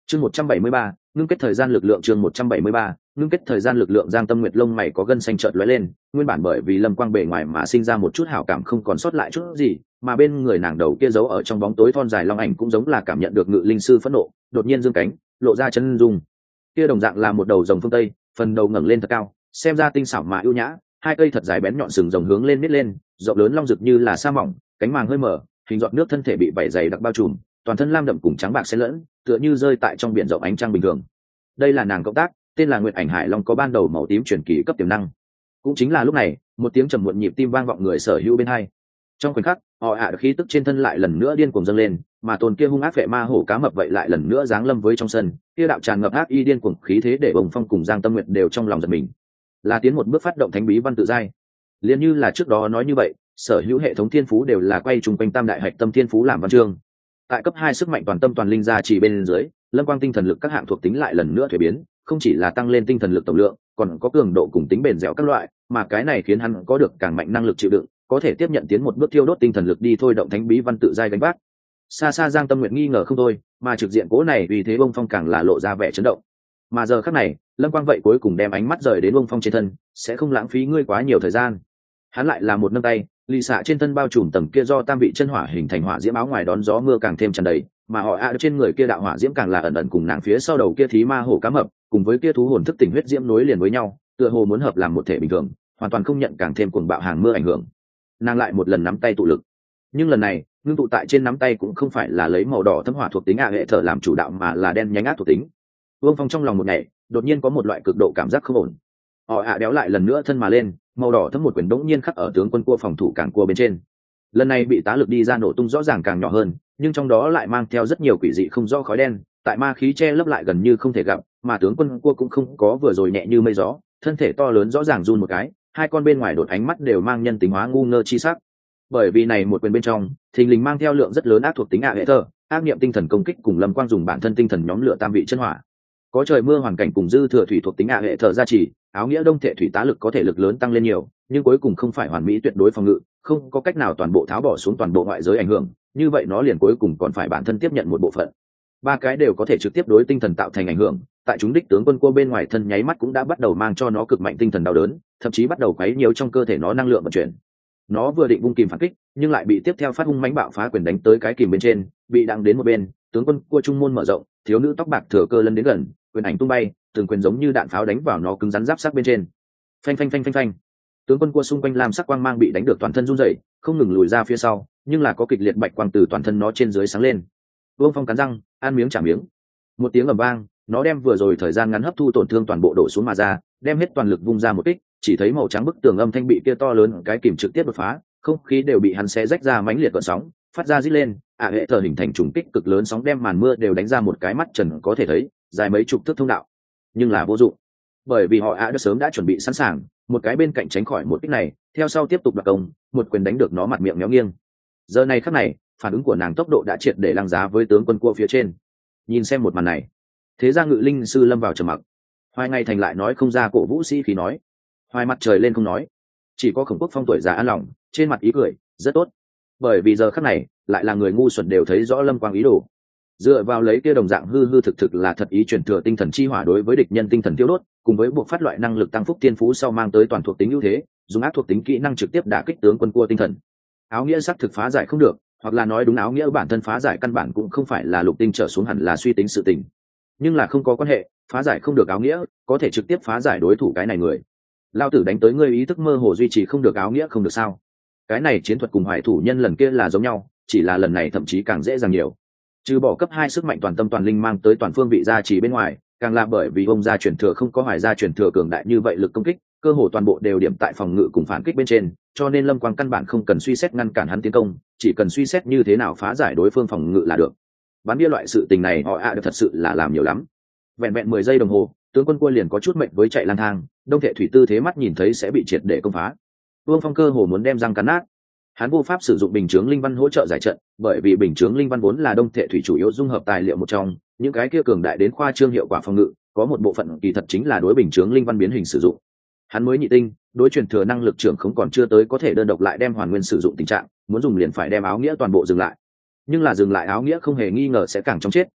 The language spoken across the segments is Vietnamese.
chương 173, ngưng kết thời gian lực lượng. chương 173, ngưng kết thời gian lực lượng. Giang Tâm Nguyệt lông mày có gân xanh chợt lóe lên, nguyên bản bởi vì Lâm Quang bề ngoài mà sinh ra một chút hảo cảm không còn sót lại chút gì, mà bên người nàng đầu kia giấu ở trong bóng tối thon dài long ảnh cũng giống là cảm nhận được ngự linh sư phẫn nộ, đột nhiên giương cánh, lộ ra chân dung. Kia đồng dạng là một đầu rồng phương tây, phần đầu ngẩng lên thật cao, xem ra tinh xảo mà ưu nhã, hai cây thật dài bén nhọn sừng rồng hướng lên nít lên, rộng lớn long rực như là sa mỏng, cánh màng hơi mở, hình giọt nước thân thể bị vảy dày đặc bao trùm, toàn thân lam đậm cùng trắng bạc xen lẫn, tựa như rơi tại trong biển rộng ánh trăng bình thường. Đây là nàng cộng tác, tên là Nguyệt Ảnh Hải Long, có ban đầu màu tím truyền kỳ cấp tiềm năng. Cũng chính là lúc này, một tiếng trầm muộn nhịp tim vang vọng người sở hữu bên hai. Trong khoảnh khắc, họ ạ khí tức trên thân lại lần nữa điên cuồng dâng lên, mà tôn kia hung ác vệ ma hổ cá mập vậy lại lần nữa giáng lâm với trong sân, kia đạo tràn ngập ác y điên cuồng khí thế để Bồng Phong cùng Giang Tâm Nguyệt đều trong lòng giật mình. Là tiến một bước phát động thánh bí văn tự giai. Liên như là trước đó nói như vậy, sở hữu hệ thống thiên phú đều là quay chung quanh tam đại hạch tâm thiên phú làm văn chương. Tại cấp 2 sức mạnh toàn tâm toàn linh gia chỉ bên dưới, Lâm Quang tinh thần lực các hạng thuộc tính lại lần nữa thuế biến, không chỉ là tăng lên tinh thần lực tổng lượng, còn có cường độ cùng tính bền dẻo các loại, mà cái này khiến hắn có được càng mạnh năng lực chịu đựng, có thể tiếp nhận tiến một bước thiêu đốt tinh thần lực đi thôi động thánh bí văn tự giai gánh vác. Xa xa Giang Tâm Nguyệt nghi ngờ không thôi, mà trực diện cố này vì thế Bông Phong càng là lộ ra vẻ chấn động. Mà giờ khắc này, Lâm Quang vậy cuối cùng đem ánh mắt rời đến Bông Phong trên thân, sẽ không lãng phí ngươi quá nhiều thời gian. Hắn lại là một nâng tay, lì xạ trên thân bao trùm tầng kia do tam vị chân hỏa hình thành hỏa diễm áo ngoài đón gió mưa càng thêm tràn đầy, mà họ ạ trên người kia đạo hỏa diễm càng là ẩn ẩn cùng nàng phía sau đầu kia thí ma hổ cá mập, cùng với kia thú hồn thức tỉnh huyết diễm nối liền với nhau, tựa hồ muốn hợp làm một thể bình thường, hoàn toàn không nhận càng thêm cuồng bạo hàng mưa ảnh hưởng. Nàng lại một lần nắm tay tụ lực, nhưng lần này ngưng tụ tại trên nắm tay cũng không phải là lấy màu đỏ thâm hỏa thuộc tính hệ thở làm chủ đạo, mà là đen nhánh ác thuộc tính. Vương Phong trong lòng một ngày đột nhiên có một loại cực độ cảm giác không ổn. Họ ạ đéo lại lần nữa thân mà lên, màu đỏ thấm một quyền đống nhiên khắc ở tướng quân cua phòng thủ cảng cua bên trên. Lần này bị tá lực đi ra nổ tung rõ ràng càng nhỏ hơn, nhưng trong đó lại mang theo rất nhiều quỷ dị không rõ khói đen, tại ma khí che lấp lại gần như không thể gặp, mà tướng quân cua cũng không có vừa rồi nhẹ như mây gió, thân thể to lớn rõ ràng run một cái, hai con bên ngoài đột ánh mắt đều mang nhân tính hóa ngu ngơ chi sắc. Bởi vì này một quyền bên trong, thình lình mang theo lượng rất lớn ác thuộc tính hệ thơ, ác niệm tinh thần công kích cùng Lâm Quang dùng bản thân tinh thần nhóm lửa tam vị chân hỏa. Có trời mưa hoàn cảnh cùng dư thừa thủy thuộc tính hệ thơ gia trì, áo nghĩa đông thể thủy tá lực có thể lực lớn tăng lên nhiều, nhưng cuối cùng không phải hoàn mỹ tuyệt đối phòng ngự, không có cách nào toàn bộ tháo bỏ xuống toàn bộ ngoại giới ảnh hưởng, như vậy nó liền cuối cùng còn phải bản thân tiếp nhận một bộ phận. Ba cái đều có thể trực tiếp đối tinh thần tạo thành ảnh hưởng, tại chúng đích tướng quân cua bên ngoài thân nháy mắt cũng đã bắt đầu mang cho nó cực mạnh tinh thần đau đớn, thậm chí bắt đầu quấy nhiều trong cơ thể nó năng lượng vận chuyển. Nó vừa định vung kìm phản kích, nhưng lại bị tiếp theo phát hung mãnh bạo phá quyền đánh tới cái kìm bên trên, bị đặng đến một bên, tướng quân cua trung môn mở rộng, thiếu nữ tóc bạc thừa cơ lấn đến gần, quyền ảnh tung bay, từng quyền giống như đạn pháo đánh vào nó cứng rắn giáp sắc bên trên. Phanh phanh phanh phanh phanh. Tướng quân cua xung quanh lam sắc quang mang bị đánh được toàn thân run rẩy, không ngừng lùi ra phía sau, nhưng là có kịch liệt bạch quang từ toàn thân nó trên dưới sáng lên. Vương Phong cắn răng, ăn miếng trả miếng. Một tiếng ầm vang, nó đem vừa rồi thời gian ngắn hấp thu tổn thương toàn bộ đổ xuống mà ra, đem hết toàn lực vung ra một kích, chỉ thấy màu trắng bức tường âm thanh bị kia to lớn cái kìm trực tiếp đột phá, không khí đều bị hắn xé rách ra mãnh liệt gợn sóng, phát ra rít lên, hệ thở hình thành trùng kích cực lớn, sóng đem màn mưa đều đánh ra một cái mắt trần có thể thấy, dài mấy chục thước thông đạo. Nhưng là vô dụng, bởi vì họ đã sớm đã chuẩn bị sẵn sàng, một cái bên cạnh tránh khỏi một kích này, theo sau tiếp tục đoạt công, một quyền đánh được nó mặt miệng méo nghiêng. Giờ này khắc này, phản ứng của nàng tốc độ đã triệt để lăng giá với tướng quân cua phía trên. Nhìn xem một màn này, thế ra ngự linh sư lâm vào trầm mặc. Hoài Ngày Thành lại nói không ra cổ vũ sĩ khí nói, Hoài mặt trời lên không nói, chỉ có Khổng Quốc Phong tuổi già an lòng, trên mặt ý cười rất tốt, bởi vì giờ khắc này lại là người ngu xuẩn đều thấy rõ Lâm Quang ý đồ. Dựa vào lấy kia đồng dạng hư hư thực thực là thật ý truyền thừa tinh thần chi hỏa đối với địch nhân tinh thần tiêu đốt, cùng với buộc phát loại năng lực tăng phúc tiên phú sau mang tới toàn thuộc tính ưu thế, dùng ác thuộc tính kỹ năng trực tiếp đả kích tướng quân cua tinh thần. Áo nghĩa xác thực phá giải không được, hoặc là nói đúng áo nghĩa bản thân phá giải căn bản cũng không phải là lục tinh trở xuống hẳn là suy tính sự tình, nhưng là không có quan hệ, phá giải không được áo nghĩa có thể trực tiếp phá giải đối thủ cái này người. Lao tử đánh tới ngươi ý thức mơ hồ duy trì không được áo nghĩa không được sao? Cái này chiến thuật cùng Hoài thủ nhân lần kia là giống nhau, chỉ là lần này thậm chí càng dễ dàng nhiều. Trừ bỏ cấp 2 sức mạnh toàn tâm toàn linh mang tới toàn phương vị gia trì bên ngoài, càng là bởi vì ông gia truyền thừa không có Hoài gia truyền thừa cường đại như vậy, lực công kích cơ hồ toàn bộ đều điểm tại phòng ngự cùng phản kích bên trên, cho nên Lâm Quang căn bản không cần suy xét ngăn cản hắn tiến công, chỉ cần suy xét như thế nào phá giải đối phương phòng ngự là được. Bán bia loại sự tình này họ được thật sự là làm nhiều lắm. Vẹn 10 giây đồng hồ, tướng quân cua liền có chút mệnh với chạy lang thang, đông thể thủy tư thế mắt nhìn thấy sẽ bị triệt để công phá. Vương Phong cơ hồ muốn đem răng cắn nát. Hắn vô pháp sử dụng bình chướng linh văn hỗ trợ giải trận, bởi vì bình chướng linh văn vốn là đông thể thủy chủ yếu dung hợp tài liệu một trong, những cái kia cường đại đến khoa trương hiệu quả phòng ngự, có một bộ phận kỳ thật chính là đối bình chướng linh văn biến hình sử dụng. Hắn mới nhị tinh, đối truyền thừa năng lực trưởng không còn chưa tới có thể đơn độc lại đem hoàn nguyên sử dụng tình trạng, muốn dùng liền phải đem áo nghĩa toàn bộ dừng lại. Nhưng là dừng lại áo nghĩa không hề nghi ngờ sẽ càng trong chết,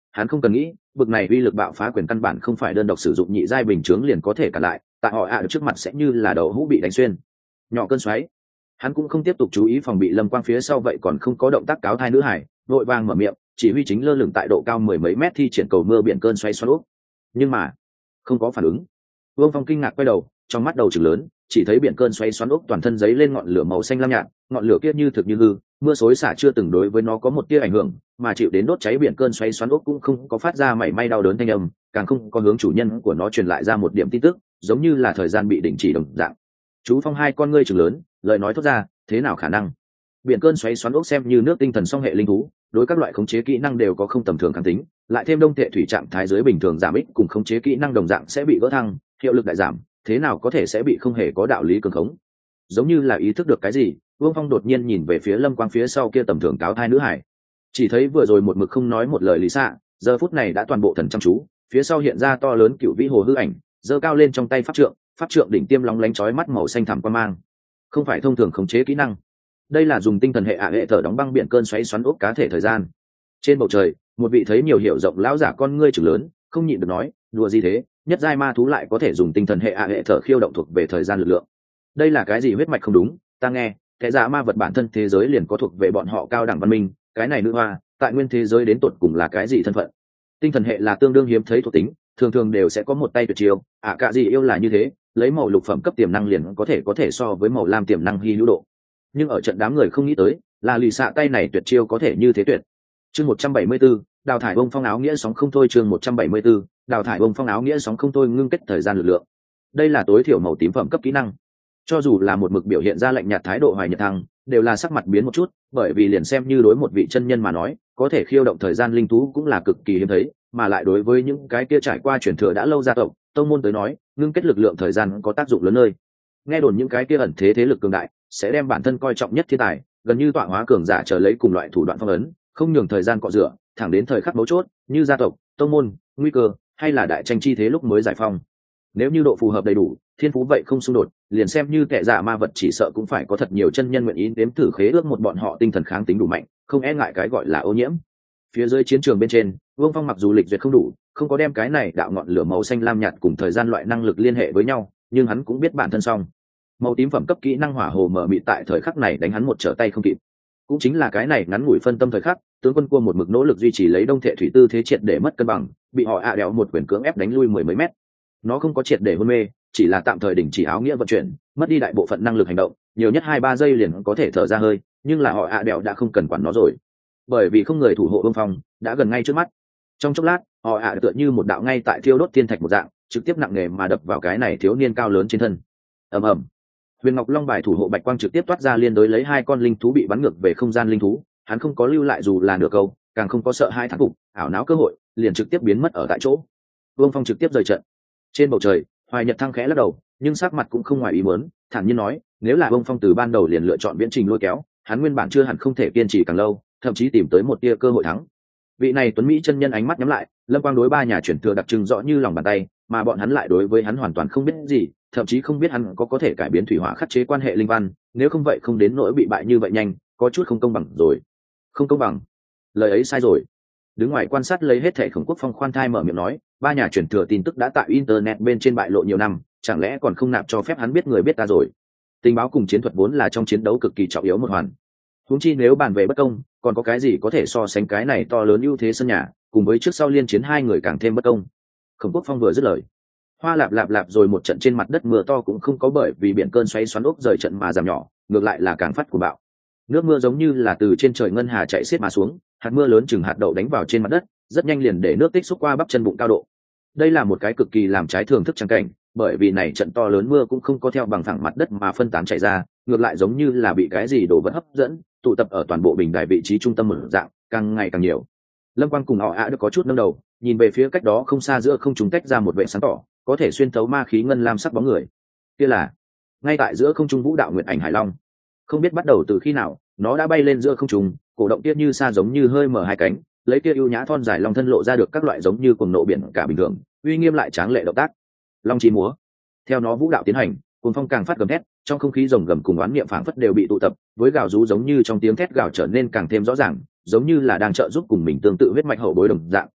hắn không cần nghĩ, bực này uy lực bạo phá quyền căn bản không phải đơn độc sử dụng nhị giai bình chướng liền có thể cản lại, tại họ ạ trước mặt sẽ như là đầu hũ bị đánh xuyên. Nhỏ cơn xoáy, hắn cũng không tiếp tục chú ý phòng bị lâm quang phía sau vậy còn không có động tác cáo thai nữ hải, vội vàng mở miệng chỉ huy chính lơ lửng tại độ cao mười mấy mét thi triển cầu mưa biển cơn xoáy xoắn úp, nhưng mà không có phản ứng. Vương Phong kinh ngạc quay đầu, trong mắt đầu chừng lớn, chỉ thấy biển cơn xoáy xoắn úp toàn thân giấy lên ngọn lửa màu xanh lam nhạt, ngọn lửa kia như thực như hư, mưa xối xả chưa từng đối với nó có một tia ảnh hưởng, mà chịu đến đốt cháy biển cơn xoáy xoắn úp cũng không có phát ra mảy may đau đớn thanh âm, càng không có hướng chủ nhân của nó truyền lại ra một điểm tin tức, giống như là thời gian bị đình chỉ đồng dạng. Chú Phong hai con ngươi trừng lớn, lời nói thốt ra, thế nào khả năng? Biển cơn xoáy xoắn ốc xem như nước tinh thần song hệ linh thú, đối các loại khống chế kỹ năng đều có không tầm thường kháng tính, lại thêm đông thể thủy trạng thái giới bình thường giảm ích cùng khống chế kỹ năng đồng dạng sẽ bị vỡ thăng, hiệu lực đại giảm, thế nào có thể sẽ bị không hề có đạo lý cường khống? Giống như là ý thức được cái gì, Vương Phong đột nhiên nhìn về phía Lâm Quang phía sau kia tầm thường cáo thai nữ hải, chỉ thấy vừa rồi một mực không nói một lời lý xạ, giờ phút này đã toàn bộ thần chăm chú, phía sau hiện ra to lớn cựu vĩ hồ hư ảnh, giơ cao lên trong tay pháp trượng đỉnh tiêm lóng lánh chói mắt màu xanh thẳm quan mang, không phải thông thường khống chế kỹ năng, đây là dùng tinh thần hệ hệ thở đóng băng biển cơn xoáy xoắn ốc cá thể thời gian. Trên bầu trời, một vị thấy nhiều hiểu rộng lão giả con ngươi chừng lớn, không nhịn được nói, đùa gì thế, nhất giai ma thú lại có thể dùng tinh thần hệ hệ thở khiêu động thuộc về thời gian lực lượng. Đây là cái gì huyết mạch không đúng, ta nghe kẻ giả ma vật bản thân thế giới liền có thuộc về bọn họ cao đẳng văn minh, cái này nữ hoa tại nguyên thế giới đến tột cùng là cái gì thân phận? Tinh thần hệ là tương đương hiếm thấy thuộc tính, thường thường đều sẽ có một tay tuyệt chiêu, cả gì yêu là như thế, lấy màu lục phẩm cấp tiềm năng liền có thể so với màu lam tiềm năng hy hữu độ. Nhưng ở trận đám người không nghĩ tới là lì xạ tay này tuyệt chiêu có thể như thế tuyệt. Chương 174, đào thải bông phong áo nghĩa sóng không thôi. Chương 174, đào thải bông phong áo nghĩa sóng không thôi. Ngưng kết thời gian lực lượng, đây là tối thiểu màu tím phẩm cấp kỹ năng, cho dù là một mực biểu hiện ra lạnh nhạt thái độ hoài nhật thăng đều là sắc mặt biến một chút, bởi vì liền xem như đối một vị chân nhân mà nói, có thể khiêu động thời gian linh thú cũng là cực kỳ hiếm thấy, mà lại đối với những cái kia trải qua truyền thừa đã lâu gia tộc tông môn tới nói, ngưng kết lực lượng thời gian có tác dụng lớn nơi. Nghe đồn những cái kia ẩn thế thế lực cường đại sẽ đem bản thân coi trọng nhất thiên tài, gần như tọa hóa cường giả trở lấy cùng loại thủ đoạn phong ấn, không nhường thời gian cọ rửa, thẳng đến thời khắc mấu chốt như gia tộc tông môn nguy cơ hay là đại tranh chi thế lúc mới giải phong. Nếu như độ phù hợp đầy đủ, thiên phú vậy không xung đột, liền xem như kẻ giả ma vật chỉ sợ cũng phải có thật nhiều chân nhân nguyện ý đếm thử khế ước một bọn họ tinh thần kháng tính đủ mạnh, không e ngại cái gọi là ô nhiễm. Phía dưới chiến trường bên trên, Vương Phong mặc dù lịch duyệt không đủ, không có đem cái này đạo ngọn lửa màu xanh lam nhạt cùng thời gian loại năng lực liên hệ với nhau, nhưng hắn cũng biết bản thân xong. Màu tím phẩm cấp kỹ năng hỏa hồ mở mịt tại thời khắc này đánh hắn một trở tay không kịp. Cũng chính là cái này ngắn ngủi phân tâm thời khắc, tướng quân cua một mực nỗ lực duy trì lấy đông thể thủy tư thế triệt để mất cân bằng, bị họ đèo một quyền cưỡng ép đánh lui mười mấy mét. Nó không có triệt để hôn mê, chỉ là tạm thời đình chỉ áo nghĩa vận chuyển, mất đi đại bộ phận năng lực hành động, nhiều nhất 2-3 giây liền có thể thở ra hơi, nhưng là họ đèo đã không cần quản nó rồi, bởi vì không người thủ hộ Vương Phong đã gần ngay trước mắt. Trong chốc lát, họ tựa như một đạo ngay tại thiêu đốt thiên thạch một dạng, trực tiếp nặng nề mà đập vào cái này thiếu niên cao lớn trên thân. Ầm ầm. Huyền Ngọc Long bài thủ hộ bạch quang trực tiếp toát ra liên đối lấy 2 con linh thú bị bắn ngược về không gian linh thú, hắn không có lưu lại dù là nửa câu, càng không có sợ hai thắng phục, ảo não cơ hội, liền trực tiếp biến mất ở tại chỗ. Vương Phong trực tiếp rời trận. Trên bầu trời, Hoài Nhật thăng khẽ lắc đầu, nhưng sắc mặt cũng không ngoài ý muốn, thản nhiên nói, nếu là Vương Phong từ ban đầu liền lựa chọn viễn trình lôi kéo, hắn nguyên bản chưa hẳn không thể kiên trì càng lâu, thậm chí tìm tới một tia cơ hội thắng. Vị này tuấn mỹ chân nhân ánh mắt nhắm lại, Lâm Quang đối 3 nhà chuyển thừa đặc trưng rõ như lòng bàn tay, mà bọn hắn lại đối với hắn hoàn toàn không biết gì, thậm chí không biết hắn có thể cải biến thủy hỏa khắc chế quan hệ linh văn, nếu không vậy không đến nỗi bị bại như vậy nhanh, có chút không công bằng rồi. Không công bằng? Lời ấy sai rồi. Đứng ngoài quan sát lấy hết thảy Khổng Quốc Phong khoan thai mở miệng nói, 3 nhà chuyển thừa tin tức đã tại internet bên trên bại lộ nhiều năm, chẳng lẽ còn không nạp cho phép hắn biết người biết ta rồi? Tình báo cùng chiến thuật vốn là trong chiến đấu cực kỳ trọng yếu một hoàn. Huống chi nếu bàn về bất công, còn có cái gì có thể so sánh cái này to lớn ưu thế sân nhà, cùng với trước sau liên chiến 2 người càng thêm bất công. Khổng Quốc Phong vừa dứt lời, hoa lạp lạp lạp rồi một trận trên mặt đất mưa to cũng không có bởi vì biển cơn xoáy xoắn ốc rời trận mà giảm nhỏ, ngược lại là càng phát của bạo. Nước mưa giống như là từ trên trời ngân hà chạy xiết mà xuống, hạt mưa lớn chừng hạt đậu đánh vào trên mặt đất, rất nhanh liền để nước tích xúc qua bắp chân bụng cao độ. Đây là một cái cực kỳ làm trái thường thức trang cảnh, bởi vì này trận to lớn mưa cũng không có theo bằng phẳng mặt đất mà phân tán chạy ra, ngược lại giống như là bị cái gì đồ vật hấp dẫn, tụ tập ở toàn bộ bình đài vị trí trung tâm một dạng, càng ngày càng nhiều. Lâm Quang cùng họ được có chút nâng đầu, nhìn về phía cách đó không xa giữa không trung tách ra một vệ sáng tỏ, có thể xuyên thấu ma khí ngân lam sắc bóng người. Kia là ngay tại giữa không trung vũ đạo nguyệt ảnh hải long. Không biết bắt đầu từ khi nào, nó đã bay lên giữa không trung, cổ động tiếp như xa giống như hơi mở 2 cánh, lấy kia ưu nhã thon dài long thân lộ ra được các loại giống như cuồng nộ biển cả bình thường, uy nghiêm lại tráng lệ động tác. Long chi múa. Theo nó vũ đạo tiến hành, cuồng phong càng phát gầm thét, trong không khí rồng gầm cùng oán niệm phảng phất đều bị tụ tập, với gào rú giống như trong tiếng thét gào trở nên càng thêm rõ ràng, giống như là đang trợ giúp cùng mình tương tự huyết mạch hậu bối đồng dạng,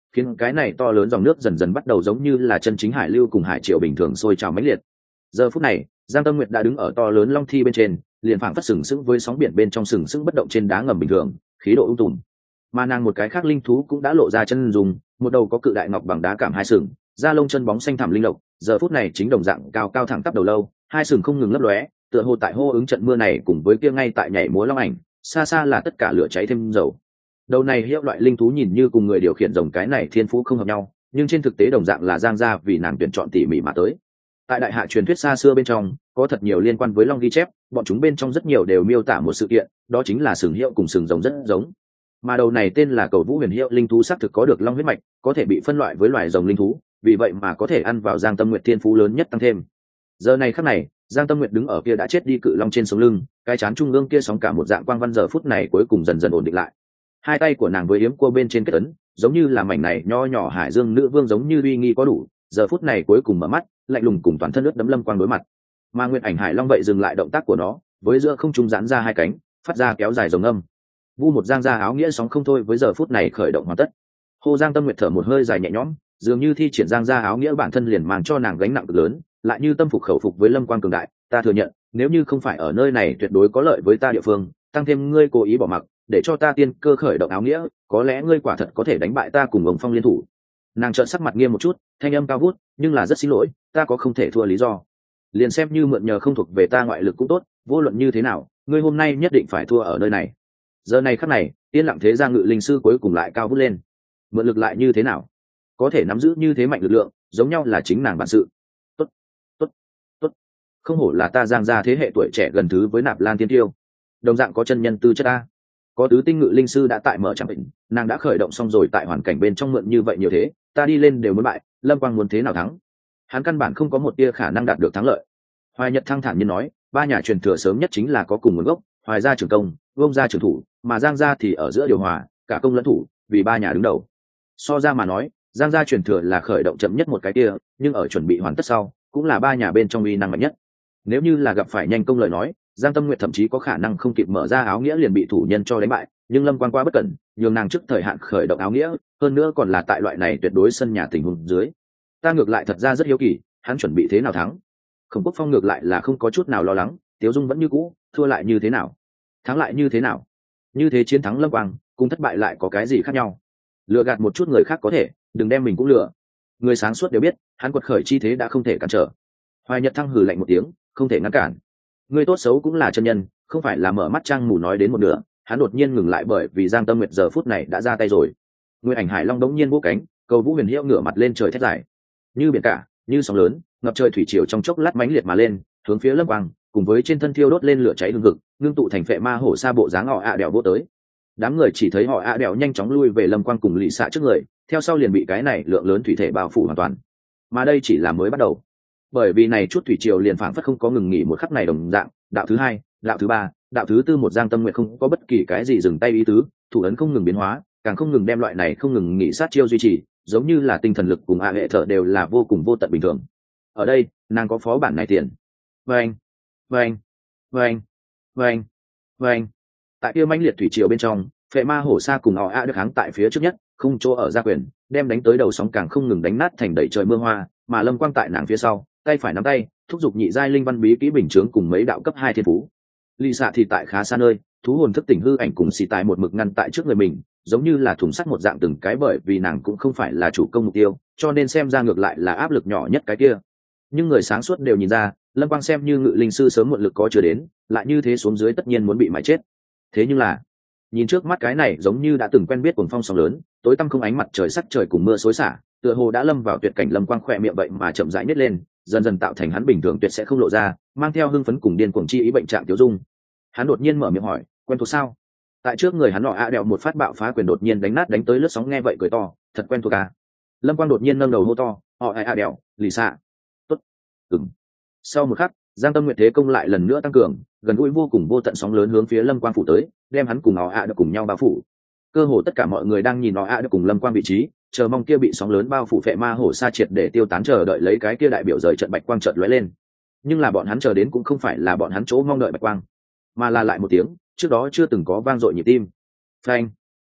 khiến cái này to lớn dòng nước dần dần bắt đầu giống như là chân chính hải lưu cùng hải triều bình thường sôi trào mãnh liệt. Giờ phút này Giang Tâm Nguyệt đã đứng ở to lớn long thi bên trên, liền phảng phất sừng sững với sóng biển bên trong, sừng sững bất động trên đá ngầm bình thường, khí độ ung tùm. Mà nàng một cái khác linh thú cũng đã lộ ra chân dùng, một đầu có cự đại ngọc bằng đá cảm hai sừng, da lông chân bóng xanh thẳm linh lộc, giờ phút này chính đồng dạng cao cao thẳng tắp đầu lâu, hai sừng không ngừng lấp lóe, tựa hồ tại hô ứng trận mưa này, cùng với kia ngay tại nhảy múa long ảnh, xa xa là tất cả lửa cháy thêm dầu. Đầu này hiệu loại linh thú nhìn như cùng người điều khiển rồng cái này thiên phú không hợp nhau, nhưng trên thực tế đồng dạng là Giang gia vì nàng tuyển chọn tỉ mỉ mà tới. Tại đại hạ truyền thuyết xa xưa bên trong có thật nhiều liên quan với long ghi chép, bọn chúng bên trong rất nhiều đều miêu tả một sự kiện, đó chính là sừng hiệu cùng sừng rồng rất giống. Mà đầu này tên là Cầu Vũ Huyền Hiệu linh thú xác thực có được long huyết mạch, có thể bị phân loại với loài rồng linh thú, vì vậy mà có thể ăn vào Giang Tâm Nguyệt thiên phú lớn nhất tăng thêm. Giờ này khắc này, Giang Tâm Nguyệt đứng ở kia đã chết đi cự long trên sống lưng, cái trán trung ương kia sóng cả một dạng quang văn giờ phút này cuối cùng dần dần ổn định lại. Hai tay của nàng với yếm cua bên trên kết ấn, giống như là mảnh này nho nhỏ hải dương nữ vương giống như uy nghi có đủ, giờ phút này cuối cùng mở mắt, lạnh lùng cùng toàn thân ướt đẫm lâm quang đối mặt. Mà Nguyên Ảnh Hải Long vậy dừng lại động tác của nó, với giữa không trung giãn ra hai cánh, phát ra kéo dài rồng âm. Vu một Giang ra áo nghĩa sóng không thôi với giờ phút này khởi động hoàn tất. Hồ Giang Tâm Nguyệt thở một hơi dài nhẹ nhõm, dường như thi triển Giang ra áo nghĩa bản thân liền mang cho nàng gánh nặng cực lớn, lại như tâm phục khẩu phục với lâm quang cường đại. Ta thừa nhận, nếu như không phải ở nơi này tuyệt đối có lợi với ta địa phương, tăng thêm ngươi cố ý bỏ mặc, để cho ta tiên cơ khởi động áo nghĩa, có lẽ ngươi quả thật có thể đánh bại ta cùng ông Phong liên thủ. Nàng trợn sắc mặt nghiêm một chút, thanh âm cao vút, nhưng là rất xin lỗi, ta có không thể thua lý do. Liền xem như mượn nhờ không thuộc về ta ngoại lực cũng tốt, vô luận như thế nào, ngươi hôm nay nhất định phải thua ở nơi này. Giờ này khắc này, yên lặng thế gia ngự linh sư cuối cùng lại cao vút lên. Mượn lực lại như thế nào? Có thể nắm giữ như thế mạnh lực lượng, giống nhau là chính nàng bản sự. Tốt, tốt, tốt. Không hổ là ta Giang gia thế hệ tuổi trẻ gần thứ với Nạp Lan Tiên Tiêu. Đồng dạng có chân nhân tư chất ta. Có tứ tinh ngự linh sư đã tại mở chẳng định, nàng đã khởi động xong rồi, tại hoàn cảnh bên trong mượn như vậy nhiều thế, ta đi lên đều muốn bại, Lâm Quang muốn thế nào thắng? Hắn căn bản không có một tia khả năng đạt được thắng lợi. Hoài Nhật thăng thản nhiên nói, ba nhà truyền thừa sớm nhất chính là có cùng nguồn gốc, Hoài gia trưởng công, Vương gia trưởng thủ, mà Giang gia thì ở giữa điều hòa, cả công lẫn thủ, vì ba nhà đứng đầu. So ra mà nói, Giang gia truyền thừa là khởi động chậm nhất một cái kia, nhưng ở chuẩn bị hoàn tất sau, cũng là ba nhà bên trong uy năng mạnh nhất. Nếu như là gặp phải nhanh công lời nói, Giang Tâm Nguyệt thậm chí có khả năng không kịp mở ra áo nghĩa liền bị thủ nhân cho đánh bại, nhưng Lâm Quang quá bất cẩn, nhường nàng trước thời hạn khởi động áo nghĩa, hơn nữa còn là tại loại này tuyệt đối sân nhà tình huống dưới. Ta ngược lại thật ra rất hiếu kỳ, hắn chuẩn bị thế nào thắng? Khổng Quốc Phong ngược lại là không có chút nào lo lắng, Tiếu Dung vẫn như cũ, thua lại như thế nào? Thắng lại như thế nào? Như thế chiến thắng Lâm Quang, cùng thất bại lại có cái gì khác nhau? Lừa gạt một chút người khác có thể, đừng đem mình cũng lừa. Người sáng suốt đều biết, hắn quật khởi chi thế đã không thể cản trở. Hoài Nhật thăng hừ lạnh một tiếng, không thể ngăn cản. Người tốt xấu cũng là chân nhân, không phải là mở mắt trang mù nói đến một nửa. Hắn đột nhiên ngừng lại bởi vì Giang Tâm Nguyệt giờ phút này đã ra tay rồi. Nguyên Ảnh Hải Long đống nhiên vỗ cánh, Cầu Vũ Huyền Hiệu ngửa mặt lên trời thét dài, như biển cả, như sóng lớn, ngập trời thủy triều trong chốc lát mãnh liệt mà lên, hướng phía Lâm Quang, cùng với trên thân thiêu đốt lên lửa cháy hừng hực, ngưng tụ thành phệ ma hổ sa bộ dáng họ đèo vô tới. Đám người chỉ thấy họ đèo nhanh chóng lui về Lâm Quang cùng lì xạ trước người, theo sau liền bị cái này lượng lớn thủy thể bao phủ hoàn toàn. Mà đây chỉ là mới bắt đầu, bởi vì này chút thủy triều liền phảng phất không có ngừng nghỉ một khắc này đồng dạng, đạo thứ hai, đạo thứ ba, đạo thứ tư, một Giang Tâm Nguyệt không có bất kỳ cái gì dừng tay ý tứ, thủ ấn không ngừng biến hóa, càng không ngừng đem loại này không ngừng nghỉ sát chiêu duy trì, giống như là tinh thần lực cùng hệ thở đều là vô cùng vô tận bình thường. Ở đây, nàng có phó bản này tiền. Vâng, vâng, vâng, vâng, vâng. Tại kia mãnh liệt thủy triều bên trong, phệ ma hổ sa cùng họ được kháng tại phía trước nhất, không chỗ ở ra quyền, đem đánh tới đầu sóng càng không ngừng đánh nát thành đầy trời mưa hoa, mà Lâm Quang tại nàng phía sau, tay phải nắm tay, thúc giục nhị giai linh văn bí kỹ bình chướng cùng mấy đạo cấp 2 thiên phú. Lì xạ thì tại khá xa nơi, thú hồn thức tỉnh hư ảnh cùng xì tài một mực ngăn tại trước người mình, giống như là thùng sắt một dạng từng cái, bởi vì nàng cũng không phải là chủ công mục tiêu, cho nên xem ra ngược lại là áp lực nhỏ nhất cái kia. Nhưng người sáng suốt đều nhìn ra, Lâm Quang xem như ngự linh sư sớm muộn lực có chưa đến, lại như thế xuống dưới tất nhiên muốn bị mãi chết. Thế nhưng là, nhìn trước mắt cái này giống như đã từng quen biết cuồng phong sóng lớn, tối tăm không ánh mặt trời, sắc trời cùng mưa xối xả, tựa hồ đã lâm vào tuyệt cảnh. Lâm Quang khỏe miệng vậy mà chậm rãi nhếch lên, dần dần tạo thành hắn bình thường tuyệt sẽ không lộ ra, mang theo hưng phấn cùng điên cuồng chi ý bệnh trạng Tiểu Dung. Hắn đột nhiên mở miệng hỏi, quen thuộc sao? Tại trước người hắn nọ đèo một phát bạo phá quyền đột nhiên đánh nát đánh tới lướt sóng, nghe vậy cười to, thật quen thuộc à? Lâm Quang đột nhiên nâng đầu hô to, họ đèo, lì xạ. Tốt. Sau một khắc, Giang Tâm Nguyệt thế công lại lần nữa tăng cường, gần gũi vô cùng vô tận sóng lớn hướng phía Lâm Quang phủ tới, đem hắn cùng họ được cùng nhau bao phủ. Cơ hồ tất cả mọi người đang nhìn họ được cùng Lâm Quang vị trí, chờ mong kia bị sóng lớn bao phủ phệ ma hổ sa triệt để tiêu tán, chờ đợi lấy cái kia đại biểu rời trận bạch quang chợt lóe lên. Nhưng là bọn hắn chờ đến cũng không phải là bọn hắn chỗ mong đợi bạch quang, mà là lại một tiếng trước đó chưa từng có vang dội nhịp tim. Phanh.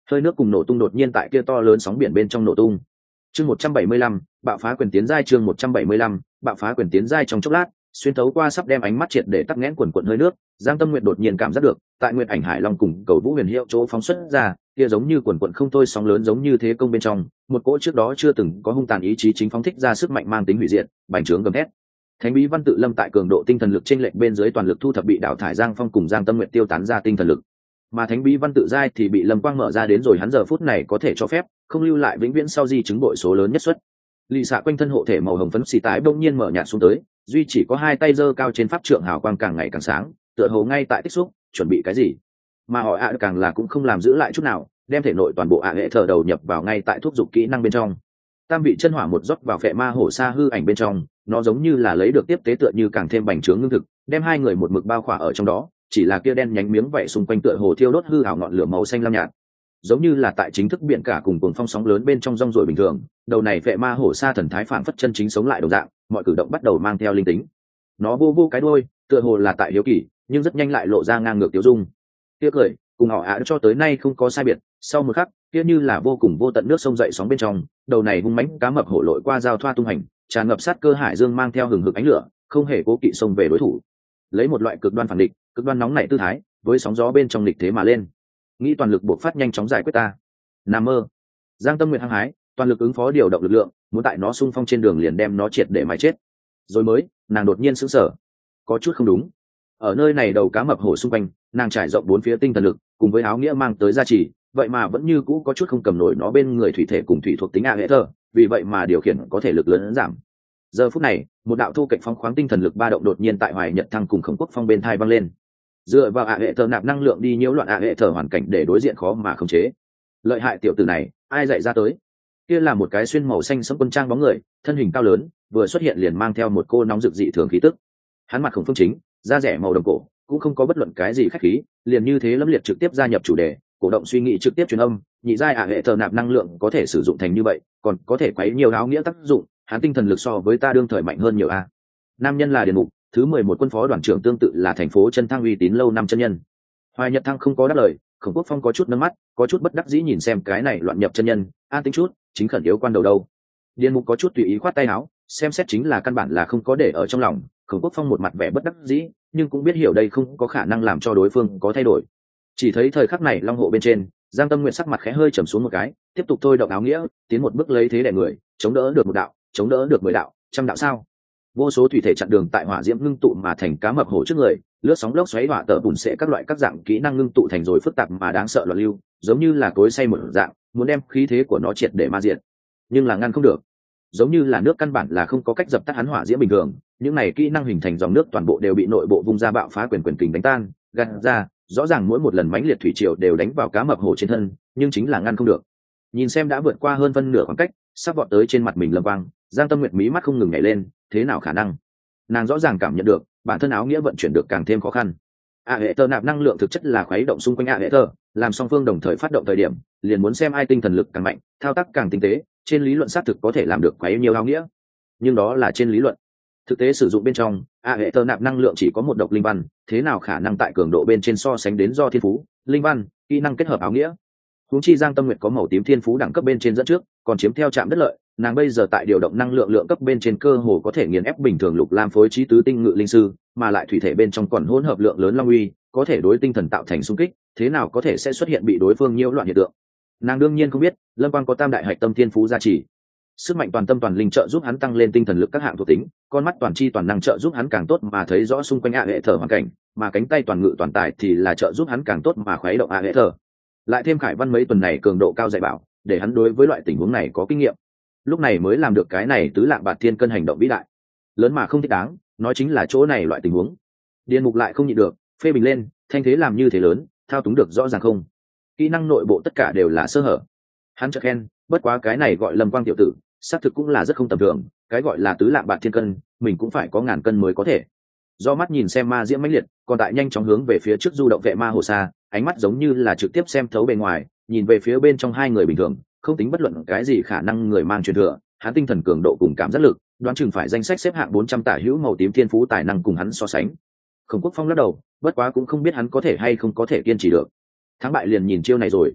hơi nước cùng nổ tung đột nhiên tại kia to lớn sóng biển bên trong nổ tung. Chương 175, bạo phá quyền tiến giai. Chương 175, bạo phá quyền tiến giai. Trong chốc lát, xuyên thấu qua sắp đem ánh mắt triệt để tắc nghẽn quần quần hơi nước, Giang Tâm Nguyệt đột nhiên cảm giác được, tại Nguyệt Ảnh Hải Long cùng Cầu Vũ Huyền Hiệu chỗ phóng xuất ra, kia giống như quần quần không thôi sóng lớn giống như thế công bên trong, một cỗ trước đó chưa từng có hung tàn ý chí chính phóng thích ra sức mạnh mang tính hủy diệt, bành trướng gầm thét. Thánh bí văn tự lâm tại cường độ tinh thần lực trên lệnh bên dưới toàn lực thu thập bị đảo thải Giang Phong cùng Giang Tâm Nguyệt tiêu tán ra tinh thần lực, mà thánh bí văn tự giai thì bị Lâm Quang mở ra đến rồi, hắn giờ phút này có thể cho phép không lưu lại vĩnh viễn sau di chứng bội số lớn nhất suất. Lì xạ quanh thân hộ thể màu hồng phấn xì tái bỗng nhiên mở nhạt xuống tới, duy chỉ có hai tay giơ cao trên pháp trượng, hào quang càng ngày càng sáng, tựa hồ ngay tại tích xúc chuẩn bị cái gì. Mà họ càng là cũng không làm giữ lại chút nào, đem thể nội toàn bộ hệ thở đầu nhập vào ngay tại thuốc dục kỹ năng bên trong. Tam vị chân hỏa một rót vào phệ ma hổ sa hư ảnh bên trong, nó giống như là lấy được tiếp tế, tựa như càng thêm bành trướng ngưng thực, đem hai người một mực bao khỏa ở trong đó. Chỉ là kia đen nhánh miếng vậy xung quanh tựa hồ thiêu đốt hư ảo ngọn lửa màu xanh lam nhạt, giống như là tại chính thức biển cả cùng cuồng phong sóng lớn bên trong rong ruổi bình thường. Đầu này phệ ma hổ sa thần thái phản phất chân chính sống lại đồng dạng, mọi cử động bắt đầu mang theo linh tính. Nó vô vô cái đuôi, tựa hồ là tại hiếu kỳ, nhưng rất nhanh lại lộ ra ngang ngược tiêu dung. Kia cười cùng họ cho tới nay không có sai biệt. Sau một khắc, kia như là vô cùng vô tận nước sông dậy sóng bên trong, đầu này hung mãnh cá mập hổ lội qua giao thoa tung hành, tràn ngập sát cơ hải dương mang theo hừng hực ánh lửa, không hề cố kỵ xông về đối thủ, lấy một loại cực đoan phản địch, cực đoan nóng nảy tư thái, với sóng gió bên trong địch thế mà lên, nghĩ toàn lực buộc phát nhanh chóng giải quyết ta. Nam mơ. Giang Tâm Nguyệt hăng hái, toàn lực ứng phó điều động lực lượng, muốn tại nó xung phong trên đường liền đem nó triệt để mà chết. Rồi mới, nàng đột nhiên sững sờ, có chút không đúng. Ở nơi này đầu cá mập hổ xung quanh, nàng trải rộng bốn phía tinh thần lực, cùng với áo nghĩa mang tới gia trì, vậy mà vẫn như cũ có chút không cầm nổi nó bên người thủy thể cùng thủy thuộc tính hệ thơ, vì vậy mà điều khiển có thể lực lớn giảm. Giờ phút này, một đạo thu kịch phóng khoáng tinh thần lực ba động đột nhiên tại Hoài Nhật Thăng cùng Khổng Quốc Phong bên thai vang lên. Dựa vào hệ thờ nạp năng lượng đi nhiễu loạn hệ thờ hoàn cảnh để đối diện khó mà khống chế. Lợi hại tiểu tử này, ai dạy ra tới? Kia là một cái xuyên màu xanh sẫm quân trang bóng người, thân hình cao lớn, vừa xuất hiện liền mang theo một cô nóng rực dị thường khí tức. Hắn mặt Khổng Phương Chính, da rẻ màu đồng cổ, cũng không có bất luận cái gì khách khí, liền như thế lâm liệt trực tiếp gia nhập chủ đề, cổ động suy nghĩ trực tiếp truyền âm, nhị giai hệ thờ nạp năng lượng có thể sử dụng thành như vậy, còn có thể quấy nhiều áo nghĩa tác dụng, hắn tinh thần lực so với ta đương thời mạnh hơn nhiều a. Nam nhân là Điền Mục, thứ 11 quân phó đoàn trưởng, tương tự là thành phố chân thăng uy tín lâu năm chân nhân. Hoài Nhật Thăng không có đáp lời, Khổng Quốc Phong có chút nâng mắt, có chút bất đắc dĩ nhìn xem cái này loạn nhập chân nhân, an tính chút, chính khẩn yếu quan đầu đâu. Điền Mục có chút tùy ý khoát tay áo, xem xét chính là căn bản là không có để ở trong lòng. Khổng Quốc Phong một mặt vẻ bất đắc dĩ, nhưng cũng biết hiểu đây không có khả năng làm cho đối phương có thay đổi. Chỉ thấy thời khắc này long hộ bên trên, Giang Tâm Nguyệt sắc mặt khẽ hơi trầm xuống một cái, tiếp tục thôi động áo nghĩa, tiến một bước lấy thế đè người, chống đỡ được một đạo, chống đỡ được 10 đạo, trăm đạo sao? Vô số thủy thể chặn đường tại hỏa diễm ngưng tụ mà thành cá mập hổ trước người, lướt sóng lốc xoáy hỏa tở bùn sẽ các loại các dạng kỹ năng ngưng tụ thành rồi phức tạp mà đáng sợ loạn lưu, giống như là cối xay một dạng, muốn đem khí thế của nó triệt để ma diệt, nhưng là ngăn không được. Giống như là nước căn bản là không có cách dập tắt hắn hỏa diễm bình thường, những này kỹ năng hình thành dòng nước toàn bộ đều bị nội bộ vung ra bạo phá quyền kình đánh tan, gạt ra, rõ ràng mỗi một lần mãnh liệt thủy triều đều đánh vào cá mập hổ trên thân, nhưng chính là ngăn không được. Nhìn xem đã vượt qua hơn phân nửa khoảng cách, sắp vọt tới trên mặt mình Lâm Quang, Giang Tâm Nguyệt mí mắt không ngừng nhảy lên, thế nào khả năng? Nàng rõ ràng cảm nhận được, bản thân áo nghĩa vận chuyển được càng thêm khó khăn. Hệ tơ nạp năng lượng thực chất là khuấy động xung quanh hệ tơ, làm song phương đồng thời phát động thời điểm, liền muốn xem ai tinh thần lực càng mạnh, thao tác càng tinh tế, trên lý luận xác thực có thể làm được khuấy nhiều áo nghĩa. Nhưng đó là trên lý luận. Thực tế sử dụng bên trong, hệ tơ nạp năng lượng chỉ có một độc linh văn, thế nào khả năng tại cường độ bên trên so sánh đến do thiên phú, linh văn, kỹ năng kết hợp áo nghĩa. Huống chi Giang Tâm Nguyệt có màu tím thiên phú đẳng cấp bên trên dẫn trước, còn chiếm theo trạm đất lợi, nàng bây giờ tại điều động năng lượng lượng cấp bên trên cơ hồ có thể nghiền ép bình thường lục lam phối trí tứ tinh ngự linh sư, mà lại thủy thể bên trong còn hỗn hợp lượng lớn long uy, có thể đối tinh thần tạo thành xung kích, thế nào có thể sẽ xuất hiện bị đối phương nhiễu loạn hiện tượng. Nàng đương nhiên không biết, Lâm Quang có tam đại hạch tâm thiên phú gia trì, sức mạnh toàn tâm toàn linh trợ giúp hắn tăng lên tinh thần lực các hạng thuộc tính, con mắt toàn chi toàn năng trợ giúp hắn càng tốt mà thấy rõ xung quanh hệ thở hoàn cảnh, mà cánh tay toàn ngự toàn tài thì là trợ giúp hắn càng tốt mà khuấy động hệ thở. Lại thêm Khải Văn mấy tuần này cường độ cao dạy bảo, để hắn đối với loại tình huống này có kinh nghiệm, lúc này mới làm được cái này tứ lạng bạt thiên cân hành động vĩ đại, lớn mà không thích đáng, nói chính là chỗ này loại tình huống. Điền Mục lại không nhịn được, phê bình lên, thanh thế làm như thế lớn, thao túng được rõ ràng không? Kỹ năng nội bộ tất cả đều là sơ hở. Hắn chợt khen, bất quá cái này gọi Lâm Quang tiểu tử, xác thực cũng là rất không tầm thường, cái gọi là tứ lạng bạt thiên cân, mình cũng phải có ngàn cân mới có thể. Do mắt nhìn xem ma diễm mãnh liệt, còn tại nhanh chóng hướng về phía trước du động vệ ma hồ sa, ánh mắt giống như là trực tiếp xem thấu bề ngoài, nhìn về phía bên trong hai người bình thường, không tính bất luận cái gì khả năng người mang truyền thừa, hắn tinh thần cường độ cùng cảm giác lực, đoán chừng phải danh sách xếp hạng 400 tả hữu màu tím thiên phú tài năng cùng hắn so sánh. Khổng Quốc Phong lắc đầu, bất quá cũng không biết hắn có thể hay không có thể kiên trì được. Thắng bại liền nhìn chiêu này rồi.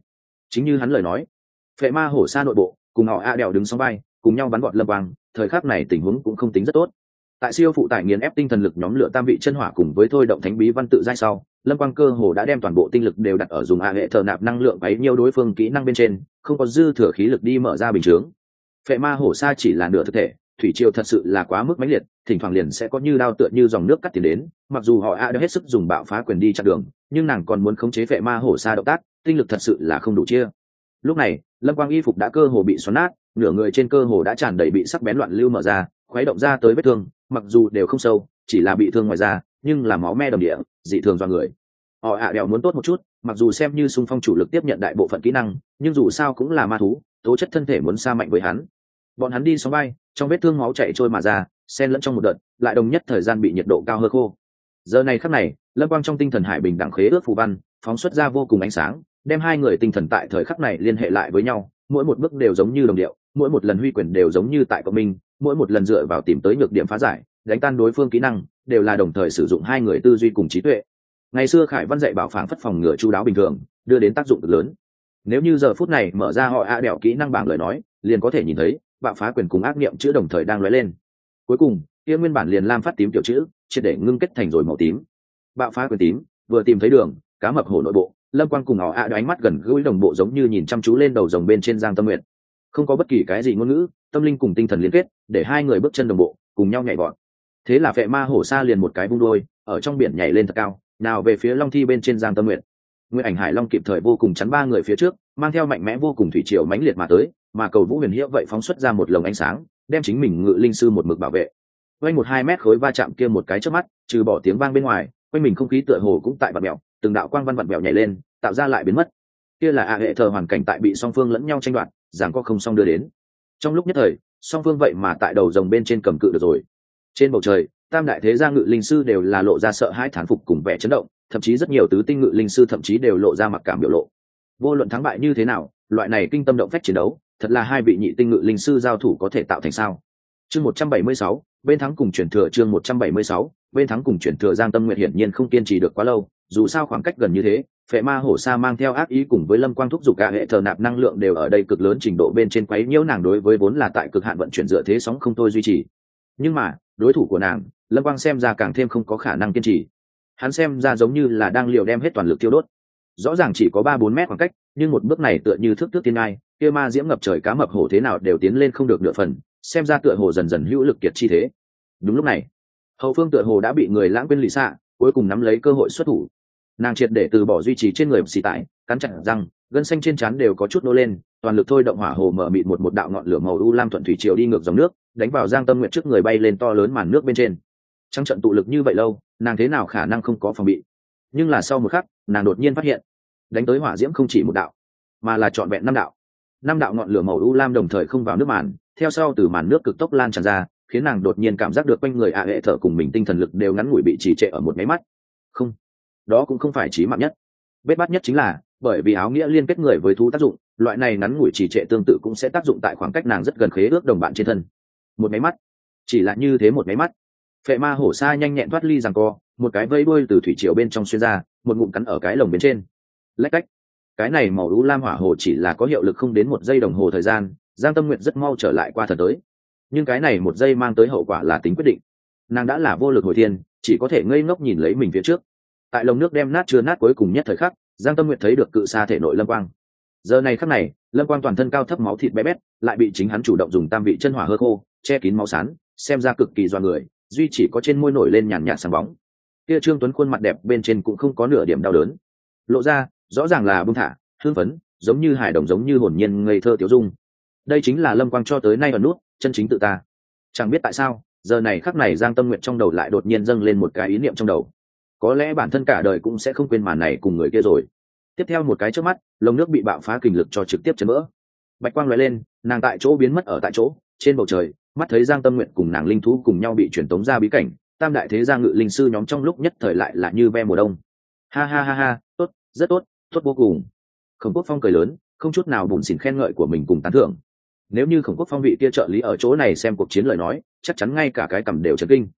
Chính như hắn lời nói, phệ ma hổ xa nội bộ cùng họ đèo đứng song vai cùng nhau bắn gọn lâm quang, thời khắc này tình huống cũng không tính rất tốt. Tại siêu phụ tải nghiền ép tinh thần lực nhóm lửa tam vị chân hỏa cùng với thôi động thánh bí văn tự giai sau, lâm quang cơ hồ đã đem toàn bộ tinh lực đều đặt ở dùng hệ thờ nạp năng lượng bấy nhiêu đối phương kỹ năng bên trên, không có dư thừa khí lực đi mở ra bình chướng. Phệ ma hổ sa chỉ là nửa thực thể, thủy triều thật sự là quá mức mãnh liệt, thỉnh thoảng liền sẽ có như đao tựa như dòng nước cắt tiền đến, mặc dù họ đã hết sức dùng bạo phá quyền đi chặn đường, nhưng nàng còn muốn khống chế phệ ma hổ sa động tác, tinh lực thật sự là không đủ chia. Lúc này lâm quang y phục đã cơ hồ bị xoắn nát, nửa người trên cơ hồ đã tràn đầy bị sắc bén loạn lưu mở ra, khuấy động ra tới vết thương, mặc dù đều không sâu, chỉ là bị thương ngoài da, nhưng là máu me đầm địa, dị thường do người. Họ đèo muốn tốt một chút, mặc dù xem như xung phong chủ lực tiếp nhận đại bộ phận kỹ năng, nhưng dù sao cũng là ma thú, tố chất thân thể muốn xa mạnh với hắn. Bọn hắn đi sóng bay, trong vết thương máu chảy trôi mà ra, xen lẫn trong một đợt, lại đồng nhất thời gian bị nhiệt độ cao hơn khô. Giờ này khắc này, lâm quang trong tinh thần hải bình đẳng khế ước phù văn, phóng xuất ra vô cùng ánh sáng, đem hai người tinh thần tại thời khắc này liên hệ lại với nhau, mỗi một bước đều giống như đồng điệu, mỗi một lần huy quyền đều giống như tại cộng minh, mỗi một lần dựa vào tìm tới nhược điểm phá giải, đánh tan đối phương kỹ năng, đều là đồng thời sử dụng hai người tư duy cùng trí tuệ. Ngày xưa Khải Văn dạy bảo phảng phất phòng ngừa chu đáo bình thường, đưa đến tác dụng cực lớn. Nếu như giờ phút này mở ra họ đèo kỹ năng bảng lời nói, liền có thể nhìn thấy bạo phá quyền cùng ác niệm chữ đồng thời đang lóe lên. Cuối cùng, kia nguyên bản liền lam phát tím tiểu chữ, triệt để ngưng kết thành rồi màu tím. Bạo phá quyền tím, vừa tìm thấy đường, cá mập hổ nội bộ, lâm quang cùng họ ánh mắt gần gũi đồng bộ giống như nhìn chăm chú lên đầu rồng bên trên Giang Tâm Nguyệt. Không có bất kỳ cái gì ngôn ngữ, tâm linh cùng tinh thần liên kết, để hai người bước chân đồng bộ, cùng nhau nhảy vọt. Thế là phệ ma hổ sa liền một cái vung đôi, ở trong biển nhảy lên thật cao, nào về phía long thi bên trên Giang Tâm Nguyệt. Nguyên ảnh hải long kịp thời vô cùng chắn ba người phía trước, mang theo mạnh mẽ vô cùng thủy triều mãnh liệt mà tới, mà cầu vũ huyền hiễu vậy phóng xuất ra một lồng ánh sáng, đem chính mình ngự linh sư một mực bảo vệ. Quanh 1-2 mét khối va chạm kia một cái chớp mắt, trừ bỏ tiếng vang bên ngoài, quanh mình không khí tựa hồ cũng tại vặn mèo, từng đạo quang văn vặn mèo nhảy lên, tạo ra lại biến mất. Kia là hệ thờ hoàn cảnh tại bị song phương lẫn nhau tranh đoạt, giằng co không xong đưa đến. Trong lúc nhất thời, song phương vậy mà tại đầu rồng bên trên cầm cự được rồi. Trên bầu trời, tam đại thế gia ngự linh sư đều là lộ ra sợ hãi thán phục cùng vẻ chấn động, thậm chí rất nhiều tứ tinh ngự linh sư thậm chí đều lộ ra mặc cảm biểu lộ. Vô luận thắng bại như thế nào, loại này kinh tâm động phách chiến đấu, thật là hai vị nhị tinh ngự linh sư giao thủ có thể tạo thành sao? Chương 176, bên thắng cùng chuyển thừa chương 176, bên thắng cùng chuyển thừa Giang Tâm Nguyệt hiển nhiên không kiên trì được quá lâu, dù sao khoảng cách gần như thế, phệ ma hổ sa mang theo ác ý cùng với lâm quang thúc giục hệ thờ nạp năng lượng đều ở đây cực lớn trình độ bên trên quấy nhiễu nàng đối với vốn là tại cực hạn vận chuyển dựa thế sóng không thôi duy trì. Nhưng mà, đối thủ của nàng, lâm quang xem ra càng thêm không có khả năng kiên trì. Hắn xem ra giống như là đang liều đem hết toàn lực tiêu đốt. Rõ ràng chỉ có 3-4 mét khoảng cách, nhưng một bước này tựa như thước tiên ai, kia ma diễm ngập trời cá mập hổ thế nào đều tiến lên không được nửa phần, xem ra tựa hồ dần dần hữu lực kiệt chi thế. Đúng lúc này, hậu phương tựa hồ đã bị người lãng quên lì xạ, cuối cùng nắm lấy cơ hội xuất thủ. Nàng triệt để từ bỏ duy trì trên người xì tải, cắn chặt răng, gân xanh trên trán đều có chút nô lên, toàn lực thôi động hỏa hồ mở mịt một đạo ngọn lửa màu u lam thuận thủy triều đi ngược dòng nước, đánh vào Giang Tâm Nguyệt trước người bay lên to lớn màn nước bên trên. Trong trận tụ lực như vậy lâu, nàng thế nào khả năng không có phòng bị? Nhưng là sau một khắc, nàng đột nhiên phát hiện, đánh tới hỏa diễm không chỉ một đạo, mà là trọn vẹn 5 đạo. 5 đạo ngọn lửa màu u lam đồng thời không vào nước màn, theo sau từ màn nước cực tốc lan tràn ra, khiến nàng đột nhiên cảm giác được quanh người hệ thở cùng mình tinh thần lực đều ngắn ngủi bị trì trệ ở một máy mắt. Không, đó cũng không phải chí mạng nhất. Bết bát nhất chính là, bởi vì áo nghĩa liên kết người với thú tác dụng, loại này ngắn ngủi trì trệ tương tự cũng sẽ tác dụng tại khoảng cách nàng rất gần khế ước đồng bạn trên thân. Một máy mắt, chỉ là như thế một máy mắt, phệ ma hổ sa nhanh nhẹn thoát ly giằng co, một cái vây đuôi từ thủy triều bên trong xuyên ra, một ngụm cắn ở cái lồng bên trên. Lách cách, cái này màu u lam hỏa hồ chỉ là có hiệu lực không đến 1 giây đồng hồ thời gian, Giang Tâm Nguyệt rất mau trở lại qua thần tới. Nhưng cái này 1 giây mang tới hậu quả là tính quyết định. Nàng đã là vô lực hồi thiên, chỉ có thể ngây ngốc nhìn lấy mình phía trước. Tại lồng nước đem nát chưa nát cuối cùng nhất thời khắc, Giang Tâm Nguyệt thấy được cự xa thể nội lâm quang. Giờ này khắc này, lâm quang toàn thân cao thấp máu thịt bé bét, lại bị chính hắn chủ động dùng tam vị chân hỏa hơ khô, che kín máu sán, xem ra cực kỳ doa người, duy chỉ có trên môi nổi lên nhàn nhạt sáng bóng. Kia Trương Tuấn khuôn mặt đẹp bên trên cũng không có nửa điểm đau đớn, lộ ra rõ ràng là buông thả, hưng phấn, giống như hài đồng giống như hồn nhiên ngây thơ tiểu dung. Đây chính là lâm quang cho tới nay ở nút, chân chính tự ta. Chẳng biết tại sao, giờ này khắc này Giang Tâm Nguyệt trong đầu lại đột nhiên dâng lên một cái ý niệm trong đầu. Có lẽ bản thân cả đời cũng sẽ không quên màn này cùng người kia rồi. Tiếp theo một cái trước mắt, lồng nước bị bạo phá kình lực cho trực tiếp chấn vỡ. Bạch quang lóe lên, nàng tại chỗ biến mất ở tại chỗ, trên bầu trời, mắt thấy Giang Tâm Nguyệt cùng nàng linh thú cùng nhau bị truyền tống ra bí cảnh, tam đại thế gia ngự linh sư nhóm trong lúc nhất thời lại là như ve mùa đông. Ha ha ha ha, tốt, rất tốt, tốt vô cùng. Khổng Quốc Phong cười lớn, không chút nào bùn xỉn khen ngợi của mình cùng tán thưởng. Nếu như Khổng Quốc Phong vị kia trợ lý ở chỗ này xem cuộc chiến lời nói, chắc chắn ngay cả cái cằm đều chấn kinh.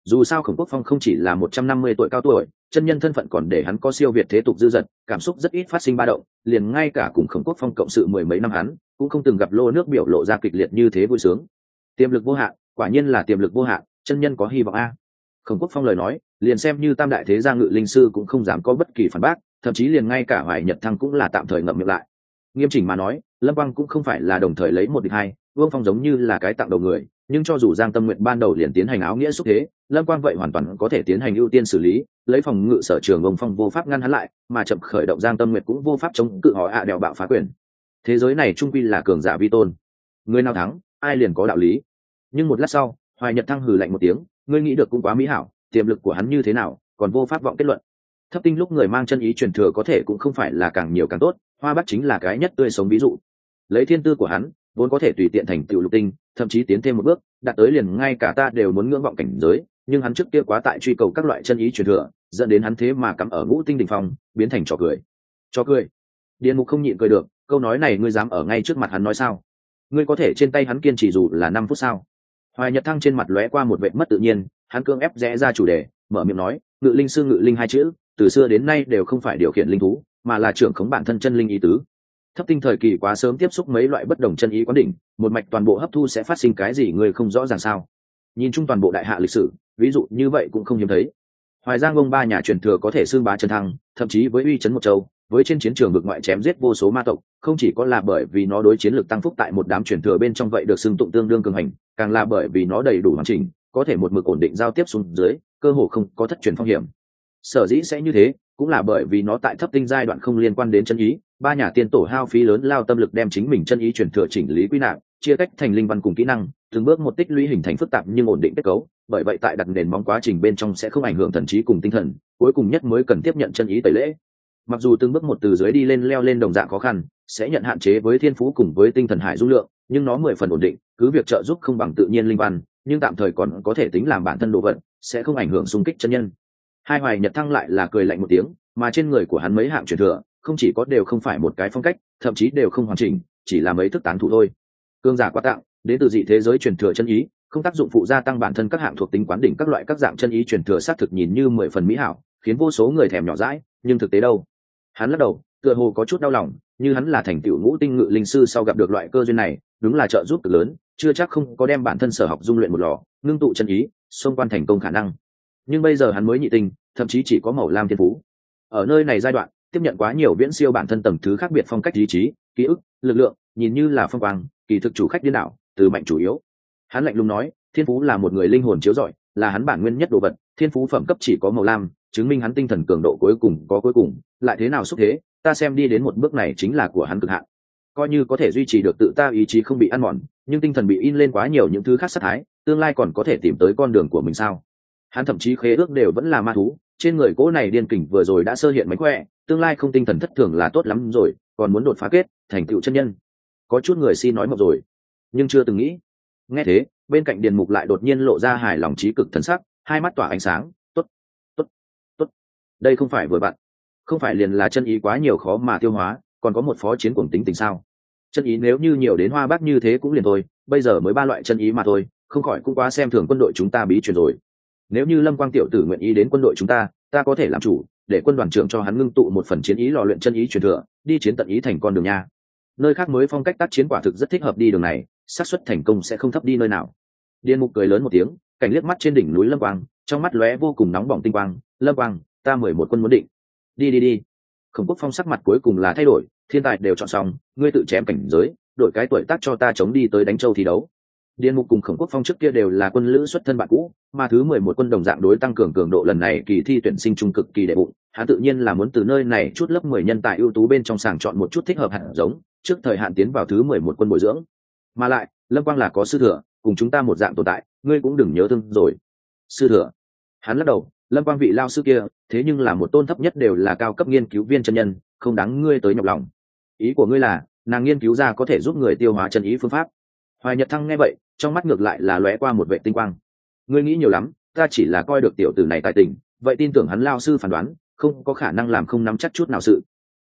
Dù sao Khổng Quốc Phong không chỉ là 150 tuổi cao tuổi, chân nhân thân phận còn để hắn có siêu việt thế tục dư dật, cảm xúc rất ít phát sinh ba động, liền ngay cả cùng Khổng Quốc Phong cộng sự mười mấy năm hắn, cũng không từng gặp lô nước biểu lộ ra kịch liệt như thế vui sướng. Tiềm lực vô hạn, quả nhiên là tiềm lực vô hạn, chân nhân có hy vọng a. Khổng Quốc Phong lời nói, liền xem như tam đại thế gia ngự linh sư cũng không dám có bất kỳ phản bác, thậm chí liền ngay cả Hoài Nhật Thăng cũng là tạm thời ngậm miệng lại. Nghiêm chỉnh mà nói, Lâm Quang cũng không phải là đồng thời lấy một địch hai, Vương Phong giống như là cái tặng đầu người, nhưng cho dù Giang Tâm Nguyện ban đầu liền tiến hành áo nghĩa xúc thế, Lâm Quang vậy hoàn toàn có thể tiến hành ưu tiên xử lý, lấy phòng ngự sở trường Vương Phong vô pháp ngăn hắn lại, mà chậm khởi động Giang Tâm Nguyện cũng vô pháp chống cự họ đèo bạo phá quyền. Thế giới này trung quy là cường giả vi tôn, người nào thắng, ai liền có đạo lý. Nhưng một lát sau, Hoài Nhật Thăng hừ lạnh một tiếng, ngươi nghĩ được cũng quá mỹ hảo, tiềm lực của hắn như thế nào, còn vô pháp vọng kết luận. Thấp tinh lúc người mang chân ý truyền thừa có thể cũng không phải là càng nhiều càng tốt, Hoa Bắc chính là cái nhất tươi sống ví dụ. Lấy thiên tư của hắn, vốn có thể tùy tiện thành tựu lục tinh, thậm chí tiến thêm một bước, đạt tới liền ngay cả ta đều muốn ngưỡng vọng cảnh giới, nhưng hắn trước kia quá tại truy cầu các loại chân ý truyền thừa, dẫn đến hắn thế mà cắm ở ngũ tinh đỉnh phong, biến thành trò cười. Trò cười. Điền Mục không nhịn cười được, câu nói này ngươi dám ở ngay trước mặt hắn nói sao? Ngươi có thể trên tay hắn kiên trì dù là 5 phút sao? Hoài Nhật Thăng trên mặt lóe qua một vệt mất tự nhiên, hắn cương ép rẽ ra chủ đề, mở miệng nói, ngự linh sư ngự linh hai chữ, từ xưa đến nay đều không phải điều khiển linh thú, mà là trưởng khống bản thân chân linh ý tứ. Thấp tinh thời kỳ quá sớm tiếp xúc mấy loại bất đồng chân ý quán đỉnh, một mạch toàn bộ hấp thu sẽ phát sinh cái gì người không rõ ràng sao? Nhìn chung toàn bộ đại hạ lịch sử, ví dụ như vậy cũng không hiếm thấy. Hoài Giang ông ba nhà truyền thừa có thể xưng bá chân thăng, thậm chí với uy chấn một châu, với trên chiến trường vực ngoại chém giết vô số ma tộc, không chỉ có là bởi vì nó đối chiến lược tăng phúc tại một đám truyền thừa bên trong vậy được xưng tụng tương đương cường hành, càng là bởi vì nó đầy đủ hoàn chỉnh, có thể một mực ổn định giao tiếp xuống dưới, cơ hồ không có thất truyền phong hiểm. Sở dĩ sẽ như thế, cũng là bởi vì nó tại thấp tinh giai đoạn không liên quan đến chân ý, ba nhà tiên tổ hao phí lớn lao tâm lực đem chính mình chân ý truyền thừa chỉnh lý quy nạp, chia cách thành linh văn cùng kỹ năng, từng bước một tích lũy hình thành phức tạp nhưng ổn định kết cấu, bởi vậy tại đặt nền móng quá trình bên trong sẽ không ảnh hưởng thần trí cùng tinh thần, cuối cùng nhất mới cần tiếp nhận chân ý tẩy lễ. Mặc dù từng bước một từ dưới đi lên leo lên đồng dạng khó khăn, sẽ nhận hạn chế với thiên phú cùng với tinh thần hải dung lượng, nhưng nó 10 phần ổn định, cứ việc trợ giúp không bằng tự nhiên linh văn, nhưng tạm thời còn có thể tính làm bản thân đồ vật, sẽ không ảnh hưởng xung kích chân nhân. Hai Hoài Nhật Thăng lại là cười lạnh một tiếng, mà trên người của hắn mấy hạng truyền thừa, không chỉ có đều không phải một cái phong cách, thậm chí đều không hoàn chỉnh, chỉ là mấy thức tán thủ thôi. Cương giả quá tặng, đến từ dị thế giới truyền thừa chân ý, không tác dụng phụ gia tăng bản thân các hạng thuộc tính quán đỉnh các loại các dạng chân ý truyền thừa xác thực nhìn như 10 phần mỹ hảo, khiến vô số người thèm nhỏ dãi, nhưng thực tế đâu? Hắn lắc đầu, tựa hồ có chút đau lòng, như hắn là thành tựu ngũ tinh ngự linh sư sau gặp được loại cơ duyên này, đúng là trợ giúp cực lớn, chưa chắc không có đem bản thân sở học dung luyện một lò, ngưng tụ chân ý, xông quan thành công khả năng. Nhưng bây giờ hắn mới nhị tinh, thậm chí chỉ có màu lam thiên phú. Ở nơi này giai đoạn, tiếp nhận quá nhiều viễn siêu bản thân tầng thứ khác biệt phong cách ý chí, ký ức, lực lượng, nhìn như là phong quang, kỳ thực chủ khách điên đảo, từ mạnh chủ yếu. Hắn lạnh lùng nói, thiên phú là một người linh hồn chiếu rọi, là hắn bản nguyên nhất đồ vật, thiên phú phẩm cấp chỉ có màu lam, chứng minh hắn tinh thần cường độ cuối cùng có cuối cùng, lại thế nào xúc thế, ta xem đi đến một bước này chính là của hắn cực hạn. Coi như có thể duy trì được tự ta ý chí không bị ăn mòn, nhưng tinh thần bị in lên quá nhiều những thứ khác sát thái, tương lai còn có thể tìm tới con đường của mình sao? Hắn thậm chí khế ước đều vẫn là ma thú, trên người cỗ này điên kình vừa rồi đã sơ hiện mánh khỏe, tương lai không tinh thần thất thường là tốt lắm rồi, còn muốn đột phá kết thành tựu chân nhân. Có chút người xin nói mộng rồi, nhưng chưa từng nghĩ. Nghe thế, bên cạnh Điền Mục lại đột nhiên lộ ra hài lòng trí cực thần sắc, hai mắt tỏa ánh sáng, tốt, tốt, tốt. Đây không phải vừa bạn, không phải liền là chân ý quá nhiều khó mà tiêu hóa, còn có một phó chiến cuồng tính tình sao? Chân ý nếu như nhiều đến Hoa Bắc như thế cũng liền thôi, bây giờ mới 3 loại chân ý mà thôi, không khỏi cũng quá xem thường quân đội chúng ta bí truyền rồi. Nếu như Lâm Quang tiểu tử nguyện ý đến quân đội chúng ta có thể làm chủ, để quân đoàn trưởng cho hắn ngưng tụ một phần chiến ý lò luyện chân ý truyền thừa, đi chiến tận ý thành con đường nha. Nơi khác mới phong cách tác chiến quả thực rất thích hợp đi đường này, xác suất thành công sẽ không thấp đi nơi nào. Điền Mục cười lớn một tiếng, cảnh liếc mắt trên đỉnh núi Lâm Quang, trong mắt lóe vô cùng nóng bỏng tinh quang, Lâm Quang, ta 11 quân muốn định. Đi. Khổng Quốc Phong sắc mặt cuối cùng là thay đổi, thiên tài đều chọn xong, ngươi tự chém cảnh giới, đổi cái tuổi tác cho ta chống đi tới đánh châu thi đấu. Điền Mục cùng Khổng Quốc Phong trước kia đều là quân lữ xuất thân bạn cũ, mà thứ 11 quân đồng dạng đối tăng cường cường độ lần này kỳ thi tuyển sinh trung cực kỳ đệ bụng, hắn tự nhiên là muốn từ nơi này chút lớp 10 nhân tài ưu tú bên trong sàng chọn một chút thích hợp hạt giống, trước thời hạn tiến vào thứ 11 quân bồi dưỡng. Mà lại, Lâm Quang là có sư thừa, cùng chúng ta một dạng tồn tại, ngươi cũng đừng nhớ thương rồi. Sư thừa? Hắn lắc đầu, Lâm Quang vị lao sư kia, thế nhưng là một tôn thấp nhất đều là cao cấp nghiên cứu viên chân nhân, không đáng ngươi tới nhọc lòng. Ý của ngươi là, nàng nghiên cứu ra có thể giúp người tiêu hóa chân ý phương pháp. Hoài Nhật Thăng nghe vậy, trong mắt ngược lại là lóe qua một vệ tinh quang. Ngươi nghĩ nhiều lắm, ta chỉ là coi được tiểu tử này tài tình, vậy tin tưởng hắn lao sư phán đoán, không có khả năng làm không nắm chắc chút nào sự.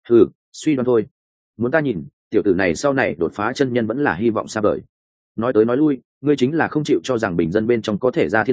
Suy đoán thôi. Muốn ta nhìn, tiểu tử này sau này đột phá chân nhân vẫn là hy vọng xa vời. Nói tới nói lui, ngươi chính là không chịu cho rằng bình dân bên trong có thể ra thiên tài,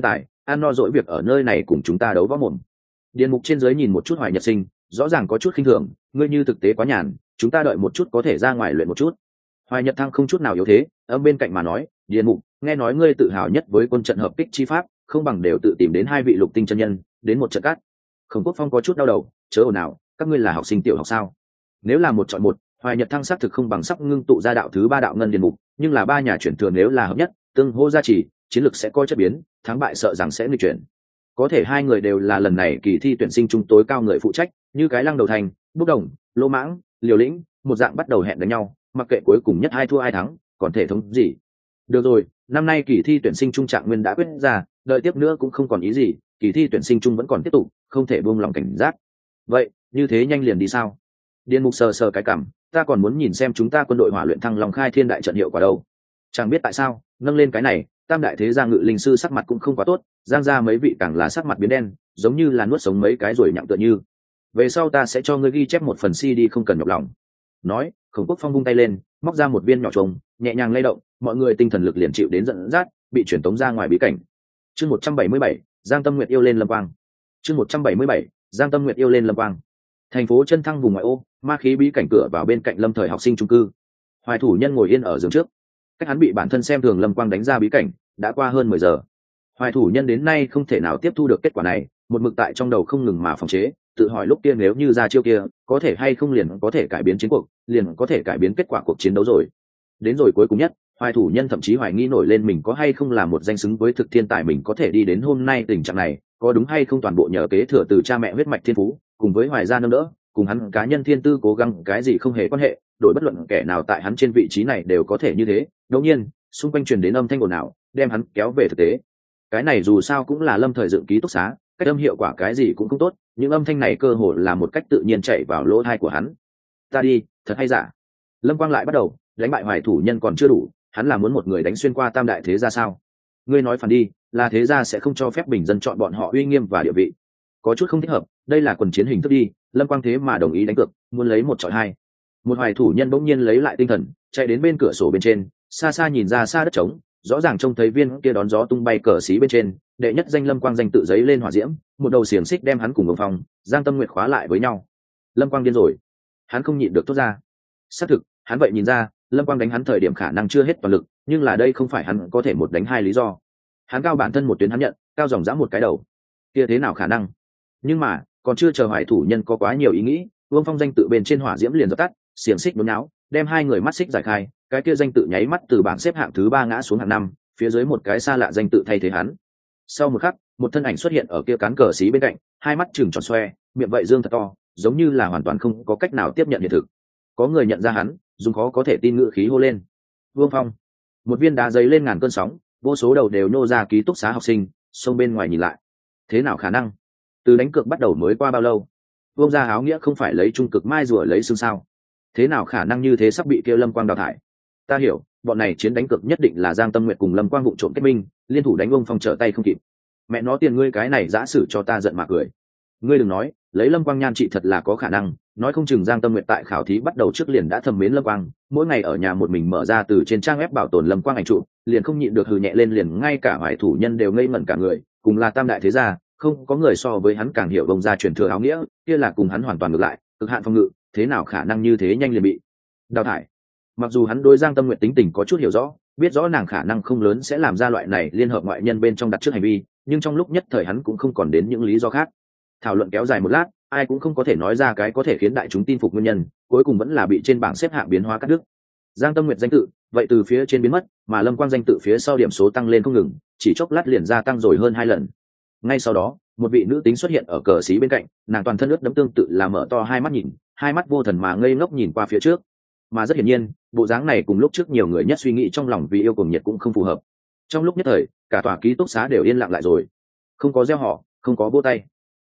ăn no dỗi việc ở nơi này cùng chúng ta đấu võ mồm. Điền Mục trên dưới nhìn một chút Hoài Nhật Sinh, rõ ràng có chút khinh thường, ngươi như thực tế quá nhàn, chúng ta đợi một chút có thể ra ngoài luyện một chút. Hoài Nhật Thăng không chút nào yếu thế, âm bên cạnh mà nói, Điền Mục, nghe nói ngươi tự hào nhất với quân trận hợp kích chi pháp, không bằng đều tự tìm đến hai vị lục tinh chân nhân, đến một trận cát. Khổng Quốc Phong có chút đau đầu, chớ ồn ào, các ngươi là học sinh tiểu học sao? Nếu là một chọn một, Hoài Nhật Thăng xác thực không bằng sắp ngưng tụ ra đạo thứ ba đạo ngân Điền Mục, nhưng là ba nhà chuyển thừa nếu là hợp nhất, tương hô gia trì, chiến lược sẽ coi chất biến, thắng bại sợ rằng sẽ nghịch chuyển. Có thể hai người đều là lần này kỳ thi tuyển sinh trung tối cao người phụ trách, như cái lăng đầu thành, bốc đồng, lô mãng, liều lĩnh, một dạng bắt đầu hẹn đánh nhau, mặc kệ cuối cùng nhất hai thua ai thắng, còn thể thống gì. Được rồi, năm nay kỳ thi tuyển sinh trung trạng nguyên đã quyết ra, đợi tiếp nữa cũng không còn ý gì, kỳ thi tuyển sinh trung vẫn còn tiếp tục, không thể buông lòng cảnh giác. Vậy, như thế nhanh liền đi sao? Điền Mục sờ sờ cái cằm, ta còn muốn nhìn xem chúng ta quân đội hỏa luyện thăng long khai thiên đại trận hiệu quả đâu. Chẳng biết tại sao, nâng lên cái này, tam đại thế gia ngự linh sư sắc mặt cũng không quá tốt, giang ra mấy vị càng là sắc mặt biến đen, giống như là nuốt sống mấy cái rồi nhặng tựa như. Về sau ta sẽ cho ngươi ghi chép một phần CD không cần nhọc lòng. Nói, Khổng Quốc Phong vung tay lên, móc ra một viên nhỏ trùng, nhẹ nhàng lay động, mọi người tinh thần lực liền chịu đến dẫn dắt, bị chuyển tống ra ngoài bí cảnh. Chương 177, Giang Tâm Nguyệt yêu lên lâm quang. Chương 177, Giang Tâm Nguyệt yêu lên lâm quang. Thành phố Chân Thăng vùng ngoại ô, ma khí bí cảnh cửa vào bên cạnh lâm thời học sinh chung cư. Hoài Thủ Nhân ngồi yên ở giường trước, cách hắn bị bản thân xem thường lâm quang đánh ra bí cảnh, đã qua hơn 10 giờ. Hoài Thủ Nhân đến nay không thể nào tiếp thu được kết quả này, một mực tại trong đầu không ngừng mà phòng chế, tự hỏi lúc kia nếu như ra chiêu kia, có thể hay không liền có thể cải biến chiến cuộc, liền có thể cải biến kết quả cuộc chiến đấu rồi. Đến rồi cuối cùng nhất, Hoài Thủ Nhân thậm chí hoài nghi nổi lên mình có hay không là một danh xứng với thực thiên tài, mình có thể đi đến hôm nay tình trạng này, có đúng hay không toàn bộ nhờ kế thừa từ cha mẹ huyết mạch thiên phú, cùng với Hoài gia nâng đỡ, cùng hắn cá nhân thiên tư cố gắng cái gì không hề quan hệ, đổi bất luận kẻ nào tại hắn trên vị trí này đều có thể như thế. Đột nhiên, xung quanh truyền đến âm thanh ồn ào, đem hắn kéo về thực tế. Cái này dù sao cũng là lâm thời dựng ký túc xá, cách âm hiệu quả cái gì cũng không tốt, những âm thanh này cơ hồ là một cách tự nhiên chạy vào lỗ tai của hắn. Ta đi, thật hay giả? Lâm Quang lại bắt đầu, đánh bại Hoài Thủ Nhân còn chưa đủ, hắn là muốn một người đánh xuyên qua tam đại thế gia sao? Ngươi nói phản đi, là thế gia sẽ không cho phép bình dân chọn bọn họ uy nghiêm và địa vị. Có chút không thích hợp, đây là quần chiến hình thức đi, Lâm Quang thế mà đồng ý đánh cược, muốn lấy một chọi hai. Một Hoài Thủ Nhân bỗng nhiên lấy lại tinh thần, chạy đến bên cửa sổ bên trên, xa xa nhìn ra xa đất trống, rõ ràng trông thấy viên kia đón gió tung bay cờ xí bên trên, đệ nhất danh Lâm Quang danh tự giấy lên hỏa diễm, một đầu xiềng xích đem hắn cùng ông Phong, Giang Tâm Nguyệt khóa lại với nhau. Lâm Quang điên rồi, hắn không nhịn được thốt ra. Xác thực, hắn vậy nhìn ra, Lâm Quang đánh hắn thời điểm khả năng chưa hết toàn lực, nhưng là đây không phải hắn có thể một đánh hai lý do. Hắn cao bản thân một tuyến hắn nhận, cao dòng dã một cái đầu, kia thế nào khả năng? Nhưng mà, còn chưa chờ Hoài Thủ Nhân có quá nhiều ý nghĩ, Vương Phong danh tự bên trên hỏa diễm liền dập tắt, xiềng xích nhốn nháo, đem hai người mắt xích giải khai, cái kia danh tự nháy mắt từ bảng xếp hạng thứ 3 ngã xuống hạng 5, phía dưới một cái xa lạ danh tự thay thế hắn. Sau một khắc, một thân ảnh xuất hiện ở kia cán cờ xí bên cạnh, hai mắt trừng tròn xoe, miệng vậy dương thật to, giống như là hoàn toàn không có cách nào tiếp nhận hiện thực. Có người nhận ra hắn, dùng khó có thể tin ngữ khí hô lên: Vương Phong! Một viên đá giấy lên ngàn cơn sóng, vô số đầu đều nô ra ký túc xá học sinh, xông bên ngoài nhìn lại. Thế nào khả năng? Từ đánh cược bắt đầu mới qua bao lâu? Vương gia áo nghĩa không phải lấy trung cực mai rùa lấy xương sao? Thế nào khả năng như thế sắp bị kêu Lâm Quang đào thải? Ta hiểu, bọn này chiến đánh cược nhất định là Giang Tâm Nguyệt cùng Lâm Quang vụng trộm kết minh, liên thủ đánh Vương Phong trở tay không kịp. Mẹ nó tiền ngươi cái này giã sử cho ta giận mà cười. Ngươi đừng nói, lấy Lâm Quang nhan trị thật là có khả năng, nói không chừng Giang Tâm Nguyệt tại khảo thí bắt đầu trước liền đã thầm mến Lâm Quang, mỗi ngày ở nhà một mình mở ra từ trên trang web bảo tồn Lâm Quang ảnh chụp, liền không nhịn được hừ nhẹ lên, liền ngay cả Hoài Thủ Nhân đều ngây ngẩn cả người, cùng là tam đại thế gia, không có người so với hắn càng hiểu Vương gia truyền thừa áo nghĩa, kia là cùng hắn hoàn toàn ngược lại, cực hạn phòng ngự, thế nào khả năng như thế nhanh liền bị đào thải. Mặc dù hắn đối Giang Tâm Nguyệt tính tình có chút hiểu rõ, biết rõ nàng khả năng không lớn sẽ làm ra loại này liên hợp ngoại nhân bên trong đặt trước hành vi, nhưng trong lúc nhất thời hắn cũng không còn đến những lý do khác. Thảo luận kéo dài một lát, ai cũng không có thể nói ra cái có thể khiến đại chúng tin phục nguyên nhân, cuối cùng vẫn là bị trên bảng xếp hạng biến hóa cắt đứt. Giang Tâm Nguyệt danh tự, vậy từ phía trên biến mất, mà Lâm Quang danh tự phía sau điểm số tăng lên không ngừng, chỉ chốc lát liền gia tăng rồi hơn 2 lần. Ngay sau đó, một vị nữ tính xuất hiện ở cờ xí bên cạnh, nàng toàn thân ướt đẫm tương tự là mở to hai mắt nhìn, hai mắt vô thần mà ngây ngốc nhìn qua phía trước. Mà rất hiển nhiên, bộ dáng này cùng lúc trước nhiều người nhất suy nghĩ trong lòng vì yêu cùng nhiệt cũng không phù hợp. Trong lúc nhất thời, cả tòa ký túc xá đều yên lặng lại rồi. Không có reo hò, không có vỗ tay,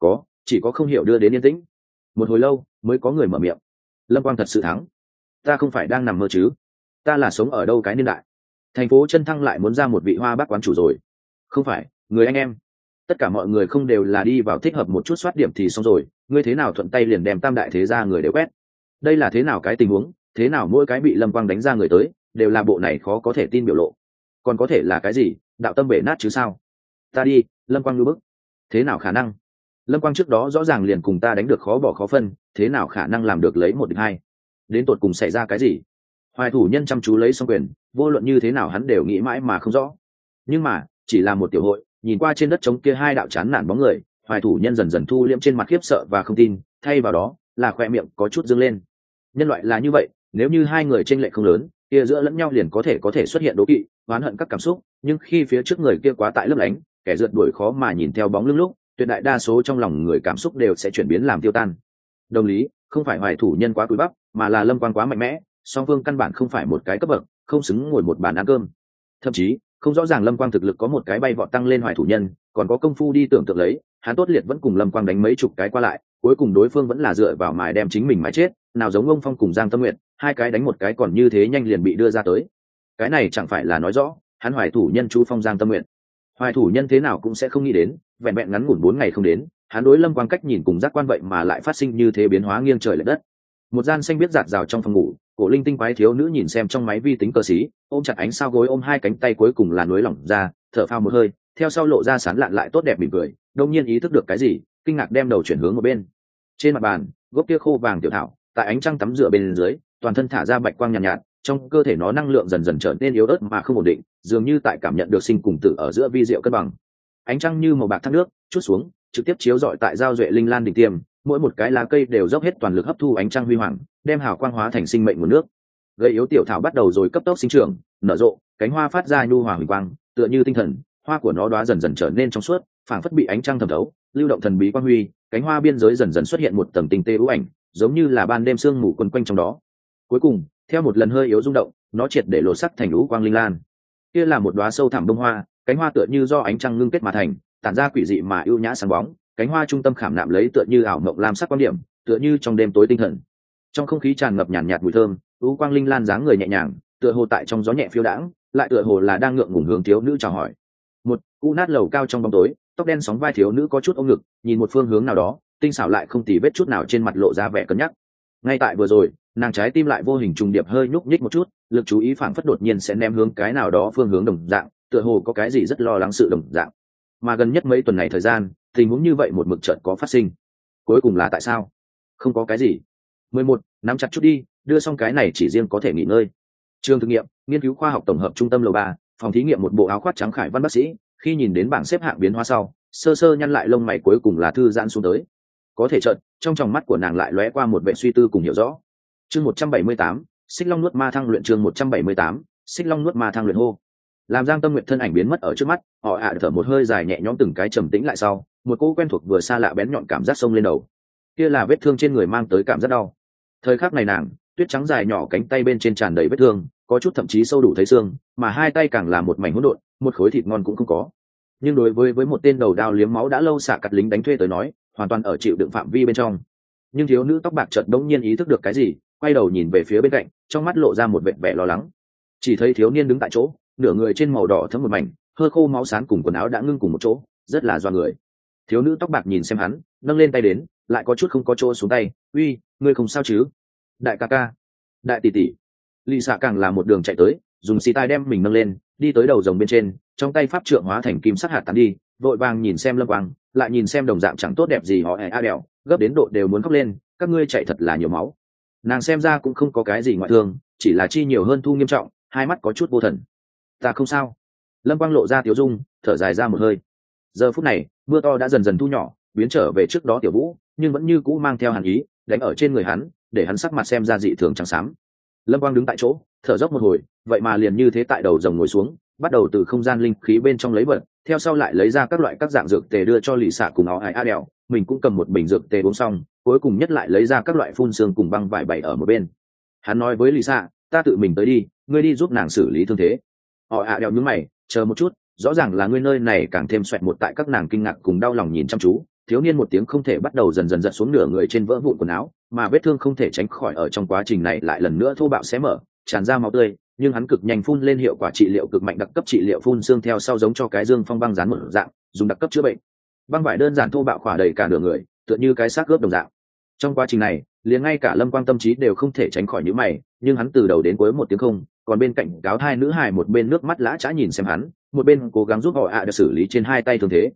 chỉ có không hiểu đưa đến yên tĩnh. Một hồi lâu mới có người mở miệng: Lâm Quang thật sự thắng. Ta không phải đang nằm mơ chứ? Ta là sống ở đâu cái niên đại? Thành phố Chân Thăng lại muốn ra một vị hoa bác quán chủ rồi. Không phải, người anh em, tất cả mọi người không đều là đi vào thích hợp một chút soát điểm thì xong rồi, ngươi thế nào thuận tay liền đem tam đại thế gia người đều quét? Đây là thế nào cái tình huống? Thế nào mỗi cái bị Lâm Quang đánh ra người tới đều là bộ này khó có thể tin biểu lộ? Còn có thể là cái gì, đạo tâm bể nát chứ sao? Ta đi, Lâm Quang lưu bức. Thế nào khả năng? Lâm Quang trước đó rõ ràng liền cùng ta đánh được khó bỏ khó phân, thế nào khả năng làm được lấy một địch hai? Đến tột cùng xảy ra cái gì? Hoài thủ nhân chăm chú lấy xong quyền, vô luận như thế nào hắn đều nghĩ mãi mà không rõ. Nhưng mà chỉ là một tiểu hội, nhìn qua trên đất trống kia hai đạo chán nản bóng người, Hoài thủ nhân dần dần thu liễm trên mặt khiếp sợ và không tin, thay vào đó là khoe miệng có chút dương lên. Nhân loại là như vậy, nếu như hai người chênh lệch không lớn, kia giữa lẫn nhau liền có thể xuất hiện đố kỵ, oán hận các cảm xúc, nhưng khi phía trước người kia quá tại lấp lánh, kẻ rượt đuổi khó mà nhìn theo bóng lưng lúc, tuyệt đại đa số trong lòng người cảm xúc đều sẽ chuyển biến làm tiêu tan. Đồng lý, không phải Hoài thủ nhân quá cúi bắp, mà là Lâm Quang quá mạnh mẽ, song phương căn bản không phải một cái cấp bậc, không xứng ngồi một bàn ăn cơm. Thậm chí không rõ ràng Lâm Quang thực lực có một cái bay vọt tăng lên Hoài thủ nhân, còn có công phu đi tưởng tượng lấy, hắn tốt liệt vẫn cùng Lâm Quang đánh mấy chục cái qua lại, cuối cùng đối phương vẫn là dựa vào mài đem chính mình mài chết, nào giống ông Phong cùng Giang Tâm Nguyện, hai cái đánh một cái còn như thế nhanh liền bị đưa ra tới. Cái này chẳng phải là nói rõ hắn Hoài thủ nhân chú phong Giang Tâm Nguyện. Hoài thủ nhân thế nào cũng sẽ không nghĩ đến, vẹn vẹn ngắn ngủn 4 ngày không đến, hắn đối Lâm Quang cách nhìn cùng giác quan vậy mà lại phát sinh như thế biến hóa nghiêng trời lệch đất. Một gian xanh biết rạt rào trong phòng ngủ, cổ linh tinh quái thiếu nữ nhìn xem trong máy vi tính cơ sĩ, ôm chặt ánh sao gối, ôm hai cánh tay cuối cùng là núi lỏng ra, thở phào một hơi, theo sau lộ ra sán lạn lại tốt đẹp mỉm cười, đông nhiên ý thức được cái gì, kinh ngạc đem đầu chuyển hướng một bên. Trên mặt bàn, gốc kia khô vàng tiểu thảo, tại ánh trăng tắm rửa bên dưới, toàn thân thả ra bạch quang nhàn nhạt, trong cơ thể nó năng lượng dần dần trở nên yếu ớt mà không ổn định, dường như tại cảm nhận được sinh cùng tử ở giữa vi diệu cân bằng. Ánh trăng như màu bạc thác nước chút xuống, trực tiếp chiếu rọi tại giao duệ linh lan đỉnh tiêm, mỗi một cái lá cây đều dốc hết toàn lực hấp thu ánh trăng huy hoàng, đem hào quang hóa thành sinh mệnh nguồn nước. Gây yếu tiểu thảo bắt đầu rồi cấp tốc sinh trưởng, nở rộ, cánh hoa phát ra nhu hòa huỳnh quang, tựa như tinh thần, hoa của nó đóa dần dần trở nên trong suốt, phảng phất bị ánh trăng thẩm thấu, lưu động thần bí quang huy, cánh hoa biên giới dần dần xuất hiện một tầng tinh tế ưu ảnh, giống như là ban đêm sương mù quấn quanh trong đó. Cuối cùng, theo một lần hơi yếu rung động, nó triệt để lộ sắc thành lũ quang linh lan. Kia là một đóa sâu thẳm bông hoa, cánh hoa tựa như do ánh trăng ngưng kết mà thành, tản ra quỷ dị mà ưu nhã sáng bóng, cánh hoa trung tâm khảm nạm lấy tựa như ảo mộng lam sắc quan điểm, tựa như trong đêm tối tinh thần. Trong không khí tràn ngập nhàn nhạt mùi thơm, lũ quang linh lan dáng người nhẹ nhàng, tựa hồ tại trong gió nhẹ phiêu đãng, lại tựa hồ là đang ngượng ngùng hướng thiếu nữ chào hỏi. Một cũ nát lầu cao trong bóng tối, tóc đen sóng vai thiếu nữ có chút ôm ngực, nhìn một phương hướng nào đó, tinh xảo lại không tì vết chút nào trên mặt lộ ra vẻ cân nhắc. Ngay tại vừa rồi, nàng trái tim lại vô hình trùng điệp hơi nhúc nhích một chút, lực chú ý phảng phất đột nhiên sẽ ném hướng cái nào đó phương hướng đồng dạng, tựa hồ có cái gì rất lo lắng sự đồng dạng. Mà gần nhất mấy tuần này thời gian, tình huống như vậy một mực chợt có phát sinh. Cuối cùng là tại sao? Không có cái gì. 11, nắm chặt chút đi, đưa xong cái này chỉ riêng có thể nghỉ ngơi. Trường thực nghiệm, nghiên cứu khoa học tổng hợp trung tâm lầu 3, phòng thí nghiệm, một bộ áo khoác trắng Khải Văn bác sĩ, khi nhìn đến bảng xếp hạng biến hóa sau, sơ sơ nhăn lại lông mày, cuối cùng là thư giãn xuống tới. Có thể chợt, trong tròng mắt của nàng lại lóe qua một vẻ suy tư cùng hiểu rõ. Chương 178, Xích Long nuốt ma thăng luyện. Chương 178, Xích Long nuốt ma thăng luyện. Hô. Làm Giang Tâm Nguyệt thân ảnh biến mất ở trước mắt, họ thở một hơi dài nhẹ nhõm, từng cái trầm tĩnh lại sau, một cỗ quen thuộc vừa xa lạ bén nhọn cảm giác xông lên đầu. Kia là vết thương trên người mang tới cảm giác đau. Thời khắc này nàng, tuyết trắng dài nhỏ cánh tay bên trên tràn đầy vết thương, có chút thậm chí sâu đủ thấy xương, mà hai tay càng là một mảnh hỗn độn, một khối thịt ngon cũng không có. Nhưng đối với một tên đầu đao liếm máu đã lâu xạ cắt lính đánh thuê tới nói, hoàn toàn ở chịu đựng phạm vi bên trong. Nhưng thiếu nữ tóc bạc chợt đống nhiên ý thức được cái gì, quay đầu nhìn về phía bên cạnh, trong mắt lộ ra một vẻ lo lắng. Chỉ thấy thiếu niên đứng tại chỗ, nửa người trên màu đỏ thấm một mảnh, hơi khô máu sán cùng quần áo đã ngưng cùng một chỗ, rất là doa người. Thiếu nữ tóc bạc nhìn xem hắn, nâng lên tay đến, lại có chút không có chỗ xuống tay. Uy, ngươi không sao chứ? Đại ca ca, đại tỷ tỷ. Lì xạ càng là một đường chạy tới, dùng xì tai đem mình nâng lên, đi tới đầu rồng bên trên, trong tay pháp trượng hóa thành kim sắc hạt tán đi, vội vàng nhìn xem Lâm Quang, lại nhìn xem đồng dạng chẳng tốt đẹp gì họ đèo, gấp đến độ đều muốn khóc lên. Các ngươi chạy thật là nhiều máu. Nàng xem ra cũng không có cái gì ngoại thương, chỉ là chi nhiều hơn thu nghiêm trọng, hai mắt có chút vô thần. Ta không sao. Lâm Quang lộ ra tiểu dung, thở dài ra một hơi. Giờ phút này, mưa to đã dần dần thu nhỏ, biến trở về trước đó tiểu vũ, nhưng vẫn như cũ mang theo hàn ý, đánh ở trên người hắn, để hắn sắc mặt xem ra dị thường trắng xám. Lâm Quang đứng tại chỗ, thở dốc một hồi, vậy mà liền như thế tại đầu rồng ngồi xuống, bắt đầu từ không gian linh khí bên trong lấy vật, theo sau lại lấy ra các loại các dạng dược tề đưa cho lì xạ cùng áo đèo, mình cũng cầm một bình dược tề uống xong, cuối cùng nhất lại lấy ra các loại phun xương cùng băng vải bày ở một bên. Hắn nói với lì xạ, ta tự mình tới đi, ngươi đi giúp nàng xử lý thương thế. Họ đèo nhướng mày, chờ một chút, rõ ràng là ngươi nơi này càng thêm xoẹt một, tại các nàng kinh ngạc cùng đau lòng nhìn chăm chú, thiếu niên một tiếng không thể bắt đầu dần dần giật xuống nửa người trên vỡ vụn quần áo, mà vết thương không thể tránh khỏi ở trong quá trình này lại lần nữa thô bạo xé mở, tràn ra máu tươi, nhưng hắn cực nhanh phun lên hiệu quả trị liệu cực mạnh đặc cấp trị liệu phun xương theo sau giống cho cái dương phong băng dán một dạng, dùng đặc cấp chữa bệnh. Băng vải đơn giản thô bạo khỏa đầy cả nửa người, tựa như cái xác gớp đồng dạng. Trong quá trình này, liền ngay cả Lâm Quang tâm trí đều không thể tránh khỏi nhíu mày, nhưng hắn từ đầu đến cuối một tiếng không, còn bên cạnh cáo thai nữ hài một bên nước mắt lã chã nhìn xem hắn, một bên cố gắng giúp họ được xử lý trên hai tay thương thế.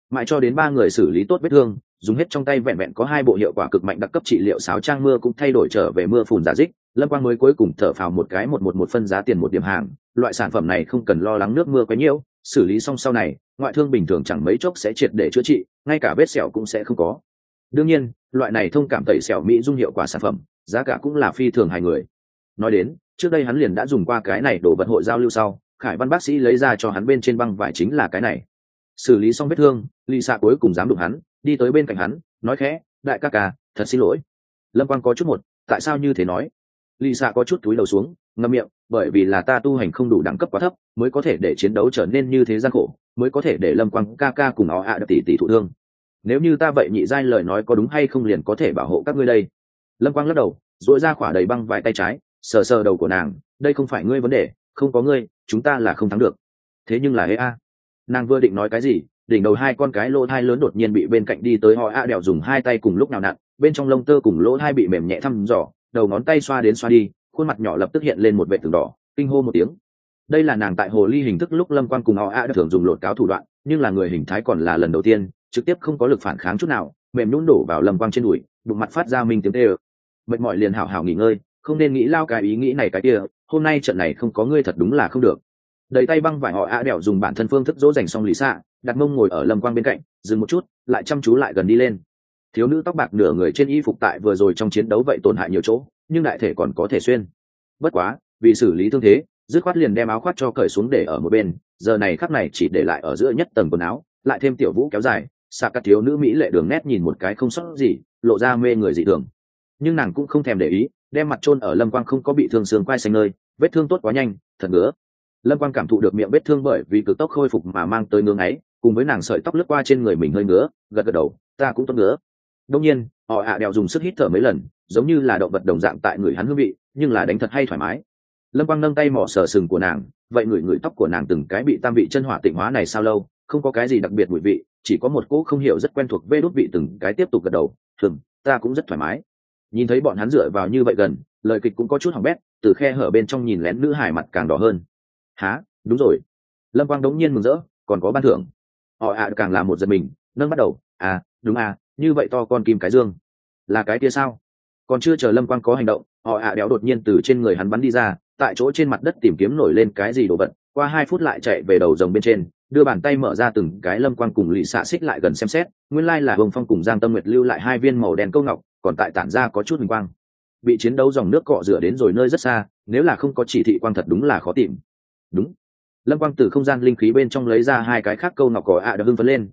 mãi cho đến ba người xử lý tốt vết thương, dùng hết trong tay vẹn vẹn có 2 bộ hiệu quả cực mạnh đặc cấp trị liệu sáo trang mưa cũng thay đổi trở về mưa phùn giả dích, Lâm Quang mới cuối cùng thở phào một cái, 111 phân giá tiền 1 điểm hàng, loại sản phẩm này không cần lo lắng nước mưa quá nhiều, xử lý xong sau này, ngoại thương bình thường chẳng mấy chốc sẽ triệt để chữa trị, ngay cả vết sẹo cũng sẽ không có. Đương nhiên, loại này thông cảm tẩy sẹo mỹ dung hiệu quả sản phẩm, giá cả cũng là phi thường hài người. Nói đến, trước đây hắn liền đã dùng qua cái này đổ vật hội giao lưu sau, Khải Văn bác sĩ lấy ra cho hắn bên trên băng vải chính là cái này. Xử lý xong vết thương, Lý Sa cuối cùng dám đụng hắn, đi tới bên cạnh hắn, nói khẽ, đại ca ca, thật xin lỗi. Lâm Quang có chút một, tại sao như thế nói? Lý Sa có chút cúi đầu xuống, ngậm miệng, bởi vì là ta tu hành không đủ đẳng cấp quá thấp, mới có thể để chiến đấu trở nên như thế gian khổ, mới có thể để Lâm Quang ca ca cùng nó ạ tỷ tỷ thụ thương. Nếu như ta vậy nhị giai lời nói có đúng hay không liền có thể bảo hộ các ngươi đây. Lâm Quang lắc đầu, duỗi ra khỏa đầy băng vài tay trái, sờ sờ đầu của nàng, đây không phải ngươi vấn đề, không có ngươi, chúng ta là không thắng được. Thế nhưng là ê a. Nàng vừa định nói cái gì, đỉnh đầu 2 con cái lỗ thai lớn đột nhiên bị bên cạnh đi tới họ a đèo dùng 2 tay cùng lúc nào nặn, bên trong lông tơ cùng lỗ thai bị mềm nhẹ thăm dò, đầu ngón tay xoa đến xoa đi, khuôn mặt nhỏ lập tức hiện lên một vệt từng đỏ, kinh hô một tiếng. Đây là nàng tại hồ ly hình thức lúc Lâm Quang cùng họ a đã thường dùng lột cáo thủ đoạn, nhưng là người hình thái còn là lần đầu tiên, trực tiếp không có lực phản kháng chút nào, mềm nhũn đổ vào Lâm Quang trên đùi, đụng mặt phát ra minh tiếng tê ơ. Mệt mỏi liền hảo hảo nghỉ ngơi, không nên nghĩ lao cái ý nghĩ này cái kia, hôm nay trận này không có ngươi thật đúng là không được. Đẩy tay băng vải họ a đèo dùng bản thân phương thức dỗ dành xong Lý Sa, đặt mông ngồi ở Lâm Quang bên cạnh, dừng một chút, lại chăm chú lại gần đi lên. Thiếu nữ tóc bạc nửa người trên y phục tại vừa rồi trong chiến đấu vậy tổn hại nhiều chỗ, nhưng đại thể còn có thể xuyên. Bất quá, vì xử lý thương thế, dứt khoát liền đem áo khoác cho cởi xuống để ở một bên, giờ này khắc này chỉ để lại ở giữa nhất tầng quần áo, lại thêm tiểu vũ kéo dài, xạ các thiếu nữ mỹ lệ đường nét nhìn một cái không sót gì, lộ ra mê người dị thường. Nhưng nàng cũng không thèm để ý, đem mặt chôn ở Lâm Quang không có bị thương xương quai xanh nơi, vết thương tốt quá nhanh, thật ngứa. Lâm Quang cảm thụ được miệng vết thương bởi vì cực tốc khôi phục mà mang tới ngứa ấy, cùng với nàng sợi tóc lướt qua trên người mình hơi ngứa, gật gật đầu, ta cũng tốt ngứa. Đương nhiên, họ ạ đèo dùng sức hít thở mấy lần, giống như là động vật đồng dạng tại người hắn hương vị, nhưng là đánh thật hay thoải mái. Lâm Quang nâng tay mò sờ sừng của nàng, vậy người tóc của nàng từng cái bị tam vị chân hỏa tịnh hóa này sao lâu, không có cái gì đặc biệt mùi vị, chỉ có một cỗ không hiểu rất quen thuộc vê đốt vị từng cái tiếp tục gật đầu, ta cũng rất thoải mái. Nhìn thấy bọn hắn dựa vào như vậy gần, lời kịch cũng có chút hỏng bét, từ khe hở bên trong nhìn lén nữ hải mặt càng đỏ hơn. Há, đúng rồi. Lâm Quang đống nhiên mừng rỡ, còn có ban thưởng. Họ ạ càng là một giật mình, nâng bắt đầu, đúng như vậy to con kim cái dương. Là cái kia sao? Còn chưa chờ Lâm Quang có hành động, họ ạ đéo đột nhiên từ trên người hắn bắn đi ra, tại chỗ trên mặt đất tìm kiếm nổi lên cái gì đồ vật, qua 2 phút lại chạy về đầu rồng bên trên, đưa bàn tay mở ra từng cái. Lâm Quang cùng Lý Xạ xích lại gần xem xét, nguyên lai là Hồng Phong cùng Giang Tâm Nguyệt lưu lại 2 viên màu đen câu ngọc, còn tại tản ra có chút huỳnh quang. Bị chiến đấu dòng nước cọ rửa đến rồi nơi rất xa, nếu là không có chỉ thị quang thật đúng là khó tìm. Đúng. Lâm Quang từ không gian linh khí bên trong lấy ra 2 cái khác câu ngọc cỏ đã hưng phấn lên,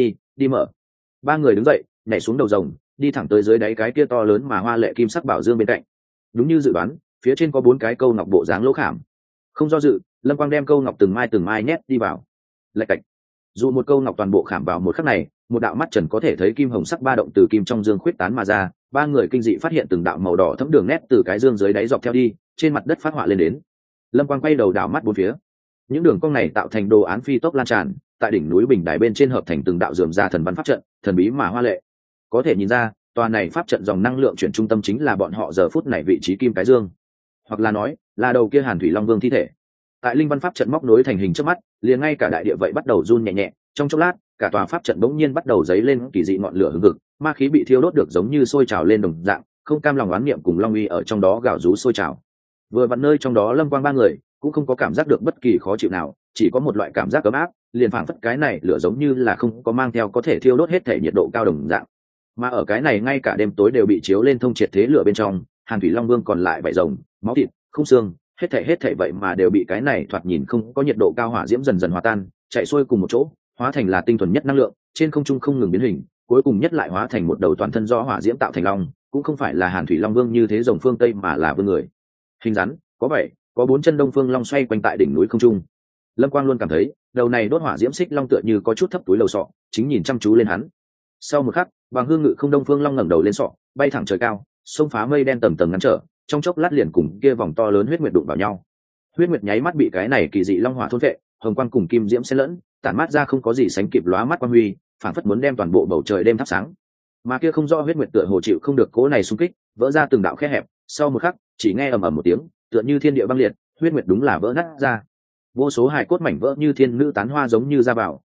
đi mở. 3 người đứng dậy, nhảy xuống đầu rồng, đi thẳng tới dưới đáy cái kia to lớn mà hoa lệ kim sắc bảo dương bên cạnh. Đúng như dự đoán, phía trên có 4 cái câu ngọc bộ dáng lỗ khảm. Không do dự, Lâm Quang đem câu ngọc từng mai nhét đi vào. Lạch cạch. Dù một câu ngọc toàn bộ khảm vào một khắc này, một đạo mắt trần có thể thấy kim hồng sắc ba động từ kim trong dương khuyết tán mà ra, 3 người kinh dị phát hiện từng đạo màu đỏ thấm đường nét từ cái dương dưới đáy dọc theo đi, trên mặt đất phát họa lên đến. Lâm Quang quay đầu đảo mắt bốn phía. Những đường cong này tạo thành đồ án phi tốc lan tràn, tại đỉnh núi bình đài bên trên hợp thành từng đạo rườm ra thần văn pháp trận, thần bí mà hoa lệ. Có thể nhìn ra, tòa này pháp trận dòng năng lượng chuyển trung tâm chính là bọn họ giờ phút này vị trí kim cái dương, hoặc là nói là đầu kia Hàn Thủy Long Vương thi thể. Tại linh văn pháp trận móc nối thành hình trước mắt, liền ngay cả đại địa vậy bắt đầu run nhẹ nhẹ, trong chốc lát, cả tòa pháp trận bỗng nhiên bắt đầu dấy lên kỳ dị ngọn lửa hừng hực, ma khí bị thiêu đốt được giống như sôi trào lên đồng dạng, không cam lòng oán niệm cùng long uy ở trong đó gào rú sôi trào. Vừa vặn nơi trong đó Lâm Quang 3 người cũng không có cảm giác được bất kỳ khó chịu nào, chỉ có một loại cảm giác ấm áp, liền phảng phất cái này lửa giống như là không có mang theo có thể thiêu đốt hết thể nhiệt độ cao đồng dạng. Mà ở cái này ngay cả đêm tối đều bị chiếu lên thông triệt thế lửa bên trong, Hàn Thủy Long Vương còn lại vảy rồng, máu thịt, không xương, hết thảy vậy mà đều bị cái này thoạt nhìn không có nhiệt độ cao hỏa diễm dần dần hòa tan, chạy xuôi cùng một chỗ, hóa thành là tinh thuần nhất năng lượng, trên không trung không ngừng biến hình, cuối cùng nhất lại hóa thành một đầu toàn thân do hỏa diễm tạo thành long, cũng không phải là Hàn Thủy Long Vương như thế rồng phương Tây mà là vương người. Hình rắn, có vẻ, có 4 chân đông phương long xoay quanh tại đỉnh núi không trung. Lâm Quang luôn cảm thấy, đầu này đốt hỏa diễm xích long tựa như có chút thấp túi lầu sọ, chính nhìn chăm chú lên hắn. Sau một khắc, Vàng Hương Ngự không đông phương long ngẩng đầu lên sọ, bay thẳng trời cao, xông phá mây đen tầng tầng ngăn trở, trong chốc lát liền cùng kia vòng to lớn huyết nguyệt đụng vào nhau. Huyết nguyệt nháy mắt bị cái này kỳ dị long hỏa thôn vệ, hồng quang cùng kim diễm xen lẫn, tản mát ra không có gì sánh kịp lóa mắt quang huy, phảng phất muốn đem toàn bộ bầu trời đêm thắp sáng. Mà kia không rõ huyết nguyệt tựa hồ chịu không được cỗ này xung kích, vỡ ra từng đạo khe hẹp, sau một khắc, chỉ nghe ầm ầm một tiếng, tựa như thiên địa băng liệt, huyết nguyệt đúng là vỡ nát ra. Vô số hài cốt mảnh vỡ như thiên nữ tán hoa giống như ra vào,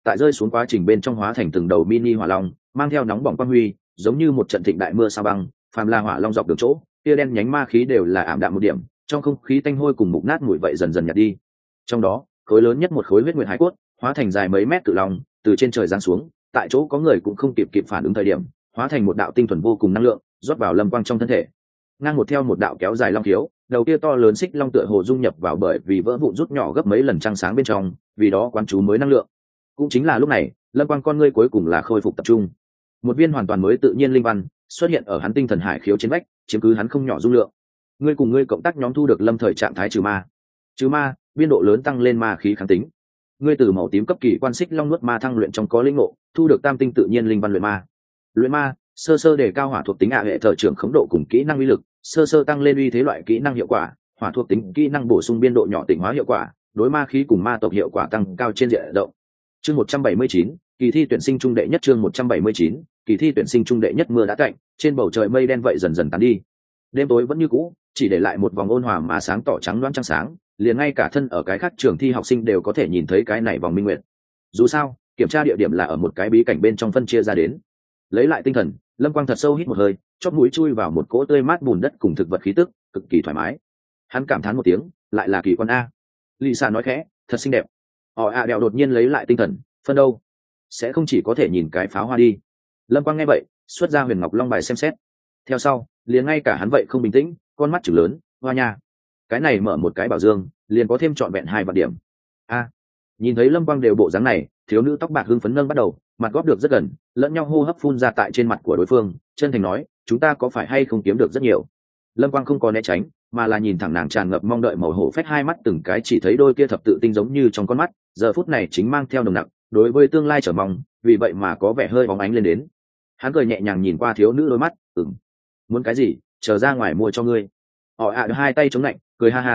tại rơi xuống quá trình bên trong hóa thành từng đầu mini hỏa long, mang theo nóng bỏng quang huy, giống như một trận thịnh đại mưa sao băng. Phàm là hỏa long dọc đường chỗ, tia đen nhánh ma khí đều là ảm đạm một điểm, trong không khí tanh hôi cùng mục nát mùi vậy dần dần nhạt đi. Trong đó, khối lớn nhất một khối huyết nguyệt hải cốt, hóa thành dài mấy mét cự long, từ trên trời giáng xuống, tại chỗ có người cũng không kịp phản ứng thời điểm, hóa thành một đạo tinh thuần vô cùng năng lượng, rót vào Lâm Quang trong thân thể. Ngang một theo một đạo kéo dài long thiếu, đầu kia to lớn xích long tựa hồ dung nhập vào bởi vì vỡ vụn rút nhỏ gấp mấy lần trăng sáng bên trong, vì đó quán chú mới năng lượng. Cũng chính là lúc này, Lâm Quang con ngươi cuối cùng là khôi phục tập trung. Một viên hoàn toàn mới tự nhiên linh văn xuất hiện ở hắn tinh thần hải khiếu trên vách, chiếm cứ hắn không nhỏ dung lượng. Ngươi cùng ngươi cộng tác nhóm thu được lâm thời trạng thái trừ ma, biên độ lớn tăng lên ma khí kháng tính. Ngươi từ màu tím cấp kỳ quan xích long nuốt ma thăng luyện trong có linh ngộ, thu được tam tinh tự nhiên linh văn luyện ma sơ sơ đề cao hỏa thuộc tính hệ thờ trưởng khống độ cùng kỹ năng uy lực, sơ sơ tăng lên uy thế loại kỹ năng hiệu quả, hỏa thuộc tính kỹ năng bổ sung biên độ nhỏ tịnh hóa hiệu quả, đối ma khí cùng ma tộc hiệu quả tăng cao trên diện rộng. Chương 179, kỳ thi tuyển sinh trung đệ nhất. Chương 179, kỳ thi tuyển sinh trung đệ nhất. Mưa đã cạnh, trên bầu trời mây đen vậy dần dần tán đi. Đêm tối vẫn như cũ, chỉ để lại một vòng ôn hòa mà sáng tỏ trắng loáng trăng sáng, liền ngay cả thân ở cái khác trường thi học sinh đều có thể nhìn thấy cái này vòng minh nguyệt. Dù sao, kiểm tra địa điểm là ở một cái bí cảnh bên trong phân chia ra đến. Lấy lại tinh thần, Lâm Quang thật sâu hít một hơi, chóp mũi chui vào một cỗ tươi mát bùn đất cùng thực vật khí tức, cực kỳ thoải mái. Hắn cảm thán một tiếng, lại là kỳ quan a. Lisa nói khẽ, thật xinh đẹp. Đèo đột nhiên lấy lại tinh thần, phân đâu? Sẽ không chỉ có thể nhìn cái pháo hoa đi. Lâm Quang nghe vậy, xuất ra Huyền Ngọc Long bài xem xét. Theo sau, liền ngay cả hắn vậy không bình tĩnh, con mắt chừng lớn, hoa nha. Cái này mở một cái bảo dương, liền có thêm trọn vẹn 2 vạn điểm. Nhìn thấy Lâm Quang đều bộ dáng này, thiếu nữ tóc bạc hưng phấn nâng bắt đầu, mặt góp được rất gần, lẫn nhau hô hấp phun ra tại trên mặt của đối phương, chân thành nói, chúng ta có phải hay không kiếm được rất nhiều. Lâm Quang không có né tránh, mà là nhìn thẳng nàng tràn ngập mong đợi màu hổ phách hai mắt từng cái chỉ thấy đôi kia thập tự tinh giống như trong con mắt, giờ phút này chính mang theo nồng nặc đối với tương lai trở mong, vì vậy mà có vẻ hơi bóng ánh lên đến. Hắn cười nhẹ nhàng nhìn qua thiếu nữ đôi mắt, muốn cái gì, chờ ra ngoài mua cho ngươi. Hai tay chống lạnh, cười ha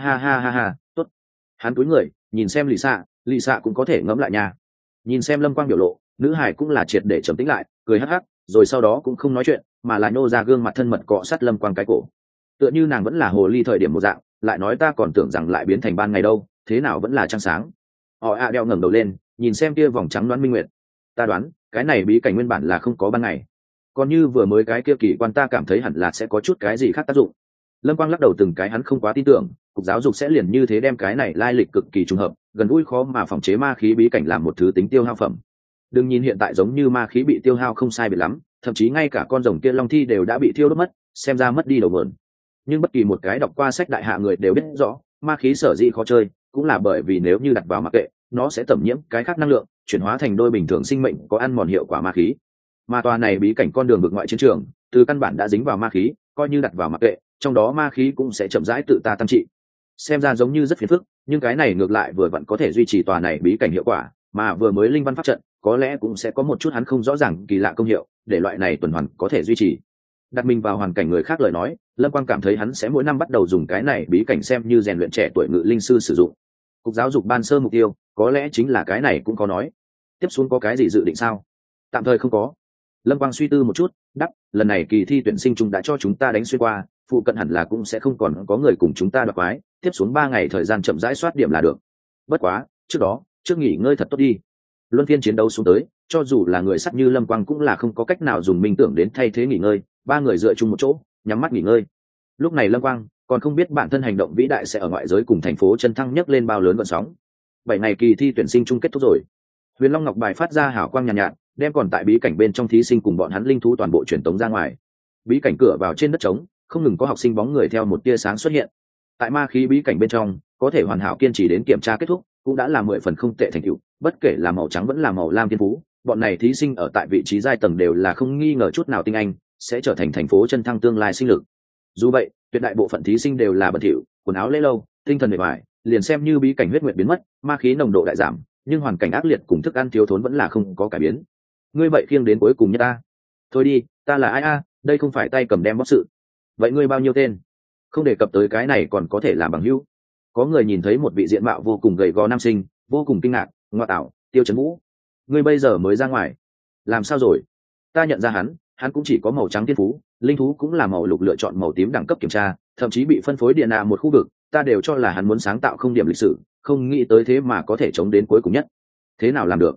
ha, tốt. Hắn cúi người, nhìn xem lì xạ cũng có thể ngẫm lại nha. Nhìn xem Lâm Quang biểu lộ, nữ hải cũng là triệt để trầm tĩnh lại, cười hắc hắc, rồi sau đó cũng không nói chuyện, mà là nhô ra gương mặt thân mật cọ sát Lâm Quang cái cổ. Tựa như nàng vẫn là hồ ly thời điểm một dạng, lại nói ta còn tưởng rằng lại biến thành ban ngày đâu, thế nào vẫn là trăng sáng. Đeo ngẩng đầu lên, nhìn xem kia vòng trắng đoán minh nguyệt. Ta đoán, cái này bí cảnh nguyên bản là không có ban ngày. Còn như vừa mới cái kia kỳ quan ta cảm thấy hẳn là sẽ có chút cái gì khác tác dụng. Lâm Quang lắc đầu từng cái hắn không quá tin tưởng, cục giáo dục sẽ liền như thế đem cái này lai lịch cực kỳ trùng hợp, gần gũi khó mà phòng chế ma khí bí cảnh làm một thứ tính tiêu hao phẩm. Đừng nhìn hiện tại giống như ma khí bị tiêu hao không sai biệt lắm, thậm chí ngay cả con rồng kia long thi đều đã bị thiêu đốt mất, xem ra mất đi đầu mượn. Nhưng bất kỳ một cái đọc qua sách đại hạ người đều biết rõ, ma khí sở dĩ khó chơi, cũng là bởi vì nếu như đặt vào mặc kệ, nó sẽ tẩm nhiễm cái khác năng lượng, chuyển hóa thành đôi bình thường sinh mệnh có ăn mòn hiệu quả ma khí. Mà tòa này bí cảnh con đường vượt ngoại chiến trường, từ căn bản đã dính vào ma khí, coi như đặt vào mặc kệ, trong đó ma khí cũng sẽ chậm rãi tự ta tăng trị. Xem ra giống như rất phiền phức, nhưng cái này ngược lại vừa vặn có thể duy trì tòa này bí cảnh hiệu quả, mà vừa mới linh văn pháp trận, có lẽ cũng sẽ có một chút hắn không rõ ràng kỳ lạ công hiệu, để loại này tuần hoàn có thể duy trì. Đặt mình vào hoàn cảnh người khác lời nói, Lâm Quang cảm thấy hắn sẽ mỗi năm bắt đầu dùng cái này bí cảnh xem như rèn luyện trẻ tuổi ngự linh sư sử dụng. Cục giáo dục ban sơ mục tiêu, có lẽ chính là cái này cũng có nói. Tiếp xuống có cái gì dự định sao? Tạm thời không có. Lâm Quang suy tư một chút, đáp, lần này kỳ thi tuyển sinh chúng đã cho chúng ta đánh xuyên qua, phụ cận hẳn là cũng sẽ không còn có người cùng chúng ta đoạt quái, tiếp xuống 3 ngày thời gian chậm rãi soát điểm là được. Bất quá, trước nghỉ ngơi thật tốt đi. Luân phiên chiến đấu xuống tới, cho dù là người sắt như Lâm Quang cũng là không có cách nào dùng minh tưởng đến thay thế nghỉ ngơi, 3 người dựa chung một chỗ, nhắm mắt nghỉ ngơi. Lúc này Lâm Quang còn không biết bản thân hành động vĩ đại sẽ ở ngoại giới cùng thành phố chân thăng nhấc lên bao lớn gợn sóng. 7 ngày kỳ thi tuyển sinh chung kết thúc rồi. Huyền Long Ngọc bài phát ra hào quang nhàn nhạt, đem còn tại bí cảnh bên trong thí sinh cùng bọn hắn linh thú toàn bộ truyền tống ra ngoài. Bí cảnh cửa vào trên đất trống, không ngừng có học sinh bóng người theo một tia sáng xuất hiện. Tại ma khí bí cảnh bên trong, có thể hoàn hảo kiên trì đến kiểm tra kết thúc, cũng đã là 10 phần không tệ thành tựu, bất kể là màu trắng vẫn là màu lam thiên phú, bọn này thí sinh ở tại vị trí giai tầng đều là không nghi ngờ chút nào tinh anh, sẽ trở thành thành phố chân thăng tương lai sinh lực. Dù vậy, tuyệt đại bộ phận thí sinh đều là bẩn thỉu, quần áo lễ lâu, tinh thần mệt mỏi, liền xem như bí cảnh huyết nguyệt biến mất, ma khí nồng độ đại giảm, nhưng hoàn cảnh ác liệt cùng thức ăn thiếu thốn vẫn là không có cải biến. Ngươi vậy khiêng đến cuối cùng nhất ta. Thôi đi, ta là ai a, đây không phải tay cầm đem bóc sự. Vậy ngươi bao nhiêu tên? Không đề cập tới cái này còn có thể làm bằng hữu. Có người nhìn thấy một vị diện mạo vô cùng gầy gò nam sinh, vô cùng kinh ngạc, ngoa tạo, Tiêu Chấn Vũ. Ngươi bây giờ mới ra ngoài. Làm sao rồi? Ta nhận ra hắn cũng chỉ có màu trắng thiên phú, linh thú cũng là màu lục lựa chọn màu tím đẳng cấp kiểm tra, thậm chí bị phân phối điện nạ một khu vực, ta đều cho là hắn muốn sáng tạo không điểm lịch sử, không nghĩ tới thế mà có thể chống đến cuối cùng nhất. Thế nào làm được?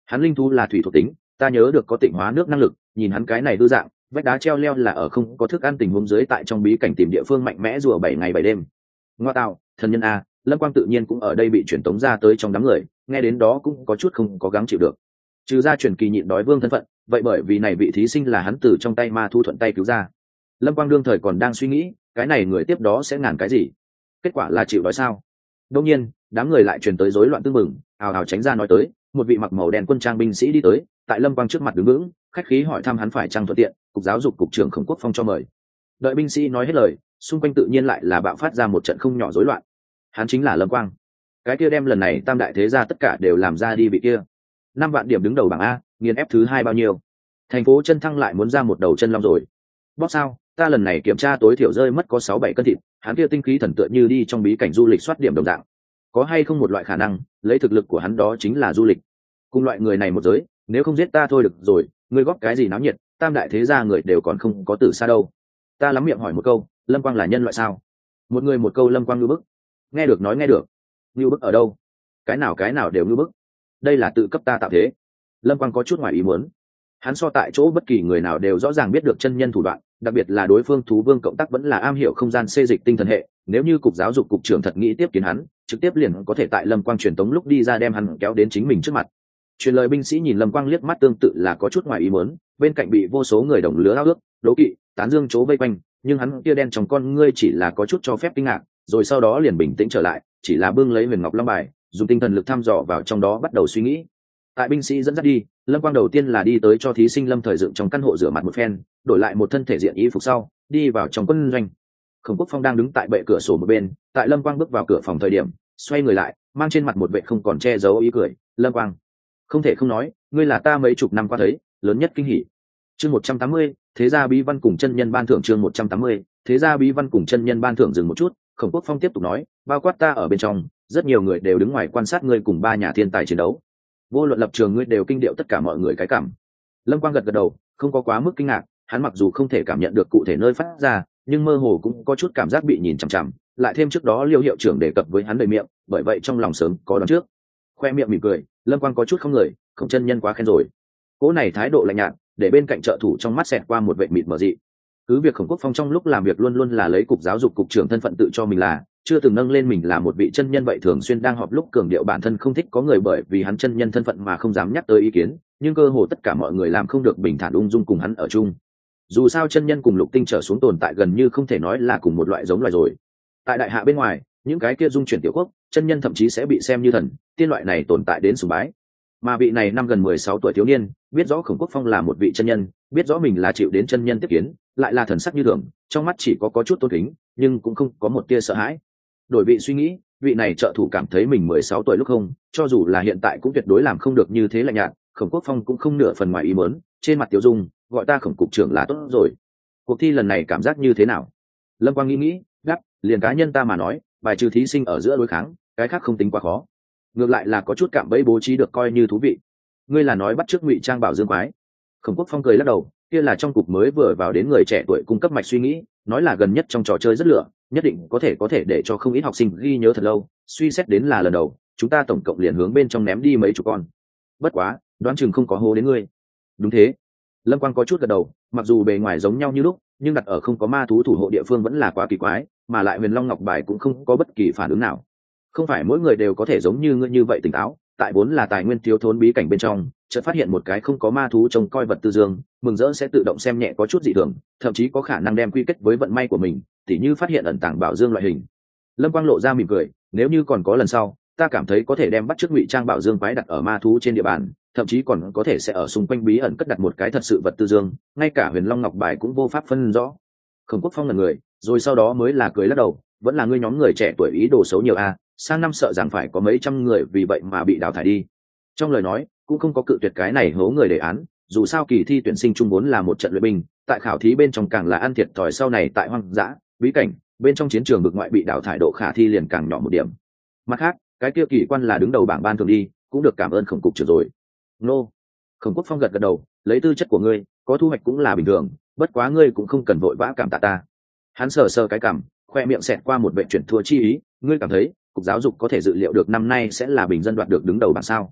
Hắn linh thú là thủy thuộc tính, ta nhớ được có tịnh hóa nước năng lực, nhìn hắn cái này hư dạng, vách đá treo leo là ở không có thức ăn tình huống dưới tại trong bí cảnh tìm địa phương mạnh mẽ rùa 7 ngày 7 đêm. Ngoa tạo, thần nhân a, Lâm Quang tự nhiên cũng ở đây bị truyền tống ra tới trong đám người, nghe đến đó cũng có chút không có gắng chịu được. Trừ ra truyền kỳ nhịn đói vương thân phận, vậy bởi vì này vị thí sinh là hắn từ trong tay ma thu thuận tay cứu ra. Lâm Quang đương thời còn đang suy nghĩ, cái này người tiếp đó sẽ ngàn cái gì? Kết quả là chịu đói sao? Đương nhiên, đám người lại truyền tới rối loạn tương mừng, ào ào tránh ra nói tới, một vị mặc màu đen quân trang binh sĩ đi tới, tại Lâm Quang trước mặt đứng vững, khách khí hỏi thăm hắn phải chăng thuận tiện, cục giáo dục cục trưởng Khổng Quốc Phong cho mời. Đợi binh sĩ nói hết lời, xung quanh tự nhiên lại là bạo phát ra một trận không nhỏ rối loạn. Hắn chính là Lâm Quang, cái kia đem lần này tam đại thế gia tất cả đều làm ra đi vị kia. 5 vạn điểm đứng đầu bảng A, nghiền ép thứ 2 bao nhiêu? Thành phố Chân Thăng lại muốn ra một đầu chân long rồi. Bóp sao, ta lần này kiểm tra tối thiểu rơi mất có 6-7 cân thịt, hắn kia tinh khí thần tựa như đi trong bí cảnh du lịch soát điểm đồng dạng. Có hay không một loại khả năng, lấy thực lực của hắn đó chính là du lịch. Cùng loại người này một giới, nếu không giết ta thôi được rồi, ngươi góp cái gì náo nhiệt, tam đại thế gia người đều còn không có tử xa đâu. Ta lắm miệng hỏi một câu, Lâm Quang là nhân loại sao? Một người một câu Lâm Quang ngư bức. Nghe được nói nghe được. Ngư bức ở đâu? Cái nào đều ngư bức. Đây là tự cấp ta tạo thế. Lâm Quang có chút ngoài ý muốn. Hắn so tại chỗ bất kỳ người nào đều rõ ràng biết được chân nhân thủ đoạn, đặc biệt là đối phương thú vương cộng tác vẫn là am hiểu không gian xê dịch tinh thần hệ, nếu như cục giáo dục cục trưởng thật nghĩ tiếp kiến hắn, trực tiếp liền có thể tại Lâm Quang truyền tống lúc đi ra đem hắn kéo đến chính mình trước mặt. Truyền lời binh sĩ nhìn Lâm Quang liếc mắt tương tự là có chút ngoài ý muốn, bên cạnh bị vô số người đồng lứa ao ước, đố kỵ, tán dương chỗ vây quanh, nhưng hắn kia đen trong con ngươi chỉ là có chút cho phép kinh ngạc, rồi sau đó liền bình tĩnh trở lại, chỉ là bưng lấy huyền ngọc long bài, dùng tinh thần lực thăm dò vào trong đó bắt đầu suy nghĩ. Tại binh sĩ dẫn dắt đi, Lâm Quang đầu tiên là đi tới cho thí sinh Lâm Thời dựng trong căn hộ rửa mặt một phen, đổi lại một thân thể diện y phục sau, đi vào trong quân doanh. Khổng Quốc Phong đang đứng tại bệ cửa sổ một bên, tại Lâm Quang bước vào cửa phòng thời điểm, xoay người lại, mang trên mặt một vẻ không còn che giấu ý cười, "Lâm Quang, không thể không nói, ngươi là ta mấy chục năm qua thấy lớn nhất kinh hỉ." Chương 180, thế gia bí văn cùng chân nhân ban thưởng. Chương 180, thế gia bí văn cùng chân nhân ban thưởng. Dừng một chút, Khổng Quốc Phong tiếp tục nói, "Bao quát ta ở bên trong, rất nhiều người đều đứng ngoài quan sát ngươi cùng 3 nhà thiên tài chiến đấu. Vô luận lập trường ngươi đều kinh điệu tất cả mọi người cái cảm." Lâm Quang gật gật đầu, không có quá mức kinh ngạc, hắn mặc dù không thể cảm nhận được cụ thể nơi phát ra, nhưng mơ hồ cũng có chút cảm giác bị nhìn chằm chằm, lại thêm trước đó Liêu hiệu trưởng đề cập với hắn đầy miệng, bởi vậy trong lòng sớm có đoán trước. Khoe miệng mỉm cười, Lâm Quang có chút không người, Khổng chân nhân quá khen rồi. Cố này thái độ lạnh nhạt, để bên cạnh trợ thủ trong mắt xẹt qua một vệ mịt mờ dị. Cứ việc Khổng Quốc Phong trong lúc làm việc luôn luôn là lấy cục giáo dục cục trưởng thân phận tự cho mình là, chưa từng nâng lên mình là một vị chân nhân, vậy thường xuyên đang họp lúc cường điệu bản thân không thích có người bởi vì hắn chân nhân thân phận mà không dám nhắc tới ý kiến, nhưng cơ hồ tất cả mọi người làm không được bình thản ung dung cùng hắn ở chung. Dù sao chân nhân cùng lục tinh trở xuống tồn tại gần như không thể nói là cùng một loại giống loài rồi. Tại đại hạ bên ngoài, những cái kia dung chuyển tiểu quốc, chân nhân thậm chí sẽ bị xem như thần, tiên loại này tồn tại đến sùng bái. Mà vị này năm gần 16 tuổi thiếu niên, biết rõ Khổng Quốc Phong là một vị chân nhân, biết rõ mình là chịu đến chân nhân tiếp kiến, lại là thần sắc như thường, trong mắt chỉ có chút tôn kính, nhưng cũng không có một tia sợ hãi. Đổi vị suy nghĩ, vị này trợ thủ cảm thấy mình 16 tuổi lúc không, cho dù là hiện tại cũng tuyệt đối làm không được như thế lạnh nhạt. Khổng Quốc Phong cũng không nửa phần ngoài ý muốn, trên mặt Tiểu Dung, gọi ta Khổng cục trưởng là tốt rồi. Cuộc thi lần này cảm giác như thế nào? Lâm Quang nghĩ, đáp, liền cá nhân ta mà nói, bài trừ thí sinh ở giữa đối kháng, cái khác không tính quá khó. Ngược lại là có chút cạm bẫy bố trí được coi như thú vị. Ngươi là nói bắt chước ngụy trang bảo dương quái? Khổng Quốc Phong cười lắc đầu, kia là trong cục mới vừa vào đến người trẻ tuổi cung cấp mạch suy nghĩ, nói là gần nhất trong trò chơi rất lửa, nhất định có thể để cho không ít học sinh ghi nhớ thật lâu, suy xét đến là lần đầu, chúng ta tổng cộng liền hướng bên trong ném đi mấy chục con. Bất quá, đoán chừng không có hố đến ngươi. Đúng thế. Lâm Quang có chút gật đầu, mặc dù bề ngoài giống nhau như lúc, nhưng đặt ở không có ma thú thủ hộ địa phương vẫn là quá kỳ quái, mà lại Huyền Long Ngọc bài cũng không có bất kỳ phản ứng nào. Không phải mỗi người đều có thể giống như ngươi như vậy tỉnh táo, tại vốn là tài nguyên thiếu thốn bí cảnh bên trong, chợt phát hiện một cái không có ma thú trông coi vật tư dương, mừng rỡ sẽ tự động xem nhẹ có chút dị thường, thậm chí có khả năng đem quy kết với vận may của mình, tỉ như phát hiện ẩn tàng bảo dương loại hình. Lâm Quang lộ ra mỉm cười, nếu như còn có lần sau, ta cảm thấy có thể đem bắt chước ngụy trang bảo dương quái đặt ở ma thú trên địa bàn, thậm chí còn có thể sẽ ở xung quanh bí ẩn cất đặt một cái thật sự vật tư dương, ngay cả Huyền Long Ngọc bài cũng vô pháp phân rõ. Khổng Quốc Phong là người, rồi sau đó mới là cười lắc đầu, vẫn là ngươi nhóm người trẻ tuổi ý đồ xấu nhiều a, sang năm sợ rằng phải có mấy trăm người vì vậy mà bị đào thải đi. Trong lời nói cũng không có cự tuyệt cái này hố người đề án, dù sao kỳ thi tuyển sinh trung vốn là một trận luyện binh, tại khảo thí bên trong càng là ăn thiệt thòi sau này tại hoang dã bí cảnh bên trong chiến trường vực ngoại bị đào thải độ khả thi liền càng nhỏ một điểm. Mặt khác, cái kia kỳ quan là đứng đầu bảng ban thường đi, cũng được cảm ơn Khổng cục trưởng rồi. Nô. Khổng Quốc Phong gật gật đầu, lấy tư chất của ngươi, có thu hoạch cũng là bình thường, bất quá ngươi cũng không cần vội vã cảm tạ ta. Hắn sờ sờ cái cằm, khoe miệng xẹt qua một vệ chuyển thua chi ý, ngươi cảm thấy cục giáo dục có thể dự liệu được năm nay sẽ là bình dân đoạt được đứng đầu bảng sao?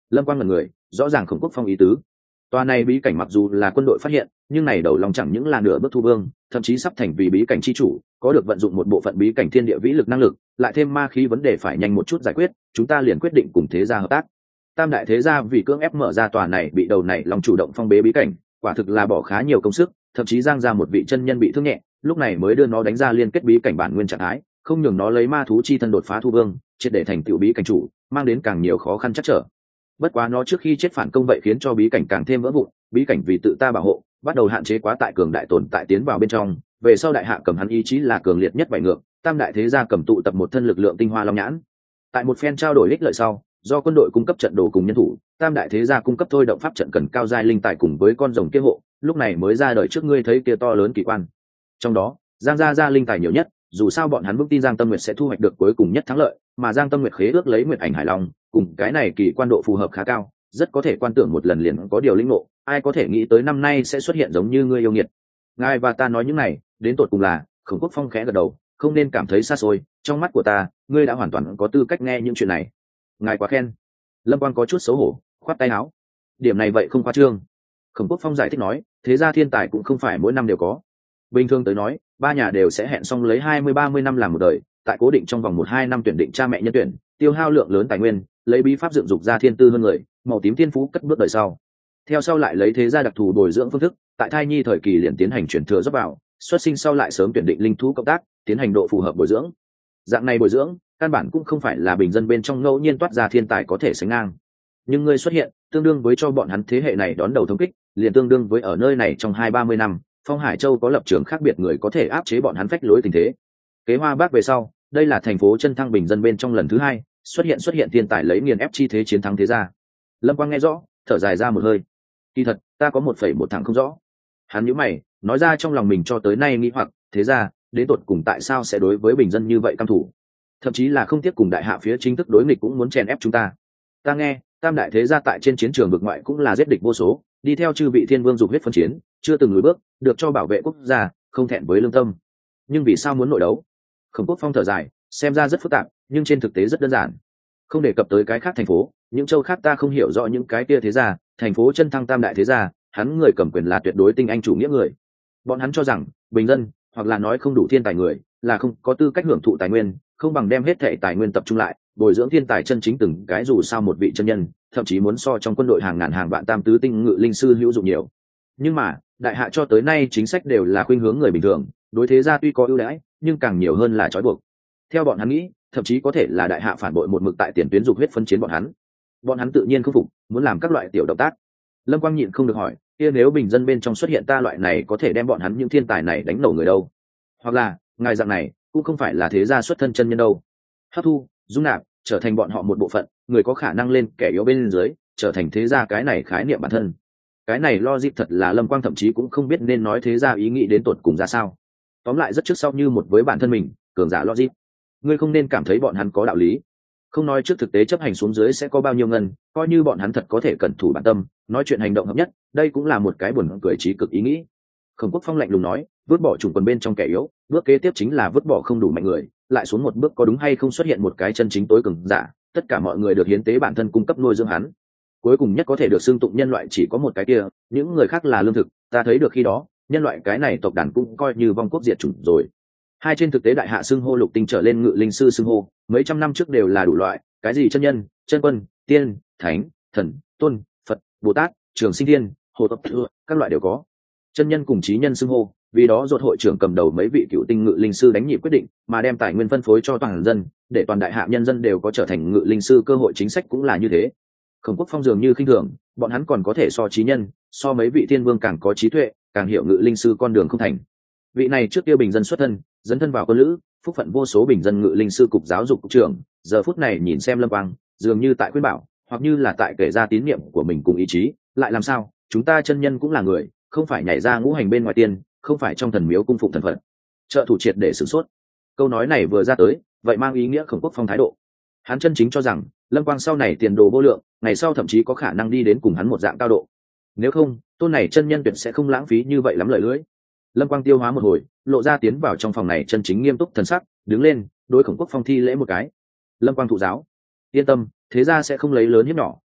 Lâm Quang ngẩn người, rõ ràng Khổng Quốc Phong ý tứ. Tòa này bí cảnh mặc dù là quân đội phát hiện, nhưng này đầu lòng chẳng những là nửa bước thu vương, thậm chí sắp thành vì bí cảnh chi chủ, có được vận dụng một bộ phận bí cảnh thiên địa vĩ lực năng lực, lại thêm ma khí vấn đề phải nhanh một chút giải quyết, chúng ta liền quyết định cùng thế gia hợp tác. Tam đại thế gia vì cưỡng ép mở ra tòa này bị đầu này lòng chủ động phong bế bí cảnh, quả thực là bỏ khá nhiều công sức, thậm chí giang ra một vị chân nhân bị thương nhẹ, lúc này mới đưa nó đánh ra liên kết bí cảnh bản nguyên trạng thái, không nhường nó lấy ma thú chi thân đột phá thu vương, triệt để thành tựu bí cảnh chủ, mang đến càng nhiều khó khăn chắc trở. Bất quá nó trước khi chết phản công vậy khiến cho bí cảnh càng thêm vỡ vụn, bí cảnh vì tự ta bảo hộ, bắt đầu hạn chế quá tại cường đại tồn tại tiến vào bên trong, về sau đại hạ cầm hắn ý chí là cường liệt nhất bảy ngược, tam đại thế gia cầm tụ tập một thân lực lượng tinh hoa long nhãn. Tại một phen trao đổi ích lợi sau, do quân đội cung cấp trận đồ cùng nhân thủ, tam đại thế gia cung cấp thôi động pháp trận cần cao giai linh tài cùng với con rồng kia hộ, lúc này mới ra đời trước ngươi thấy kia to lớn kỳ quan. Trong đó, Giang gia linh tài nhiều nhất, dù sao bọn hắn vững tin Giang Tâm Nguyệt sẽ thu hoạch được cuối cùng nhất thắng lợi, mà Giang Tâm Nguyệt khế ước lấy Nguyệt Ảnh Hải Long, cùng cái này kỳ quan độ phù hợp khá cao, rất có thể quan tưởng một lần liền có điều lĩnh ngộ, ai có thể nghĩ tới năm nay sẽ xuất hiện giống như ngươi yêu nghiệt. Ngài và ta nói những này, đến tột cùng là, Khổng Quốc Phong khẽ gật đầu, không nên cảm thấy xa xôi, trong mắt của ta, ngươi đã hoàn toàn có tư cách nghe những chuyện này. Ngài quá khen. Lâm Quan có chút xấu hổ, khoát tay áo. Điểm này vậy không khoa trương. Khổng Quốc Phong giải thích nói, thế gia thiên tài cũng không phải mỗi năm đều có. Bình thường tới nói, ba nhà đều sẽ hẹn xong lấy 20-30 năm làm một đời, tại cố định trong vòng 1-2 năm tuyển định cha mẹ nhân tuyển, tiêu hao lượng lớn tài nguyên, lấy bí pháp dựng dục ra thiên tư hơn người, màu tím thiên phú cất bước đời sau. Theo sau lại lấy thế gia đặc thù bồi dưỡng phương thức, tại thai nhi thời kỳ liền tiến hành chuyển thừa dốc vào, xuất sinh sau lại sớm tuyển định linh thú cộng tác, tiến hành độ phù hợp bồi dưỡng. Dạng này bồi dưỡng, căn bản cũng không phải là bình dân bên trong ngẫu nhiên toát ra thiên tài có thể sánh ngang. Nhưng ngươi xuất hiện, tương đương với cho bọn hắn thế hệ này đón đầu thống kích, liền tương đương với ở nơi này trong 20-30 năm, Phong Hải Châu có lập trường khác biệt người có thể áp chế bọn hắn phách lối tình thế. Kế Hoa Bắc về sau, đây là thành phố chân thăng bình dân bên trong lần thứ hai xuất hiện thiên tài lấy nghiền ép chi thế chiến thắng thế gia. Lâm Quang nghe rõ, thở dài ra một hơi. Kỳ thật, ta có một thằng không rõ. Hắn nhíu mày, nói ra trong lòng mình cho tới nay nghĩ hoặc, thế gia đến tột cùng tại sao sẽ đối với bình dân như vậy căm thủ, thậm chí là không tiếc cùng đại hạ phía chính thức đối nghịch cũng muốn chèn ép chúng ta. Ta nghe, tam đại thế gia tại trên chiến trường vực ngoại cũng là giết địch vô số, đi theo chư vị thiên vương dục huyết phân chiến, chưa từng lùi bước, được cho bảo vệ quốc gia, không thẹn với lương tâm. Nhưng vì sao muốn nội đấu? Khổng Quốc Phong thở dài, xem ra rất phức tạp, nhưng trên thực tế rất đơn giản. Không đề cập tới cái khác thành phố, những châu khác ta không hiểu rõ những cái kia thế gia, thành phố chân thăng tam đại thế gia, hắn người cầm quyền là tuyệt đối tinh anh chủ nghĩa người. Bọn hắn cho rằng, bình dân, hoặc là nói không đủ thiên tài người, là không có tư cách hưởng thụ tài nguyên, không bằng đem hết thảy tài nguyên tập trung lại, bồi dưỡng thiên tài chân chính từng cái, dù sao một vị chân nhân, thậm chí muốn so trong quân đội hàng ngàn hàng vạn tam tứ tinh ngự linh sư hữu dụng nhiều. Nhưng mà, đại hạ cho tới nay chính sách đều là khuynh hướng người bình thường, đối thế gia tuy có ưu đãi, nhưng càng nhiều hơn là trói buộc. Theo bọn hắn nghĩ, thậm chí có thể là đại hạ phản bội một mực tại tiền tuyến dục huyết phân chiến bọn hắn. Bọn hắn tự nhiên không phục, muốn làm các loại tiểu động tác. Lâm Quang nhịn không được hỏi, kia nếu bình dân bên trong xuất hiện ta loại này có thể đem bọn hắn những thiên tài này đánh nổ người đâu? Hoặc là, ngài dạng này cũng không phải là thế gia xuất thân chân nhân đâu. Hấp thu, dung nạp, trở thành bọn họ một bộ phận, người có khả năng lên kẻ yếu bên dưới, trở thành thế gia, cái này khái niệm bản thân. Cái này logic thật là Lâm Quang thậm chí cũng không biết nên nói thế gia ý nghĩ đến tột cùng ra sao. Tóm lại rất trước sau như một với bản thân mình, cường giả logic. Ngươi không nên cảm thấy bọn hắn có đạo lý. Không nói trước thực tế chấp hành xuống dưới sẽ có bao nhiêu ngân, coi như bọn hắn thật có thể cẩn thủ bản tâm, nói chuyện hành động hợp nhất, đây cũng là một cái buồn cười trí cực ý nghĩ. Khổng Quốc Phong lạnh lùng nói, vứt bỏ chủng quần bên trong kẻ yếu, bước kế tiếp chính là vứt bỏ không đủ mạnh người, lại xuống một bước có đúng hay không xuất hiện một cái chân chính tối cường giả, tất cả mọi người được hiến tế bản thân cung cấp nuôi dưỡng hắn. Cuối cùng nhất có thể được xưng tụng nhân loại chỉ có một cái kia, những người khác là lương thực, ta thấy được khi đó, nhân loại cái này tộc đàn cũng coi như vong quốc diệt chủng rồi. Hai trên thực tế đại hạ xưng hô lục tinh trở lên ngự linh sư xưng hô, mấy trăm năm trước đều là đủ loại, cái gì chân nhân, chân quân, tiên, thánh, thần, tôn, Phật, Bồ Tát, Trường Sinh Thiên, Hồ Tộc Thừa, các loại đều có. Chân nhân cùng chí nhân xưng hô, vì đó ruột hội trưởng cầm đầu mấy vị cựu tinh ngự linh sư đánh nhịp quyết định, mà đem tài nguyên phân phối cho toàn dân, để toàn đại hạ nhân dân đều có trở thành ngự linh sư cơ hội, chính sách cũng là như thế. Khổng Quốc Phong dường như khinh thường, bọn hắn còn có thể so chí nhân, so mấy vị thiên vương càng có trí tuệ, càng hiểu ngự linh sư con đường không thành. Vị này trước kia bình dân xuất thân, dấn thân vào quân lữ, phúc phận vô số bình dân ngự linh sư cục giáo dục cục trưởng, giờ phút này nhìn xem Lâm Quang, dường như tại khuyên bảo, hoặc như là tại kể ra tín niệm của mình cùng ý chí, lại làm sao, chúng ta chân nhân cũng là người, không phải nhảy ra ngũ hành bên ngoài tiên, không phải trong thần miếu cung phụng thần phật. Trợ thủ triệt để sửng sốt. Câu nói này vừa ra tới, vậy mang ý nghĩa Khổng Quốc Phong thái độ. Hắn chân chính cho rằng, Lâm Quang sau này tiền đồ vô lượng, ngày sau thậm chí có khả năng đi đến cùng hắn một dạng cao độ. Nếu không, tôn này chân nhân tuyệt sẽ không lãng phí như vậy lắm lời lưỡi. Lâm Quang tiêu hóa một hồi, lộ ra tiến vào trong phòng này chân chính nghiêm túc thần sắc, đứng lên, đối Khổng Quốc Phong thi lễ một cái. Lâm Quang thụ giáo, yên tâm, thế gia sẽ không lấy lớn hiếp nhỏ,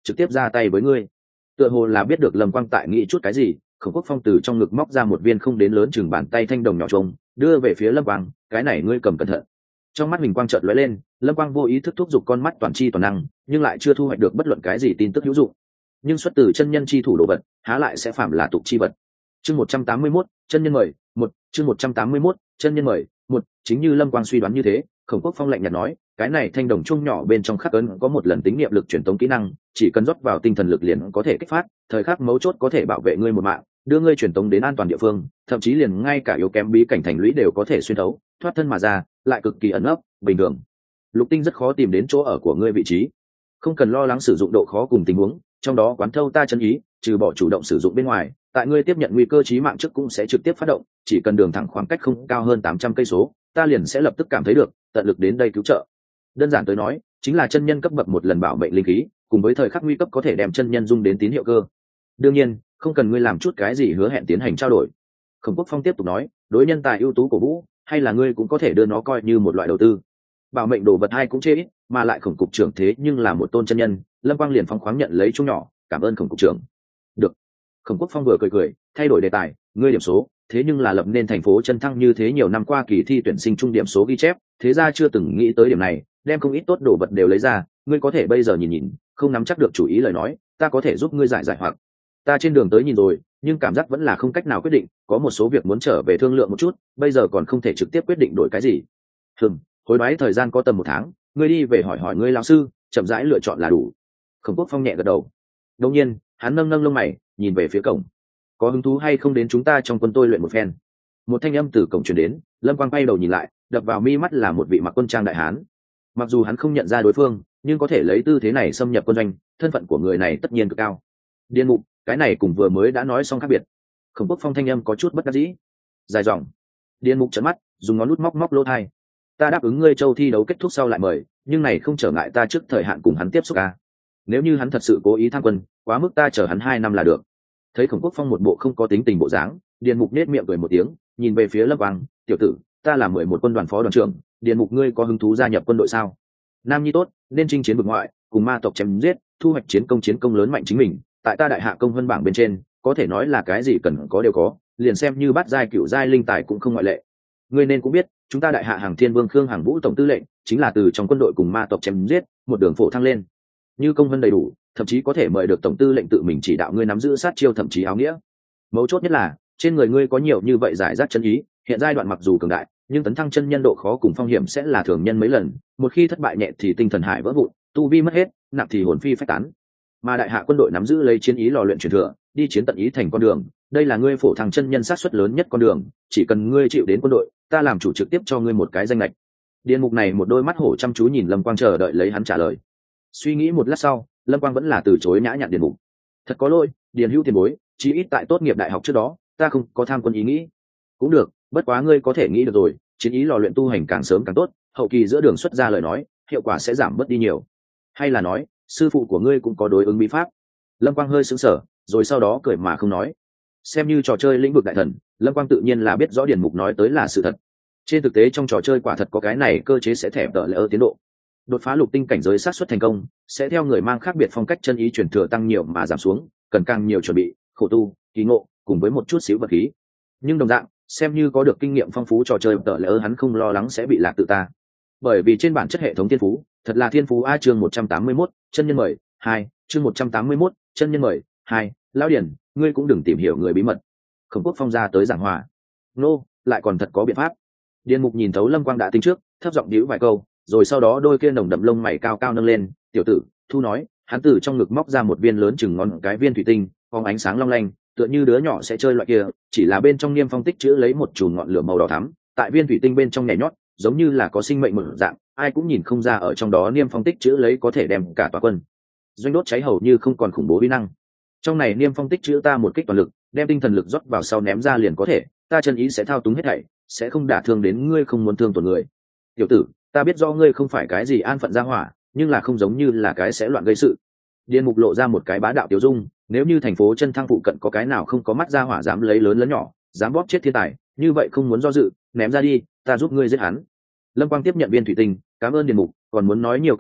trực tiếp ra tay với ngươi. Tựa hồ là biết được Lâm Quang tại nghĩ chút cái gì, Khổng Quốc Phong từ trong ngực móc ra một viên không đến lớn chừng bàn tay thanh đồng nhỏ trông, đưa về phía Lâm Quang, cái này ngươi cầm cẩn thận. Trong mắt huỳnh quang chợt lóe lên, Lâm Quang vô ý thức thúc giục con mắt toàn chi toàn năng, nhưng lại chưa thu hoạch được bất luận cái gì tin tức hữu dụng. Nhưng xuất từ chân nhân chi thủ đồ vật, há lại sẽ phạm là tục chi vật. Chương 181, chân nhân mời, chương 181, chân nhân mời, chính như Lâm Quang suy đoán như thế, Khổng Quốc Phong lạnh nhạt nói, cái này thanh đồng chung nhỏ bên trong khắc ấn có một lần tính niệm lực truyền tống kỹ năng, chỉ cần rót vào tinh thần lực liền có thể kích phát, thời khắc mấu chốt có thể bảo vệ ngươi một mạng, đưa ngươi truyền tống đến an toàn địa phương, thậm chí liền ngay cả yếu kém bí cảnh thành lũy đều có thể xuyên thấu, thoát thân mà ra, lại cực kỳ ẩn nấp, bình thường. Lục Tinh rất khó tìm đến chỗ ở của ngươi vị trí, không cần lo lắng sử dụng độ khó cùng tình huống, trong đó quán thâu ta chân ý, trừ bỏ chủ động sử dụng bên ngoài, tại ngươi tiếp nhận nguy cơ chí mạng trước cũng sẽ trực tiếp phát động, chỉ cần đường thẳng khoảng cách không cao hơn 800 cây số, ta liền sẽ lập tức cảm thấy được, tận lực đến đây cứu trợ. Đơn giản tới nói, chính là chân nhân cấp bậc một lần bảo mệnh linh khí, cùng với thời khắc nguy cấp có thể đem chân nhân dung đến tín hiệu cơ. Đương nhiên, không cần ngươi làm chút cái gì hứa hẹn tiến hành trao đổi. Khổng Quốc Phong tiếp tục nói, đối nhân tài ưu tú của vũ, hay là ngươi cũng có thể đưa nó coi như một loại đầu tư. Bảo mệnh đồ vật ai cũng chê ít, mà lại Khổng cục trưởng thế nhưng là một tôn chân nhân, Lâm Quang liền phóng khoáng nhận lấy chung nhỏ, cảm ơn Khổng cục trưởng. Được. Khổng Quốc Phong vừa cười, thay đổi đề tài, ngươi điểm số, thế nhưng là lập nên thành phố chân thăng như thế nhiều năm qua kỳ thi tuyển sinh trung điểm số ghi chép, thế ra chưa từng nghĩ tới điểm này, đem không ít tốt đồ vật đều lấy ra, ngươi có thể bây giờ nhìn, không nắm chắc được chủ ý lời nói, ta có thể giúp ngươi giải hoặc. Ta trên đường tới nhìn rồi, nhưng cảm giác vẫn là không cách nào quyết định, có một số việc muốn trở về thương lượng một chút, bây giờ còn không thể trực tiếp quyết định đổi cái gì. Hối đoái thời gian có tầm 1 tháng, ngươi đi về hỏi hỏi ngươi lão sư, chậm rãi lựa chọn là đủ. Khổng Quốc Phong nhẹ gật đầu. Đương nhiên, hắn nâng lông mày, nhìn về phía cổng. Có hứng thú hay không đến chúng ta trong quân tôi luyện một phen? Một thanh âm từ cổng truyền đến, Lâm Quang bay đầu nhìn lại, đập vào mi mắt là một vị mặc quân trang đại hán. Mặc dù hắn không nhận ra đối phương, nhưng có thể lấy tư thế này xâm nhập quân doanh, thân phận của người này tất nhiên cực cao. Điên mục, cái này cùng vừa mới đã nói xong khác biệt. Khổng Quốc Phong thanh âm có chút bất đắc dĩ. Dài dòng. Điên mục trợn mắt, dùng ngón nút móc lỗ tai. Ta đáp ứng ngươi châu thi đấu kết thúc sau lại mời, nhưng này không trở ngại ta trước thời hạn cùng hắn tiếp xúc à. Nếu như hắn thật sự cố ý tham quân, quá mức ta chờ hắn 2 năm là được. Thấy Khổng Quốc Phong một bộ không có tính tình bộ dáng, Điền Mục nết miệng cười một tiếng, nhìn về phía Lâm Quang, tiểu tử, ta là 11 quân đoàn phó đoàn trưởng, Điền Mục ngươi có hứng thú gia nhập quân đội sao? Nam nhi tốt, nên chinh chiến vực ngoại, cùng ma tộc chém giết, thu hoạch chiến công lớn mạnh chính mình, tại ta đại hạ công vân bảng bên trên, có thể nói là cái gì cần có đều có, liền xem như bát giai cửu giai linh tài cũng không ngoại lệ. Ngươi nên cũng biết, chúng ta đại hạ hàng thiên vương Khương Hàng Vũ tổng tư lệnh, chính là từ trong quân đội cùng ma tộc chém giết, một đường phổ thăng lên. Như công vân đầy đủ, thậm chí có thể mời được tổng tư lệnh tự mình chỉ đạo ngươi nắm giữ sát chiêu thậm chí áo nghĩa. Mấu chốt nhất là trên người ngươi có nhiều như vậy giải rác chân ý, hiện giai đoạn mặc dù cường đại, nhưng tấn thăng chân nhân độ khó cùng phong hiểm sẽ là thường nhân mấy lần, một khi thất bại nhẹ thì tinh thần hải vỡ vụn, tu vi mất hết, nặng thì hồn phi phách tán. Mà đại hạ quân đội nắm giữ lấy chiến ý lò luyện truyền thừa, đi chiến tận ý thành con đường, đây là ngươi phổ thăng chân nhân sát suất lớn nhất con đường, chỉ cần ngươi chịu đến quân đội, ta làm chủ trực tiếp cho ngươi một cái danh lệch. Điền Mục này một đôi mắt hổ chăm chú nhìn Lâm Quang chờ đợi lấy hắn trả lời. Suy nghĩ một lát sau, Lâm Quang vẫn là từ chối nhã nhặn Điền Mục. Thật có lỗi, Điền hữu tiền bối, chí ít tại tốt nghiệp đại học trước đó, ta không có tham quân ý nghĩ. Cũng được, bất quá ngươi có thể nghĩ được rồi, chiến ý lò luyện tu hành càng sớm càng tốt, hậu kỳ giữa đường xuất ra lời nói, hiệu quả sẽ giảm bớt đi nhiều. Hay là nói, sư phụ của ngươi cũng có đối ứng bí pháp? Lâm Quang hơi sững sờ, rồi sau đó cười mà không nói. Xem như trò chơi lĩnh vực đại thần, Lâm Quang tự nhiên là biết rõ Điền Mục nói tới là sự thật. Trên thực tế trong trò chơi quả thật có cái này cơ chế sẽ thẻ tợ lỡ tiến độ. Đột phá lục tinh cảnh giới sát xuất thành công, sẽ theo người mang khác biệt phong cách chân ý truyền thừa tăng nhiều mà giảm xuống, cần càng nhiều chuẩn bị, khổ tu, kỳ ngộ, cùng với một chút xíu vật khí. Nhưng đồng dạng, xem như có được kinh nghiệm phong phú trò chơi tợ lỡ hắn không lo lắng sẽ bị lạc tự ta. Bởi vì trên bản chất hệ thống thiên phú, thật là thiên phú a. Chương 181, chân nhân mời 2, chương 181, chân nhân mời 2, lão Điền, ngươi cũng đừng tìm hiểu người bí mật. Khổng Quốc Phong ra tới giảng hòa. Nô, lại còn thật có biện pháp. Điền Mục nhìn thấu Lâm Quang đã tính trước, thấp giọng đĩu vài câu, rồi sau đó đôi kia nồng đậm lông mày cao cao nâng lên, tiểu tử, thu nói, hắn từ trong ngực móc ra một viên lớn chừng ngón cái viên thủy tinh, phóng ánh sáng long lanh, tựa như đứa nhỏ sẽ chơi loại kia, chỉ là bên trong niêm phong tích chữ lấy một chùm ngọn lửa màu đỏ thắm, tại viên thủy tinh bên trong nhảy nhót, giống như là có sinh mệnh mở dạng, ai cũng nhìn không ra ở trong đó niêm phong tích chữ lấy có thể đem cả tòa quân doanh đốt cháy hầu như không còn khủng bố uy năng. Trong này niêm phong tích chữ ta một kích toàn lực, đem tinh thần lực rót vào sau ném ra liền có thể, ta chân ý sẽ thao túng hết thảy, sẽ không đả thương đến ngươi không muốn thương tổn người. Tiểu tử, ta biết do ngươi không phải cái gì an phận gia hỏa, nhưng là không giống như là cái sẽ loạn gây sự. Điền Mục lộ ra một cái bá đạo tiểu dung, nếu như thành phố chân thăng phụ cận có cái nào không có mắt gia hỏa dám lấy lớn lớn nhỏ, dám bóp chết thiên tài, như vậy không muốn do dự, ném ra đi, ta giúp ngươi giết hắn. Lâm Quang tiếp nhận viên thủy tinh, cảm ơn Điền Mục, còn muốn nói nhiều cái gì,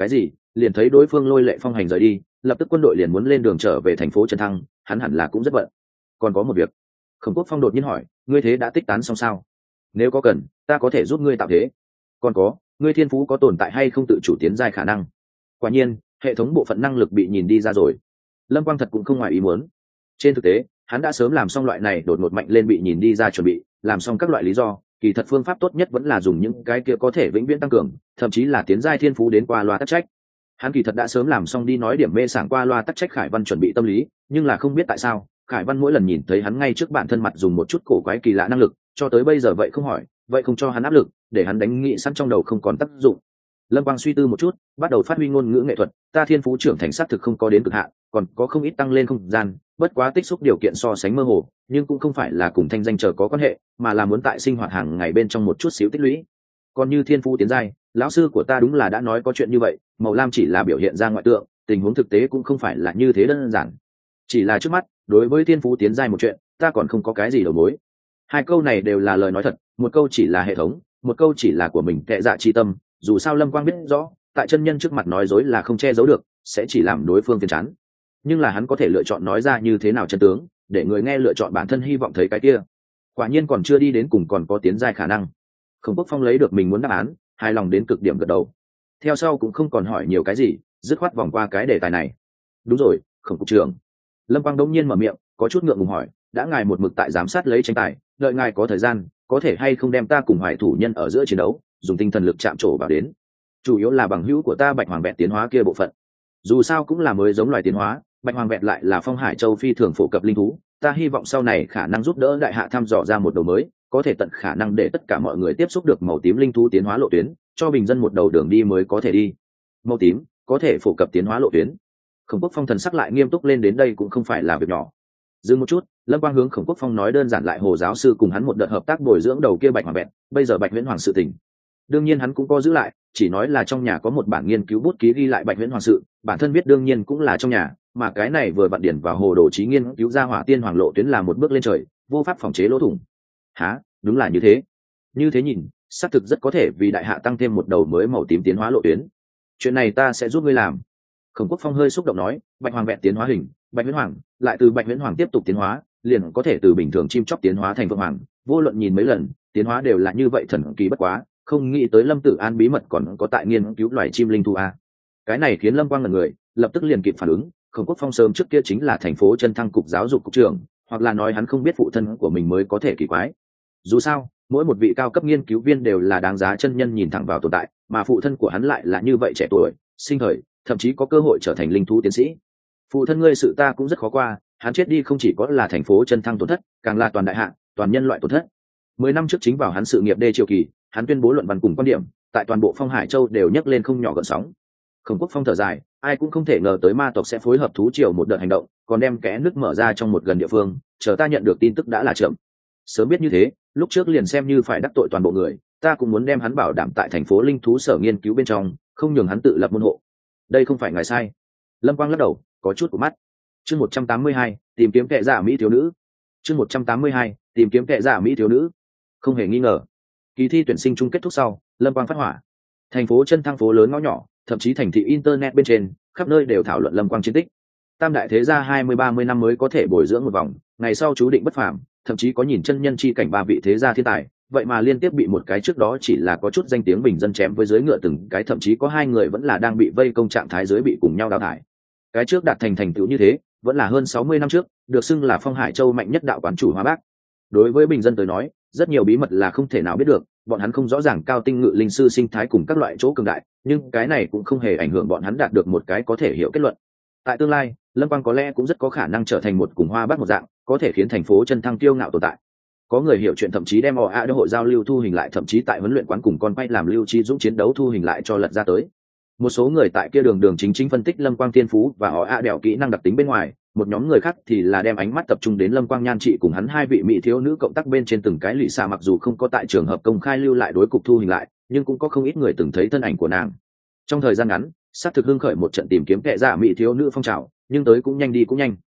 liền thấy đối phương lôi Lệ Phong hành rời đi, lập tức quân đội liền muốn lên đường trở về thành phố Trần Thăng, hắn hẳn là cũng rất bận. Còn có một việc. Khổng Quốc Phong đột nhiên hỏi, ngươi thế đã tích tán xong sao? Nếu có cần, ta có thể giúp ngươi tạo thế. Còn có, ngươi thiên phú có tồn tại hay không tự chủ tiến giai khả năng? Quả nhiên, hệ thống bộ phận năng lực bị nhìn đi ra rồi. Lâm Quang thật cũng không ngoài ý muốn. Trên thực tế, hắn đã sớm làm xong loại này đột ngột mạnh lên bị nhìn đi ra chuẩn bị, làm xong các loại lý do, kỳ thật phương pháp tốt nhất vẫn là dùng những cái kia có thể vĩnh viễn tăng cường, thậm chí là tiến giai thiên phú đến qua loa tắc trách. Hắn kỳ thật đã sớm làm xong đi nói điểm mê sảng qua loa tắc trách Khải Văn chuẩn bị tâm lý, nhưng là không biết tại sao, Khải Văn mỗi lần nhìn thấy hắn ngay trước bản thân mặt dùng một chút cổ quái kỳ lạ năng lực, cho tới bây giờ vậy không hỏi, vậy không cho hắn áp lực, để hắn đánh nghị sẵn trong đầu không còn tác dụng. Lâm Quang suy tư một chút, bắt đầu phát huy ngôn ngữ nghệ thuật, ta thiên phú trưởng thành sát thực không có đến cực hạn, còn có không ít tăng lên không gian, bất quá tích xúc điều kiện so sánh mơ hồ, nhưng cũng không phải là cùng thanh danh chờ có quan hệ, mà là muốn tại sinh hoạt hàng ngày bên trong một chút xíu tích lũy. Còn như thiên phú tiến giai, lão sư của ta đúng là đã nói có chuyện như vậy, màu lam chỉ là biểu hiện ra ngoại tượng, tình huống thực tế cũng không phải là như thế đơn giản. Chỉ là trước mắt, đối với thiên phú tiến giai một chuyện, ta còn không có cái gì đầu mối. Hai câu này đều là lời nói thật, một câu chỉ là hệ thống, một câu chỉ là của mình tệ dạ chi tâm, dù sao Lâm Quang biết rõ, tại chân nhân trước mặt nói dối là không che giấu được, sẽ chỉ làm đối phương phiền chán. Nhưng là hắn có thể lựa chọn nói ra như thế nào chân tướng, để người nghe lựa chọn bản thân hy vọng thấy cái kia. Quả nhiên còn chưa đi đến cùng còn có tiến giai khả năng. Khổng Quốc Phong lấy được mình muốn đáp án, hài lòng đến cực điểm gật đầu. Theo sau cũng không còn hỏi nhiều cái gì, dứt khoát vòng qua cái đề tài này. Đúng rồi, Khổng cục trưởng. Lâm Quang đống nhiên mở miệng, có chút ngượng ngùng hỏi, đã ngài một mực tại giám sát lấy tranh tài, đợi ngài có thời gian, có thể hay không đem ta cùng Hoài thủ nhân ở giữa chiến đấu, dùng tinh thần lực chạm trổ vào đến. Chủ yếu là bằng hữu của ta Bạch Hoàng Vẹn tiến hóa kia bộ phận. Dù sao cũng là mới giống loài tiến hóa, Bạch Hoàng Vẹn lại là Phong Hải Châu phi thường phổ cập linh thú, ta hy vọng sau này khả năng giúp đỡ đại hạ thăm dò ra một đầu mới, có thể tận khả năng để tất cả mọi người tiếp xúc được màu tím linh thú tiến hóa lộ tuyến, cho bình dân một đầu đường đi mới có thể đi. Màu tím có thể phổ cập tiến hóa lộ tuyến. Khổng Quốc Phong thần sắc lại nghiêm túc lên, đến đây cũng không phải là việc nhỏ. Dừng một chút, Lâm Quang hướng Khổng Quốc Phong nói đơn giản lại Hồ giáo sư cùng hắn một đợt hợp tác bồi dưỡng đầu kia Bạch Hoàng Vẹn, bây giờ Bạch Viễn Hoàng sự tình. Đương nhiên hắn cũng có giữ lại, chỉ nói là trong nhà có một bản nghiên cứu bút ký ghi lại Bạch Viễn Hoàng sự, bản thân biết đương nhiên cũng là trong nhà, mà cái này vừa vặn điển vào hồ đồ trí nghiên cứu ra Hỏa Tiên Hoàng lộ tuyến là một bước lên trời, vô pháp phòng chế lỗ thủng. Hả, đúng là như thế. Như thế nhìn, xác thực rất có thể vì đại hạ tăng thêm một đầu mới màu tím tiến hóa lộ tuyến. Chuyện này ta sẽ giúp ngươi làm. Khổng Quốc Phong hơi xúc động nói, Bạch Hoàng Vẹn tiến hóa hình, Bạch Viễn Hoàng, lại từ Bạch Viễn Hoàng tiếp tục tiến hóa, liền có thể từ bình thường chim chóc tiến hóa thành Phượng Hoàng, vô luận nhìn mấy lần, tiến hóa đều là như vậy thần kỳ bất quá, không nghĩ tới Lâm Tử An bí mật còn có tại nghiên cứu loài chim linh thú a. Cái này khiến Lâm Quang ngẩn người, lập tức liền kịp phản ứng, Khổng Quốc Phong sớm trước kia chính là thành phố Chân Thăng cục giáo dục cục trưởng, hoặc là nói hắn không biết phụ thân của mình mới có thể kỳ quái. Dù sao, mỗi một vị cao cấp nghiên cứu viên đều là đáng giá chân nhân nhìn thẳng vào tồn tại, mà phụ thân của hắn lại là như vậy trẻ tuổi, sinh thời, thậm chí có cơ hội trở thành linh thú tiến sĩ. Phụ thân ngươi sự ta cũng rất khó qua, hắn chết đi không chỉ có là thành phố Chân Thăng tổn thất, càng là toàn đại hạ, toàn nhân loại tổn thất. 10 năm trước chính vào hắn sự nghiệp đê triều kỳ, hắn tuyên bố luận văn cùng quan điểm, tại toàn bộ Phong Hải Châu đều nhấc lên không nhỏ gợn sóng. Khổng Quốc Phong thở dài, ai cũng không thể ngờ tới ma tộc sẽ phối hợp thú triều một đợt hành động, còn đem kẽ nước mở ra trong một gần địa phương, chờ ta nhận được tin tức đã là chậm. Sớm biết như thế, lúc trước liền xem như phải đắc tội toàn bộ người, ta cũng muốn đem hắn bảo đảm tại thành phố linh thú sở nghiên cứu bên trong, không nhường hắn tự lập môn hộ. Đây không phải ngài sai. Lâm Quang lắc đầu, có chút của mắt. Chương 182, tìm kiếm kẻ giả mỹ thiếu nữ. Chương 182, tìm kiếm kẻ giả mỹ thiếu nữ. Không hề nghi ngờ, kỳ thi tuyển sinh chung kết thúc sau, Lâm Quang phát hỏa. Thành phố Chân Thăng phố lớn ngõ nhỏ, thậm chí thành thị internet bên trên, khắp nơi đều thảo luận Lâm Quang chiến tích. Tam đại thế gia 20-30 năm mới có thể bồi dưỡng một vòng, ngày sau chú định bất phàm, thậm chí có nhìn chân nhân chi cảnh ba vị thế gia thiên tài, vậy mà liên tiếp bị một cái trước đó chỉ là có chút danh tiếng bình dân chém với dưới ngựa từng cái, thậm chí có hai người vẫn là đang bị vây công trạng thái dưới bị cùng nhau đào thải. Cái trước đạt thành tựu như thế, vẫn là hơn 60 năm trước, được xưng là Phong Hải Châu mạnh nhất đạo quán chủ Hoa Bác. Đối với bình dân tới nói, rất nhiều bí mật là không thể nào biết được, bọn hắn không rõ ràng cao tinh ngự linh sư sinh thái cùng các loại chỗ cường đại, nhưng cái này cũng không hề ảnh hưởng bọn hắn đạt được một cái có thể hiểu kết luận. Tại tương lai, Lâm Quang có lẽ cũng rất có khả năng trở thành một cùng Hoa Bác một dạng, có thể khiến thành phố Chân Thăng kiêu ngạo tồn tại. Có người hiểu chuyện thậm chí đem OA hội giao lưu thu hình lại, thậm chí tại huấn luyện quán cùng con quay làm lưu chi dũng chiến đấu thu hình lại cho lật ra tới. Một số người tại kia đường chính phân tích Lâm Quang thiên phú và OA đèo kỹ năng đặc tính bên ngoài, một nhóm người khác thì là đem ánh mắt tập trung đến Lâm Quang nhan trị cùng hắn hai vị mỹ thiếu nữ cộng tác bên trên từng cái lụy xà, mặc dù không có tại trường hợp công khai lưu lại đối cục thu hình lại, nhưng cũng có không ít người từng thấy thân ảnh của nàng. Trong thời gian ngắn, sát thực hưng khởi một trận tìm kiếm kẻ giả mỹ thiếu nữ phong trào, nhưng tới cũng nhanh đi cũng nhanh.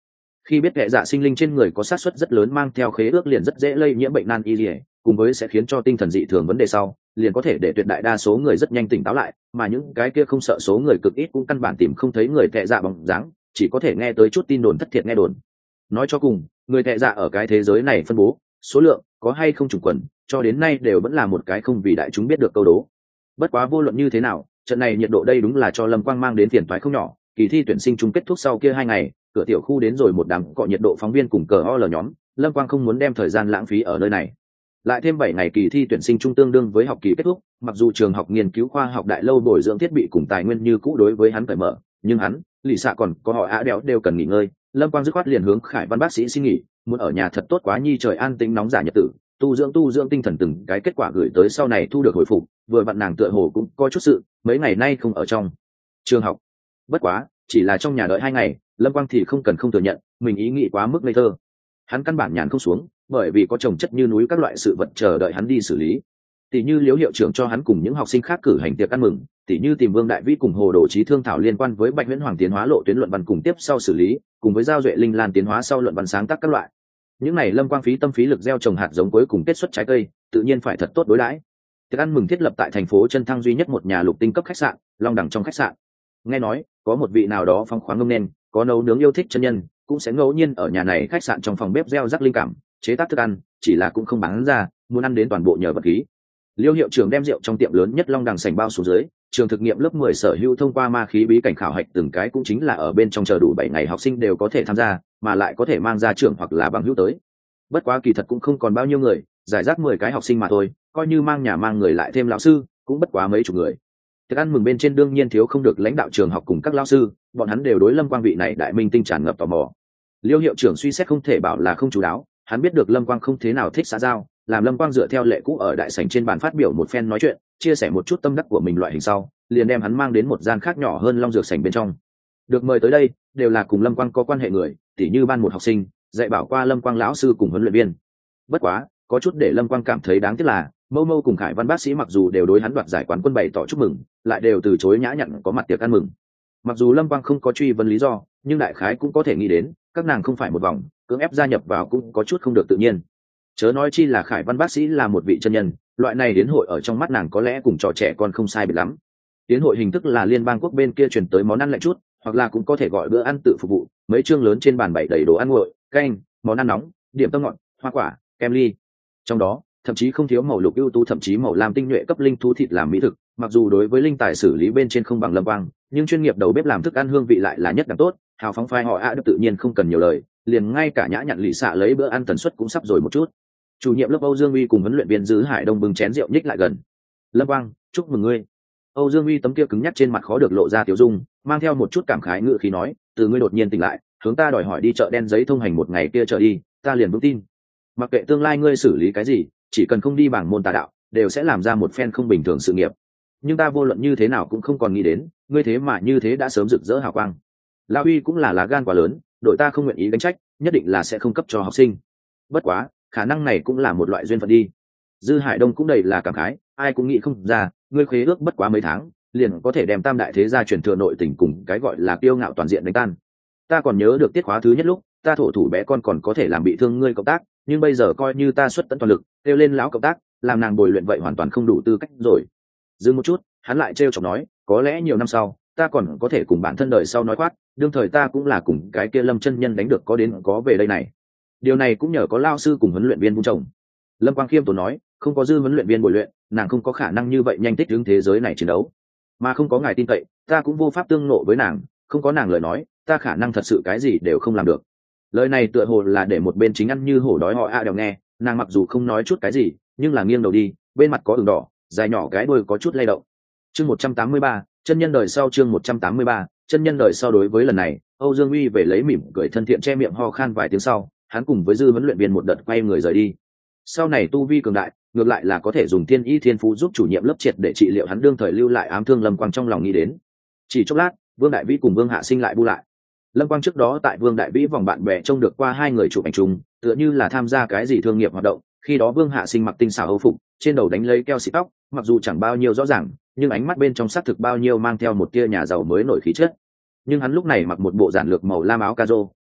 Khi biết kệ dạ sinh linh trên người có xác suất rất lớn mang theo khế ước liền rất dễ lây nhiễm bệnh nan y dỉa, cùng với sẽ khiến cho tinh thần dị thường vấn đề sau liền có thể để tuyệt đại đa số người rất nhanh tỉnh táo lại, mà những cái kia không sợ số người cực ít cũng căn bản tìm không thấy người kệ dạ bóng dáng, chỉ có thể nghe tới chút tin đồn thất thiệt nghe đồn. Nói cho cùng, người kệ dạ ở cái thế giới này phân bố số lượng có hay không trùng quần cho đến nay đều vẫn là một cái không vì đại chúng biết được câu đố. Bất quá vô luận như thế nào, trận này nhiệt độ đây đúng là cho Lâm Quang mang đến phiền toái không nhỏ. Kỳ thi tuyển sinh chung kết thúc sau kia 2 ngày, cửa tiểu khu đến rồi một đám cọ nhiệt độ phóng viên cùng cờ OL nhóm, Lâm Quang không muốn đem thời gian lãng phí ở nơi này. Lại thêm 7 ngày kỳ thi tuyển sinh trung tương đương với học kỳ kết thúc, mặc dù trường học nghiên cứu khoa học đại lâu bồi dưỡng thiết bị cùng tài nguyên như cũ đối với hắn cởi mở, nhưng hắn, lì xạ còn có họ Á đéo đều cần nghỉ ngơi. Lâm Quang dứt khoát liền hướng Khải Văn bác sĩ xin nghỉ, muốn ở nhà thật tốt quá nhi trời an tĩnh nóng giả nhật tử, tu dưỡng tinh thần từng cái kết quả gửi tới sau này thu được hồi phục, vừa vặn nàng tựa hồ cũng có chút sự, mấy ngày nay không ở trong trường học. Bất quá, chỉ là trong nhà đợi 2 ngày, Lâm Quang thì không cần không thừa nhận, mình ý nghĩ quá mức ngây thơ. Hắn căn bản nhàn không xuống, bởi vì có chồng chất như núi các loại sự vật chờ đợi hắn đi xử lý. Tỷ như Liễu hiệu trưởng cho hắn cùng những học sinh khác cử hành tiệc ăn mừng, tỷ như tìm Vương Đại Vĩ cùng Hồ Đồ Chí thương thảo liên quan với Bạch Huyễn Hoàng tiến hóa lộ tuyến luận văn cùng tiếp sau xử lý, cùng với Giao Duệ Linh Lan tiến hóa sau luận văn sáng tác các loại. Những này Lâm Quang phí tâm phí lực gieo trồng hạt giống cuối cùng kết xuất trái cây, tự nhiên phải thật tốt đối đãi. Tiệc ăn mừng thiết lập tại thành phố Chân Thăng duy nhất một nhà lục tinh cấp khách sạn, Long Đẳng trong khách sạn. Nghe nói, có một vị nào đó phong khoáng ngông nên, có nấu nướng yêu thích chân nhân, cũng sẽ ngẫu nhiên ở nhà này khách sạn trong phòng bếp gieo rắc linh cảm, chế tác thức ăn, chỉ là cũng không bán ra, muốn ăn đến toàn bộ nhờ vật khí. Liêu hiệu trưởng đem rượu trong tiệm lớn nhất Long Đằng sành bao xuống dưới, trường thực nghiệm lớp 10 sở hữu thông qua ma khí bí cảnh khảo hạch từng cái cũng chính là ở bên trong chờ đủ 7 ngày học sinh đều có thể tham gia, mà lại có thể mang ra trường hoặc là bằng hữu tới. Bất quá kỳ thật cũng không còn bao nhiêu người, giải rác 10 cái học sinh mà thôi, coi như mang nhà mang người lại thêm lão sư, cũng bất quá mấy chục người. Tiệc ăn mừng bên trên đương nhiên thiếu không được lãnh đạo trường học cùng các lão sư, bọn hắn đều đối Lâm Quang vị này đại minh tinh tràn ngập tò mò. Liêu hiệu trưởng suy xét không thể bảo là không chú đáo, hắn biết được Lâm Quang không thế nào thích xã giao, làm Lâm Quang dựa theo lệ cũ ở đại sảnh trên bàn phát biểu một phen nói chuyện, chia sẻ một chút tâm đắc của mình loại hình sau, liền đem hắn mang đến một gian khác nhỏ hơn Long Dược sảnh bên trong. Được mời tới đây đều là cùng Lâm Quang có quan hệ người, tỉ như ban một học sinh, dạy bảo qua Lâm Quang lão sư cùng huấn luyện viên. Bất quá, có chút để Lâm Quang cảm thấy đáng tiếc là, Mâu Mâu cùng Khải Văn bác sĩ mặc dù đều đối hắn đoạt giải quán quân bày tỏ chúc mừng, lại đều từ chối nhã nhặn có mặt tiệc ăn mừng. Mặc dù Lâm Quang không có truy vấn lý do, nhưng đại khái cũng có thể nghĩ đến, các nàng không phải một vòng, cưỡng ép gia nhập vào cũng có chút không được tự nhiên. Chớ nói chi là Khải Văn bác sĩ là một vị chân nhân, loại này đến hội ở trong mắt nàng có lẽ cùng trò trẻ con không sai biệt lắm. Tiến hội hình thức là liên bang quốc bên kia chuyển tới món ăn lạnh chút, hoặc là cũng có thể gọi bữa ăn tự phục vụ, mấy chương lớn trên bàn bày đầy đồ ăn nguội, canh, món ăn nóng, điểm tâm ngọt, hoa quả, kem ly. Trong đó, thậm chí không thiếu màu lục ưu tú thậm chí màu lam tinh nhuệ cấp linh thú thịt làm mỹ thực, mặc dù đối với linh tài xử lý bên trên không bằng Lâm Quang, nhưng chuyên nghiệp đầu bếp làm thức ăn hương vị lại là nhất đẳng tốt, hào phóng phai họ ạ được tự nhiên không cần nhiều lời, liền ngay cả nhã nhặn lì xạ lấy bữa ăn tần suất cũng sắp rồi một chút. Chủ nhiệm lớp Âu Dương Uy cùng huấn luyện viên Dư Hải Đông bưng chén rượu nhích lại gần. Lâm Quang, chúc mừng ngươi. Âu Dương Uy tấm kia cứng nhắc trên mặt khó được lộ ra tiểu dung, mang theo một chút cảm khái ngữ khí nói, từ ngươi đột nhiên tỉnh lại, hướng ta đòi hỏi đi chợ đen giấy thông hành một ngày kia trở đi, ta liền vững tin. Mặc kệ tương lai ngươi xử lý cái gì, chỉ cần không đi bảng môn tà đạo, đều sẽ làm ra một phen không bình thường sự nghiệp. Nhưng ta vô luận như thế nào cũng không còn nghĩ đến, ngươi thế mà như thế đã sớm rực rỡ hào quang. La Uy cũng là lá gan quá lớn, đội ta không nguyện ý gánh trách, nhất định là sẽ không cấp cho học sinh. Bất quá, khả năng này cũng là một loại duyên phận đi. Dư Hải Đông cũng đầy là cảm khái, ai cũng nghĩ không ra, ngươi khế ước bất quá mấy tháng, liền có thể đem tam đại thế gia truyền thừa nội tình cùng cái gọi là kiêu ngạo toàn diện đánh tan. Ta còn nhớ được tiết khóa thứ nhất lúc, ta thổ thủ bé con còn có thể làm bị thương ngươi cộng tác, nhưng bây giờ coi như ta xuất tận toàn lực, kêu lên lão cộng tác, làm nàng bồi luyện vậy hoàn toàn không đủ tư cách rồi. Dừng một chút, hắn lại trêu chọc nói, có lẽ nhiều năm sau, ta còn có thể cùng bản thân đời sau nói khoát, đương thời ta cũng là cùng cái kia Lâm chân nhân đánh được có đến có về đây này. Điều này cũng nhờ có lao sư cùng huấn luyện viên vun trồng. Lâm Quang khiêm tốn nói, không có Dư huấn luyện viên bồi luyện, nàng không có khả năng như vậy nhanh thích ứng thế giới này chiến đấu. Mà không có ngài tin cậy, ta cũng vô pháp tương nộ với nàng, không có nàng lời nói, ta khả năng thật sự cái gì đều không làm được. Lời này tựa hồ là để một bên chính ăn như hổ đói họ đều nghe, nàng mặc dù không nói chút cái gì, nhưng là nghiêng đầu đi, bên mặt có ửng đỏ, dài nhỏ cái đuôi có chút lay động. Chương 183, chân nhân đời sau. Chương 183, chân nhân đời sau. Đối với lần này, Âu Dương Uy về lấy mỉm cười thân thiện che miệng ho khan vài tiếng sau, hắn cùng với Dư huấn luyện viên một đợt quay người rời đi. Sau này tu vi cường đại, ngược lại là có thể dùng thiên y thiên phú giúp chủ nhiệm lớp triệt để trị liệu hắn đương thời lưu lại ám thương Lâm Quang trong lòng nghĩ đến. Chỉ chốc lát, Vương Đại Vĩ cùng Vương Hạ Sinh lại bu lại. Lâm Quang trước đó tại Vương Đại Vĩ vòng bạn bè trông được qua hai người chụp ảnh chung, tựa như là tham gia cái gì thương nghiệp hoạt động. Khi đó Vương Hạ Sinh mặc tinh xảo âu phục, trên đầu đánh lấy keo xịt tóc, mặc dù chẳng bao nhiêu rõ ràng, nhưng ánh mắt bên trong xác thực bao nhiêu mang theo một tia nhà giàu mới nổi khí chất. Nhưng hắn lúc này mặc một bộ giản lược màu lam áo caro,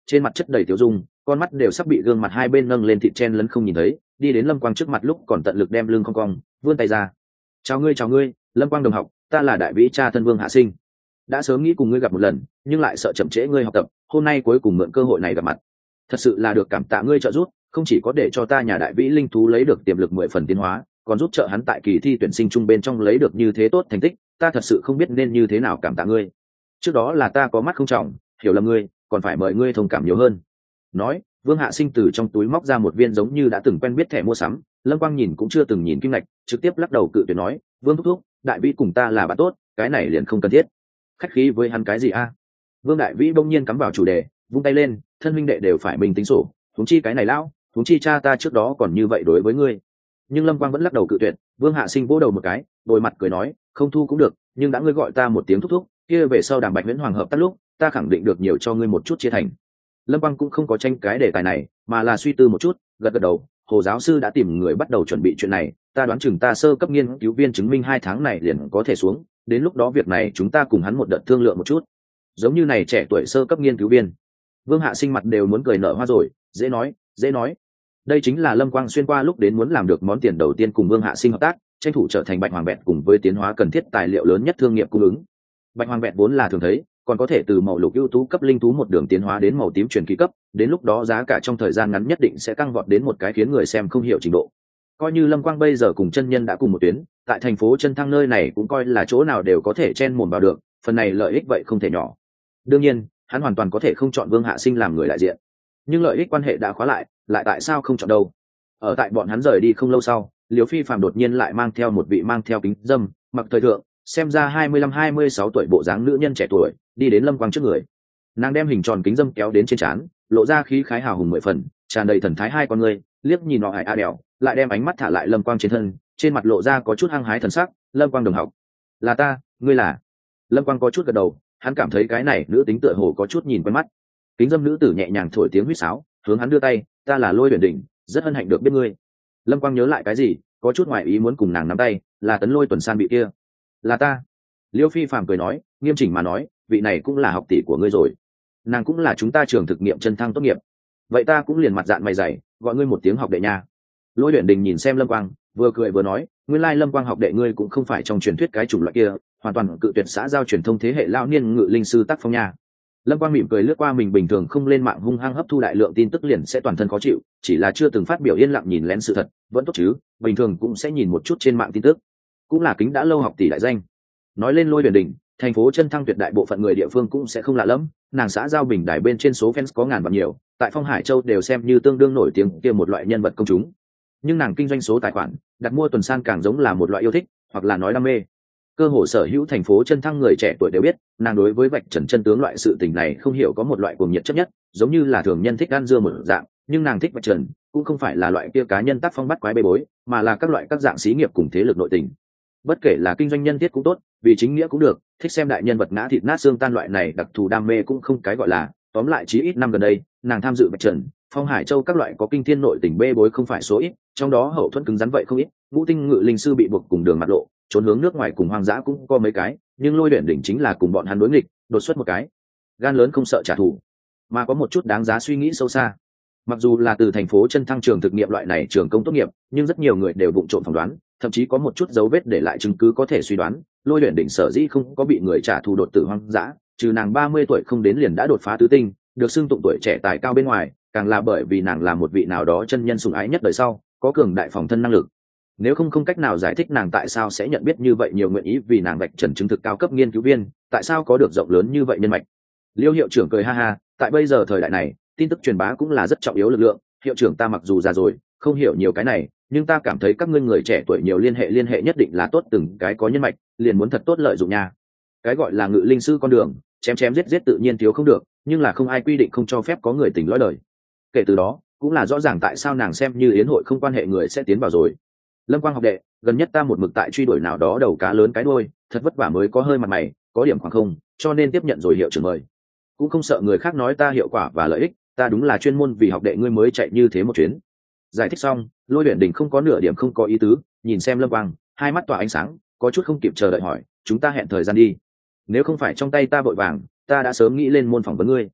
trên mặt chất đầy tiêu dung, con mắt đều sắp bị gương mặt hai bên nâng lên thịt chen lấn không nhìn thấy, đi đến Lâm Quang trước mặt lúc còn tận lực đem lưng cong cong, vươn tay ra. Chào ngươi, Lâm Quang đồng học, ta là đại vĩ cha thân Vương Hạ Sinh. Đã sớm nghĩ cùng ngươi gặp một lần, nhưng lại sợ chậm trễ ngươi học tập, hôm nay cuối cùng mượn cơ hội này gặp mặt. Thật sự là được cảm tạ ngươi trợ giúp, không chỉ có để cho ta nhà đại vĩ linh thú lấy được tiềm lực 10 phần tiến hóa, còn giúp trợ hắn tại kỳ thi tuyển sinh trung bên trong lấy được như thế tốt thành tích, ta thật sự không biết nên như thế nào cảm tạ ngươi. Trước đó là ta có mắt không trọng, hiểu lầm ngươi, còn phải mời ngươi thông cảm nhiều hơn. Nói, Vương Hạ Sinh từ trong túi móc ra một viên giống như đã từng quen biết thẻ mua sắm. Lâm Quang nhìn cũng chưa từng nhìn kim ngạch, trực tiếp lắc đầu cự tuyệt nói, Vương thúc thúc, đại vĩ cùng ta là bạn tốt, cái này liền không cần thiết. Khách khí với hắn cái gì a? Vương đại vĩ bỗng nhiên cắm vào chủ đề, vung tay lên, thân huynh đệ đều phải mình tính sổ, huống chi cái này lão, huống chi cha ta trước đó còn như vậy đối với ngươi. Nhưng Lâm Quang vẫn lắc đầu cự tuyệt. Vương Hạ Sinh vỗ đầu một cái, đôi mặt cười nói, không thu cũng được, nhưng đã ngươi gọi ta một tiếng thúc thúc, kia về sau đàm Bạch Viễn Hoàng hợp tác lúc, ta khẳng định được nhiều cho ngươi một chút chia thành. Lâm Quang cũng không có tranh cái đề tài này, mà là suy tư một chút, gật gật đầu. Hồ giáo sư đã tìm người bắt đầu chuẩn bị chuyện này, ta đoán chừng ta sơ cấp nghiên cứu viên chứng minh 2 tháng này liền có thể xuống, đến lúc đó việc này chúng ta cùng hắn một đợt thương lượng một chút. Giống như này trẻ tuổi sơ cấp nghiên cứu viên. Vương Hạ Sinh mặt đều muốn cười nở hoa rồi, dễ nói. Đây chính là Lâm Quang xuyên qua lúc đến muốn làm được món tiền đầu tiên cùng Vương Hạ Sinh hợp tác, tranh thủ trở thành Bạch Hoàng Bẹt cùng với tiến hóa cần thiết tài liệu lớn nhất thương nghiệp cung ứng. Bạch Hoàng Bẹt vốn là thường thấy, còn có thể từ màu lục ưu tú cấp linh thú một đường tiến hóa đến màu tím truyền kỳ cấp, đến lúc đó giá cả trong thời gian ngắn nhất định sẽ tăng vọt đến một cái khiến người xem không hiểu trình độ. Coi như Lâm Quang bây giờ cùng chân nhân đã cùng một tuyến, tại thành phố Chân Thăng nơi này cũng coi là chỗ nào đều có thể chen mồm vào được, phần này lợi ích vậy không thể nhỏ. Đương nhiên, hắn hoàn toàn có thể không chọn Vương Hạ Sinh làm người đại diện, nhưng lợi ích quan hệ đã khóa lại tại sao không chọn đâu? Ở tại bọn hắn rời đi không lâu sau, Liễu Phi Phàm đột nhiên lại mang theo một vị mang theo kính dâm, mặc thời thượng, xem ra 25-26 tuổi bộ dáng nữ nhân trẻ tuổi, đi đến Lâm Quang trước người. Nàng đem hình tròn kính dâm kéo đến trên trán, lộ ra khí khái hào hùng 10 phần, tràn đầy thần thái hai con người, liếc nhìn nọ hải a đèo, lại đem ánh mắt thả lại Lâm Quang trên thân, trên mặt lộ ra có chút hăng hái thần sắc. Lâm Quang đồng học, là ta, ngươi là? Lâm Quang có chút gật đầu, hắn cảm thấy cái này nữ tính tựa hồ có chút nhìn quen mắt. Kính dâm nữ tử nhẹ nhàng thổi tiếng huýt sáo, hướng hắn đưa tay, ta là Lôi Huyền Đỉnh, rất hân hạnh được biết ngươi. Lâm Quang nhớ lại cái gì, có chút ngoại ý muốn cùng nàng nắm tay, là Tấn Lôi Tuần San bị kia. Là ta. Liêu Phi Phàm cười nói, nghiêm chỉnh mà nói, vị này cũng là học tỷ của ngươi rồi, nàng cũng là chúng ta trường thực nghiệm chân thăng tốt nghiệp. Vậy ta cũng liền mặt dạn mày dày, gọi ngươi một tiếng học đệ nha. Lôi Huyền Đình nhìn xem Lâm Quang, vừa cười vừa nói, nguyên lai Lâm Quang học đệ ngươi cũng không phải trong truyền thuyết cái chủng loại kia, hoàn toàn cự tuyệt xã giao truyền thông thế hệ lão niên ngự linh sư tác phong nha. Lâm Quang mỉm cười lướt qua mình bình thường không lên mạng hung hăng hấp thu đại lượng tin tức liền sẽ toàn thân khó chịu, chỉ là chưa từng phát biểu yên lặng nhìn lén sự thật, vẫn tốt chứ, bình thường cũng sẽ nhìn một chút trên mạng tin tức. Cũng là kính đã lâu học tỷ đại danh. Nói lên Lôi Huyền Đình, thành phố Chân Thăng tuyệt đại bộ phận người địa phương cũng sẽ không lạ lẫm, nàng xã giao bình đài bên trên số fans có ngàn vạn nhiều, tại Phong Hải Châu đều xem như tương đương nổi tiếng kia một loại nhân vật công chúng. Nhưng nàng kinh doanh số tài khoản, đặt mua tuần san càng giống là một loại yêu thích, hoặc là nói đam mê. Cơ hồ sở hữu thành phố Chân Thăng người trẻ tuổi đều biết, nàng đối với vạch trần chân tướng loại sự tình này không hiểu có một loại cuồng nhiệt chấp nhất, giống như là thường nhân thích ăn dưa một dạng, nhưng nàng thích vạch trần, cũng không phải là loại kia cá nhân tác phong bắt quái bê bối, mà là các loại các dạng xí nghiệp cùng thế lực nội tình. Bất kể là kinh doanh nhân thiết cũng tốt, vì chính nghĩa cũng được, thích xem đại nhân vật ngã thịt nát xương tan loại này đặc thù đam mê cũng không cái gọi là. Tóm lại chí ít năm gần đây, nàng tham dự vạch trần Phong Hải Châu các loại có kinh thiên nội tình bê bối không phải số ít, trong đó hậu thuẫn cứng rắn vậy không ít, ngũ tinh ngự linh sư bị buộc cùng đường mặt lộ, trốn hướng nước ngoài cùng hoang dã cũng có mấy cái, nhưng Lôi Huyền Đỉnh chính là cùng bọn hắn đối nghịch, đột xuất một cái, gan lớn không sợ trả thù, mà có một chút đáng giá suy nghĩ sâu xa. Mặc dù là từ thành phố Chân Thăng trường thực nghiệm loại này trường công tốt nghiệp, nhưng rất nhiều người đều vụng trộm phỏng đoán, thậm chí có một chút dấu vết để lại chứng cứ có thể suy đoán, Lôi Huyền Đỉnh sở dĩ không có bị người trả thù đột tử hoang dã, trừ nàng 30 tuổi không đến liền đã đột phá tứ tinh, được xưng tụng tuổi trẻ tài cao bên ngoài, càng là bởi vì nàng là một vị nào đó chân nhân sủng ái nhất đời sau, có cường đại phòng thân năng lực. Nếu không cách nào giải thích nàng tại sao sẽ nhận biết như vậy nhiều nguyện ý vì nàng vạch trần chứng thực cao cấp nghiên cứu viên, tại sao có được rộng lớn như vậy nhân mạch. Liêu hiệu trưởng cười ha ha, tại bây giờ thời đại này, tin tức truyền bá cũng là rất trọng yếu lực lượng, hiệu trưởng ta mặc dù già rồi, không hiểu nhiều cái này, nhưng ta cảm thấy các ngươi người trẻ tuổi nhiều liên hệ nhất định là tốt, từng cái có nhân mạch, liền muốn thật tốt lợi dụng nha. Cái gọi là ngự linh sư con đường, chém giết tự nhiên thiếu không được, nhưng là không ai quy định không cho phép có người tình lõi đời. Kể từ đó, cũng là rõ ràng tại sao nàng xem như yến hội không quan hệ người sẽ tiến vào rồi. Lâm Quang học đệ, gần nhất ta một mực tại truy đuổi nào đó đầu cá lớn cái đuôi, thật vất vả mới có hơi mặt mày, có điểm khoảng không, cho nên tiếp nhận rồi hiệu trưởng mời. Cũng không sợ người khác nói ta hiệu quả và lợi ích, ta đúng là chuyên môn vì học đệ ngươi mới chạy như thế một chuyến. Giải thích xong, Lôi Huyền Đình không có nửa điểm không có ý tứ, nhìn xem Lâm Quang, hai mắt tỏa ánh sáng, có chút không kịp chờ đợi hỏi, chúng ta hẹn thời gian đi. Nếu không phải trong tay ta vội vàng, ta đã sớm nghĩ lên môn phỏng vấn ngươi.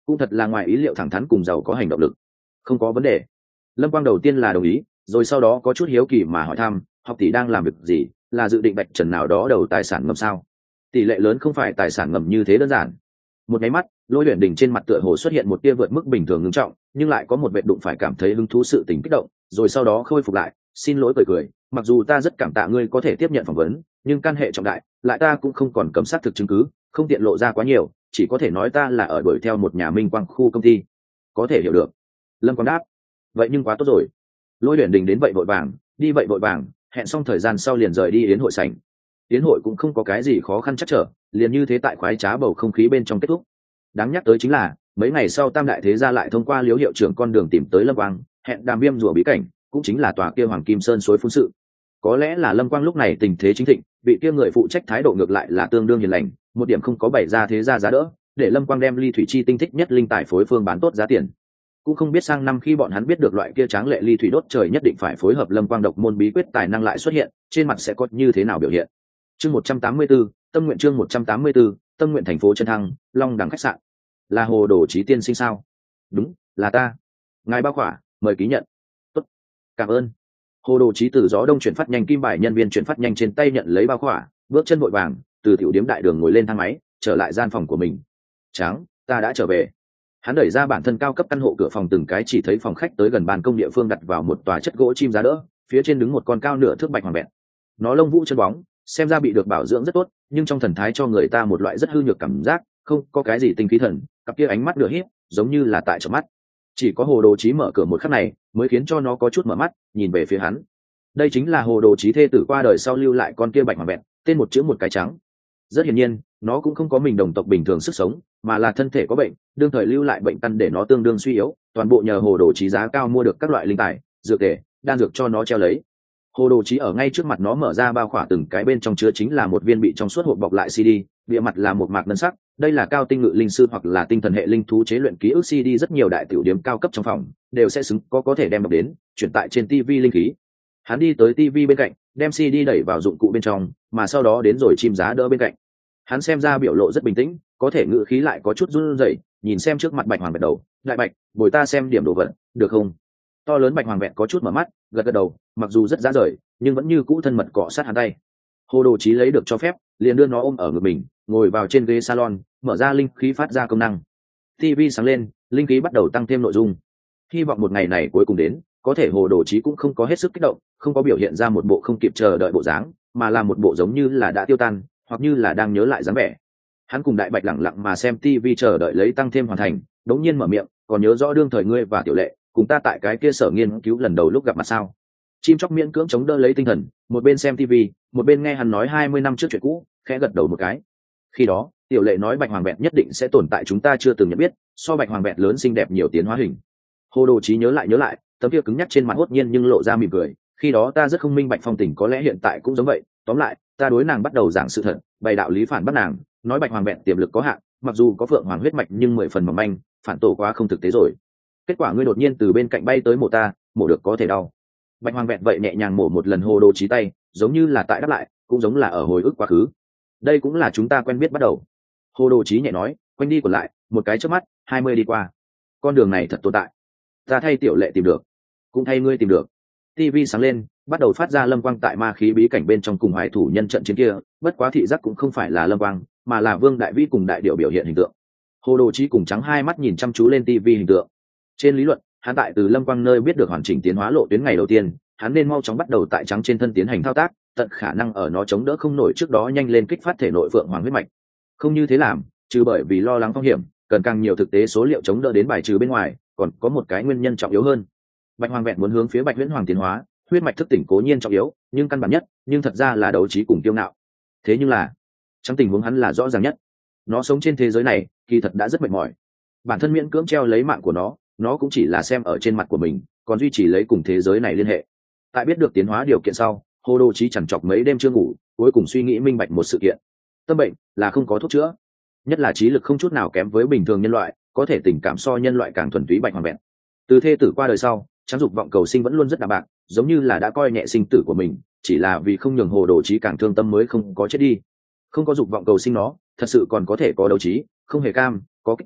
cũng thật là ngoài ý liệu thẳng thắn cùng giàu có hành động lực. Không có vấn đề. Lâm Quang đầu tiên là đồng ý, rồi sau đó có chút hiếu kỳ mà hỏi thăm, học tỷ đang làm việc gì, là dự định bạch trần nào đó đầu tài sản ngầm sao? Tỷ lệ lớn không phải tài sản ngầm như thế đơn giản. Một cái mắt, Lôi Uyển Đình trên mặt tựa hồ xuất hiện một tia vượt mức bình thường ngưng trọng, nhưng lại có một vệt đụng phải cảm thấy hứng thú sự tình kích động, rồi sau đó khôi phục lại, xin lỗi cười cười, mặc dù ta rất cảm tạ ngươi có thể tiếp nhận phỏng vấn, nhưng căn hệ trọng đại, lại ta cũng không còn cầm xác thực chứng cứ, không tiện lộ ra quá nhiều, chỉ có thể nói ta là ở đuổi theo một nhà Minh Quang khu công ty. Có thể hiểu được. Lâm Quang đáp. Vậy nhưng quá tốt rồi. Lôi Uyển Đình đến vậy vội vàng, đi vậy vội vàng, hẹn xong thời gian sau liền rời đi yến hội sảnh. Yến hội cũng không có cái gì khó khăn chắc trở, liền như thế tại khoái trá bầu không khí bên trong kết thúc. Đáng nhắc tới chính là mấy ngày sau tam đại thế gia lại thông qua Liễu hiệu trưởng con đường tìm tới Lâm Quang, hẹn đàm viêm rùa bí cảnh, cũng chính là tòa kia Hoàng Kim Sơn suối phun sự. Có lẽ là Lâm Quang lúc này tình thế chính thịnh, vị kia người phụ trách thái độ ngược lại là tương đương hiền lành, một điểm không có bày ra thế gia giá đỡ, để Lâm Quang đem ly thủy chi tinh thích nhất linh tài phối phương bán tốt giá tiền. Cũng không biết sang năm khi bọn hắn biết được loại kia tráng lệ ly thủy đốt trời nhất định phải phối hợp Lâm Quang độc môn bí quyết tài năng lại xuất hiện, trên mặt sẽ có như thế nào biểu hiện. Chương 184, tâm nguyện chương 184, tâm nguyện thành phố Chân Thăng, Long Đằng khách sạn. Là Hồ Đồ Chí tiên sinh sao? Đúng, là ta. Ngài bao khỏa, mời ký nhận. Tốt, cảm ơn. Hồ Đồ Chí từ gió đông chuyển phát nhanh kim bài nhân viên chuyển phát nhanh trên tay nhận lấy bao khỏa, bước chân vội vàng từ tiểu điếm đại đường ngồi lên thang máy, trở lại gian phòng của mình. Tráng, ta đã trở về. Hắn đẩy ra bản thân cao cấp căn hộ cửa phòng từng cái, chỉ thấy phòng khách tới gần ban công địa phương đặt vào một tòa chất gỗ chim giá đỡ, phía trên đứng một con cao nửa thước bạch hoàng bẹt. Nó lông vũ chân bóng, xem ra bị được bảo dưỡng rất tốt, nhưng trong thần thái cho người ta một loại rất hư nhược cảm giác, không có cái gì tinh khí thần, cặp kia ánh mắt nửa híp, giống như là tại trong mắt. Chỉ có Hồ Đồ Chí mở cửa một khắc này, mới khiến cho nó có chút mở mắt, nhìn về phía hắn. Đây chính là Hồ Đồ Chí thê tử qua đời sau lưu lại con kia bạch hoàng bẹt, tên một chữ một cái trắng. Rất hiển nhiên, nó cũng không có mình đồng tộc bình thường sức sống, mà là thân thể có bệnh, đương thời lưu lại bệnh căn để nó tương đương suy yếu, toàn bộ nhờ Hồ Đồ Chí giá cao mua được các loại linh tài, dược tề, đan dược cho nó treo lấy. Hồ Đồ Chí ở ngay trước mặt nó mở ra bao khỏa, từng cái bên trong chứa chính là một viên bị trong suốt hộp bọc lại CD, bìa mặt là một mạc ngân sắc, đây là cao tinh ngự linh sư hoặc là tinh thần hệ linh thú chế luyện ký ức CD, rất nhiều đại tiểu điểm cao cấp trong phòng đều sẽ xứng có thể đem đọc đến, chuyển tại trên TV linh khí. Hắn đi tới TV bên cạnh, đem CD đẩy vào dụng cụ bên trong, mà sau đó đến rồi chim giá đỡ bên cạnh. Hắn xem ra biểu lộ rất bình tĩnh, có thể ngữ khí lại có chút run rẩy, nhìn xem trước mặt bạch hoàng bẹt đầu, đại bạch, bồi ta xem điểm đồ vật, được không? To lớn bạch hoàng bẹt có chút mở mắt, gật gật đầu, mặc dù rất dã rời, nhưng vẫn như cũ thân mật cọ sát hắn tay. Hồ Đồ Chí lấy được cho phép, liền đưa nó ôm ở ngực mình, ngồi vào trên ghế salon, mở ra linh khí phát ra công năng. TV sáng lên, linh khí bắt đầu tăng thêm nội dung. Hy vọng một ngày này cuối cùng đến, có thể Hồ Đồ Chí cũng không có hết sức kích động, không có biểu hiện ra một bộ không kịp chờ đợi bộ dáng, mà là một bộ giống như là đã tiêu tan, hoặc như là đang nhớ lại dáng vẻ. Hắn cùng đại bạch lặng lặng mà xem TV chờ đợi lấy tăng thêm hoàn thành, đống nhiên mở miệng, còn nhớ rõ đương thời ngươi và tiểu lệ cùng ta tại cái kia sở nghiên cứu lần đầu lúc gặp mặt sao? Chim chóc miễn cưỡng chống đỡ lấy tinh thần, một bên xem TV, một bên nghe hắn nói 20 năm trước chuyện cũ, khẽ gật đầu một cái. Khi đó, tiểu lệ nói bạch hoàng bẹt nhất định sẽ tồn tại chúng ta chưa từng nhận biết, so bạch hoàng bẹt lớn xinh đẹp nhiều tiến hóa hình. Hồ Đồ Chí nhớ lại, tấm kia cứng nhắc trên mặt hốt nhiên nhưng lộ ra mỉm cười. Khi đó ta rất không minh bạch phong tình, có lẽ hiện tại cũng giống vậy. Tóm lại, ta đối nàng bắt đầu giảng sự thật, bày đạo lý phản bắt nàng, nói bạch hoàng bẹt tiềm lực có hạn, mặc dù có phượng hoàng huyết mạch nhưng 10 phần mỏng manh, phản tổ quá không thực tế rồi. Kết quả ngươi đột nhiên từ bên cạnh bay tới mổ ta, mổ được có thể đau. Bạch hoàng bẹt vậy nhẹ nhàng mổ một lần Hồ Đồ Chí tay, giống như là tại đáp lại, cũng giống là ở hồi ức quá khứ. Đây cũng là chúng ta quen biết bắt đầu. Hồ Đồ Chí nhẹ nói, quanh đi còn lại, một cái chớp mắt, 20 đi qua. Con đường này thật tồn tại. Ta thay tiểu lệ tìm được, cũng thay ngươi tìm được. TV sáng lên, bắt đầu phát ra Lâm Quang tại ma khí bí cảnh bên trong cùng Hoài Thủ nhân trận chiến kia, bất quá thị giác cũng không phải là Lâm Quang, mà là Vương Đại Vĩ cùng đại điệu biểu hiện hình tượng. Hồ Đồ Chí cùng trắng hai mắt nhìn chăm chú lên TV hình tượng. Trên lý luận, hắn tại từ Lâm Quang nơi biết được hoàn chỉnh tiến hóa lộ tuyến ngày đầu tiên, hắn nên mau chóng bắt đầu tại trắng trên thân tiến hành thao tác, tận khả năng ở nó chống đỡ không nổi trước đó nhanh lên kích phát thể nội phượng hoàng huyết mạch. Không như thế làm, trừ bởi vì lo lắng phong hiểm, cần càng nhiều thực tế số liệu chống đỡ đến bài trừ bên ngoài, còn có một cái nguyên nhân trọng yếu hơn. Bạch Hoàng vẹn muốn hướng phía Bạch Huyễn Hoàng tiến hóa, huyết mạch thức tỉnh cố nhiên trọng yếu, nhưng căn bản nhất, nhưng thật ra là đấu trí cùng kiêu ngạo. Thế nhưng là, trong tình huống hắn là rõ ràng nhất. Nó sống trên thế giới này, kỳ thật đã rất mệt mỏi. Bản thân miễn cưỡng treo lấy mạng của nó cũng chỉ là xem ở trên mặt của mình, còn duy trì lấy cùng thế giới này liên hệ. Tại biết được tiến hóa điều kiện sau, Hồ Đồ Chí chằn chọc mấy đêm chưa ngủ, cuối cùng suy nghĩ minh bạch một sự kiện. Tâm bệnh là không có thuốc chữa, nhất là trí lực không chút nào kém với bình thường nhân loại, có thể tình cảm so nhân loại càng thuần túy Bạch Hoàng vẹn. Từ thê tử qua đời sau, Tráng dục vọng cầu sinh vẫn luôn rất đạm bạc, giống như là đã coi nhẹ sinh tử của mình, chỉ là vì không nhường Hồ Đồ Chí càng thương tâm mới không có chết đi. Không có dục vọng cầu sinh nó, thật sự còn có thể có đấu trí, không hề cam, có kích tỉnh,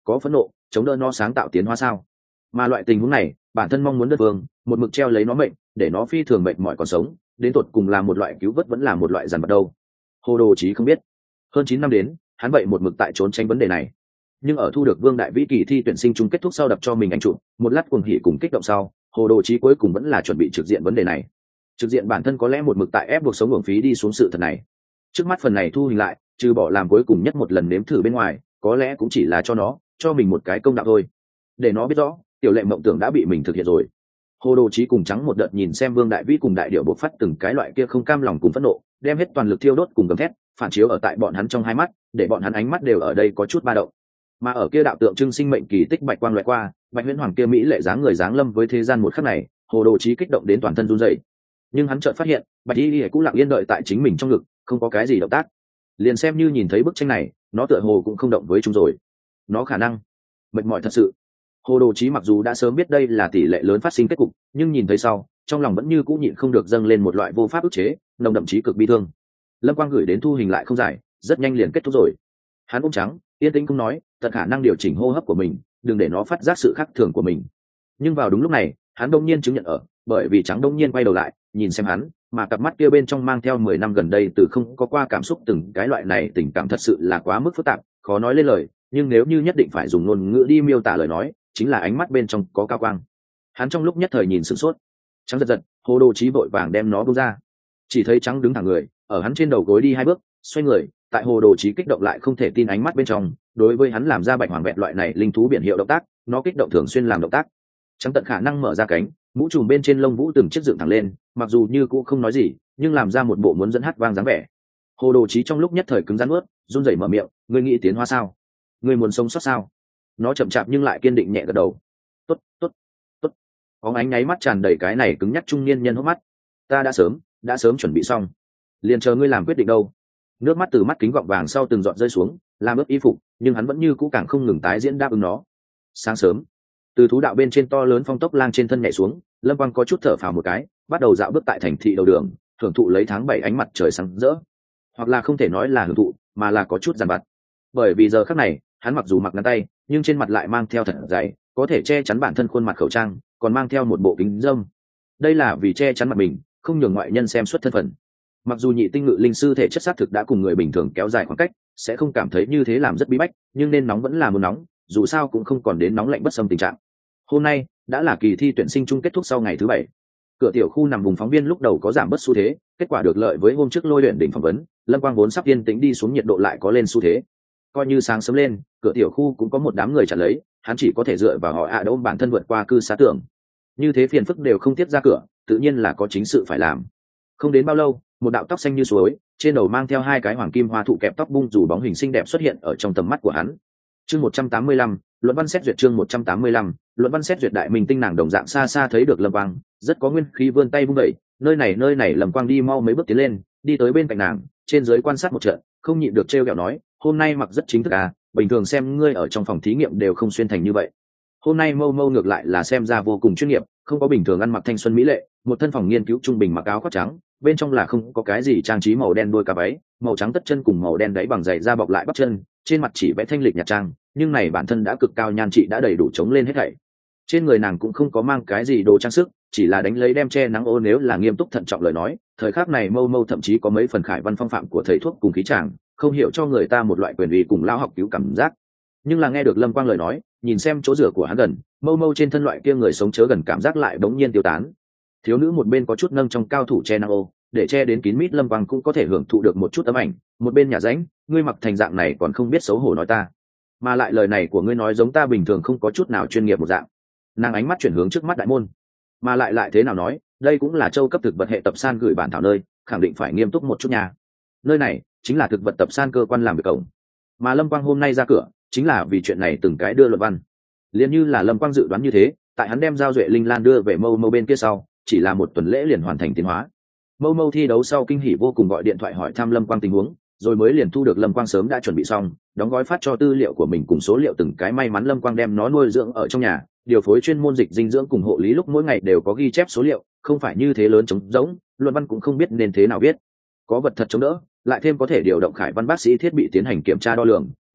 có phẫn nộ chống đỡ nó sáng tạo tiến hóa sao? Mà loại tình huống này bản thân mong muốn đất vương một mực treo lấy nó mệnh để nó phi thường mệnh mọi còn sống, đến tột cùng là một loại cứu vớt vẫn là một loại dằn vặt đâu? Hồ Đồ Chí không biết. Hơn 9 năm đến hắn vậy một mực tại trốn tránh vấn đề này, nhưng ở thu được Vương Đại Vĩ kỳ thi tuyển sinh chung kết thúc sau đập cho mình ảnh chụp một lát cuồng hỉ cùng kích động sau, Hồ Đồ Chí cuối cùng vẫn là chuẩn bị trực diện vấn đề này. Trực diện bản thân có lẽ một mực tại ép buộc sống uổng phí đi xuống sự thật này. Trước mắt phần này thu hình lại, trừ bỏ làm cuối cùng nhất một lần nếm thử bên ngoài, có lẽ cũng chỉ là cho mình một cái công đạo thôi, để nó biết rõ tiểu lệ mộng tưởng đã bị mình thực hiện rồi. Hồ Đồ Chí cùng trắng một đợt nhìn xem Vương Đại Vĩ cùng đại điệu bộc phát từng cái loại kia không cam lòng cùng phẫn nộ, đem hết toàn lực thiêu đốt cùng gầm thét, phản chiếu ở tại bọn hắn trong hai mắt, để bọn hắn ánh mắt đều ở đây có chút ba động. Mà ở kia đạo tượng trưng sinh mệnh kỳ tích bạch quang loại qua, Bạch Huyễn Hoàng kia mỹ lệ dáng người dáng lâm với thế gian một khắc này, Hồ Đồ Chí kích động đến toàn thân run rẩy. Nhưng hắn chợt phát hiện, Bạch Y Liễu cũng lặng yên đợi tại chính mình trong ngực, không có cái gì động tác. Liền xem như nhìn thấy bức tranh này, nó tựa hồ cũng không động với chúng rồi. Nó khả năng mệt mỏi thật sự. Hồ Đồ Chí mặc dù đã sớm biết đây là tỷ lệ lớn phát sinh kết cục, nhưng nhìn thấy sau, trong lòng vẫn như cũ nhịn không được dâng lên một loại vô pháp ức chế, nồng đậm chí cực bi thương. Lâm Quang gửi đến thu hình lại không dài, rất nhanh liền kết thúc rồi. Hắn ôm trắng, yên tĩnh không nói, tận khả năng điều chỉnh hô hấp của mình, đừng để nó phát giác sự khác thường của mình. Nhưng vào đúng lúc này, hắn đông nhiên chứng nhận ở, bởi vì trắng đông nhiên quay đầu lại, nhìn xem hắn, mà cặp mắt kia bên trong mang theo 10 năm gần đây từ không có qua cảm xúc từng cái loại này tình cảm thật sự là quá mức phức tạp, khó nói lên lời, nhưng nếu như nhất định phải dùng ngôn ngữ đi miêu tả lời nói, chính là ánh mắt bên trong có cao quang. Hắn trong lúc nhất thời nhìn sửng sốt, trắng giật giật, Hồ Đồ Chí vội vàng đem nó buông ra, chỉ thấy trắng đứng thẳng người, ở hắn trên đầu gối đi 2 bước, xoay người, tại Hồ Đồ Chí kích động lại không thể tin ánh mắt bên trong, đối với hắn làm ra bạch hoàng vẹn loại này linh thú biển hiệu động tác, nó kích động thường xuyên làm động tác. Trắng tận khả năng mở ra cánh, mũ trùm bên trên lông vũ từng chiếc dựng thẳng lên, mặc dù như cũng không nói gì, nhưng làm ra một bộ muốn dẫn hát vang dáng vẻ. Hồ Đồ Chí trong lúc nhất thời cứng rắn nuốt, run rẩy mở miệng, ngươi nghĩ tiến hóa sao? Ngươi muốn sống sót sao? Nó chậm chạp nhưng lại kiên định nhẹ gật đầu. Tốt, tốt, tốt. Có ánh nháy mắt tràn đầy cái này cứng nhắc trung niên nhân hốc mắt. Ta đã sớm chuẩn bị xong, liền chờ ngươi làm quyết định đâu. Nước mắt từ mắt kính gọng vàng sau từng giọt rơi xuống, làm ướt y phục, nhưng hắn vẫn như cũ càng không ngừng tái diễn đáp ứng nó. Sáng sớm, từ thú đạo bên trên to lớn phong tốc lang trên thân nhảy xuống, Lâm Quang có chút thở phào một cái, bắt đầu dạo bước tại thành thị đầu đường, thưởng thụ lấy tháng 7 ánh mặt trời sáng rỡ. Hoặc là không thể nói là hưởng thụ, mà là có chút giàn vặt. Bởi vì giờ khắc này, hắn mặc dù mặc ngắn tay, nhưng trên mặt lại mang theo thật dày, có thể che chắn bản thân khuôn mặt khẩu trang, còn mang theo một bộ kính râm. Đây là vì che chắn mặt mình, không nhường ngoại nhân xem xuất thân phận. Mặc dù nhị tinh ngự linh sư thể chất xác thực đã cùng người bình thường kéo dài khoảng cách, sẽ không cảm thấy như thế làm rất bí bách, nhưng nên nóng vẫn là muốn nóng, dù sao cũng không còn đến nóng lạnh bất xâm tình trạng. Hôm nay đã là kỳ thi tuyển sinh chung kết thúc sau ngày thứ 7. Cửa tiểu khu nằm vùng phóng viên lúc đầu có giảm bớt xu thế, kết quả được lợi với hôm trước lôi luyện đỉnh phỏng vấn, Lâm Quang vốn sắp yên tĩnh đi xuống nhiệt độ lại có lên xu thế. Coi như sáng sớm lên, cửa tiểu khu cũng có một đám người chặn lấy, hắn chỉ có thể dựa vào họ đỗ bản thân vượt qua cư xá tường. Như thế phiền phức đều không tiếp ra cửa, tự nhiên là có chính sự phải làm. Không đến bao lâu, một đạo tóc xanh như suối, trên đầu mang theo 2 cái hoàng kim hoa thụ kẹp tóc bung dù bóng hình xinh đẹp xuất hiện ở trong tầm mắt của hắn. Chương 185, luận văn xét duyệt. Chương 185, luận văn xét duyệt. Đại minh tinh nàng đồng dạng xa xa thấy được Lâm Quang, rất có nguyên khí vươn tay vung đẩy, nơi này Lâm Quang đi mau mấy bước tiến lên, đi tới bên cạnh nàng, trên dưới quan sát một trận, không nhịn được trêu ghẹo nói, hôm nay mặc rất chính thức à, bình thường xem ngươi ở trong phòng thí nghiệm đều không xuyên thành như vậy. Hôm nay Mâu Mâu ngược lại là xem ra vô cùng chuyên nghiệp, không có bình thường ăn mặc thanh xuân mỹ lệ, một thân phòng nghiên cứu trung bình mặc áo khoác trắng, bên trong là không có cái gì trang trí, màu đen đôi cà váy, màu trắng tất chân cùng màu đen đáy bằng giày da bọc lại bắp chân, trên mặt chỉ vẽ thanh lịch nhạt trang, nhưng này bản thân đã cực cao nhan trị đã đầy đủ chống lên hết thảy. Trên người nàng cũng không có mang cái gì đồ trang sức, chỉ là đánh lấy đem che nắng ô, nếu là nghiêm túc thận trọng lời nói, thời khắc này Mâu Mâu thậm chí có mấy phần khải văn phong phạm của thầy thuốc cùng khí chàng, không hiểu cho người ta một loại quyền uy cùng lao học cứu cảm giác. Nhưng là nghe được Lâm Quang lời nói, nhìn xem chỗ rửa của hắn gần, Mâu Mâu trên thân loại kia người sống chớ gần cảm giác lại bỗng nhiên tiêu tán. Thiếu nữ một bên có chút nâng trong cao thủ che nắng ô, để che đến kín mít, Lâm Quang cũng có thể hưởng thụ được một chút tấm ảnh, một bên nhà ránh, ngươi mặc thành dạng này còn không biết xấu hổ nói ta, mà lại lời này của ngươi nói giống ta bình thường không có chút nào chuyên nghiệp một dạng. Nàng ánh mắt chuyển hướng trước mắt đại môn, mà lại thế nào nói, đây cũng là châu cấp thực vật hệ tập san gửi bản thảo nơi, khẳng định phải nghiêm túc một chút nha. Nơi này chính là thực vật tập san cơ quan làm việc cổng, mà Lâm Quang hôm nay ra cửa chính là vì chuyện này từng cái đưa luận văn. Liền như là Lâm Quang dự đoán như thế, tại hắn đem giao duệ linh lan đưa về Mâu Mâu bên kia sau, chỉ là một tuần lễ liền hoàn thành tiến hóa. Mâu Mâu thi đấu sau kinh hỉ vô cùng, gọi điện thoại hỏi thăm Lâm Quang tình huống, rồi mới liền thu được Lâm Quang sớm đã chuẩn bị xong, đóng gói phát cho tư liệu của mình cùng số liệu từng cái. May mắn Lâm Quang đem nó nuôi dưỡng ở trong nhà, điều phối chuyên môn dịch dinh dưỡng cùng hộ lý, lúc mỗi ngày đều có ghi chép số liệu, không phải như thế lớn trống rỗng, luận văn cũng không biết nên thế nào viết. Có vật thật chống đỡ, lại thêm có thể điều động khải văn bác sĩ thiết bị tiến hành kiểm tra đo lường,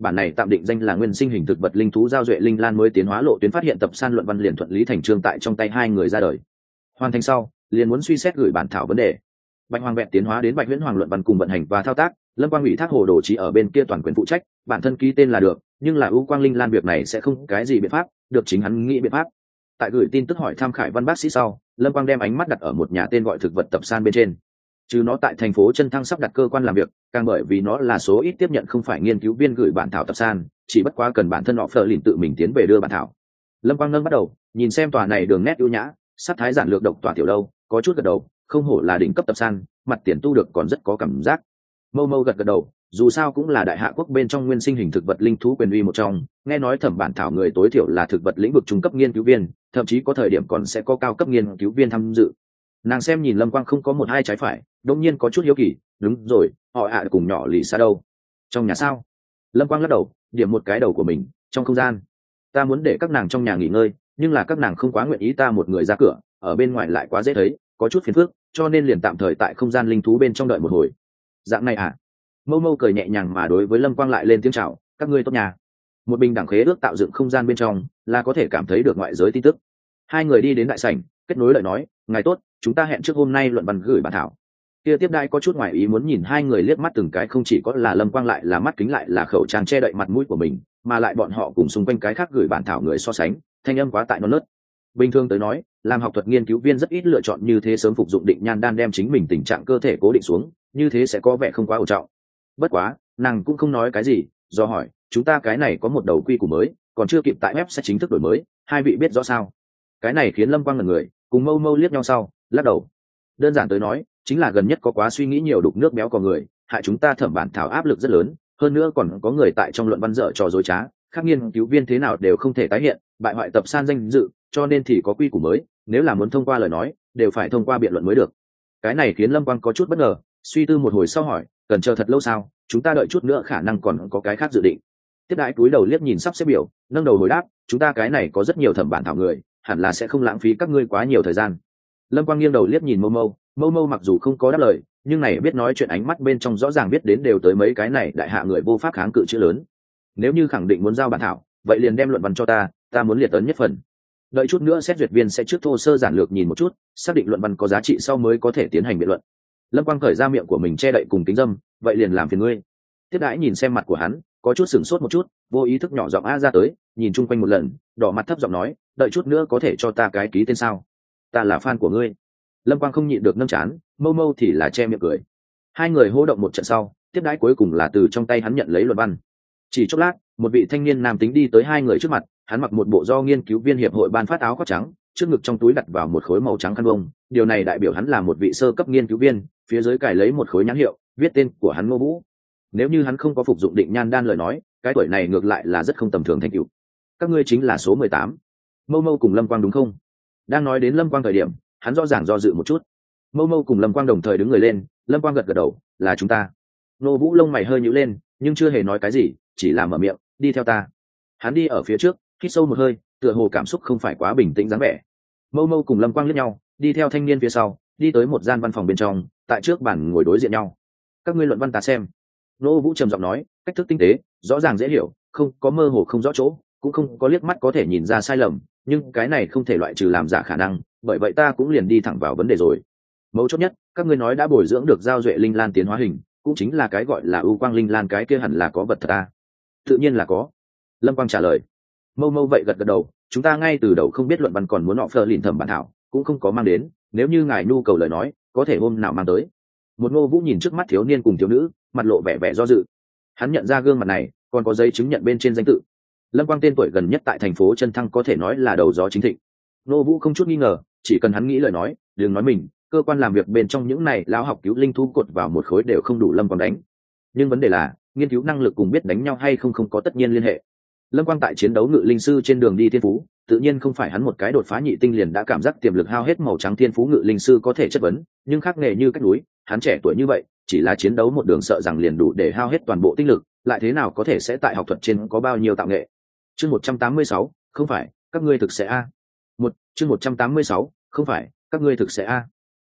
bản này tạm định danh là nguyên sinh hình thực vật linh thú giao duệ linh lan mới tiến hóa lộ tuyến phát hiện tập san luận văn liền thuận lý thành trương tại trong tay hai người ra đời. Hoàn thành sau liền muốn suy xét gửi bản thảo vấn đề. Bạch Hoàng vẹn tiến hóa đến Bạch Huyễn Hoàng luận văn cùng vận hành và thao tác, Lâm Quang ủy thác Hồ Đồ Chí ở bên kia toàn quyền phụ trách, bản thân ký tên là được, nhưng là ưu quang linh lan việc này sẽ không cái gì biện pháp, được chính hắn nghĩ biện pháp. Tại gửi tin tức hỏi thăm Khải Văn bác sĩ sau, Lâm Quang đem ánh mắt đặt ở một nhà tên gọi thực vật tập san bên trên. Chứ nó tại thành phố Chân Thăng sắp đặt cơ quan làm việc, càng bởi vì nó là số ít tiếp nhận không phải nghiên cứu viên gửi bản thảo tập san, chỉ bất quá cần bản thân họ Fleur lìn tự mình tiến về đưa bản thảo. Lâm Quang nâng bắt đầu, nhìn xem tòa này đường nét ưu nhã, sắc thái giản lược độc tòa tiểu lâu, có chút gật đầu, không hổ là đỉnh cấp tập san, mặt tiền tu được còn rất có cảm giác. Mâu Mâu gật đầu, dù sao cũng là đại hạ quốc bên trong nguyên sinh hình thực vật linh thú quyền uy một trong, nghe nói thẩm bản thảo người tối thiểu là thực vật lĩnh vực trung cấp nghiên cứu viên, thậm chí có thời điểm còn sẽ có cao cấp nghiên cứu viên tham dự. Nàng xem nhìn Lâm Quang không có một hai trái phải, đột nhiên có chút hiếu kỳ, đúng rồi, họ ạ cùng nhỏ lì xa đâu? Trong nhà sao? Lâm Quang lắc đầu, điểm một cái đầu của mình, trong không gian. Ta muốn để các nàng trong nhà nghỉ ngơi, nhưng là các nàng không quá nguyện ý ta một người ra cửa, ở bên ngoài lại quá dễ thấy, có chút phiền phức, cho nên liền tạm thời tại không gian linh thú bên trong đợi một hồi. Dạng này à? Mâu Mâu cười nhẹ nhàng mà đối với Lâm Quang lại lên tiếng chào, các ngươi tốt nhà. Một bình đẳng khế ước tạo dựng không gian bên trong, là có thể cảm thấy được ngoại giới tin tức. Hai người đi đến đại sảnh, kết nối lời nói, ngài tốt, chúng ta hẹn trước hôm nay luận văn gửi bản thảo. Kia tiếp đai có chút ngoài ý muốn nhìn hai người liếc mắt từng cái, không chỉ có là Lâm Quang lại là mắt kính lại là khẩu trang che đậy mặt mũi của mình, mà lại bọn họ cùng xung quanh cái khác gửi bản thảo người so sánh, thanh âm quá tại non nớt. Bình thường tới nói, làm học thuật nghiên cứu viên rất ít lựa chọn như thế sớm phục dụng định nhan đan đem chính mình tình trạng cơ thể cố định xuống, như thế sẽ có vẻ không quá ổn trọng. Bất quá, nàng cũng không nói cái gì, do hỏi, chúng ta cái này có một đầu quy củ mới, còn chưa kịp tại web sẽ chính thức đổi mới, hai vị biết rõ sao? Cái này khiến Lâm Quang ngẩn người, cùng Mâu Mâu liếc nhau sau, lắc đầu. Đơn giản tới nói, chính là gần nhất có quá suy nghĩ nhiều đục nước béo cò người, hại chúng ta thẩm bản thảo áp lực rất lớn, hơn nữa còn có người tại trong luận văn dở trò dối trá, khác nghiên cứu viên thế nào đều không thể tái hiện, bại hoại tập san danh dự, cho nên thì có quy củ mới, nếu là muốn thông qua lời nói, đều phải thông qua biện luận mới được. Cái này khiến Lâm Quang có chút bất ngờ, suy tư một hồi sau hỏi, cần chờ thật lâu sao? Chúng ta đợi chút nữa khả năng còn có cái khác dự định. Tiếp đãi cúi đầu liếc nhìn sắp xếp biểu, nâng đầu hồi đáp, chúng ta cái này có rất nhiều thẩm bản thảo người, hẳn là sẽ không lãng phí các ngươi quá nhiều thời gian. Lâm Quang nghiêng đầu liếc nhìn Mâu Mâu, Mâu Mâu mặc dù không có đáp lời, nhưng này biết nói chuyện ánh mắt bên trong rõ ràng biết đến đều tới mấy cái này đại hạ người vô pháp kháng cự chữ lớn. Nếu như khẳng định muốn giao bản thảo, vậy liền đem luận văn cho ta muốn liệt ấn nhất phần. Đợi chút nữa xét duyệt viên sẽ trước thô sơ giản lược nhìn một chút, xác định luận văn có giá trị sau mới có thể tiến hành biện luận. Lâm Quang cởi ra miệng của mình che đậy cùng kính dâm, vậy liền làm phiền ngươi. Tiếp đãi nhìn xem mặt của hắn, có chút sửng sốt một chút, vô ý thức nhỏ giọng a ra tới, nhìn chung quanh một lần, đỏ mặt thấp giọng nói, đợi chút nữa có thể cho ta cái ký tên sao? Ta là fan của ngươi. Lâm Quang không nhịn được nâng chán, Mâu Mâu thì là che miệng cười. Hai người hô động một trận sau, tiếp đãi cuối cùng là từ trong tay hắn nhận lấy luận văn. Chỉ chốc lát, một vị thanh niên nam tính đi tới hai người trước mặt, hắn mặc một bộ do nghiên cứu viên hiệp hội ban phát áo khoác trắng, trước ngực trong túi đặt vào một khối màu trắng khăn bông, điều này đại biểu hắn là một vị sơ cấp nghiên cứu viên, phía dưới cài lấy một khối nhãn hiệu, viết tên của hắn Ngô Vũ. Nếu như hắn không có phục dụng định nhan đan lời nói, cái tuổi này ngược lại là rất không tầm thường thành tựu. Các ngươi chính là số 18. Mâu Mâu cùng Lâm Quang đúng không? Đang nói đến Lâm Quang thời điểm, hắn rõ ràng do dự một chút. Mâu Mâu cùng Lâm Quang đồng thời đứng người lên, Lâm Quang gật gật đầu, là chúng ta. Ngô Vũ lông mày hơi nhíu lên, nhưng chưa hề nói cái gì, chỉ là mở miệng, đi theo ta. Hắn đi ở phía trước, hít sâu một hơi, tựa hồ cảm xúc không phải quá bình tĩnh dáng vẻ. Mâu Mâu cùng Lâm Quang liếc nhau, đi theo thanh niên phía sau, đi tới một gian văn phòng bên trong, tại trước bàn ngồi đối diện nhau. Các ngươi luận văn ta xem. Ngô Vũ trầm giọng nói, cách thức tinh tế, rõ ràng dễ hiểu, không có mơ hồ không rõ chỗ, cũng không có liếc mắt có thể nhìn ra sai lầm, nhưng cái này không thể loại trừ làm giả khả năng, bởi vậy ta cũng liền đi thẳng vào vấn đề rồi. Mấu chốt nhất, các ngươi nói đã bồi dưỡng được giao duệ linh lan tiến hóa hình, cũng chính là cái gọi là ưu quang linh lan, cái kia hẳn là có vật thật ta. Tự nhiên là có. Lâm Quang trả lời. Mâu Mâu vậy gật gật đầu, chúng ta ngay từ đầu không biết luận văn còn muốn họ Fleur lìn thẩm bản thảo, cũng không có mang đến, nếu như ngài nhu cầu lời nói, có thể hôm nào mang tới. Một Ngô Vũ nhìn trước mắt thiếu niên cùng thiếu nữ, mặt lộ vẻ vẻ do dự. Hắn nhận ra gương mặt này, còn có giấy chứng nhận bên trên danh tự. Lâm Quang tên tuổi gần nhất tại thành phố Chân Thăng có thể nói là đầu gió chính thịnh. Ngô Vũ không chút nghi ngờ, chỉ cần hắn nghĩ lời nói, đừng nói mình, cơ quan làm việc bên trong những này lão học cứu linh thú cột vào một khối đều không đủ Lâm Quang đánh. Nhưng vấn đề là, nghiên cứu năng lực cùng biết đánh nhau hay không có tất nhiên liên hệ. Lâm Quang tại chiến đấu ngự linh sư trên đường đi thiên phú, tự nhiên không phải hắn một cái đột phá nhị tinh liền đã cảm giác tiềm lực hao hết màu trắng thiên phú ngự linh sư có thể chất vấn, nhưng khác nghề như cách núi, hắn trẻ tuổi như vậy, chỉ là chiến đấu một đường sợ rằng liền đủ để hao hết toàn bộ tinh lực, lại thế nào có thể sẽ tại học thuật trên có bao nhiêu tạo nghệ. Chương 186, không phải, các ngươi thực sẽ a. Chương 186, không phải, các ngươi thực sẽ a.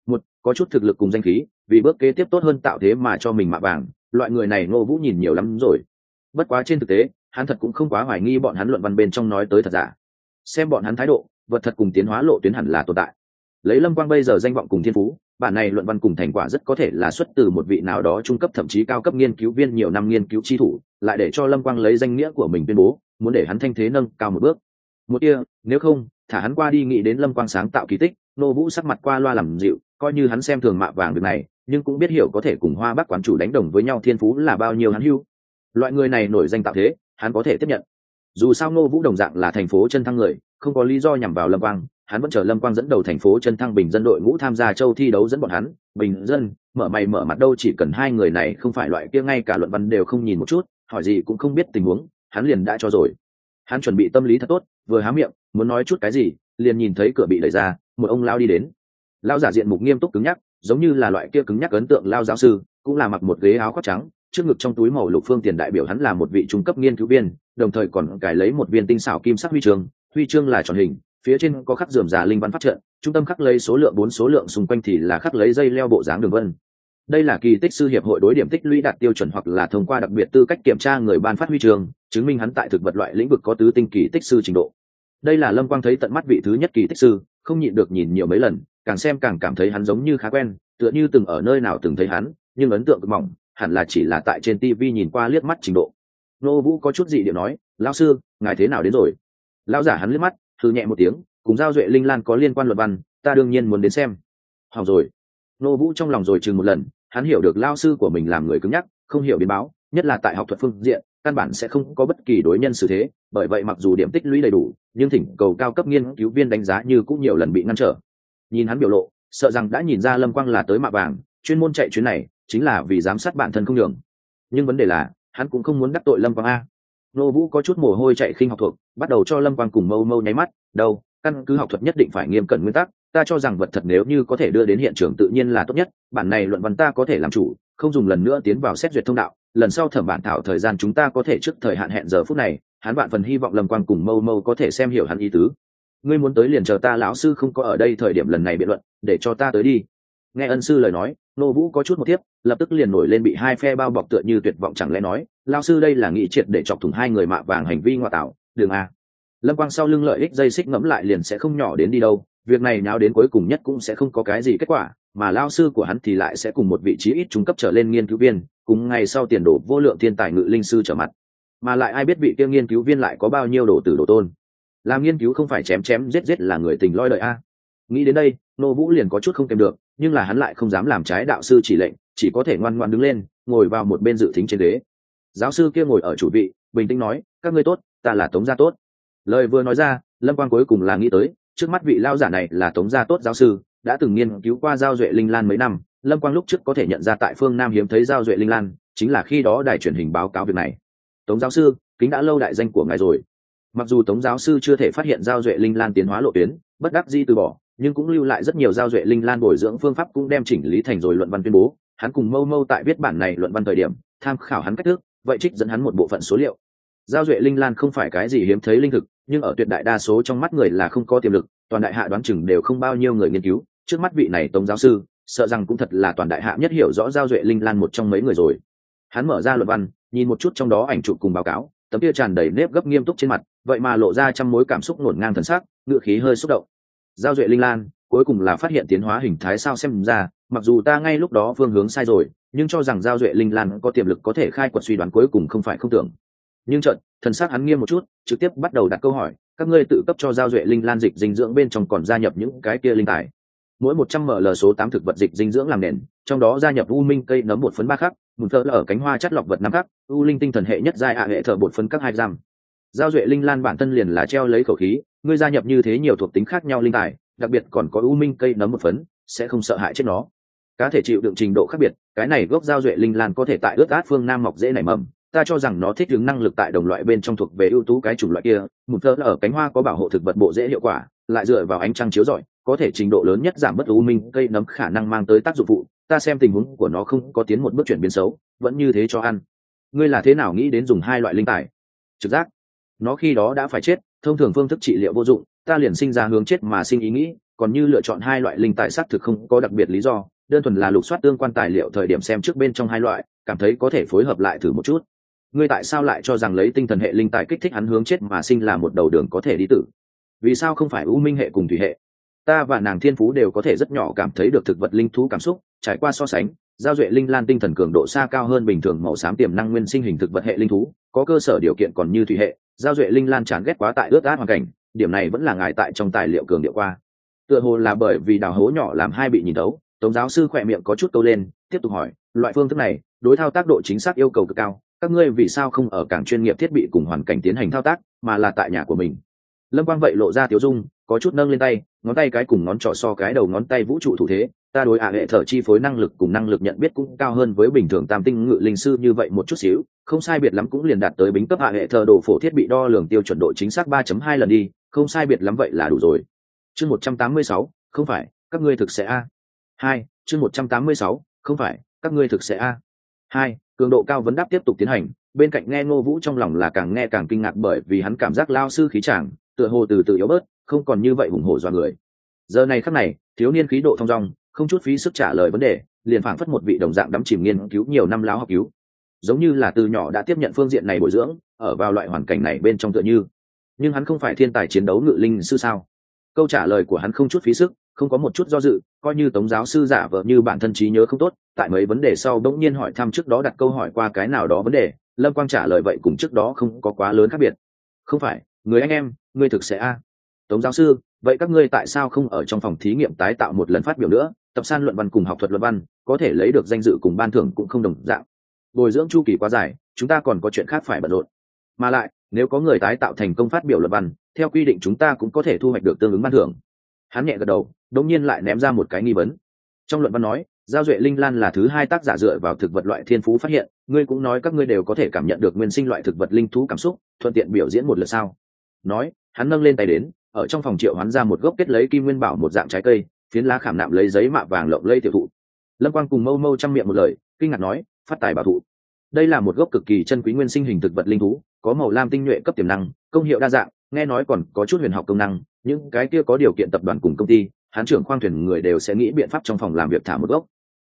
Có chút thực lực cùng danh khí, vì bước kế tiếp tốt hơn tạo thế mà cho mình mạ vàng, loại người này Ngô Vũ nhìn nhiều lắm rồi. Bất quá trên thực tế hắn thật cũng không quá hoài nghi bọn hắn luận văn bên trong nói tới thật giả. Xem bọn hắn thái độ, vật thật cùng tiến hóa lộ tuyến hẳn là tồn tại. Lấy Lâm Quang bây giờ danh vọng cùng thiên phú, bản này luận văn cùng thành quả rất có thể là xuất từ một vị nào đó trung cấp thậm chí cao cấp nghiên cứu viên nhiều năm nghiên cứu chi thủ, lại để cho Lâm Quang lấy danh nghĩa của mình tuyên bố muốn để hắn thanh thế nâng cao một bước. Một kia, nếu không thả hắn qua đi. Nghĩ đến Lâm Quang sáng tạo kỳ tích, Nô Vũ sắc mặt qua loa làm dịu, coi như hắn xem thường Mạ Vàng việc này, nhưng cũng biết hiểu có thể cùng Hoa Bắc quán chủ đánh đồng với nhau thiên phú là bao nhiêu hắn hưu. Loại người này nổi danh tạo thế, hắn có thể tiếp nhận. Dù sao Nô Vũ đồng dạng là thành phố chân thăng người, không có lý do nhằm vào Lâm Quang, hắn vẫn chờ Lâm Quang dẫn đầu thành phố chân thăng bình dân đội ngũ tham gia châu thi đấu dẫn bọn hắn. Bình dân mở mày mở mặt đâu, chỉ cần hai người này không phải loại kia ngay cả luận văn đều không nhìn một chút, hỏi gì cũng không biết tình huống, hắn liền đã cho rồi. Hắn chuẩn bị tâm lý thật tốt, vừa há miệng muốn nói chút cái gì, liền nhìn thấy cửa bị đẩy ra, một ông lao đi đến. Lao giả diện mục nghiêm túc cứng nhắc, giống như là loại kia cứng nhắc ấn tượng lao giáo sư, cũng là mặc một ghế áo khoác trắng, trước ngực trong túi màu lục phương tiền đại biểu hắn là một vị trung cấp nghiên cứu viên, đồng thời còn cài lấy một viên tinh xảo kim sắc huy chương là tròn hình, phía trên có khắc rườm rà linh văn pháp trận, trung tâm khắc lấy số lượng 4 số lượng xung quanh thì là khắc lấy dây leo bộ dáng đường vân. Đây là kỳ tích sư hiệp hội đối điểm tích lũy đạt tiêu chuẩn hoặc là thông qua đặc biệt tư cách kiểm tra người ban phát huy chương, chứng minh hắn tại thực vật loại lĩnh vực có tứ tinh kỳ tích sư trình độ. Đây là Lâm Quang thấy tận mắt vị thứ nhất kỳ tích sư, không nhịn được nhìn nhiều mấy lần, càng xem càng cảm thấy hắn giống như khá quen, tựa như từng ở nơi nào từng thấy hắn, nhưng ấn tượng cực mỏng, hẳn là chỉ là tại trên TV nhìn qua liếc mắt trình độ. Nô Vũ có chút dị điệu nói, lão sư, ngài thế nào đến rồi? Lão giả hắn liếc mắt, hừ nhẹ một tiếng, cùng Giao Duệ Linh Lan có liên quan luận văn, ta đương nhiên muốn đến xem. Hỏng rồi. Nô Vũ trong lòng rồi chừng một lần, hắn hiểu được lão sư của mình làm người cứng nhắc, không hiểu biến báo, nhất là tại học thuật phương diện, căn bản sẽ không có bất kỳ đối nhân xử thế, bởi vậy mặc dù điểm tích lũy đầy đủ, nhưng thỉnh cầu cao cấp nghiên cứu viên đánh giá như cũng nhiều lần bị ngăn trở. Nhìn hắn biểu lộ, sợ rằng đã nhìn ra Lâm Quang là tới Mạ Vàng, chuyên môn chạy chuyến này chính là vì giám sát bản thân không nhường. Nhưng vấn đề là, hắn cũng không muốn đắc tội Lâm Quang a. Nô Vũ có chút mồ hôi chạy khinh học thuộc, bắt đầu cho Lâm Quang cùng Mâu Mâu nháy mắt, đâu, căn cứ học thuật nhất định phải nghiêm cẩn nguyên tắc, ta cho rằng vật thật nếu như có thể đưa đến hiện trường tự nhiên là tốt nhất, bản này luận văn ta có thể làm chủ, không dùng lần nữa tiến vào xét duyệt thông đạo, lần sau thẩm bản thảo thời gian chúng ta có thể trước thời hạn hẹn giờ phút này, hắn vạn phần hy vọng Lâm Quang cùng Mâu Mâu có thể xem hiểu hắn ý tứ. Ngươi muốn tới liền chờ ta, lão sư không có ở đây thời điểm lần này biện luận, để cho ta tới đi. Nghe ân sư lời nói, Nô Vũ có chút một tiếp, lập tức liền nổi lên bị hai phe bao bọc tựa như tuyệt vọng, chẳng lẽ nói, lão sư đây là nghị triệt để chọc thủng hai người Mạ Vàng hành vi ngoại tạo, đường a. Lâm Quang sau lưng lợi ích dây xích ngẫm lại liền sẽ không nhỏ đến đi đâu, việc này nháo đến cuối cùng nhất cũng sẽ không có cái gì kết quả, mà lão sư của hắn thì lại sẽ cùng một vị trí ít trung cấp trở lên nghiên cứu viên, cùng ngày sau tiền đồ vô lượng thiên tài ngự linh sư trở mặt. Mà lại ai biết vị kia nghiên cứu viên lại có bao nhiêu đồ tử đồ tôn. Làm nghiên cứu không phải chém chém giết giết là người tình lôi đời a. Nghĩ đến đây, Nô Vũ liền có chút không kèm được, nhưng là hắn lại không dám làm trái đạo sư chỉ lệnh, chỉ có thể ngoan ngoãn đứng lên, ngồi vào một bên dự thính trên ghế. Giáo sư kia ngồi ở chủ vị, bình tĩnh nói, các ngươi tốt, ta là Tống Gia Tốt. Lời vừa nói ra, Lâm Quang cuối cùng là nghĩ tới, trước mắt vị lao giả này là Tống Gia Tốt giáo sư, đã từng nghiên cứu qua Giao Duệ Linh Lan mấy năm. Lâm Quang lúc trước có thể nhận ra tại phương Nam hiếm thấy Giao Duệ Linh Lan, chính là khi đó đài truyền hình báo cáo việc này. Tống giáo sư, kính đã lâu đại danh của ngài rồi. Mặc dù Tống giáo sư chưa thể phát hiện Giao Duệ Linh Lan tiến hóa lộ tuyến, bất đắc dĩ từ bỏ, nhưng cũng lưu lại rất nhiều Giao Duệ Linh Lan bồi dưỡng phương pháp, cũng đem chỉnh lý thành rồi luận văn tuyên bố. Hắn cùng Mâu Mâu tại viết bản này luận văn thời điểm, tham khảo hắn cách thức, vậy trích dẫn hắn một bộ phận số liệu. Giao Duệ Linh Lan không phải cái gì hiếm thấy linh thực, nhưng ở tuyệt đại đa số trong mắt người là không có tiềm lực, toàn đại hạ đoán chừng đều không bao nhiêu người nghiên cứu. Trước mắt vị này Tống giáo sư, sợ rằng cũng thật là toàn đại hạ nhất hiểu rõ Giao Duệ Linh Lan một trong mấy người rồi. Hắn mở ra luận văn, nhìn một chút trong đó ảnh chụp cùng báo cáo, tấm kia tràn đầy nếp gấp nghiêm túc trên mặt, vậy mà lộ ra trăm mối cảm xúc ngổn ngang thần sắc, ngữ khí hơi xúc động. Giao Duệ Linh Lan, cuối cùng là phát hiện tiến hóa hình thái sao, xem ra, mặc dù ta ngay lúc đó phương hướng sai rồi, nhưng cho rằng Giao Duệ Linh Lan có tiềm lực có thể khai quật, suy đoán cuối cùng không phải không tưởng. Nhưng chợt, thần sắc hắn nghiêm một chút, trực tiếp bắt đầu đặt câu hỏi, các ngươi tự cấp cho Giao Duệ Linh Lan dịch dinh dưỡng bên trong còn gia nhập những cái kia linh tài. Mỗi 100 ml số 8 thực vật dịch dinh dưỡng làm nền, trong đó gia nhập u minh cây nấm 1 phấn 3 khắc, mùn thơ ở cánh hoa chất lọc vật 5 khắc, u linh tinh thần hệ nhất giai hệ thở 1 phấn các 2 giam. Giao Duệ Linh Lan bản thân liền là treo lấy khẩu khí, ngươi gia nhập như thế nhiều thuộc tính khác nhau linh tài, đặc biệt còn có u minh cây nấm 1 phấn, sẽ không sợ hại chết nó. Cá thể chịu đựng trình độ khác biệt, cái này gốc Giao Duệ Linh Lan có thể tại ướt át phương Nam mọc dễ nảy mầm, ta cho rằng nó thích ứng năng lực tại đồng loại bên trong thuộc về ưu tú cái chủng loại kia. Mùn thơ ở cánh hoa có bảo hộ thực vật bộ dễ hiệu quả, lại dựa vào ánh trăng chiếu rọi, có thể trình độ lớn nhất giảm bớt u minh cây nấm khả năng mang tới tác dụng phụ. Ta xem tình huống của nó không có tiến một bước chuyển biến xấu, vẫn như thế cho ăn. Ngươi là thế nào nghĩ đến dùng hai loại linh tài? Trực giác. Nó khi đó đã phải chết, thông thường phương thức trị liệu vô dụng, ta liền sinh ra hướng chết mà sinh ý nghĩ, còn như lựa chọn hai loại linh tài xác thực không có đặc biệt lý do, đơn thuần là lục soát tương quan tài liệu thời điểm xem trước bên trong hai loại, cảm thấy có thể phối hợp lại thử một chút. ngươi tại sao lại cho rằng lấy tinh thần hệ linh tài kích thích hắn hướng chết mà sinh là một đầu đường có thể đi tử? Vì sao không phải u minh hệ cùng thủy hệ? Ta và nàng thiên phú đều có thể rất nhỏ cảm thấy được thực vật linh thú cảm xúc, trải qua so sánh, giao duệ linh lan tinh thần cường độ xa cao hơn bình thường màu xám tiềm năng nguyên sinh hình thực vật hệ linh thú, có cơ sở điều kiện còn như thủy hệ. Giao duệ linh lan chán ghét quá tại ướt át hoàn cảnh, điểm này vẫn là ngài tại trong tài liệu cường điệu qua. Tựa hồ là bởi vì đào hố nhỏ làm hai bị nhìn thấu, Tống giáo sư khỏe miệng có chút câu lên, tiếp tục hỏi, loại phương thức này đối thao tác độ chính xác yêu cầu cực cao, các ngươi vì sao không ở cảng chuyên nghiệp thiết bị cùng hoàn cảnh tiến hành thao tác, mà là tại nhà của mình? Lâm Quang vậy lộ ra tiếu dung, có chút nâng lên tay, ngón tay cái cùng ngón trỏ so cái đầu ngón tay vũ trụ thủ thế, ta đối hệ thở chi phối năng lực cùng năng lực nhận biết cũng cao hơn với bình thường tam tinh ngự linh sư như vậy một chút xíu, không sai biệt lắm cũng liền đạt tới bính cấp hệ thở đồ phổ thiết bị đo lường tiêu chuẩn độ chính xác 3.2 lần đi, không sai biệt lắm vậy là đủ rồi. Chương 186, không phải, các ngươi thực sẽ a. 2, chương 186, không phải, các ngươi thực sẽ a. 2, cường độ cao vấn đáp tiếp tục tiến hành, bên cạnh nghe Ngô Vũ trong lòng là càng nghe càng kinh ngạc bởi vì hắn cảm giác lao sư khí chàng tựa hồ từ từ yếu bớt, không còn như vậy hùng hổ dọa người. Giờ này khắc này, thiếu niên khí độ thong dong, không chút phí sức trả lời vấn đề, liền phảng phất một vị đồng dạng đắm chìm nghiên cứu nhiều năm láo học cứu, giống như là từ nhỏ đã tiếp nhận phương diện này bồi dưỡng, ở vào loại hoàn cảnh này bên trong tựa như. Nhưng hắn không phải thiên tài chiến đấu ngự linh sư sao? Câu trả lời của hắn không chút phí sức, không có một chút do dự, coi như Tống giáo sư giả vờ như bản thân trí nhớ không tốt, tại mấy vấn đề sau bỗng nhiên hỏi thăm trước đó đặt câu hỏi qua cái nào đó vấn đề, Lâm Quang trả lời vậy cùng trước đó không có quá lớn khác biệt. Không phải, người anh em, ngươi thực sẽ a. Tống giáo sư, vậy các ngươi tại sao không ở trong phòng thí nghiệm tái tạo một lần phát biểu nữa? Tập san luận văn cùng học thuật luận văn, có thể lấy được danh dự cùng ban thưởng cũng không đồng dạng. Bồi dưỡng chu kỳ quá dài, chúng ta còn có chuyện khác phải bận rộn. Mà lại, nếu có người tái tạo thành công phát biểu luận văn, theo quy định chúng ta cũng có thể thu hoạch được tương ứng ban thưởng. Hắn nhẹ gật đầu, đột nhiên lại ném ra một cái nghi vấn. Trong luận văn nói, giao duệ linh lan là thứ hai tác giả dựa vào thực vật loại thiên phú phát hiện, ngươi cũng nói các ngươi đều có thể cảm nhận được nguyên sinh loại thực vật linh thú cảm xúc, thuận tiện biểu diễn một lượt sao? Nói, hắn nâng lên tay đến, ở trong phòng triệu hoán ra một gốc kết lấy kim nguyên bảo một dạng trái cây, phiến lá khảm nạm lấy giấy mạ vàng lộng lây tiểu thụ. Lâm Quang cùng Mâu Mâu trăm miệng một lời, kinh ngạc nói, phát tài bảo thụ. Đây là một gốc cực kỳ chân quý nguyên sinh hình thực vật linh thú, có màu lam tinh nhuệ cấp tiềm năng, công hiệu đa dạng, nghe nói còn có chút huyền học công năng, những cái kia có điều kiện tập đoàn cùng công ty, hán trưởng khoang thuyền người đều sẽ nghĩ biện pháp trong phòng làm việc thả một gốc.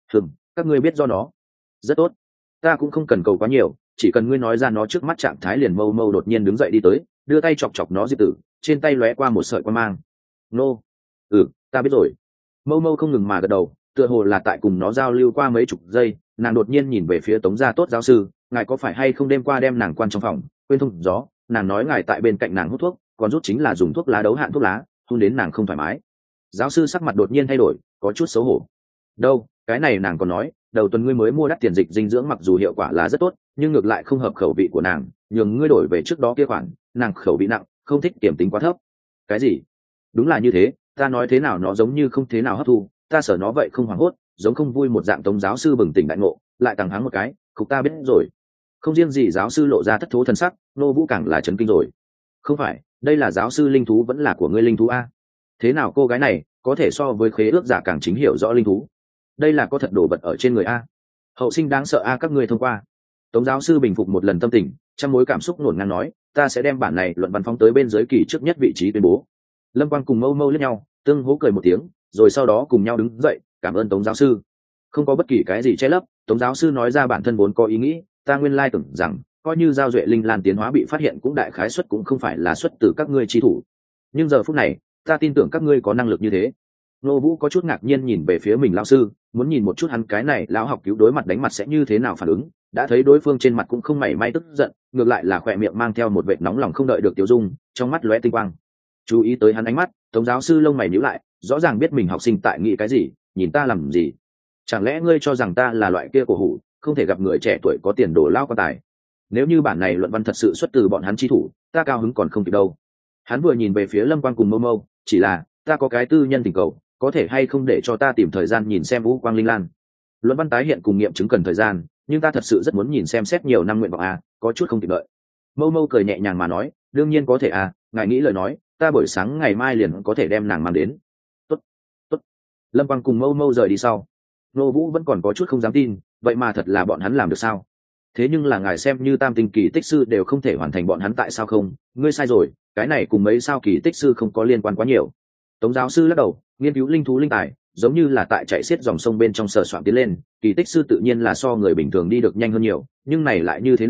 Các ngươi biết do nó. Rất tốt, ta cũng không cần cầu quá nhiều, chỉ cần ngươi nói ra nó trước mắt trạng thái liền. Mâu Mâu đột nhiên đứng dậy đi tới, đưa tay chọc chọc nó diệp tử, trên tay lóe qua một sợi quan mang. Nô, ta biết rồi. Mâu Mâu không ngừng mà gật đầu, tựa hồ là tại cùng nó giao lưu qua mấy chục giây, nàng đột nhiên nhìn về phía Tống gia tốt giáo sư, ngài có phải hay không đêm qua đem nàng quan trong phòng quên thông gió? Nàng nói ngài tại bên cạnh nàng hút thuốc, còn rút chính là dùng thuốc lá đấu hạn thuốc lá, hôn đến nàng không thoải mái. Giáo sư sắc mặt đột nhiên thay đổi, có chút xấu hổ. Đâu, cái này nàng còn nói, đầu tuần ngươi mới mua đắt tiền dịch dinh dưỡng mặc dù hiệu quả là rất tốt, nhưng ngược lại không hợp khẩu vị của nàng, nhường ngươi đổi về trước đó kia khoản, nàng khẩu vị nặng, không thích, kiểm tính quá thấp. Cái gì? Đúng là như thế, ta nói thế nào nó giống như không thế nào hấp thu, ta sợ nó vậy không hoảng hốt, giống không vui một dạng. Tống giáo sư bừng tỉnh đại ngộ, lại tàng háng một cái, khục ta biết rồi. Không riêng gì giáo sư lộ ra thất thố thân sắc, Nô Vũ càng là chấn kinh rồi. Không phải, đây là giáo sư linh thú vẫn là của ngươi linh thú a? Thế nào cô gái này có thể so với khế ước giả càng chính hiểu rõ linh thú? Đây là có thật đồ vật ở trên người a? Hậu sinh đáng sợ a, các ngươi thông qua. Tống giáo sư bình phục một lần tâm tình, trong mối cảm xúc ngổn ngang nói, ta sẽ đem bản này luận văn phóng tới bên dưới kỳ trước nhất vị trí tuyên bố. Lâm Quang cùng Mâu Mâu liếc nhau, tương hố cười một tiếng, rồi sau đó cùng nhau đứng dậy, cảm ơn Tống giáo sư. Không có bất kỳ cái gì che lấp, Tống giáo sư nói ra bản thân vốn có ý nghĩ, ta nguyên lai tưởng rằng coi như giao duệ linh lan tiến hóa bị phát hiện cũng đại khái suất cũng không phải là xuất từ các ngươi chi thủ, nhưng giờ phút này ta tin tưởng các ngươi có năng lực như thế. Nô Vũ có chút ngạc nhiên nhìn về phía mình lão sư, muốn nhìn một chút hắn cái này lão học cứu đối mặt đánh mặt sẽ như thế nào phản ứng, đã thấy đối phương trên mặt cũng không mảy may tức giận, ngược lại là khỏe miệng mang theo một vệt nóng lòng không đợi được tiêu dung, trong mắt lóe tinh quang. Chú ý tới hắn ánh mắt, Tống giáo sư lông mày nhíu lại, rõ ràng biết mình học sinh tại nghĩ cái gì, nhìn ta làm gì? Chẳng lẽ ngươi cho rằng ta là loại kia cổ hủ, không thể gặp người trẻ tuổi có tiền đồ lao quan tài? Nếu như bản này luận văn thật sự xuất từ bọn hắn chi thủ, ta cao hứng còn không kịp đâu. Hắn vừa nhìn về phía Lâm Quang cùng Mâu Mâu, chỉ là ta có cái tư nhân tình cầu, có thể hay không để cho ta tìm thời gian nhìn xem Vũ Quang Linh Lan luận văn tái hiện cùng nghiệm chứng cần thời gian, nhưng ta thật sự rất muốn nhìn xem xét nhiều năm nguyện vọng a, có chút không kịp đợi. Mâu Mâu cười nhẹ nhàng mà nói, đương nhiên có thể a, ngài nghĩ lời nói, ta buổi sáng ngày mai liền có thể đem nàng mang đến. Tốt, tốt. Lâm Quang cùng Mâu Mâu rời đi sau, Nô Vũ vẫn còn có chút không dám tin, vậy mà thật là bọn hắn làm được sao? Thế nhưng là ngài xem như tam tinh kỳ tích sư đều không thể hoàn thành, bọn hắn tại sao không? Ngươi sai rồi, cái này cùng mấy sao kỳ tích sư không có liên quan quá nhiều. Tống giáo sư lắc đầu, nghiên cứu linh thú linh tài, giống như là tại chạy xiết dòng sông bên trong sờ soạn tiến lên, kỳ tích sư tự nhiên là so người bình thường đi được nhanh hơn nhiều, nhưng này lại như thế nào?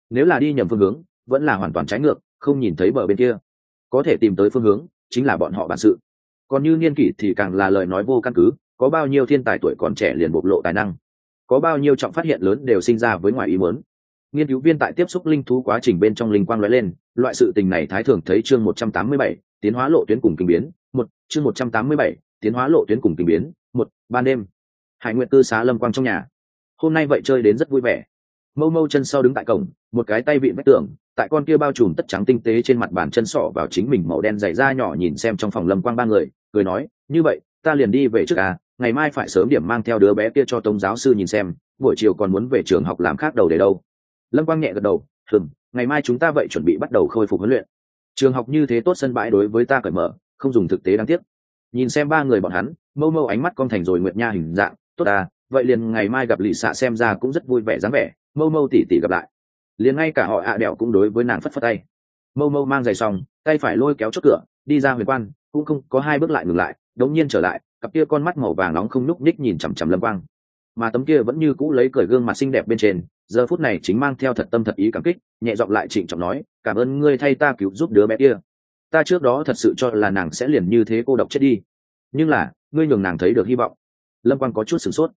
nếu là đi nhầm phương hướng vẫn là hoàn toàn trái ngược, không nhìn thấy bờ bên kia. Có thể tìm tới phương hướng chính là bọn họ bản sự. Còn như niên kỷ thì càng là lời nói vô căn cứ, có bao nhiêu thiên tài tuổi còn trẻ liền bộc lộ tài năng, có bao nhiêu trọng phát hiện lớn đều sinh ra với ngoài ý muốn. Nghiên cứu viên tại tiếp xúc linh thú quá trình bên trong linh quang lóe lên, loại sự tình này thái thường thấy. Chương 187, tiến hóa lộ tuyến cùng kinh biến. Chương 187, tiến hóa lộ tuyến cùng kinh biến. Ban đêm, Hải Nguyệt Tư xá Lâm Quang trong nhà. Hôm nay vậy chơi đến rất vui vẻ. Mâu Mâu chân sau đứng tại cổng, một cái tay vịn vách tường, tại con kia bao trùm tất trắng tinh tế trên mặt bàn chân sọ vào chính mình màu đen dày da nhỏ, nhìn xem trong phòng Lâm Quang ba người, cười nói, như vậy ta liền đi về trước à, ngày mai phải sớm điểm mang theo đứa bé kia cho Tống giáo sư nhìn xem, buổi chiều còn muốn về trường học làm khác đầu để đâu. Lâm Quang nhẹ gật đầu, ngày mai chúng ta vậy chuẩn bị bắt đầu khôi phục huấn luyện. Trường học như thế tốt, sân bãi đối với ta cởi mở, không dùng thực tế đáng tiếc. Nhìn xem ba người bọn hắn, Mâu Mâu ánh mắt cong thành rồi Nguyệt Nha hình dạng, tốt à, vậy liền ngày mai gặp Lì Xạ xem ra cũng rất vui vẻ dáng vẻ. Mâu Mâu tỉ tỉ gặp lại. Liền ngay cả họ đẹo cũng đối với nàng phất phất tay. Mâu Mâu mang giày xong, tay phải lôi kéo chốt cửa, đi ra huyền quan, cũng không có hai bước lại ngừng lại, đống nhiên trở lại, cặp kia con mắt màu vàng nóng không nhúc nhích nhìn chằm chằm Lâm Quang, mà tấm kia vẫn như cũ lấy cười gương mặt xinh đẹp bên trên, giờ phút này chính mang theo thật tâm thật ý cảm kích, nhẹ giọng lại trịnh trọng nói, cảm ơn ngươi thay ta cứu giúp đứa bé kia. Ta trước đó thật sự cho là nàng sẽ liền như thế cô độc chết đi, nhưng là ngươi nhường nàng thấy được hy vọng. Lâm Quang có chút sửng sốt.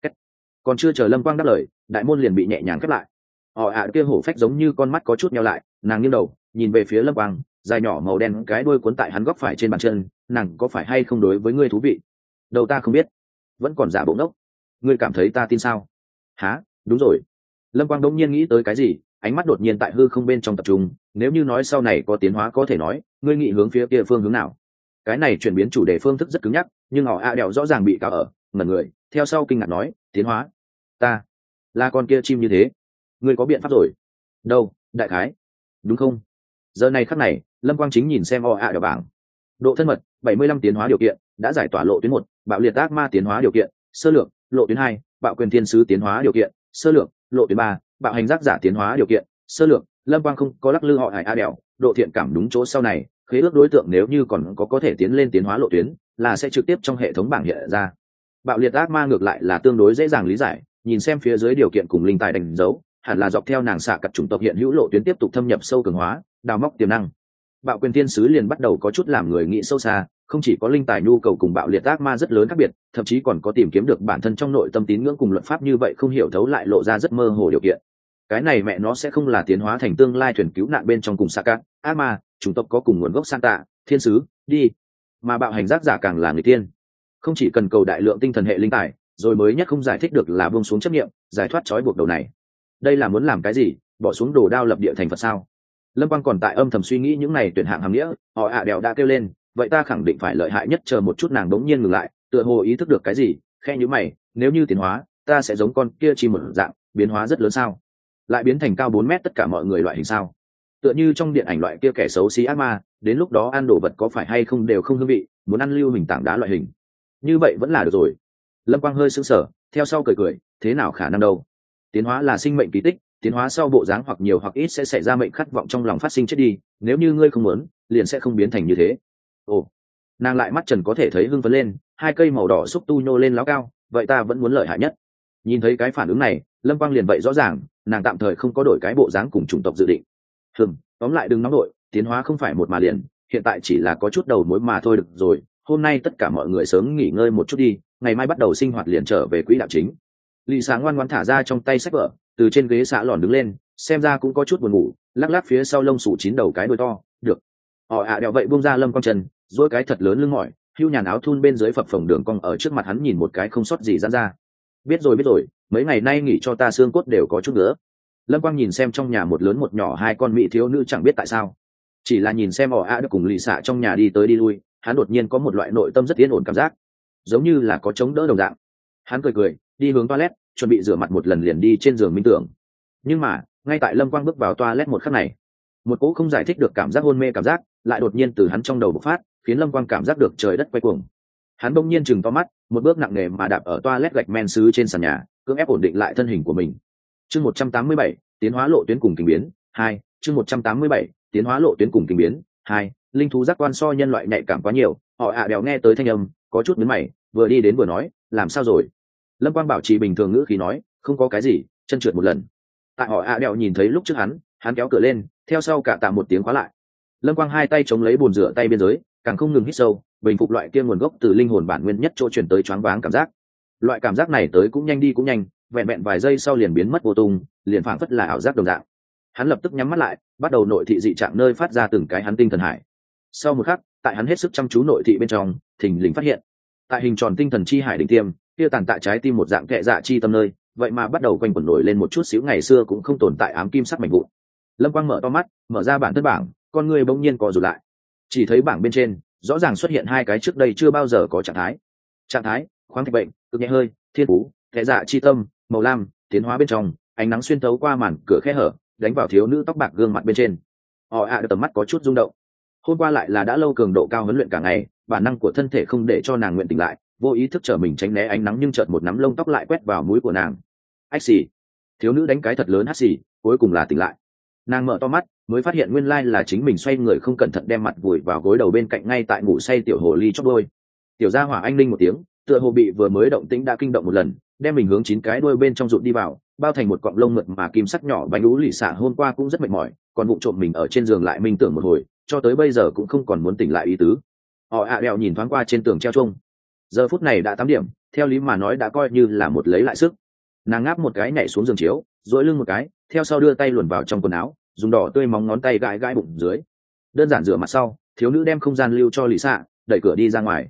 Còn chưa chờ Lâm Quang đáp lời, đại môn liền bị nhẹ nhàng khép lại. Kia hổ phách giống như con mắt có chút nheo lại, nàng nghiêng đầu nhìn về phía Lâm Quang, dài nhỏ màu đen cái đuôi cuốn tại hắn góc phải trên bàn chân, nàng có phải hay không đối với ngươi thú vị? Đầu ta không biết, vẫn còn giả bộ ngốc. Ngươi cảm thấy ta tin sao? Hả? Đúng rồi. Lâm Quang đống nhiên nghĩ tới cái gì, ánh mắt đột nhiên tại hư không bên trong tập trung. Nếu như nói sau này có tiến hóa có thể nói, ngươi nghĩ hướng phía kia phương hướng nào? Cái này chuyển biến chủ đề phương thức rất cứng nhắc, nhưng đẹo rõ ràng bị cao ở ngẩn người, theo sau kinh ngạc nói, tiến hóa? Ta là con kia chim như thế. Ngươi có biện pháp rồi? Đâu, đại khái? Đúng không? Giờ này khắc này, Lâm Quang chính nhìn xem đẹo bảng. Độ thân mật 75 tiến hóa điều kiện, đã giải tỏa lộ tuyến 1, bạo liệt ác ma tiến hóa điều kiện, sơ lược, lộ tuyến 2, bạo quyền thiên sứ tiến hóa điều kiện, sơ lược, lộ tuyến 3, bạo hành giác giả tiến hóa điều kiện, sơ lược. Lâm Quang không có lắc lư họ đẹo, độ thiện cảm đúng chỗ sau này, khế ước đối tượng nếu như còn có thể tiến lên tiến hóa lộ tuyến, là sẽ trực tiếp trong hệ thống bảng hiện ra. Bạo liệt ác ma ngược lại là tương đối dễ dàng lý giải, nhìn xem phía dưới điều kiện cùng linh tài đánh dấu, hẳn là dọc theo nàng xạ cặp chủng tộc hiện hữu lộ tuyến tiếp tục thâm nhập sâu cường hóa, đào móc tiềm năng. Bạo quyền thiên sứ liền bắt đầu có chút làm người nghĩ sâu xa, không chỉ có linh tài nhu cầu cùng bạo liệt ác ma rất lớn khác biệt, thậm chí còn có tìm kiếm được bản thân trong nội tâm tín ngưỡng cùng luật pháp như vậy không hiểu thấu lại lộ ra rất mơ hồ điều kiện. Cái này mẹ nó sẽ không là tiến hóa thành tương lai thuyền cứu nạn bên trong cùng Sakat, ác ma, chủng tộc có cùng nguồn gốc Santa, thiên sứ, đi. Mà bạo hành giác giả càng là người tiên. Không chỉ cần cầu đại lượng tinh thần hệ linh tài, rồi mới nhất không giải thích được là buông xuống chấp niệm, giải thoát trói buộc đầu này. Đây là muốn làm cái gì, bỏ xuống đồ đao lập địa thành Phật sao? Lâm Quang còn tại âm thầm suy nghĩ những này tuyển hạng hàm nghĩa, đẹo đã kêu lên, vậy ta khẳng định phải lợi hại nhất. Chờ một chút, nàng đống nhiên ngừng lại, tựa hồ ý thức được cái gì, khe nhíu mày, nếu như tiến hóa, ta sẽ giống con kia chim một dạng, biến hóa rất lớn sao? Lại biến thành cao 4 mét tất cả mọi người loại hình sao? Tựa như trong điện ảnh loại kia kẻ xấu xí ác ma, đến lúc đó ăn đồ vật có phải hay không đều không hương vị, muốn ăn lưu hình tảng đá loại hình. Như vậy vẫn là được rồi. Lâm Quang hơi sững sờ, theo sau cười cười, thế nào khả năng đâu? Tiến hóa là sinh mệnh kỳ tích, tiến hóa sau bộ dáng hoặc nhiều hoặc ít sẽ xảy ra mệnh khát vọng trong lòng phát sinh chết đi, nếu như ngươi không muốn, liền sẽ không biến thành như thế. Ồ, nàng lại mắt trần có thể thấy hưng phấn lên, hai cây màu đỏ xúc tu nhô lên láo cao, vậy ta vẫn muốn lợi hại nhất. Nhìn thấy cái phản ứng này, Lâm Quang liền vậy rõ ràng, nàng tạm thời không có đổi cái bộ dáng cùng chủng tộc dự định. Tóm lại đừng nóng nổi, tiến hóa không phải một mà liền, hiện tại chỉ là có chút đầu mối mà thôi được rồi. Hôm nay tất cả mọi người sớm nghỉ ngơi một chút đi, ngày mai bắt đầu sinh hoạt liền trở về quỹ đạo chính. Lì Sáng ngoan ngoãn thả ra trong tay sách vở, từ trên ghế xạ lòn đứng lên, xem ra cũng có chút buồn ngủ, lắc lắc phía sau lông xù chín đầu cái đuôi to. Được. Đẹo vậy buông ra Lâm Quang chân, duỗi cái thật lớn lưng mỏi, hưu nhàn áo thun bên dưới phập phồng đường cong ở trước mặt hắn nhìn một cái không sót gì giãn ra. Biết rồi, mấy ngày nay nghỉ cho ta xương cốt đều có chút nữa. Lâm Quang nhìn xem trong nhà một lớn một nhỏ hai con mỹ thiếu nữ chẳng biết tại sao, chỉ là nhìn xem được cùng lì xạ trong nhà đi tới đi lui, hắn đột nhiên có một loại nội tâm rất yên ổn cảm giác, giống như là có chống đỡ đồng dạng. Hắn cười đi hướng toilet, chuẩn bị rửa mặt một lần liền đi trên giường minh tưởng. Nhưng mà ngay tại Lâm Quang bước vào toilet một khắc này, một cỗ không giải thích được cảm giác hôn mê cảm giác lại đột nhiên từ hắn trong đầu bộc phát, khiến Lâm Quang cảm giác được trời đất quay cuồng. Hắn bỗng nhiên chừng to mắt, một bước nặng nề mà đạp ở toilet gạch men sứ trên sàn nhà, cưỡng ép ổn định lại thân hình của mình. Chương 187, tiến hóa lộ tuyến cùng kinh biến 2. Chương 187, tiến hóa lộ tuyến cùng kinh biến 2. Linh thú giác quan so nhân loại nhạy cảm quá nhiều, đèo nghe tới thanh âm, có chút nhướng mày, vừa đi đến vừa nói, làm sao rồi? Lâm Quang bảo trì bình thường ngữ khí nói, không có cái gì, chân trượt một lần. Tại họ ạ đèo nhìn thấy lúc trước hắn kéo cửa lên, theo sau cả tạ một tiếng khóa lại. Lâm Quang hai tay chống lấy bồn rửa tay biên giới, càng không ngừng hít sâu, bình phục loại kia nguồn gốc từ linh hồn bản nguyên nhất chỗ chuyển tới choáng váng cảm giác. Loại cảm giác này tới cũng nhanh đi cũng nhanh, vẹn vẹn vài giây sau liền biến mất vô tung, liền phảng phất là ảo giác đồng dạng. Hắn lập tức nhắm mắt lại, bắt đầu nội thị dị trạng nơi phát ra từng cái hắn tinh thần hải. Sau một khắc, tại hắn hết sức chăm chú nội thị bên trong, thình lình phát hiện, tại hình tròn tinh thần chi hải đỉnh tiêm, kia tàn tại trái tim một dạng kệ dạ chi tâm nơi, vậy mà bắt đầu quanh quẩn nổi lên một chút xíu ngày xưa cũng không tồn tại ám kim sắc mảnh vụn. Lâm Quang mở to mắt, mở ra bản thân bảng, con người bỗng nhiên co rụt lại. Chỉ thấy bảng bên trên rõ ràng xuất hiện hai cái trước đây chưa bao giờ có trạng thái khoáng thạch bệnh, cực nhẹ hơi, thiên phú, kệ dạ chi tâm, màu lam, tiến hóa bên trong, ánh nắng xuyên thấu qua màn cửa khe hở, đánh vào thiếu nữ tóc bạc gương mặt bên trên. Họ ạ tầm mắt có chút rung động. Hôm qua lại là đã lâu cường độ cao huấn luyện cả ngày, bản năng của thân thể không để cho nàng nguyện tỉnh lại, vô ý thức trở mình tránh né ánh nắng, nhưng chợt một nắm lông tóc lại quét vào mũi của nàng. Ách xì! Thiếu nữ đánh cái thật lớn hắt xì, cuối cùng là tỉnh lại. Nàng mở to mắt, mới phát hiện nguyên lai là chính mình xoay người không cẩn thận đem mặt vùi vào gối đầu bên cạnh ngay tại ngủ say tiểu hồ ly chóp đôi. Tiểu gia hỏa anh linh một tiếng, tựa hồ bị vừa mới động tĩnh đã kinh động một lần, đem mình hướng 9 cái đuôi bên trong rụt đi vào, bao thành một cọng lông mượt mà kim sắc nhỏ bánh lũ lì xả. Hôm qua cũng rất mệt mỏi, còn vụng trộm mình ở trên giường lại minh tưởng một hồi, cho tới bây giờ cũng không còn muốn tỉnh lại ý tứ. Họ ạ đèo nhìn thoáng qua trên tường treo chuông, giờ phút này đã 8 điểm, theo lý mà nói đã coi như là một lấy lại sức. Nàng ngáp một cái nhảy xuống giường chiếu, duỗi lưng một cái, theo sau đưa tay luồn vào trong quần áo, dùng đỏ tươi móng ngón tay gãi gãi bụng dưới. Đơn giản rửa mặt sau, thiếu nữ đem không gian lưu cho lì xạ, đẩy cửa đi ra ngoài.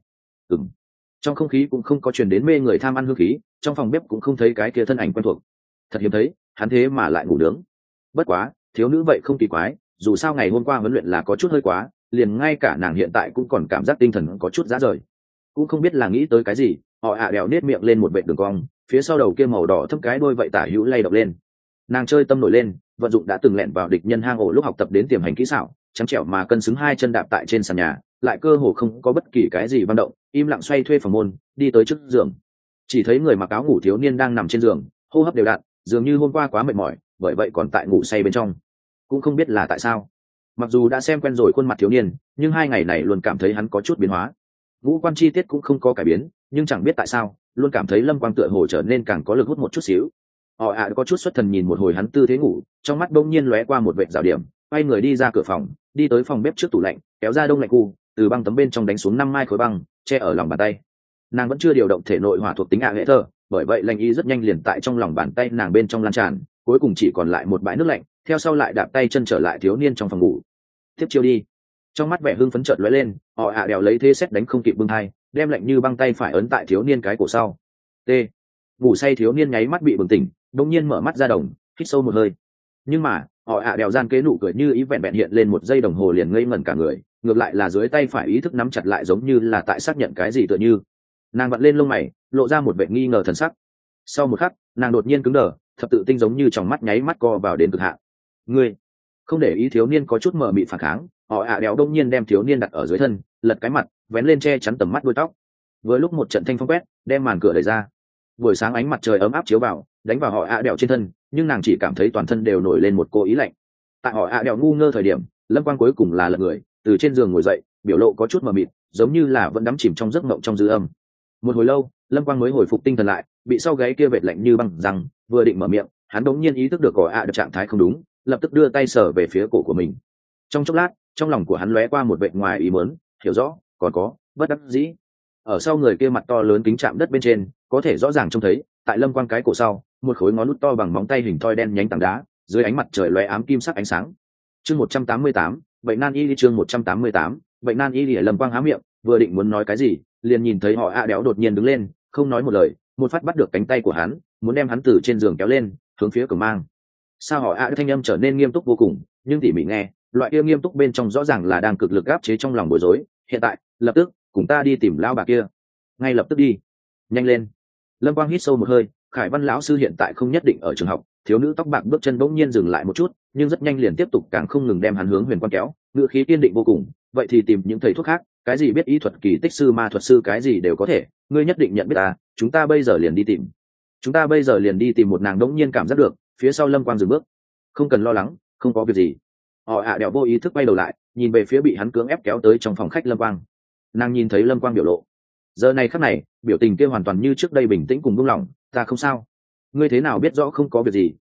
Trong không khí cũng không có truyền đến mê người tham ăn hương khí, trong phòng bếp cũng không thấy cái kia thân ảnh quen thuộc. Thật hiếm thấy, hắn thế mà lại ngủ nướng. Bất quá, thiếu nữ vậy không kỳ quái, dù sao ngày hôm qua huấn luyện là có chút hơi quá, liền ngay cả nàng hiện tại cũng còn cảm giác tinh thần có chút rã rời. Cũng không biết là nghĩ tới cái gì, họ ạ đèo nết miệng lên một vệt đường cong, phía sau đầu kia màu đỏ thâm cái đôi vậy tả hữu lay động lên. Nàng chơi tâm nổi lên, vận dụng đã từng lẹn vào địch nhân hang ổ lúc học tập đến tiềm hành kỹ xảo, trắng trẻo mà cân xứng hai chân đạp tại trên sàn nhà, lại cơ hồ không có bất kỳ cái gì vận động, im lặng xoay thuê phòng môn, đi tới trước giường. Chỉ thấy người mặc áo ngủ thiếu niên đang nằm trên giường, hô hấp đều đặn, dường như hôm qua quá mệt mỏi, bởi vậy còn tại ngủ say bên trong. Cũng không biết là tại sao, mặc dù đã xem quen rồi khuôn mặt thiếu niên, nhưng 2 ngày này luôn cảm thấy hắn có chút biến hóa. Ngũ quan chi tiết cũng không có cải biến, nhưng chẳng biết tại sao, luôn cảm thấy Lâm Quang tựa hồ trở nên càng có lực hút một chút xíu. Họ ạ có chút xuất thần nhìn một hồi hắn tư thế ngủ, trong mắt bỗng nhiên lóe qua một vệt rào điểm, quay người đi ra cửa phòng, đi tới phòng bếp trước tủ lạnh, kéo ra đông lạnh cu, từ băng tấm bên trong đánh xuống 5 mai khối băng, che ở lòng bàn tay. Nàng vẫn chưa điều động thể nội hỏa thuộc tính hệ thơ, bởi vậy lạnh ý rất nhanh liền tại trong lòng bàn tay nàng bên trong lan tràn, cuối cùng chỉ còn lại một bãi nước lạnh, theo sau lại đạp tay chân trở lại thiếu niên trong phòng ngủ. Tiếp chiêu đi. Trong mắt vẻ hưng phấn chợt lóe lên, họ ạ đèo lấy thế xét đánh không kịp bưng hai, đem lạnh như băng tay phải ấn tại thiếu niên cái cổ sau. T. Ngủ say thiếu niên nháy mắt bị bừng tỉnh, đột nhiên mở mắt ra đồng, hít sâu một hơi. Nhưng mà, họ ạ đèo gian kế nụ cười như ý vẹn vẹn hiện lên 1 giây đồng hồ liền ngây ngẩn cả người, ngược lại là dưới tay phải ý thức nắm chặt lại giống như là tại xác nhận cái gì tựa như. Nàng vặn lên lông mày, lộ ra một vẻ nghi ngờ thần sắc. Sau một khắc, nàng đột nhiên cứng đờ, thập tự tinh giống như trong mắt nháy mắt co vào đến cực hạn. Ngươi không để ý thiếu niên có chút mờ mịt phản kháng, họ ạ đèo đông nhiên đem thiếu niên đặt ở dưới thân, lật cái mặt, vén lên che chắn tầm mắt đuôi tóc. Vừa lúc một trận thanh phong quét, đem màn cửa đẩy ra. Buổi sáng ánh mặt trời ấm áp chiếu vào, đánh vào họ ạ đèo trên thân, nhưng nàng chỉ cảm thấy toàn thân đều nổi lên một cô ý lạnh. Tại họ ạ đèo ngu ngơ thời điểm, Lâm Quang cuối cùng là lật người, từ trên giường ngồi dậy, biểu lộ có chút mờ mịt, giống như là vẫn đắm chìm trong giấc mộng trong dư âm. Một hồi lâu, Lâm Quang mới hồi phục tinh thần lại, bị sau gáy kia vệt lạnh như băng rằng, vừa định mở miệng, hắn đống nhiên ý thức được họ ạ đèo trạng thái không đúng, lập tức đưa tay sờ về phía cổ của mình. Trong chốc lát, trong lòng của hắn lóe qua một vệt ngoài ý muốn, hiểu rõ, còn có bất đắc dĩ. Ở sau người kia mặt to lớn kính chạm đất bên trên, có thể rõ ràng trông thấy, tại Lâm Quang cái cổ sau, một khối ngón út to bằng móng tay hình thoi đen nhánh tảng đá, dưới ánh mặt trời lóe ám kim sắc ánh sáng. Chương 188, Bệnh nan y đi. Chương 188, Bệnh nan y đi. Lâm Quang há miệng, vừa định muốn nói cái gì, liền nhìn thấy họ ạ đéo đột nhiên đứng lên, không nói một lời, một phát bắt được cánh tay của hắn, muốn đem hắn từ trên giường kéo lên, hướng phía cửa mang. Sao họ ạ thanh âm trở nên nghiêm túc vô cùng, nhưng tỉ mỉ nghe, loại kia nghiêm túc bên trong rõ ràng là đang cực lực áp chế trong lòng bối rối. Hiện tại, lập tức, cùng ta đi tìm lão bà kia. Ngay lập tức đi. Nhanh lên. Lâm Quang hít sâu một hơi, Khải Văn lão sư hiện tại không nhất định ở trường học. Thiếu nữ tóc bạc bước chân bỗng nhiên dừng lại một chút, nhưng rất nhanh liền tiếp tục càng không ngừng đem hắn hướng Huyền Quan kéo, ngữ khí kiên định vô cùng. Vậy thì tìm những thầy thuốc khác, cái gì biết y thuật kỳ tích sư ma thuật sư cái gì đều có thể, ngươi nhất định nhận biết ta, chúng ta bây giờ liền đi tìm. Chúng ta bây giờ liền đi tìm. Một nàng đống nhiên cảm giác được, phía sau Lâm Quang dừng bước. Không cần lo lắng, không có việc gì. Họ ạ đèo vô ý thức quay đầu lại, nhìn về phía bị hắn cưỡng ép kéo tới trong phòng khách Lâm Quang. Nàng nhìn thấy Lâm Quang biểu lộ, giờ này khắc này biểu tình kia hoàn toàn như trước đây bình tĩnh cùng buông lỏng. Ta không sao. Ngươi thế nào biết rõ không có việc gì,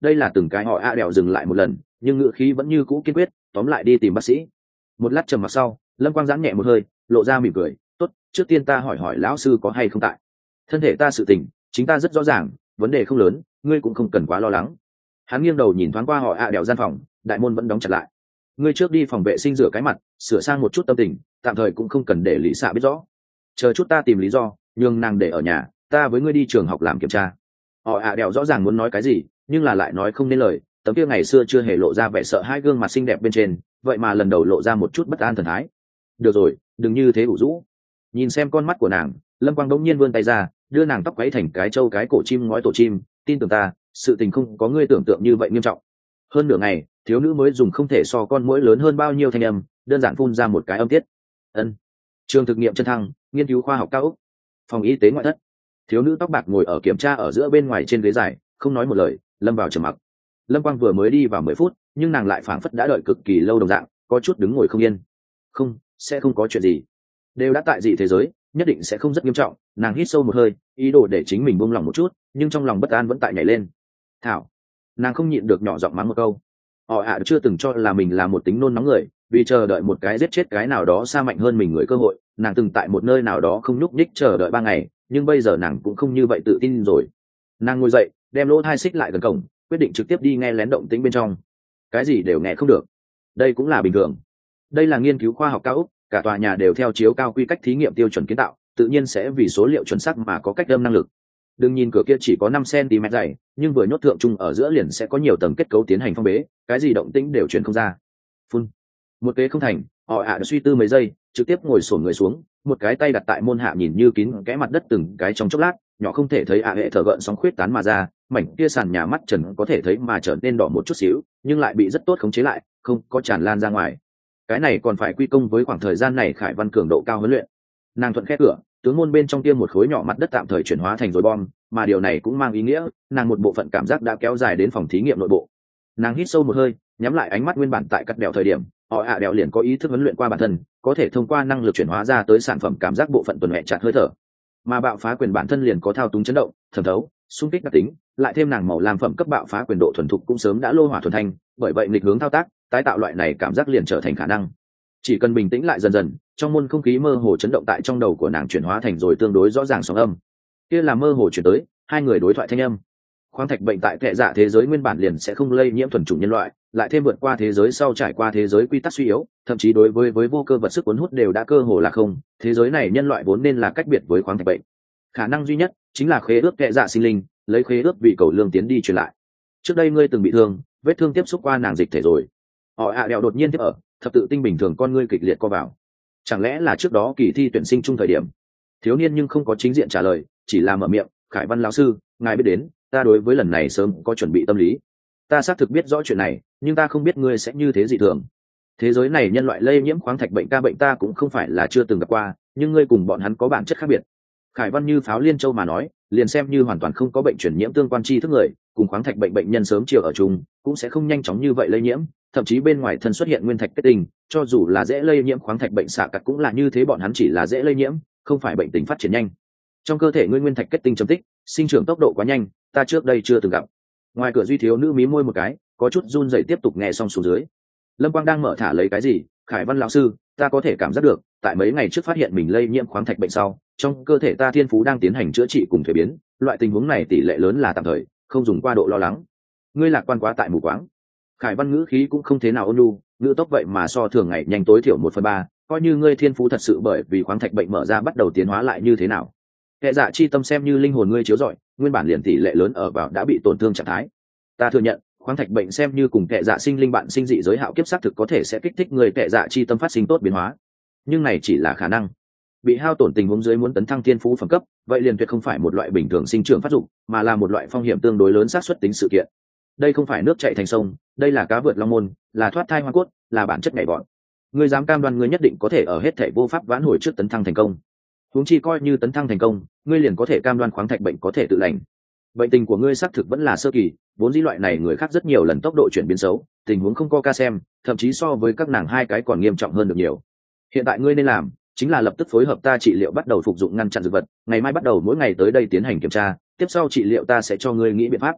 đây là từng cái họ đèo dừng lại một lần, nhưng ngữ khí vẫn như cũ kiên quyết, tóm lại đi tìm bác sĩ. Một lát trầm mặc sau, Lâm Quang giãn nhẹ một hơi, lộ ra mỉm cười, tốt, trước tiên ta hỏi hỏi lão sư có hay không tại. Thân thể ta sự tình chính ta rất rõ ràng, vấn đề không lớn, ngươi cũng không cần quá lo lắng. Hắn nghiêng đầu nhìn thoáng qua họ đèo gian phòng, đại môn vẫn đóng chặt lại. Ngươi trước đi phòng vệ sinh rửa cái mặt, sửa sang một chút tâm tình, tạm thời cũng không cần để lý xạ biết rõ. Chờ chút ta tìm lý do, nhường nàng để ở nhà, ta với ngươi đi trường học làm kiểm tra. Họ đèo rõ ràng muốn nói cái gì, nhưng là lại nói không nên lời. Tấm kia ngày xưa chưa hề lộ ra vẻ sợ hai gương mặt xinh đẹp bên trên, vậy mà lần đầu lộ ra một chút bất an thần thái. Được rồi, đừng như thế ủ rũ. Nhìn xem con mắt của nàng, Lâm Quang đống nhiên vươn tay ra, đưa nàng tóc quấy thành cái trâu cái cổ chim ngói tổ chim, tin tưởng ta, sự tình không có ngươi tưởng tượng như vậy nghiêm trọng. Hơn nửa ngày, thiếu nữ mới dùng không thể so con muỗi lớn hơn bao nhiêu thanh âm, đơn giản phun ra một cái âm tiết. Ân. Trường thực nghiệm chân thăng, nghiên cứu khoa học cao ốc, phòng y tế ngoại thất. Thiếu nữ tóc bạc ngồi ở kiểm tra ở giữa bên ngoài trên ghế dài, không nói một lời, lâm vào trầm mặc. Lâm Quang vừa mới đi vào 10 phút, nhưng nàng lại phảng phất đã đợi cực kỳ lâu đồng dạng, có chút đứng ngồi không yên. Không, sẽ không có chuyện gì. Đều đã tại dị thế giới, nhất định sẽ không rất nghiêm trọng. Nàng hít sâu một hơi, ý đồ để chính mình buông lòng một chút, nhưng trong lòng bất an vẫn tại nhảy lên. Thảo, nàng không nhịn được nhỏ giọng mắng một câu. Họ chưa từng cho là mình là một tính nôn nóng người, vì chờ đợi một cái giết chết cái nào đó xa mạnh hơn mình người cơ hội. Nàng từng tại một nơi nào đó không nhúc nhích chờ đợi 3 ngày, nhưng bây giờ nàng cũng không như vậy tự tin rồi. Nàng ngồi dậy, đem lỗ tai xích lại gần cổng, quyết định trực tiếp đi nghe lén động tĩnh bên trong. Cái gì đều nghe không được, đây cũng là bình thường. Đây là nghiên cứu khoa học cao ốc, cả tòa nhà đều theo chiếu cao quy cách thí nghiệm tiêu chuẩn kiến tạo, tự nhiên sẽ vì số liệu chuẩn xác mà có cách âm năng lực. Đừng nhìn cửa kia chỉ có 5 cm dày, nhưng vừa nhốt thượng trung ở giữa liền sẽ có nhiều tầng kết cấu tiến hành phong bế, cái gì động tĩnh đều truyền không ra. Phun. Một kế không thành, họ suy tư mấy giây, trực tiếp ngồi xổm người xuống, một cái tay đặt tại môn hạ nhìn như kín kẽ mặt đất từng cái trong chốc lát, nhỏ không thể thấy hệ thở gợn sóng khuyết tán mà ra, mảnh kia sàn nhà mắt trần có thể thấy mà trở nên đỏ một chút xíu, nhưng lại bị rất tốt khống chế lại, không có tràn lan ra ngoài. Cái này còn phải quy công với khoảng thời gian này Khải Văn cường độ cao huấn luyện. Nàng thuận khép cửa, tướng môn bên trong kia một khối nhỏ mặt đất tạm thời chuyển hóa thành rồi bom, mà điều này cũng mang ý nghĩa nàng một bộ phận cảm giác đã kéo dài đến phòng thí nghiệm nội bộ. Nàng hít sâu một hơi, nhắm lại ánh mắt nguyên bản tại cắt đèo thời điểm, họ đèo liền có ý thức huấn luyện qua bản thân, có thể thông qua năng lực chuyển hóa ra tới sản phẩm cảm giác bộ phận tuần hệ chặt hơi thở, mà bạo phá quyền bản thân liền có thao túng chấn động, thẩm thấu, xung kích đặc tính, lại thêm nàng màu làm phẩm cấp bạo phá quyền độ thuần thục cũng sớm đã lô hỏa thuần thanh, bởi vậy nghịch hướng thao tác, tái tạo loại này cảm giác liền trở thành khả năng. Chỉ cần bình tĩnh lại dần dần, trong môn không khí mơ hồ chấn động tại trong đầu của nàng chuyển hóa thành rồi tương đối rõ ràng sóng âm. Kia là mơ hồ chuyển tới, hai người đối thoại thanh âm. Khoáng thạch bệnh tại kệ dạ thế giới nguyên bản liền sẽ không lây nhiễm thuần chủng nhân loại, lại thêm vượt qua thế giới sau trải qua thế giới quy tắc suy yếu, thậm chí đối với vô cơ vật sức cuốn hút đều đã cơ hồ là không, thế giới này nhân loại vốn nên là cách biệt với khoáng thạch bệnh. Khả năng duy nhất chính là khế ước kệ dạ sinh linh, lấy khế ước vì cầu lương tiến đi truyền lại. Trước đây ngươi từng bị thương, vết thương tiếp xúc qua nàng dịch thể rồi. Họ đèo đột nhiên tiếp ở, thập tự tinh bình thường con ngươi kịch liệt co vào. Chẳng lẽ là trước đó kỳ thi tuyển sinh chung thời điểm? Thiếu niên nhưng không có chính diện trả lời, chỉ là mở miệng, Khải Văn lão sư, ngài biết đến, ta đối với lần này sớm có chuẩn bị tâm lý. Ta xác thực biết rõ chuyện này, nhưng ta không biết ngươi sẽ như thế dị thường. Thế giới này nhân loại lây nhiễm khoáng thạch bệnh ca bệnh ta cũng không phải là chưa từng gặp qua, nhưng ngươi cùng bọn hắn có bản chất khác biệt. Khải Văn như pháo liên châu mà nói, liền xem như hoàn toàn không có bệnh truyền nhiễm tương quan tri thức người, cùng khoáng thạch bệnh bệnh nhân sớm chiều ở chung, cũng sẽ không nhanh chóng như vậy lây nhiễm, thậm chí bên ngoài thân xuất hiện nguyên thạch kết tinh, cho dù là dễ lây nhiễm khoáng thạch bệnh xạ cặt cũng là như thế, bọn hắn chỉ là dễ lây nhiễm, không phải bệnh tình phát triển nhanh. Trong cơ thể ngươi nguyên thạch kết tinh chấm tích, sinh trưởng tốc độ quá nhanh, ta trước đây chưa từng gặp. Ngoài cửa duy thiếu nữ mí môi một cái, có chút run rẩy tiếp tục nghe xong xuống dưới. Lâm Quang đang mở thả lấy cái gì, Khải Văn lão sư, ta có thể cảm giác được, tại mấy ngày trước phát hiện mình lây nhiễm khoáng thạch bệnh sau, trong cơ thể ta thiên phú đang tiến hành chữa trị cùng thuế biến, loại tình huống này tỷ lệ lớn là tạm thời, không dùng qua độ lo lắng. Ngươi lạc quan quá tại mù quáng. Khải Văn ngữ khí cũng không thế nào ôn nhu, ngữ tốc vậy mà so thường ngày nhanh tối thiểu 1/3, coi như ngươi thiên phú thật sự bởi vì khoáng thạch bệnh mở ra bắt đầu tiến hóa lại như thế nào. Kệ dạ chi tâm xem như linh hồn ngươi chiếu rọi, nguyên bản liền tỷ lệ lớn ở vào đã bị tổn thương trạng thái. Ta thừa nhận, khoáng thạch bệnh xem như cùng kệ dạ sinh linh bạn sinh dị giới hạo kiếp xác thực có thể sẽ kích thích người kệ dạ chi tâm phát sinh tốt biến hóa, nhưng này chỉ là khả năng. Bị hao tổn tình huống dưới muốn tấn thăng thiên phú phẩm cấp, vậy liền tuyệt không phải một loại bình thường sinh trưởng phát dụng, mà là một loại phong hiểm tương đối lớn xác suất tính sự kiện. Đây không phải nước chảy thành sông, đây là cá vượt long môn, là thoát thai hoa cốt, là bản chất nhảy vọt. Ngươi dám cam đoan ngươi nhất định có thể ở hết thảy vô pháp vãn hồi trước tấn thăng thành công? Huống chi coi như tấn thăng thành công, ngươi liền có thể cam đoan khoáng thạch bệnh có thể tự lành? Bệnh tình của ngươi xác thực vẫn là sơ kỳ, vốn dĩ loại này người khác rất nhiều lần tốc độ chuyển biến xấu, tình huống không có ca xem, thậm chí so với các nàng hai cái còn nghiêm trọng hơn được nhiều. Hiện tại ngươi nên làm chính là lập tức phối hợp ta trị liệu, bắt đầu phục dụng ngăn chặn dược vật, ngày mai bắt đầu mỗi ngày tới đây tiến hành kiểm tra, tiếp sau trị liệu ta sẽ cho ngươi nghĩ biện pháp.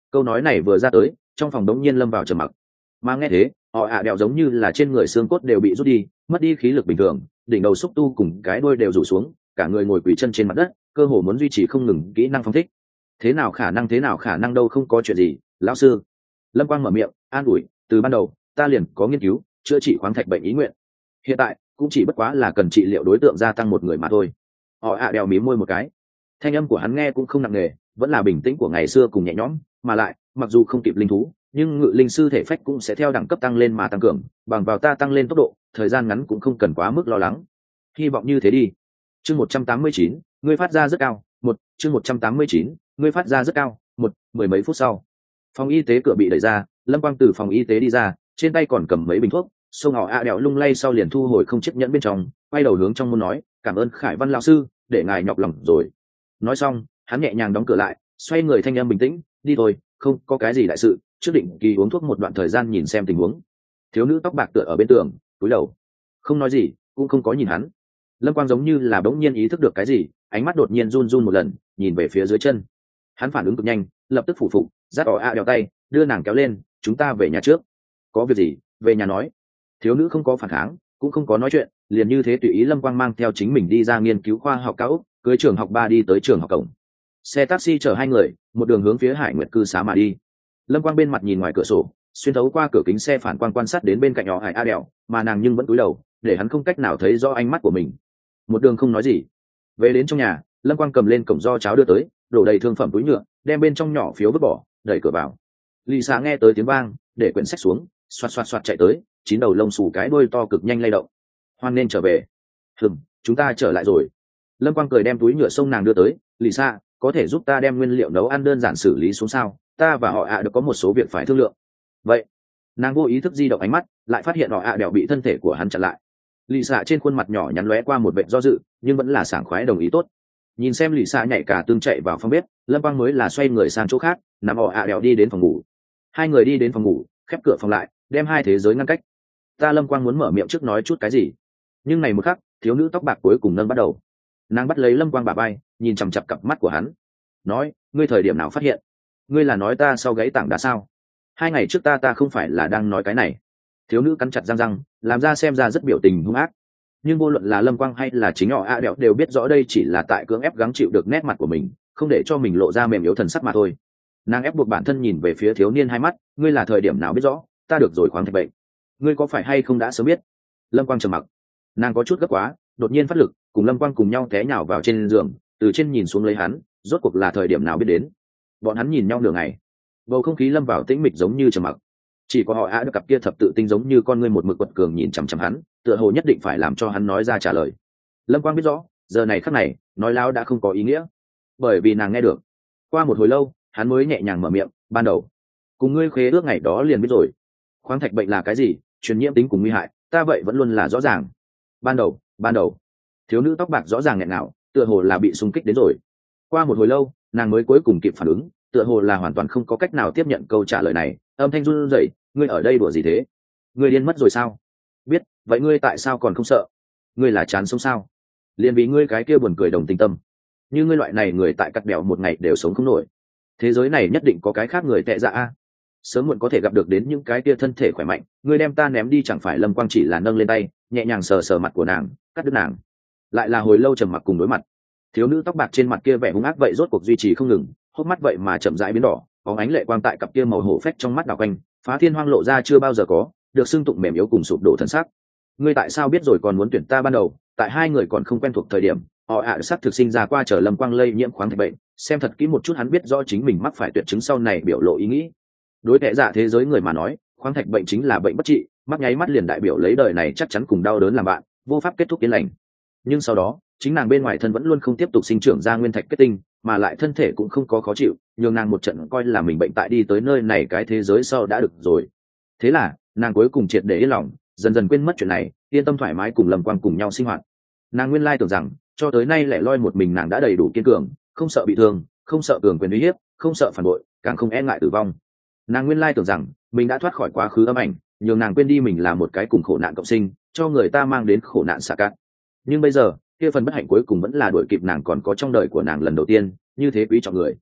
Câu nói này vừa ra tới, trong phòng đống nhiên lâm vào trầm mặc. Mà nghe thế, họ đèo giống như là trên người xương cốt đều bị rút đi, mất đi khí lực bình thường, đỉnh đầu xúc tu cùng cái đuôi đều rủ xuống, cả người ngồi quỳ chân trên mặt đất, cơ hồ muốn duy trì không ngừng kỹ năng phong thích. Thế nào khả năng đâu, không có chuyện gì, lão sư. Lâm Quang mở miệng an ủi, từ ban đầu ta liền có nghiên cứu chữa trị khoáng thạch bệnh ý nguyện, hiện tại cũng chỉ bất quá là cần trị liệu đối tượng gia tăng một người mà thôi. Họ đèo mí môi một cái, thanh âm của hắn nghe cũng không nặng nề, vẫn là bình tĩnh của ngày xưa cùng nhẹ nhõm, mà lại mặc dù không kịp linh thú, nhưng ngự linh sư thể phách cũng sẽ theo đẳng cấp tăng lên mà tăng cường, bằng vào ta tăng lên tốc độ, thời gian ngắn cũng không cần quá mức lo lắng. Hy vọng như thế đi. Chương 189, ngươi phát ra rất cao. Chương 189, ngươi phát ra rất cao. Mười mấy phút sau, phòng y tế cửa bị đẩy ra, Lâm Quang từ phòng y tế đi ra, trên tay còn cầm mấy bình thuốc, xông họ đèo lung lay sau liền thu hồi không chiếc nhẫn bên trong, quay đầu hướng trong môn nói, cảm ơn Khải Văn lão sư, để ngài nhọc lòng rồi. Nói xong, hắn nhẹ nhàng đóng cửa lại, xoay người thanh âm bình tĩnh, đi thôi, không có cái gì đại sự, trước định kỳ uống thuốc một đoạn thời gian nhìn xem tình huống. Thiếu nữ tóc bạc tựa ở bên tường, cúi đầu, không nói gì, cũng không có nhìn hắn. Lâm Quang giống như là bỗng nhiên ý thức được cái gì, ánh mắt đột nhiên run run một lần, nhìn về phía dưới chân. Hắn phản ứng cực nhanh, lập tức phủ phục, dắt đèo tay, đưa nàng kéo lên, chúng ta về nhà trước. Có việc gì, về nhà nói. Thiếu nữ không có phản kháng, cũng không có nói chuyện, liền như thế tùy ý Lâm Quang mang theo chính mình đi ra nghiên cứu khoa học cao ốc, cưới trường học 3 đi tới trường học cổng. Xe taxi chở hai người, một đường hướng phía Hải Nguyệt cư xá mà đi. Lâm Quang bên mặt nhìn ngoài cửa sổ, xuyên thấu qua cửa kính xe phản quang quan sát đến bên cạnh nhỏ Hải đèo, mà nàng nhưng vẫn cúi đầu, để hắn không cách nào thấy rõ ánh mắt của mình. Một đường không nói gì. Về đến trong nhà, Lâm Quang cầm lên cổng do cháo đưa tới, đổ đầy thương phẩm túi nhựa, đem bên trong nhỏ phiếu vứt bỏ, đẩy cửa vào. Lisa nghe tới tiếng vang, để quyển sách xuống, xoạt xoạt xoạt chạy tới, chín đầu lông xù cái đuôi to cực nhanh lay động. Hoan nên trở về. Chúng ta trở lại rồi. Lâm Quang cười đem túi nhựa xông nàng đưa tới, Lisa, có thể giúp ta đem nguyên liệu nấu ăn đơn giản xử lý xuống sao? Ta và họ được có một số việc phải thương lượng. Vậy, nàng vô ý thức di động ánh mắt, lại phát hiện họ đèo bị thân thể của hắn chặn lại. Lisa trên khuôn mặt nhỏ nhắn lóe qua một vẻ do dự, nhưng vẫn là sảng khoái đồng ý tốt. Nhìn xem Lisa nhảy cả tương chạy vào phòng bếp, Lâm Quang mới là xoay người sang chỗ khác, nằm họ đèo đi đến phòng ngủ. Hai người đi đến phòng ngủ, khép cửa phòng lại, đem hai thế giới ngăn cách. Lâm Quang muốn mở miệng trước nói chút cái gì, nhưng này một khắc, thiếu nữ tóc bạc cuối cùng nâng bắt đầu. Nàng bắt lấy Lâm Quang bả vai, nhìn chằm chằm cặp mắt của hắn, nói, ngươi thời điểm nào phát hiện? Ngươi là nói ta sau gáy tảng đá sao? 2 ngày trước ta không phải là đang nói cái này. Thiếu nữ cắn chặt răng, làm ra xem ra rất biểu tình hung ác. Nhưng vô luận là Lâm Quang hay là chính họ đẹo đều biết rõ đây chỉ là tại cưỡng ép gắng chịu được nét mặt của mình, không để cho mình lộ ra mềm yếu thần sắc mà thôi. Nàng ép buộc bản thân nhìn về phía thiếu niên hai mắt, ngươi là thời điểm nào biết rõ ta được rồi khoáng thạch bệnh? Ngươi có phải hay không đã sớm biết? Lâm Quang trầm mặc. Nàng có chút gấp quá, đột nhiên phát lực, cùng Lâm Quang cùng nhau té nhào vào trên giường, từ trên nhìn xuống lấy hắn, rốt cuộc là thời điểm nào biết đến? Bọn hắn nhìn nhau nửa ngày, bầu không khí lâm vào tĩnh mịch giống như trầm mặc. Chỉ có họ được cặp kia thập tự tinh giống như con ngươi một mực quật cường nhìn chằm chằm hắn, tựa hồ nhất định phải làm cho hắn nói ra trả lời. Lâm Quang biết rõ, giờ này khắc này, nói láo đã không có ý nghĩa, bởi vì nàng nghe được. Qua một hồi lâu, hắn mới nhẹ nhàng mở miệng, ban đầu cùng ngươi khế ước ngày đó liền biết rồi. Khoáng thạch bệnh là cái gì, truyền nhiễm tính cùng nguy hại, ta vậy vẫn luôn là rõ ràng. Ban đầu. Thiếu nữ tóc bạc rõ ràng nghẹn ngào, tựa hồ là bị xung kích đến rồi. Qua một hồi lâu, nàng mới cuối cùng kịp phản ứng, tựa hồ là hoàn toàn không có cách nào tiếp nhận câu trả lời này, âm thanh run rẩy, ngươi ở đây đùa gì thế? Ngươi điên mất rồi sao? Biết, vậy ngươi tại sao còn không sợ? Ngươi là chán sống sao? Liền vì ngươi cái kia buồn cười đồng tình tâm. Như ngươi loại này người tại cắt bèo một ngày đều sống không nổi. Thế giới này nhất định có cái khác người tệ dạ a. Sớm muộn có thể gặp được đến những cái kia thân thể khỏe mạnh, ngươi đem ta ném đi chẳng phải? Lâm Quang chỉ là nâng lên tay, nhẹ nhàng sờ sờ mặt của nàng, cắt đứt nàng. Lại là hồi lâu trầm mặc cùng đối mặt. Thiếu nữ tóc bạc trên mặt kia vẻ hung ác vậy rốt cuộc duy trì không ngừng, hốc mắt vậy mà chậm rãi biến đỏ, có ánh lệ quang tại cặp kia màu hổ phách trong mắt đảo quanh, phá thiên hoang lộ ra chưa bao giờ có, được xưng tụng mềm yếu cùng sụp đổ thần sắc. Ngươi tại sao biết rồi còn muốn tuyển ta ban đầu? Tại hai người còn không quen thuộc thời điểm, họ sắc thực sinh ra qua chờ Lâm Quang lây nhiễm khoáng thạch bệnh, xem thật kỹ một chút hắn biết rõ chính mình mắc phải tuyệt chứng sau này biểu lộ ý nghĩ. Đối kẻ giả thế giới người mà nói, khoáng thạch bệnh chính là bệnh bất trị, mắc nháy mắt liền đại biểu lấy đời này chắc chắn cùng đau đớn làm bạn, vô pháp kết thúc yên lành. Nhưng sau đó, chính nàng bên ngoài thân vẫn luôn không tiếp tục sinh trưởng ra nguyên thạch kết tinh, mà lại thân thể cũng không có khó chịu, nhường nàng một trận coi là mình bệnh tại đi tới nơi này cái thế giới sau đã được rồi. Thế là nàng cuối cùng triệt để yên lòng, dần dần quên mất chuyện này, yên tâm thoải mái cùng Lâm Quang cùng nhau sinh hoạt. Nàng nguyên lai tưởng rằng cho tới nay lẻ loi một mình nàng đã đầy đủ kiên cường, không sợ bị thương, không sợ cường quyền uy hiếp, không sợ phản bội, càng không e ngại tử vong. Nàng nguyên lai tưởng rằng mình đã thoát khỏi quá khứ âm ảnh, nhường nàng quên đi mình là một cái cùng khổ nạn cộng sinh, cho người ta mang đến khổ nạn xả cát. Nhưng bây giờ kia phần bất hạnh cuối cùng vẫn là đuổi kịp nàng còn có trong đời của nàng lần đầu tiên, như thế quý trọng người.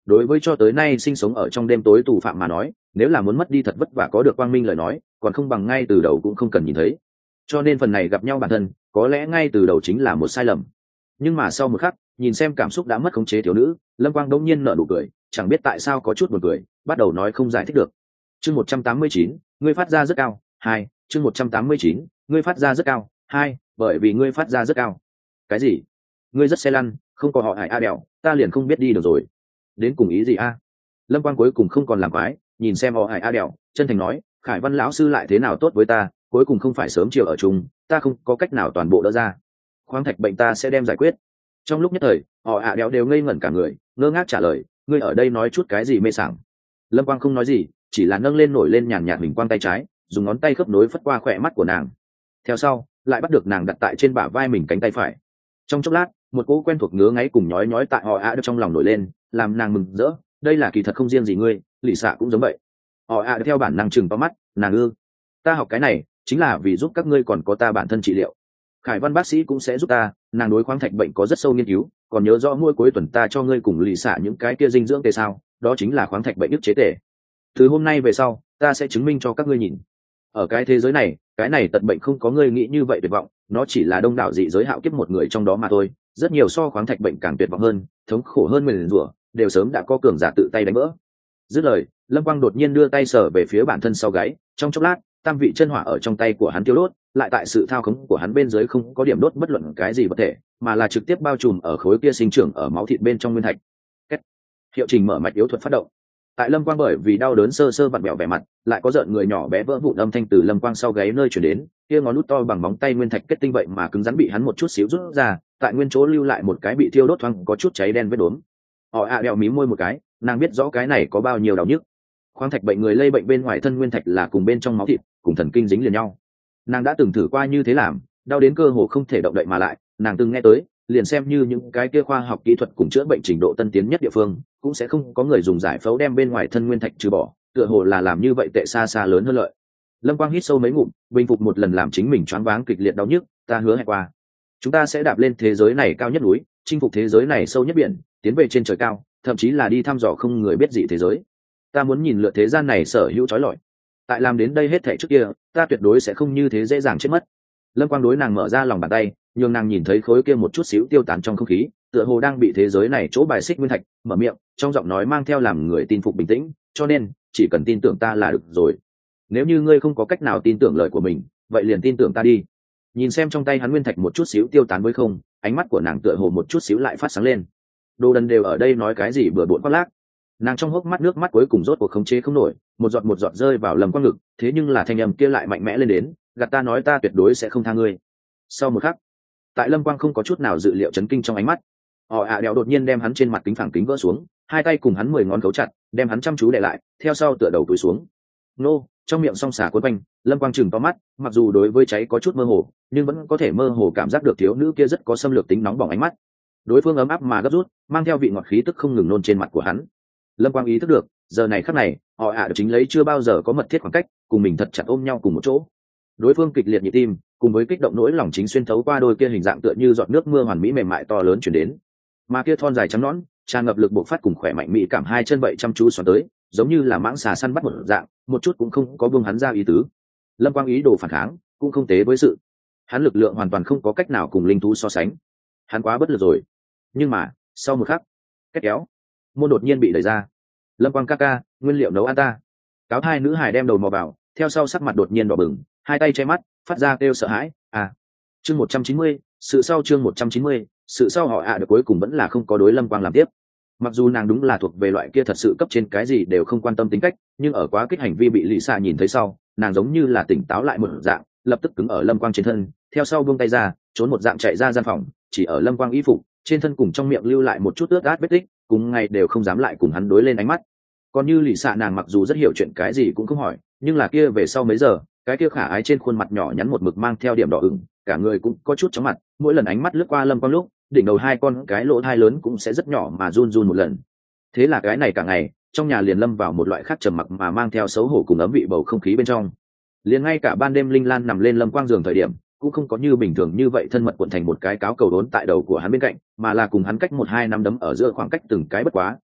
đối với cho tới nay sinh sống ở trong đêm tối tù phạm mà nói, nếu là muốn mất đi thật vất vả có được quang minh lời nói, còn không bằng ngay từ đầu cũng không cần nhìn thấy. Cho nên phần này gặp nhau bản thân có lẽ ngay từ đầu chính là một sai lầm. Nhưng mà sau một khắc, nhìn xem cảm xúc đã mất khống chế thiếu nữ, Lâm Quang đống nhiên nở nụ cười, chẳng biết tại sao có chút buồn cười, bắt đầu nói không giải thích được. Chương 189, ngươi phát ra rất cao. 2, chương 189, ngươi phát ra rất cao. 2, bởi vì ngươi phát ra rất cao. Cái gì? Ngươi rất xe lăn, không có họ Hải A đèo, ta liền không biết đi được rồi. Đến cùng ý gì a? Lâm Quang cuối cùng không còn làm quái, nhìn xem họ Hải A đèo, chân thành nói, Khải Văn lão sư lại thế nào tốt với ta, cuối cùng không phải sớm chiều ở chung, ta không có cách nào toàn bộ đỡ ra. Khoáng thạch bệnh ta sẽ đem giải quyết. Trong lúc nhất thời, họ ạ đéo đều ngây ngẩn cả người, ngơ ngác trả lời, ngươi ở đây nói chút cái gì mê sảng? Lâm Quang không nói gì, chỉ là nâng lên nổi lên nhàn nhạt hình quang tay trái, dùng ngón tay khớp nối phất qua khỏe mắt của nàng. Theo sau, lại bắt được nàng đặt tại trên bả vai mình cánh tay phải. Trong chốc lát, một cỗ quen thuộc ngứa ngáy cùng nhói nhói tại họ ạ được trong lòng nổi lên, làm nàng mừng rỡ. Đây là kỳ thật không riêng gì ngươi, lì xạ cũng giống vậy. Họ ạ theo bản năng chừng to mắt, nàng ư? Ta học cái này chính là vì giúp các ngươi còn có ta bản thân trị liệu. Khải Văn bác sĩ cũng sẽ giúp ta, nàng đối khoáng thạch bệnh có rất sâu nghiên cứu, còn nhớ rõ mỗi cuối tuần ta cho ngươi cùng lì xả những cái kia dinh dưỡng tề sao, đó chính là khoáng thạch bệnh ức chế tề. Từ hôm nay về sau, ta sẽ chứng minh cho các ngươi nhìn. Ở cái thế giới này, cái này tật bệnh không có ngươi nghĩ như vậy tuyệt vọng, nó chỉ là đông đảo dị giới hạo kiếp một người trong đó mà thôi, rất nhiều so khoáng thạch bệnh càng tuyệt vọng hơn, thống khổ hơn nguyền rủa, đều sớm đã có cường giả tự tay đánh vỡ. Dứt lời, Lâm Quang đột nhiên đưa tay sờ về phía bản thân sau gáy, trong chốc lát, tam vị chân hỏa ở trong tay của hắn tiêu đốt, lại tại sự thao khống của hắn bên dưới không có điểm đốt bất luận cái gì vật thể, mà là trực tiếp bao trùm ở khối kia sinh trưởng ở máu thịt bên trong nguyên thạch. Kết. Hiệu trình mở mạch yếu thuật phát động. Tại Lâm Quang bởi vì đau đớn sơ sơ vặn vẹo vẻ mặt, lại có rợn người nhỏ bé vỡ vụn âm thanh từ Lâm Quang sau gáy nơi truyền đến, kia ngón út to bằng móng tay nguyên thạch kết tinh vậy mà cứng rắn bị hắn một chút xíu rút ra, tại nguyên chỗ lưu lại một cái bị thiêu đốt thoáng có chút cháy đen vết đốm. Họ đeo mí môi một cái, nàng biết rõ cái này có bao nhiêu đau nhức. Khoáng thạch bệnh người lây bệnh bên ngoài thân nguyên thạch là cùng bên trong máu thịt, cùng thần kinh dính liền nhau. Nàng đã từng thử qua như thế làm, đau đến cơ hồ không thể động đậy mà lại, nàng từng nghe tới, liền xem như những cái kia khoa học kỹ thuật cùng chữa bệnh trình độ tân tiến nhất địa phương, cũng sẽ không có người dùng giải phẫu đem bên ngoài thân nguyên thạch trừ bỏ, tựa hồ là làm như vậy tệ xa xa lớn hơn lợi. Lâm Quang hít sâu mấy ngụm, bình phục một lần làm chính mình choáng váng kịch liệt đau nhức, ta hứa hẹn qua, chúng ta sẽ đạp lên thế giới này cao nhất núi, chinh phục thế giới này sâu nhất biển, tiến về trên trời cao, thậm chí là đi thăm dò không người biết gì thế giới. Ta muốn nhìn lượt thế gian này sở hữu trói lọi. Tại làm đến đây hết thảy trước kia, ta tuyệt đối sẽ không như thế dễ dàng chết mất. Lâm Quang đối nàng mở ra lòng bàn tay, nhường nàng nhìn thấy khối kia một chút xíu tiêu tán trong không khí, tựa hồ đang bị thế giới này chỗ bài xích nguyên thạch, mở miệng, trong giọng nói mang theo làm người tin phục bình tĩnh, cho nên, chỉ cần tin tưởng ta là được rồi. Nếu như ngươi không có cách nào tin tưởng lời của mình, vậy liền tin tưởng ta đi. Nhìn xem trong tay hắn nguyên thạch một chút xíu tiêu tán với không, ánh mắt của nàng tựa hồ một chút xíu lại phát sáng lên. Đồ đần đều ở đây nói cái gì bừa bộn khoác lác. Nàng trong hốc mắt nước mắt cuối cùng rốt cuộc khống chế không nổi, một giọt rơi vào Lâm Quang ngực, thế nhưng là thanh âm kia lại mạnh mẽ lên đến, gạt ta nói ta tuyệt đối sẽ không tha ngươi. Sau một khắc, tại Lâm Quang không có chút nào dự liệu chấn kinh trong ánh mắt, họ đèo đột nhiên đem hắn trên mặt kính phẳng kính vỡ xuống, hai tay cùng hắn 10 ngón cấu chặt, đem hắn chăm chú đè lại, theo sau tựa đầu túi xuống. Nô, trong miệng song xà cuốn quanh, Lâm Quang chừng to mắt, mặc dù đối với cháy có chút mơ hồ, nhưng vẫn có thể mơ hồ cảm giác được thiếu nữ kia rất có xâm lược tính nóng bỏng ánh mắt. Đối phương ấm áp mà gấp rút, mang theo vị ngọt khí tức không ngừng nôn trên mặt của hắn. Lâm Quang ý thức được, giờ này khắc này, họ chính lấy chưa bao giờ có mật thiết khoảng cách, cùng mình thật chặt ôm nhau cùng một chỗ. Đối phương kịch liệt nhịp tim, cùng với kích động nỗi lòng chính xuyên thấu qua đôi kia hình dạng tựa như giọt nước mưa hoàn mỹ mềm mại to lớn chuyển đến. Mà kia thon dài trắng nõn, tràn ngập lực bộc phát cùng khỏe mạnh mỹ cảm hai chân vậy chăm chú xoắn tới, giống như là mãng xà săn bắt một dạng, một chút cũng không có buông hắn ra ý tứ. Lâm Quang ý đồ phản kháng, cũng không tế với sự. Hắn lực lượng hoàn toàn không có cách nào cùng linh thú so sánh. Hắn quá bất lực rồi. Nhưng mà, sau một khắc, két kéo, môn đột nhiên bị đẩy ra. Lâm Quang ca ca, nguyên liệu nấu ăn ta. Cáo hai nữ hải đem đầu mò vào, theo sau sắc mặt đột nhiên đỏ bừng, hai tay che mắt, phát ra kêu sợ hãi. Chương 190, sự sau chương 190, sự sau họ được cuối cùng vẫn là không có đối Lâm Quang làm tiếp. Mặc dù nàng đúng là thuộc về loại kia thật sự cấp trên cái gì đều không quan tâm tính cách, nhưng ở quá kích hành vi bị lì xạ nhìn thấy sau, nàng giống như là tỉnh táo lại một dạng, lập tức cứng ở Lâm Quang trên thân, theo sau buông tay ra, trốn một dạng chạy ra gian phòng, chỉ ở Lâm Quang y phục trên thân cùng trong miệng lưu lại một chút ướt át vết tích, cùng ngày đều không dám lại cùng hắn đối lên ánh mắt. Còn như lì xạ nàng mặc dù rất hiểu chuyện cái gì cũng không hỏi, nhưng là kia về sau mấy giờ, cái kia khả ái trên khuôn mặt nhỏ nhắn một mực mang theo điểm đỏ ửng, cả người cũng có chút chóng mặt, mỗi lần ánh mắt lướt qua Lâm Quang lúc, đỉnh đầu hai con cái lỗ thai lớn cũng sẽ rất nhỏ mà run run một lần. Thế là cái này cả ngày, trong nhà liền lâm vào một loại khác trầm mặc mà mang theo xấu hổ cùng ấm vị bầu không khí bên trong. Liền ngay cả ban đêm Linh Lan nằm lên Lâm Quang giường thời điểm, cũng không có như bình thường như vậy thân mật cuộn thành một cái cáo cầu đốn tại đầu của hắn bên cạnh, mà là cùng hắn cách 1-2 năm đấm ở giữa khoảng cách từng cái bất quá,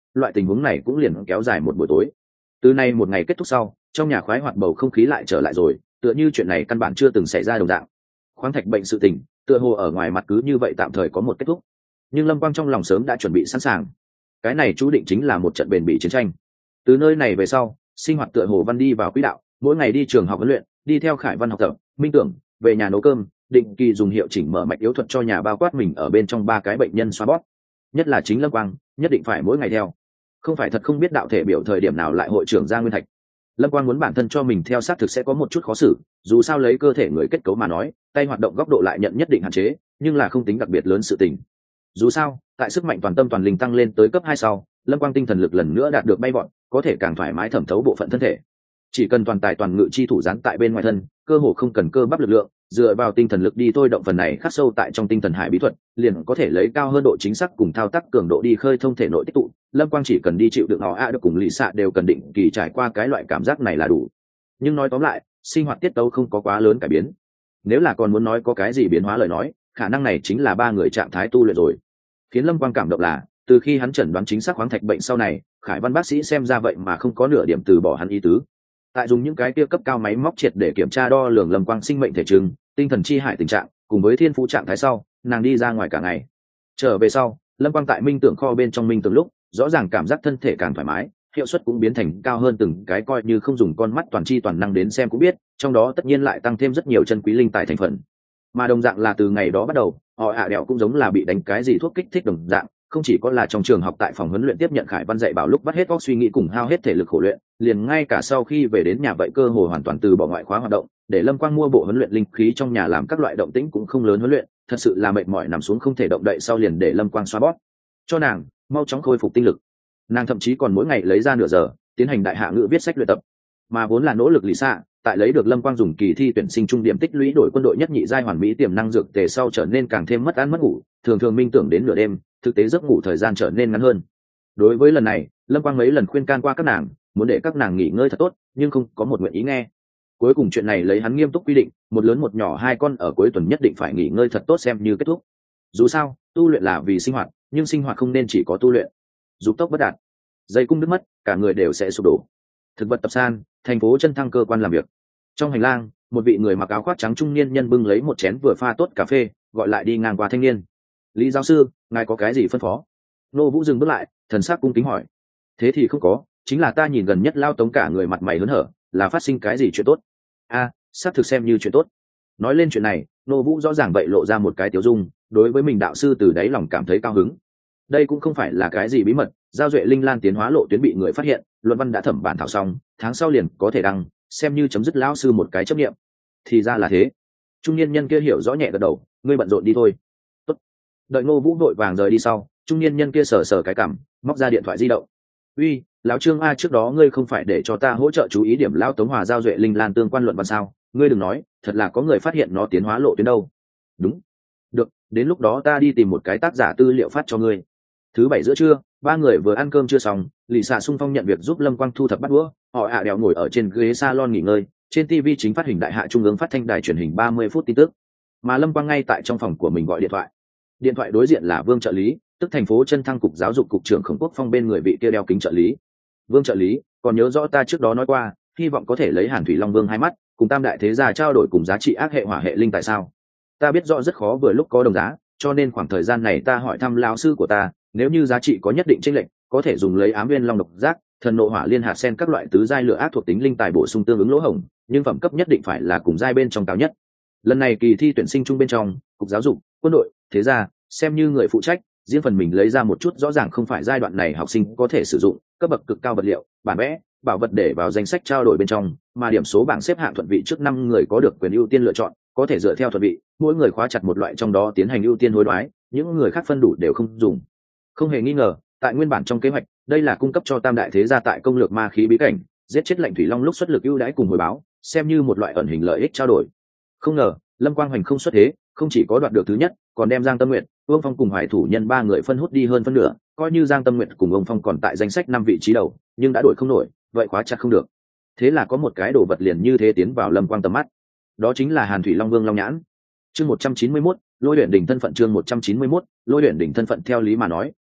loại tình huống này cũng liền kéo dài một buổi tối. Từ nay một ngày kết thúc sau, trong nhà khoái hoạt bầu không khí lại trở lại rồi, tựa như chuyện này căn bản chưa từng xảy ra đồng dạng. Khoáng thạch bệnh sự tình, tựa hồ ở ngoài mặt cứ như vậy tạm thời có một kết thúc, nhưng Lâm Quang trong lòng sớm đã chuẩn bị sẵn sàng. Cái này chú định chính là một trận bền bỉ chiến tranh. Từ nơi này về sau, sinh hoạt tựa hồ văn đi vào quỹ đạo, mỗi ngày đi trường học huấn luyện, đi theo Khải Văn học tập, minh tưởng, về nhà nấu cơm, định kỳ dùng hiệu chỉnh mở mạch yếu thuật cho nhà bao quát mình ở bên trong 3 cái bệnh nhân xoa bóp. Nhất là chính Lâm Quang, nhất định phải mỗi ngày theo. Không phải thật không biết đạo thể biểu thời điểm nào lại hội trưởng ra nguyên thạch. Lâm Quang muốn bản thân cho mình theo sát thực sẽ có một chút khó xử, dù sao lấy cơ thể người kết cấu mà nói, tay hoạt động góc độ lại nhận nhất định hạn chế, nhưng là không tính đặc biệt lớn sự tình. Dù sao, tại sức mạnh toàn tâm toàn linh tăng lên tới cấp 2 sau, Lâm Quang tinh thần lực lần nữa đạt được bay vọt, có thể càng thoải mái thẩm thấu bộ phận thân thể. Chỉ cần toàn tài toàn ngự chi thủ dán tại bên ngoài thân, cơ hồ không cần cơ bắp lực lượng, dựa vào tinh thần lực đi thôi động phần này khắc sâu tại trong tinh thần hải bí thuật, liền có thể lấy cao hơn độ chính xác cùng thao tác cường độ đi khơi thông thể nội tích tụ. Lâm Quang chỉ cần đi chịu đựng họ được cùng lì xạ đều cần định kỳ trải qua cái loại cảm giác này là đủ. Nhưng nói tóm lại, sinh hoạt tiết tấu không có quá lớn cải biến. Nếu là còn muốn nói có cái gì biến hóa lời nói, khả năng này chính là 3 người trạng thái tu luyện rồi. Khiến Lâm Quang cảm động là, từ khi hắn chẩn đoán chính xác khoáng thạch bệnh sau này, Khải Văn bác sĩ xem ra vậy mà không có nửa điểm từ bỏ hắn ý tứ. Tại dùng những cái kia cấp cao máy móc triệt để kiểm tra đo lường Lâm Quang sinh mệnh thể trừng, tinh thần chi hại tình trạng, cùng với thiên phú trạng thái sau, nàng đi ra ngoài cả ngày. Trở về sau, Lâm Quang tại minh tưởng kho bên trong minh tưởng lúc, rõ ràng cảm giác thân thể càng thoải mái, hiệu suất cũng biến thành cao hơn từng cái, coi như không dùng con mắt toàn chi toàn năng đến xem cũng biết, trong đó tất nhiên lại tăng thêm rất nhiều chân quý linh tài thành phần. Mà đồng dạng là từ ngày đó bắt đầu, họ đẹo cũng giống là bị đánh cái gì thuốc kích thích đồng dạng, không chỉ có là trong trường học tại phòng huấn luyện tiếp nhận Khải Văn dạy bảo lúc vắt hết óc suy nghĩ cùng hao hết thể lực khổ luyện, liền ngay cả sau khi về đến nhà vậy cơ hồ hoàn toàn từ bỏ ngoại khóa hoạt động, để Lâm Quang mua bộ huấn luyện linh khí trong nhà làm các loại động tĩnh cũng không lớn huấn luyện, thật sự là mệt mỏi nằm xuống không thể động đậy sau liền để Lâm Quang xoa bóp cho nàng mau chóng khôi phục tinh lực. Nàng thậm chí còn mỗi ngày lấy ra nửa giờ tiến hành đại hạ ngữ viết sách luyện tập, mà vốn là nỗ lực lì xạ tại lấy được Lâm Quang dùng kỳ thi tuyển sinh trung điểm tích lũy đổi quân đội nhất nhị giai hoàn mỹ tiềm năng dược tề sau trở nên càng thêm mất ăn mất ngủ, thường thường minh tưởng đến nửa đêm, thực tế giấc ngủ thời gian trở nên ngắn hơn. Đối với lần này, Lâm Quang mấy lần khuyên can qua các nàng, muốn để các nàng nghỉ ngơi thật tốt, nhưng không có một nguyện ý nghe. Cuối cùng chuyện này lấy hắn nghiêm túc quy định, một lớn một nhỏ 2 con ở cuối tuần nhất định phải nghỉ ngơi thật tốt xem như kết thúc. Dù sao, tu luyện là vì sinh hoạt, nhưng sinh hoạt không nên chỉ có tu luyện. Dục tốc bất đạt, dây cung đứt mất, cả người đều sẽ sụp đổ. Thực vật tập san, thành phố chân thăng cơ quan làm việc. Trong hành lang, một vị người mặc áo khoác trắng trung niên nhân bưng lấy một chén vừa pha tốt cà phê, gọi lại đi ngang qua thanh niên. Lý giáo sư, ngài có cái gì phân phó? Nô Vũ dừng bước lại, thần sắc cung kính hỏi. Thế thì không có, chính là ta nhìn gần nhất Lao Tống cả người mặt mày hớn hở, là phát sinh cái gì chuyện tốt? Xác thực xem như chuyện tốt. Nói lên chuyện này, Nô Vũ rõ ràng vậy lộ ra một cái tiếu dung, đối với mình đạo sư từ đáy lòng cảm thấy cao hứng. Đây cũng không phải là cái gì bí mật, giao duệ linh lan tiến hóa lộ tuyến bị người phát hiện, luận văn đã thẩm bản thảo xong, tháng sau liền có thể đăng, xem như chấm dứt lão sư một cái chấp niệm. Thì ra là thế. Trung niên nhân kia hiểu rõ nhẹ gật đầu, ngươi bận rộn đi thôi. Tốt. Đợi Ngô Vũ vội vàng rời đi sau, trung niên nhân kia sờ sờ cái cằm, móc ra điện thoại di động. Uy, lão Trương a, trước đó ngươi không phải để cho ta hỗ trợ chú ý điểm lão Tống Hòa giao duệ linh lan tương quan luận văn sao? Ngươi đừng nói, thật là có người phát hiện nó tiến hóa lộ tuyến đâu. Đúng. Được, đến lúc đó ta đi tìm một cái tác giả tư liệu phát cho ngươi. Thứ 7 giữa trưa, 3 người vừa ăn cơm chưa xong, lì xạ xung phong nhận việc giúp Lâm Quang thu thập bát đũa, họ đèo ngồi ở trên ghế salon nghỉ ngơi, trên TV chính phát hình đại hạ trung ương phát thanh đài truyền hình 30 phút tin tức, mà Lâm Quang ngay tại trong phòng của mình gọi điện thoại. Điện thoại đối diện là Vương trợ lý, tức thành phố chân thăng cục giáo dục cục trưởng Khổng Quốc Phong bên người vị kia đeo kính trợ lý. Vương trợ lý, còn nhớ rõ ta trước đó nói qua, hy vọng có thể lấy Hàn Thủy Long Vương hai mắt, cùng Tam đại thế gia trao đổi cùng giá trị ác hệ hỏa hệ linh tại sao? Ta biết rõ rất khó vừa lúc có đồng giá, cho nên khoảng thời gian này ta hỏi thăm lão sư của ta, nếu như giá trị có nhất định chênh lệch, có thể dùng lấy ám nguyên long độc giác, thần nộ hỏa liên hạt sen các loại tứ giai lửa ác thuộc tính linh tài bổ sung tương ứng lỗ hổng, nhưng phẩm cấp nhất định phải là cùng giai bên trong cao nhất. Lần này kỳ thi tuyển sinh trung bên trong, cục giáo dục, quân đội, thế gia, xem như người phụ trách, riêng phần mình lấy ra một chút rõ ràng không phải giai đoạn này học sinh có thể sử dụng, cấp bậc cực cao vật liệu, bản vẽ, bảo vật để vào danh sách trao đổi bên trong, mà điểm số bảng xếp hạng thuận vị trước 5 người có được quyền ưu tiên lựa chọn, có thể dựa theo thuận vị, mỗi người khóa chặt một loại trong đó tiến hành ưu tiên hối đoái, những người khác phân đủ đều không dùng. Không hề nghi ngờ, tại nguyên bản trong kế hoạch, đây là cung cấp cho Tam đại thế gia tại công lược ma khí bí cảnh, giết chết lệnh thủy long lúc xuất lực ưu đãi cùng hồi báo, xem như một loại ẩn hình lợi ích trao đổi. Không ngờ, Lâm Quang Hoành không xuất thế, không chỉ có đoạt được thứ nhất, còn đem Giang Tâm Nguyệt, Vương Phong cùng Hoài Thủ Nhân 3 người phân hút đi hơn phân nửa, coi như Giang Tâm Nguyệt cùng ông Phong còn tại danh sách 5 vị trí đầu, nhưng đã đổi không nổi, vậy khóa chặt không được. Thế là có một cái đồ vật liền như thế tiến vào Lâm Quang tầm mắt. Đó chính là Hàn Thủy Long Vương Long Nhãn. Chương 191, Lôi Uyển Đỉnh thân phận chương 191, Lôi Uyển Đỉnh thân phận theo lý mà nói,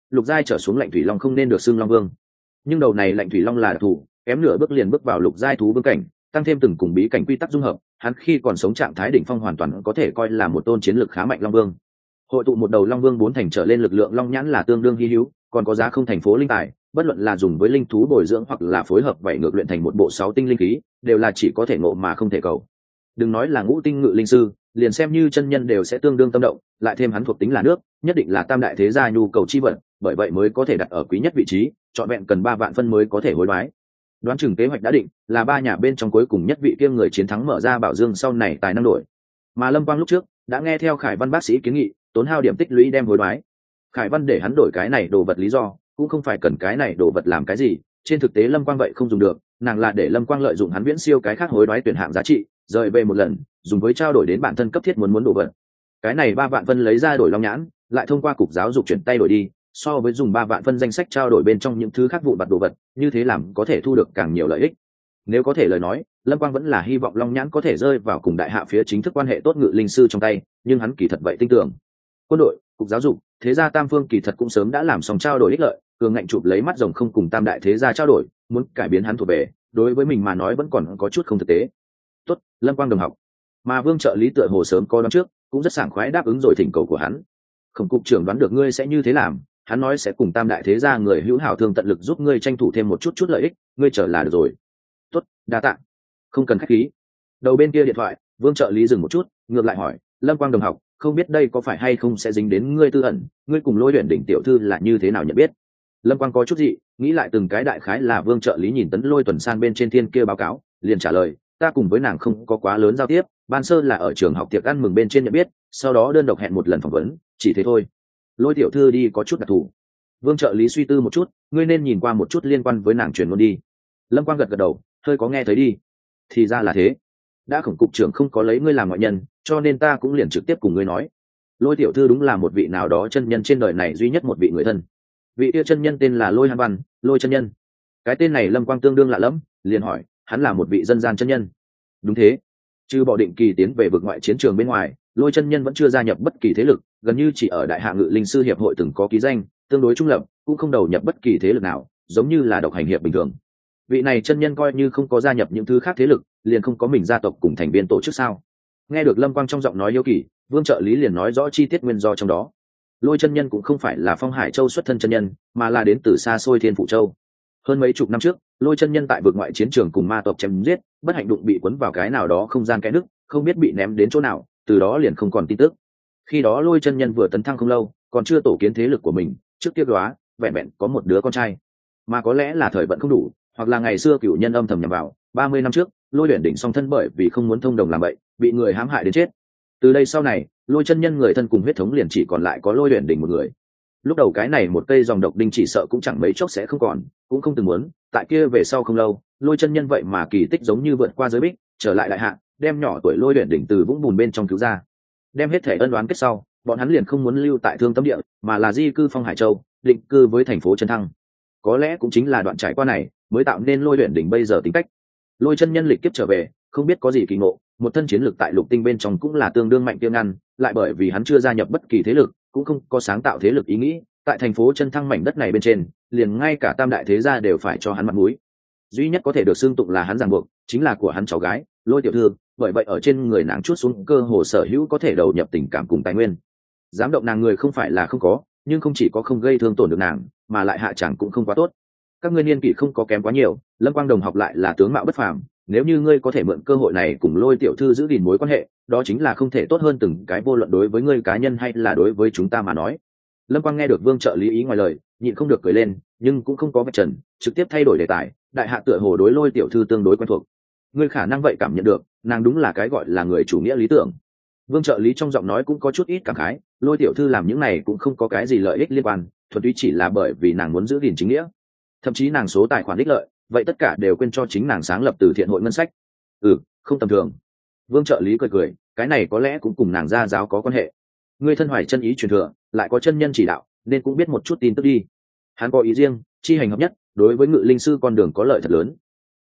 lục giai trở xuống lạnh thủy long không nên được xưng long vương, nhưng đầu này lạnh thủy long là đặc thù, kém nửa bước liền bước vào lục giai thú vương cảnh, tăng thêm từng cùng bí cảnh quy tắc dung hợp, hắn khi còn sống trạng thái đỉnh phong hoàn toàn có thể coi là một tôn chiến lược khá mạnh long vương. Hội tụ một đầu long vương 4 thành trở lên lực lượng long nhãn là tương đương hi hữu, còn có giá không thành phố linh tài, bất luận là dùng với linh thú bồi dưỡng hoặc là phối hợp vậy ngược luyện thành một bộ 6 tinh linh khí, đều là chỉ có thể ngộ mà không thể cầu. Đừng nói là ngũ tinh ngự linh sư, liền xem như chân nhân đều sẽ tương đương tâm động, lại thêm hắn thuộc tính là nước, nhất định là tam đại thế gia nhu cầu chi vận, bởi vậy mới có thể đặt ở quý nhất vị trí, chọn vẹn cần 3 vạn phân mới có thể hối đoái. Đoán chừng kế hoạch đã định, là 3 nhà bên trong cuối cùng nhất vị kia người chiến thắng mở ra bảo dương sau này tài năng đổi. Mà Lâm Quang lúc trước đã nghe theo Khải Văn bác sĩ kiến nghị, tốn hao điểm tích lũy đem hối đoái. Khải Văn để hắn đổi cái này đồ vật lý do, cũng không phải cần cái này đồ vật làm cái gì, trên thực tế Lâm Quang vậy không dùng được, nàng là để Lâm Quang lợi dụng hắn viễn siêu cái khác hối đoái tuyển hạng giá trị, rời về một lần, dùng với trao đổi đến bản thân cấp thiết muốn đồ vật. Cái này 3 vạn phân lấy ra đổi long nhãn, lại thông qua cục giáo dục chuyển tay đổi đi, so với dùng 3 vạn phân danh sách trao đổi bên trong những thứ khác vụn vặt đồ vật, như thế làm có thể thu được càng nhiều lợi ích. Nếu có thể lời nói, Lâm Quang vẫn là hy vọng long nhãn có thể rơi vào cùng đại hạ phía chính thức quan hệ tốt ngự linh sư trong tay, nhưng hắn kỳ thật vậy tin tưởng. Quân đội, cục giáo dục, thế gia tam phương kỳ thật cũng sớm đã làm xong trao đổi ích lợi, cường ngạnh chụp lấy mắt rồng không cùng tam đại thế gia trao đổi, muốn cải biến hắn thuộc về, đối với mình mà nói vẫn còn có chút không thực tế. Tốt, Lâm Quang đồng học. Mà Vương trợ lý tựa hồ sớm có đoán trước, cũng rất sảng khoái đáp ứng rồi thỉnh cầu của hắn. Khổng cục trưởng đoán được ngươi sẽ như thế làm, hắn nói sẽ cùng tam đại thế gia người hữu hảo thương tận lực giúp ngươi tranh thủ thêm một chút lợi ích, ngươi chờ là được rồi. Tốt, đa tạ. Không cần khách khí. Đầu bên kia điện thoại, Vương trợ lý dừng một chút, ngược lại hỏi, Lâm Quang đồng học, không biết đây có phải hay không sẽ dính đến ngươi tư ẩn, ngươi cùng Lôi Uyển Đỉnh tiểu thư là như thế nào nhận biết? Lâm Quang có chút gì, nghĩ lại từng cái đại khái là Vương trợ lý nhìn Tấn Lôi tuần san bên trên thiên kia báo cáo, liền trả lời, ta cùng với nàng không có quá lớn giao tiếp, ban sơ là ở trường học tiệc ăn mừng bên trên nhận biết, sau đó đơn độc hẹn một lần phỏng vấn, chỉ thế thôi. Lôi tiểu thư đi có chút đặc thù. Vương trợ lý suy tư một chút, ngươi nên nhìn qua một chút liên quan với nàng truyền ngôn đi. Lâm Quang gật gật đầu, hơi có nghe thấy đi. Thì ra là thế. Đã Khổng cục trưởng không có lấy ngươi làm ngoại nhân, cho nên ta cũng liền trực tiếp cùng ngươi nói. Lôi tiểu thư đúng là một vị nào đó chân nhân trên đời này duy nhất một vị người thân. Vị kia chân nhân tên là Lôi Hàn Văn, Lôi chân nhân. Cái tên này Lâm Quang tương đương lạ lẫm, liền hỏi, hắn là một vị dân gian chân nhân? Đúng thế. Trừ bỏ định kỳ tiến về vực ngoại chiến trường bên ngoài, Lôi chân nhân vẫn chưa gia nhập bất kỳ thế lực, gần như chỉ ở Đại Hạ Ngự Linh sư hiệp hội từng có ký danh, tương đối trung lập, cũng không đầu nhập bất kỳ thế lực nào, giống như là độc hành hiệp bình thường. Vị này chân nhân coi như không có gia nhập những thứ khác thế lực, liền không có mình gia tộc cùng thành viên tổ chức sao? Nghe được Lâm Quang trong giọng nói hiếu kỳ, Vương trợ lý liền nói rõ chi tiết nguyên do trong đó. Lôi chân nhân cũng không phải là Phong Hải Châu xuất thân chân nhân, mà là đến từ xa xôi Thiên Phụ Châu. Hơn mấy chục năm trước, Lôi chân nhân tại vực ngoại chiến trường cùng ma tộc chém giết, bất hạnh đụng bị cuốn vào cái nào đó không gian cái nước, không biết bị ném đến chỗ nào, từ đó liền không còn tin tức. Khi đó Lôi chân nhân vừa tấn thăng không lâu, còn chưa tổ kiến thế lực của mình, trước kia đó, vẹn vẹn có một đứa con trai, mà có lẽ là thời vận không đủ, hoặc là ngày xưa cửu nhân âm thầm nhằm vào. 30 năm trước, Lôi Uyển Đỉnh song thân bởi vì không muốn thông đồng làm vậy, bị người hãm hại đến chết. Từ đây sau này, Lôi chân nhân người thân cùng huyết thống liền chỉ còn lại có Lôi Uyển Đỉnh một người. Lúc đầu cái này một cây dòng độc đinh chỉ sợ cũng chẳng mấy chốc sẽ không còn, cũng không từng muốn, tại kia về sau không lâu, Lôi chân nhân vậy mà kỳ tích giống như vượt qua giới bích, trở lại đại hạ, đem nhỏ tuổi Lôi Uyển Đỉnh từ vũng bùn bên trong cứu ra. Đem hết thể ân oán kết sau, bọn hắn liền không muốn lưu tại Thương Tâm Địa, mà là di cư Phong Hải Châu, định cư với thành phố Chân Thăng. Có lẽ cũng chính là đoạn trải qua này, mới tạo nên Lôi Uyển Đỉnh bây giờ tính cách. Lôi chân nhân lịch kiếp trở về, không biết có gì kỳ ngộ, một thân chiến lực tại lục tinh bên trong cũng là tương đương mạnh tiêu ngăn, lại bởi vì hắn chưa gia nhập bất kỳ thế lực, cũng không có sáng tạo thế lực ý nghĩ, tại thành phố Chân Thăng mảnh đất này bên trên, liền ngay cả tam đại thế gia đều phải cho hắn mặt mũi. Duy nhất có thể được xưng tụng là hắn ràng buộc, chính là của hắn cháu gái, Lôi tiểu thư, bởi vậy ở trên người nàng chuốt xuống cơ hồ sở hữu có thể đầu nhập tình cảm cùng tài nguyên. Dám động nàng người không phải là không có, nhưng không chỉ có không gây thương tổn được nàng, mà lại hạ chẳng cũng không quá tốt. Các ngươi niên kỷ không có kém quá nhiều, Lâm Quang đồng học lại là tướng mạo bất phàm, nếu như ngươi có thể mượn cơ hội này cùng Lôi tiểu thư giữ gìn mối quan hệ, đó chính là không thể tốt hơn từng cái, vô luận đối với ngươi cá nhân hay là đối với chúng ta mà nói. Lâm Quang nghe được Vương trợ lý ý ngoài lời, nhịn không được cười lên, nhưng cũng không có vạch trần, trực tiếp thay đổi đề tài, đại hạ tựa hồ đối Lôi tiểu thư tương đối quen thuộc. Ngươi khả năng vậy cảm nhận được, nàng đúng là cái gọi là người chủ nghĩa lý tưởng. Vương trợ lý trong giọng nói cũng có chút ít cảm khái, Lôi tiểu thư làm những này cũng không có cái gì lợi ích liên quan, thuần túy chỉ là bởi vì nàng muốn giữ gìn chính nghĩa. Thậm chí nàng số tài khoản ích lợi, vậy tất cả đều quên cho chính nàng sáng lập từ thiện hội ngân sách. Không tầm thường. Vương trợ lý cười cười, cái này có lẽ cũng cùng nàng gia giáo có quan hệ. Ngươi thân hoài chân ý truyền thừa, lại có chân nhân chỉ đạo, nên cũng biết một chút tin tức đi. Hắn có ý riêng, chi hành hợp nhất, đối với ngự linh sư con đường có lợi thật lớn.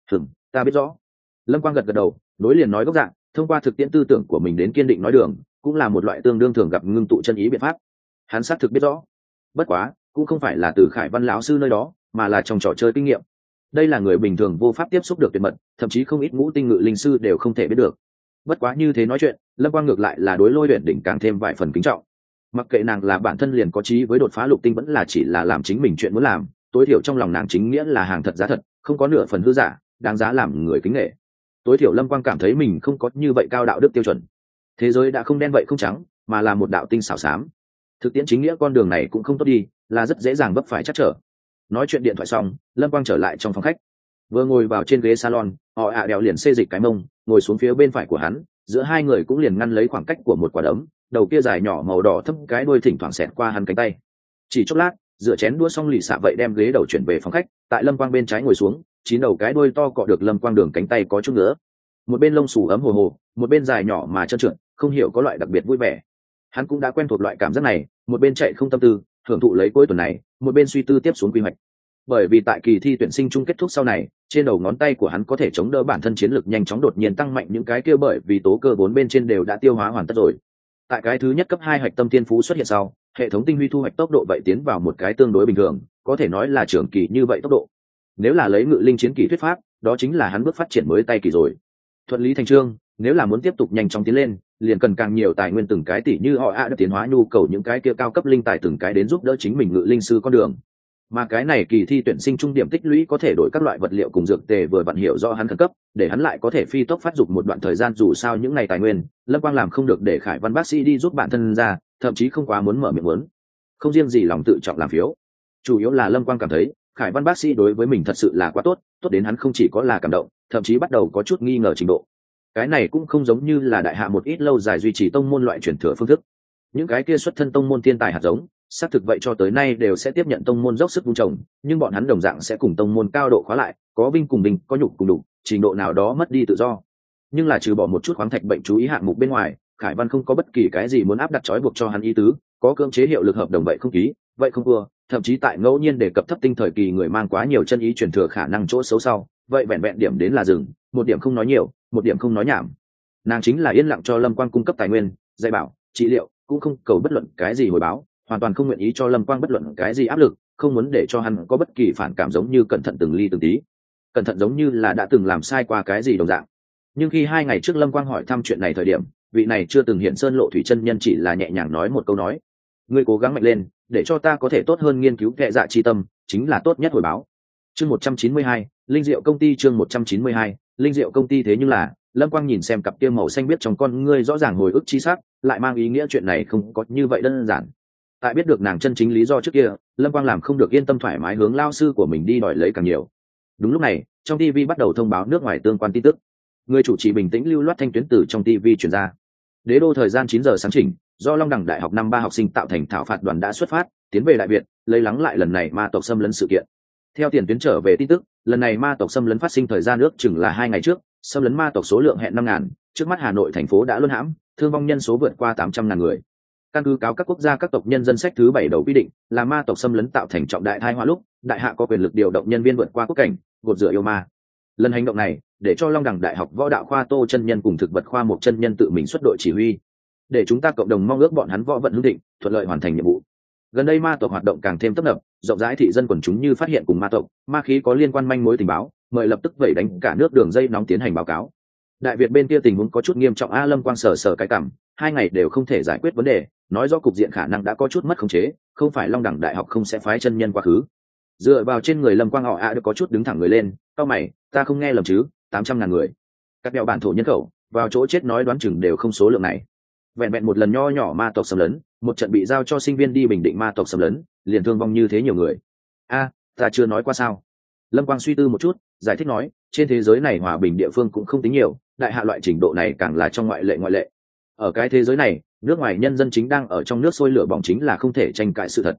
Ta biết rõ. Lâm Quang gật gật đầu, nối liền nói gốc dạng, thông qua thực tiễn tư tưởng của mình đến kiên định nói đường, cũng là một loại tương đương thường gặp ngưng tụ chân ý biện pháp. Hắn xác thực biết rõ. Bất quá, cũng không phải là từ Khải Văn lão sư nơi đó, mà là trong trò chơi kinh nghiệm. Đây là người bình thường vô pháp tiếp xúc được tuyệt mật, thậm chí không ít ngũ tinh ngự linh sư đều không thể biết được. Bất quá như thế nói chuyện, Lâm Quang ngược lại là đối Lôi Uyển Đỉnh càng thêm vài phần kính trọng. Mặc kệ nàng là bản thân liền có chí với đột phá lục tinh vẫn là chỉ là làm chính mình chuyện muốn làm, tối thiểu trong lòng nàng chính nghĩa là hàng thật giá thật, không có nửa phần hư giả, đáng giá làm người kính nể. Tối thiểu Lâm Quang cảm thấy mình không có như vậy cao đạo đức tiêu chuẩn. Thế giới đã không đen vậy không trắng, mà là một đạo tinh xảo xám. Thực tiễn chính nghĩa con đường này cũng không tốt đi, là rất dễ dàng vấp phải chắc trở. Nói chuyện điện thoại xong, Lâm Quang trở lại trong phòng khách. Vừa ngồi vào trên ghế salon, họ đèo liền xê dịch cái mông, ngồi xuống phía bên phải của hắn, giữa hai người cũng liền ngăn lấy khoảng cách của một quả đấm, đầu kia dài nhỏ màu đỏ thâm cái đuôi thỉnh thoảng xẹt qua hắn cánh tay. Chỉ chốc lát, dựa chén đũa xong lì xạ vậy đem ghế đầu chuyển về phòng khách, tại Lâm Quang bên trái ngồi xuống, chín đầu cái đuôi to cọ được Lâm Quang đường cánh tay có chút nữa. Một bên lông xù ấm hồ hồ, một bên dài nhỏ mà trơn trượt, không hiểu có loại đặc biệt vui vẻ. Hắn cũng đã quen thuộc loại cảm giác này, một bên chạy không tâm tư, hưởng thụ lấy cuối tuần này, một bên suy tư tiếp xuống quy hoạch. Bởi vì tại kỳ thi tuyển sinh chung kết thúc sau này, trên đầu ngón tay của hắn có thể chống đỡ bản thân chiến lược nhanh chóng đột nhiên tăng mạnh những cái kia bởi vì tố cơ vốn bên trên đều đã tiêu hóa hoàn tất rồi. Tại cái thứ nhất cấp 2 hạch tâm tiên phú xuất hiện sau, hệ thống tinh huy thu hoạch tốc độ vậy tiến vào một cái tương đối bình thường, có thể nói là trưởng kỳ như vậy tốc độ. Nếu là lấy ngự linh chiến kỳ thuyết pháp, đó chính là hắn bước phát triển mới tay kỳ rồi. Thuận lý thành trương, nếu là muốn tiếp tục nhanh chóng tiến lên, liền cần càng nhiều tài nguyên từng cái tỷ như họ được tiến hóa nhu cầu những cái kia cao cấp linh tài từng cái đến giúp đỡ chính mình ngự linh sư con đường. Mà cái này kỳ thi tuyển sinh trung điểm tích lũy có thể đổi các loại vật liệu cùng dược tề vừa vặn hiểu do hắn khẩn cấp, để hắn lại có thể phi tốc phát dục một đoạn thời gian dù sao những ngày tài nguyên, Lâm Quang làm không được để Khải Văn bác sĩ đi giúp bản thân ra, thậm chí không quá muốn mở miệng muốn. Không riêng gì lòng tự trọng làm phiếu, chủ yếu là Lâm Quang cảm thấy, Khải Văn bác sĩ đối với mình thật sự là quá tốt, tốt đến hắn không chỉ có là cảm động, thậm chí bắt đầu có chút nghi ngờ trình độ. Cái này cũng không giống như là đại hạ một ít lâu dài duy trì tông môn loại truyền thừa phương thức. Những cái kia xuất thân tông môn thiên tài hạt giống, xác thực vậy cho tới nay đều sẽ tiếp nhận tông môn dốc sức vun trồng, nhưng bọn hắn đồng dạng sẽ cùng tông môn cao độ khóa lại, có vinh cùng vinh, có nhục cùng đục, trình độ nào đó mất đi tự do. Nhưng là trừ bỏ một chút khoáng thạch bệnh chú ý hạng mục bên ngoài, Khải Văn không có bất kỳ cái gì muốn áp đặt trói buộc cho hắn ý tứ, có cưỡng chế hiệu lực hợp đồng vậy không ký, vậy không vừa, thậm chí tại ngẫu nhiên đề cập thấp tinh thời kỳ người mang quá nhiều chân ý truyền thừa khả năng chỗ xấu sau, vậy vẹn vẹn điểm đến là dừng, một điểm không nói nhiều, một điểm không nói nhảm. Nàng chính là yên lặng cho Lâm Quang cung cấp tài nguyên, dạy bảo, trị liệu, cũng không cầu bất luận cái gì hồi báo, hoàn toàn không nguyện ý cho Lâm Quang bất luận cái gì áp lực, không muốn để cho hắn có bất kỳ phản cảm, giống như cẩn thận từng ly từng tí, cẩn thận giống như là đã từng làm sai qua cái gì đồng dạng. Nhưng khi 2 ngày trước Lâm Quang hỏi thăm chuyện này thời điểm, vị này chưa từng hiện sơn lộ thủy chân nhân chỉ là nhẹ nhàng nói một câu nói: ngươi cố gắng mạnh lên, để cho ta có thể tốt hơn nghiên cứu kệ dạ chi tâm, chính là tốt nhất hồi báo. Chương 192, linh diệu công ty. Chương 192, linh diệu công ty. Thế nhưng là Lâm Quang nhìn xem cặp kia màu xanh biết trong con ngươi rõ ràng hồi ức chi sắc, lại mang ý nghĩa chuyện này không có như vậy đơn giản. Tại biết được nàng chân chính lý do trước kia, Lâm Quang làm không được yên tâm thoải mái hướng lao sư của mình đi đòi lấy càng nhiều. Đúng lúc này, trong TV bắt đầu thông báo nước ngoài tương quan tin tức. Người chủ trì bình tĩnh lưu loát thanh tuyến từ trong TV truyền ra. Đế đô thời gian 9 giờ sáng chỉnh, do Long Đẳng Đại học năm 3 học sinh tạo thành thảo phạt đoàn đã xuất phát, tiến về Đại Việt, lấy lắng lại lần này ma tộc xâm lấn sự kiện. Theo tiền tuyến trở về tin tức, lần này ma tộc xâm lấn phát sinh thời gian ước chừng là 2 ngày trước, xâm lấn ma tộc số lượng hẹn 5.000, trước mắt Hà Nội thành phố đã luân hãm, thương vong nhân số vượt qua 800.000 người. Căn cứ cáo các quốc gia các tộc nhân dân sách thứ 7 đầu quy định, là ma tộc xâm lấn tạo thành trọng đại tai họa lúc, đại hạ có quyền lực điều động nhân viên vượt qua quốc cảnh, gột rửa yêu ma. Lần hành động này, để cho Long Đẳng Đại học Võ Đạo khoa Tô chân nhân cùng thực vật khoa một chân nhân tự mình xuất đội chỉ huy. Để chúng ta cộng đồng mong ước bọn hắn võ vận hưng thịnh, thuận lợi hoàn thành nhiệm vụ. Gần đây ma tộc hoạt động càng thêm tấp nập, rộng rãi thị dân quần chúng như phát hiện cùng ma tộc, ma khí có liên quan manh mối tình báo, mời lập tức vẩy đánh cả nước đường dây nóng tiến hành báo cáo. Đại Việt bên kia tình huống có chút nghiêm trọng, Lâm Quang sờ cái cằm, 2 ngày đều không thể giải quyết vấn đề, nói rõ cục diện khả năng đã có chút mất khống chế, không phải Long Đẳng Đại học không sẽ phái chân nhân quá khứ. Dựa vào trên người Lâm Quang họ được có chút đứng thẳng người lên, cao mày, ta không nghe lầm chứ, 800.000 người. Các đèo bản thổ nhân khẩu, vào chỗ chết nói đoán chừng đều không số lượng này. Vẹn vẹn một lần nho nhỏ ma tộc xâm lấn, một trận bị giao cho sinh viên đi bình định ma tộc xâm lấn, liền thương vong như thế nhiều người. Ta chưa nói qua sao? Lâm Quang suy tư một chút, giải thích nói, trên thế giới này hòa bình địa phương cũng không tính nhiều, đại hạ loại trình độ này càng là trong ngoại lệ. Ở cái thế giới này, nước ngoài nhân dân chính đang ở trong nước sôi lửa bỏng chính là không thể tranh cãi sự thật.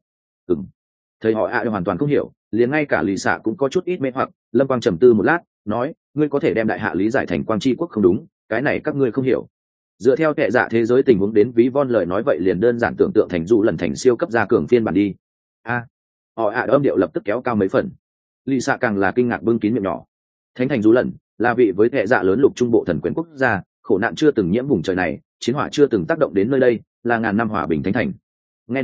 Thấy họ hoàn toàn không hiểu, liền ngay cả lì xạ cũng có chút ít mê hoặc. Lâm Quang trầm tư một lát, nói, ngươi có thể đem đại hạ lý giải thành quang tri quốc không đúng, cái này các ngươi không hiểu. Dựa theo kệ dạ thế giới tình huống đến ví von lời nói vậy liền đơn giản tưởng tượng thành dụ lần thành siêu cấp gia cường phiên bản đi. Họ âm điệu lập tức kéo cao mấy phần. Lì xạ càng là kinh ngạc bưng kín miệng nhỏ. Thánh thành dụ lần là vị với kệ dạ lớn lục trung bộ thần quyền quốc gia, khổ nạn chưa từng nhiễm vùng trời này, chiến hỏa chưa từng tác động đến nơi đây, là ngàn năm hòa bình thánh thành. Nghe nói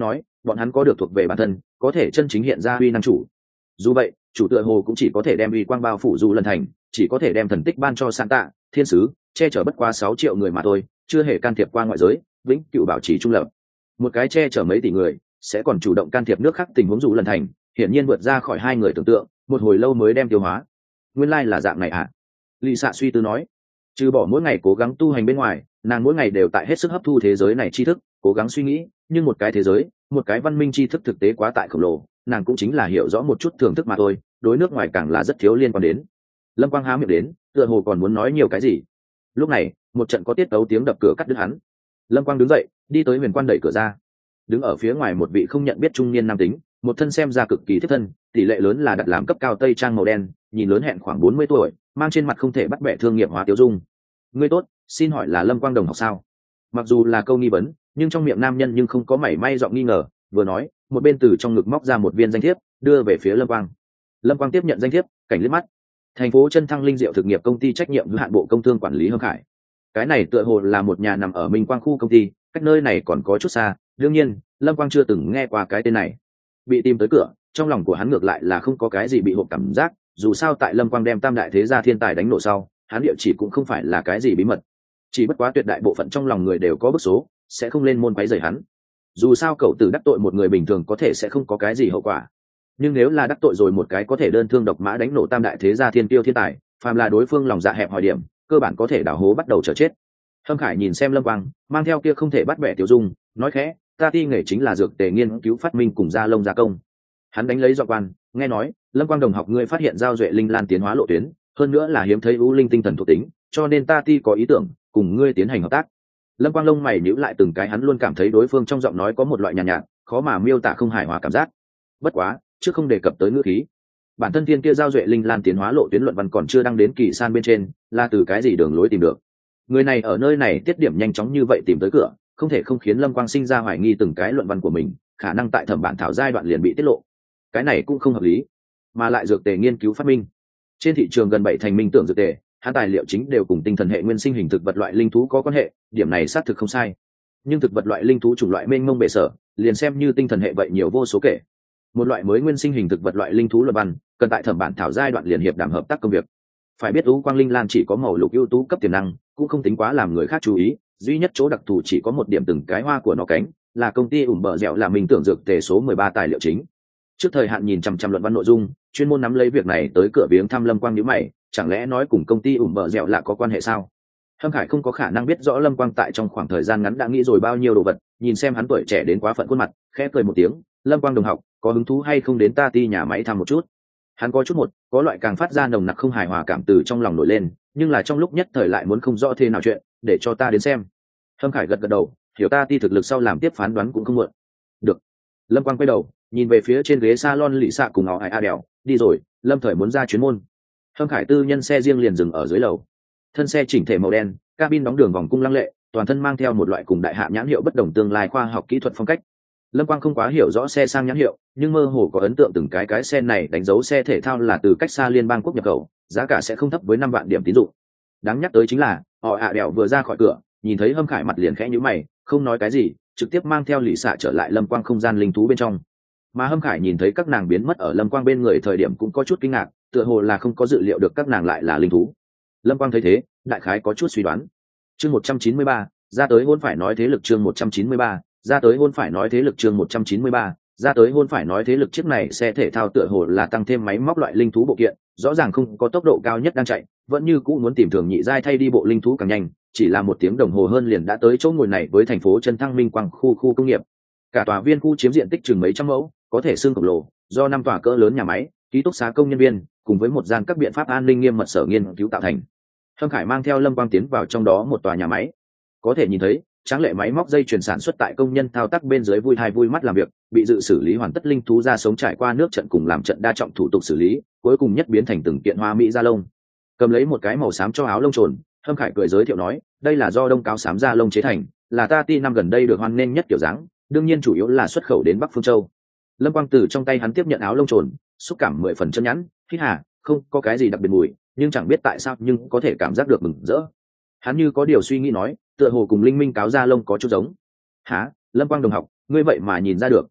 bọn hắn có được thuộc về bản thân, có thể chân chính hiện ra uy năng chủ. Dù vậy, chủ tựa hồ cũng chỉ có thể đem uy quang bao phủ dù lần thành, chỉ có thể đem thần tích ban cho san tạ thiên sứ, che chở bất quá 6 triệu người mà thôi, chưa hề can thiệp qua ngoại giới, vĩnh cửu bảo trì trung lập. Một cái che chở mấy tỷ người, sẽ còn chủ động can thiệp nước khác tình huống dù lần thành, hiển nhiên vượt ra khỏi hai người tưởng tượng, một hồi lâu mới đem tiêu hóa. Nguyên lai là dạng này à? Lì Xạ suy tư nói. Trừ bỏ mỗi ngày cố gắng tu hành bên ngoài, nàng mỗi ngày đều tại hết sức hấp thu thế giới này tri thức, cố gắng suy nghĩ, nhưng một cái thế giới, một cái văn minh tri thức thực tế quá tại khổng lồ, nàng cũng chính là hiểu rõ một chút thưởng thức mà thôi, đối nước ngoài càng là rất thiếu liên quan đến. Lâm Quang há miệng đến, tựa hồ còn muốn nói nhiều cái gì. Lúc này, một trận có tiết tấu tiếng đập cửa cắt đứt hắn. Lâm Quang đứng dậy, đi tới Huyền Quan đẩy cửa ra. Đứng ở phía ngoài một vị không nhận biết trung niên nam tính, một thân xem ra cực kỳ thiết thân, tỷ lệ lớn là đặt làm cấp cao tây trang màu đen, nhìn lớn hẹn khoảng 40 tuổi, mang trên mặt không thể bắt bẻ thương nghiệp hóa tiêu dung. Ngươi tốt, xin hỏi là Lâm Quang đồng học sao? Mặc dù là câu nghi vấn, nhưng trong miệng nam nhân nhưng không có mảy may giọng nghi ngờ, vừa nói, một bên từ trong ngực móc ra một viên danh thiếp, đưa về phía Lâm Quang. Lâm Quang tiếp nhận danh thiếp, cảnh liếc mắt. Thành phố Chân Thăng Linh Diệu thực nghiệp công ty trách nhiệm hữu hạn bộ công thương quản lý Hưng Khải. Cái này tựa hồ là một nhà nằm ở Minh Quang khu công ty, cách nơi này còn có chút xa, đương nhiên, Lâm Quang chưa từng nghe qua cái tên này. Bị tìm tới cửa, trong lòng của hắn ngược lại là không có cái gì bị hộp cảm giác, dù sao tại Lâm Quang đem tam đại thế gia thiên tài đánh nổ sau, hắn địa chỉ cũng không phải là cái gì bí mật. Chỉ bất quá tuyệt đại bộ phận trong lòng người đều có bức số, sẽ không lên môn quấy rầy hắn. Dù sao cậu tử đắc tội một người bình thường có thể sẽ không có cái gì hậu quả, nhưng nếu là đắc tội rồi một cái có thể đơn thương độc mã đánh nổ tam đại thế gia thiên tiêu thiên tài, phàm là đối phương lòng dạ hẹp hòi điểm, cơ bản có thể đào hố bắt đầu chờ chết. Hâm Khải nhìn xem Lâm Quang, mang theo kia không thể bắt bẻ tiểu dung, nói khẽ, ta ti nghề chính là dược tề nghiên cứu phát minh cùng gia lông gia công. Hắn đánh lấy giọng quan, nghe nói, Lâm Quang đồng học ngươi phát hiện giao duệ linh lan tiến hóa lộ tuyến, hơn nữa là hiếm thấy u linh tinh thần thuộc tính, cho nên ta ti có ý tưởng cùng ngươi tiến hành hợp tác. Lâm Quang lông mày nhíu lại từng cái, hắn luôn cảm thấy đối phương trong giọng nói có một loại nhàn nhạt, khó mà miêu tả không hài hòa cảm giác. Bất quá, trước không đề cập tới ngữ khí, bản thân thiên kia giao duệ linh lan tiến hóa lộ tuyến luận văn còn chưa đăng đến kỳ san bên trên, là từ cái gì đường lối tìm được? Người này ở nơi này tiết điểm nhanh chóng như vậy tìm tới cửa, không thể không khiến Lâm Quang sinh ra hoài nghi từng cái luận văn của mình, khả năng tại thẩm bản thảo giai đoạn liền bị tiết lộ. Cái này cũng không hợp lý, mà lại dược tề nghiên cứu phát minh. Trên thị trường gần 7 thành minh tưởng dược tề, hắn tài liệu chính đều cùng tinh thần hệ nguyên sinh hình thực vật loại linh thú có quan hệ, điểm này xác thực không sai. Nhưng thực vật loại linh thú chủng loại mênh mông bề sở, liền xem như tinh thần hệ vậy nhiều vô số kể. Một loại mới nguyên sinh hình thực vật loại linh thú luận văn, cần tại thẩm bản thảo giai đoạn liền hiệp đàm hợp tác công việc. Phải biết u quang linh lan chỉ có màu lục ưu tú cấp tiềm năng, cũng không tính quá làm người khác chú ý, duy nhất chỗ đặc thù chỉ có một điểm, từng cái hoa của nó cánh, là công ty ủng bờ dẻo là mình tưởng dược tề số 13 tài liệu chính. Trước thời hạn nhìn chằm chằm luận văn nội dung, chuyên môn nắm lấy việc này tới cửa viếng thăm Lâm Quang nhíu mày, chẳng lẽ nói cùng công ty ủng bờ dẻo là có quan hệ sao? Hâm Khải không có khả năng biết rõ Lâm Quang tại trong khoảng thời gian ngắn đã nghĩ rồi bao nhiêu đồ vật, nhìn xem hắn tuổi trẻ đến quá phận khuôn mặt, khẽ cười một tiếng, Lâm Quang đồng học, có hứng thú hay không đến ta ti nhà máy thăm một chút? Hắn có chút có loại càng phát ra nồng nặc không hài hòa cảm từ trong lòng nổi lên, nhưng là trong lúc nhất thời lại muốn không rõ thế nào chuyện, để cho ta đến xem. Hâm Khải gật gật đầu, hiểu ta ti thực lực sau làm tiếp phán đoán cũng không muộn. Được. Lâm Quang quay đầu, nhìn về phía trên ghế salon Lị Xạ cùng họ Ai A đèo, đi rồi, Lâm thời muốn ra chuyến môn. Hâm Khải tư nhân xe riêng liền dừng ở dưới lầu. Thân xe chỉnh thể màu đen, cabin đóng đường vòng cung lăng lệ, toàn thân mang theo một loại cùng đại hạ nhãn hiệu bất đồng tương lai khoa học kỹ thuật phong cách. Lâm Quang không quá hiểu rõ xe sang nhãn hiệu, nhưng mơ hồ có ấn tượng từng cái xe này đánh dấu xe thể thao là từ cách xa liên bang quốc nhập khẩu, giá cả sẽ không thấp với 5 vạn điểm tín dụng. Đáng nhắc tới chính là, họ ạ đèo vừa ra khỏi cửa, nhìn thấy Hâm Khải mặt liền khẽ nhíu mày, không nói cái gì, trực tiếp mang theo Lị Xạ trở lại Lâm Quang không gian linh thú bên trong. Mà Hâm Khải nhìn thấy các nàng biến mất ở Lâm Quang bên người thời điểm cũng có chút kinh ngạc, tựa hồ là không có dự liệu được các nàng lại là linh thú. Lâm Quang thấy thế, đại khái có chút suy đoán. Chương 193, ra tới hôn phải nói thế lực chương 193, ra tới hôn phải nói thế lực chương 193, ra tới hôn phải nói thế lực. Chiếc này xe thể thao tựa hồ là tăng thêm máy móc loại linh thú bộ kiện, rõ ràng không có tốc độ cao nhất đang chạy, vẫn như cũ muốn tìm thường nhị giai thay đi bộ linh thú càng nhanh, chỉ là 1 tiếng đồng hồ hơn liền đã tới chỗ ngồi này với thành phố Chân Thăng Minh Quang khu công nghiệp. Cả tòa viên khu chiếm diện tích chừng mấy trăm mẫu, có thể xương khổng lồ, do 5 tòa cỡ lớn nhà máy, ký túc xá công nhân viên, cùng với một gian các biện pháp an ninh nghiêm mật sở nghiên cứu tạo thành. Hâm Khải mang theo Lâm Quang tiến vào trong đó một tòa nhà máy. Có thể nhìn thấy, tráng lệ máy móc dây chuyển sản xuất tại công nhân thao tác bên dưới vui thai vui mắt làm việc, bị dự xử lý hoàn tất linh thú ra sống trải qua nước trận cùng làm trận đa trọng thủ tục xử lý, cuối cùng nhất biến thành từng kiện hoa mỹ da lông. Cầm lấy một cái màu xám cho áo lông trồn, Hâm Khải cười giới thiệu nói, đây là do đông cáo xám da lông chế thành, là ta ti năm gần đây được hoan nghênh nhất kiểu dáng, đương nhiên chủ yếu là xuất khẩu đến Bắc Phương Châu. Lâm Quang từ trong tay hắn tiếp nhận áo lông trồn, xúc cảm 10 phần chân nhẵn, hít hà, không có cái gì đặc biệt mùi, nhưng chẳng biết tại sao nhưng có thể cảm giác được mừng rỡ. Hắn như có điều suy nghĩ nói, tựa hồ cùng linh minh cáo da lông có chút giống. Hả? Lâm Quang đồng học, ngươi vậy mà nhìn ra được?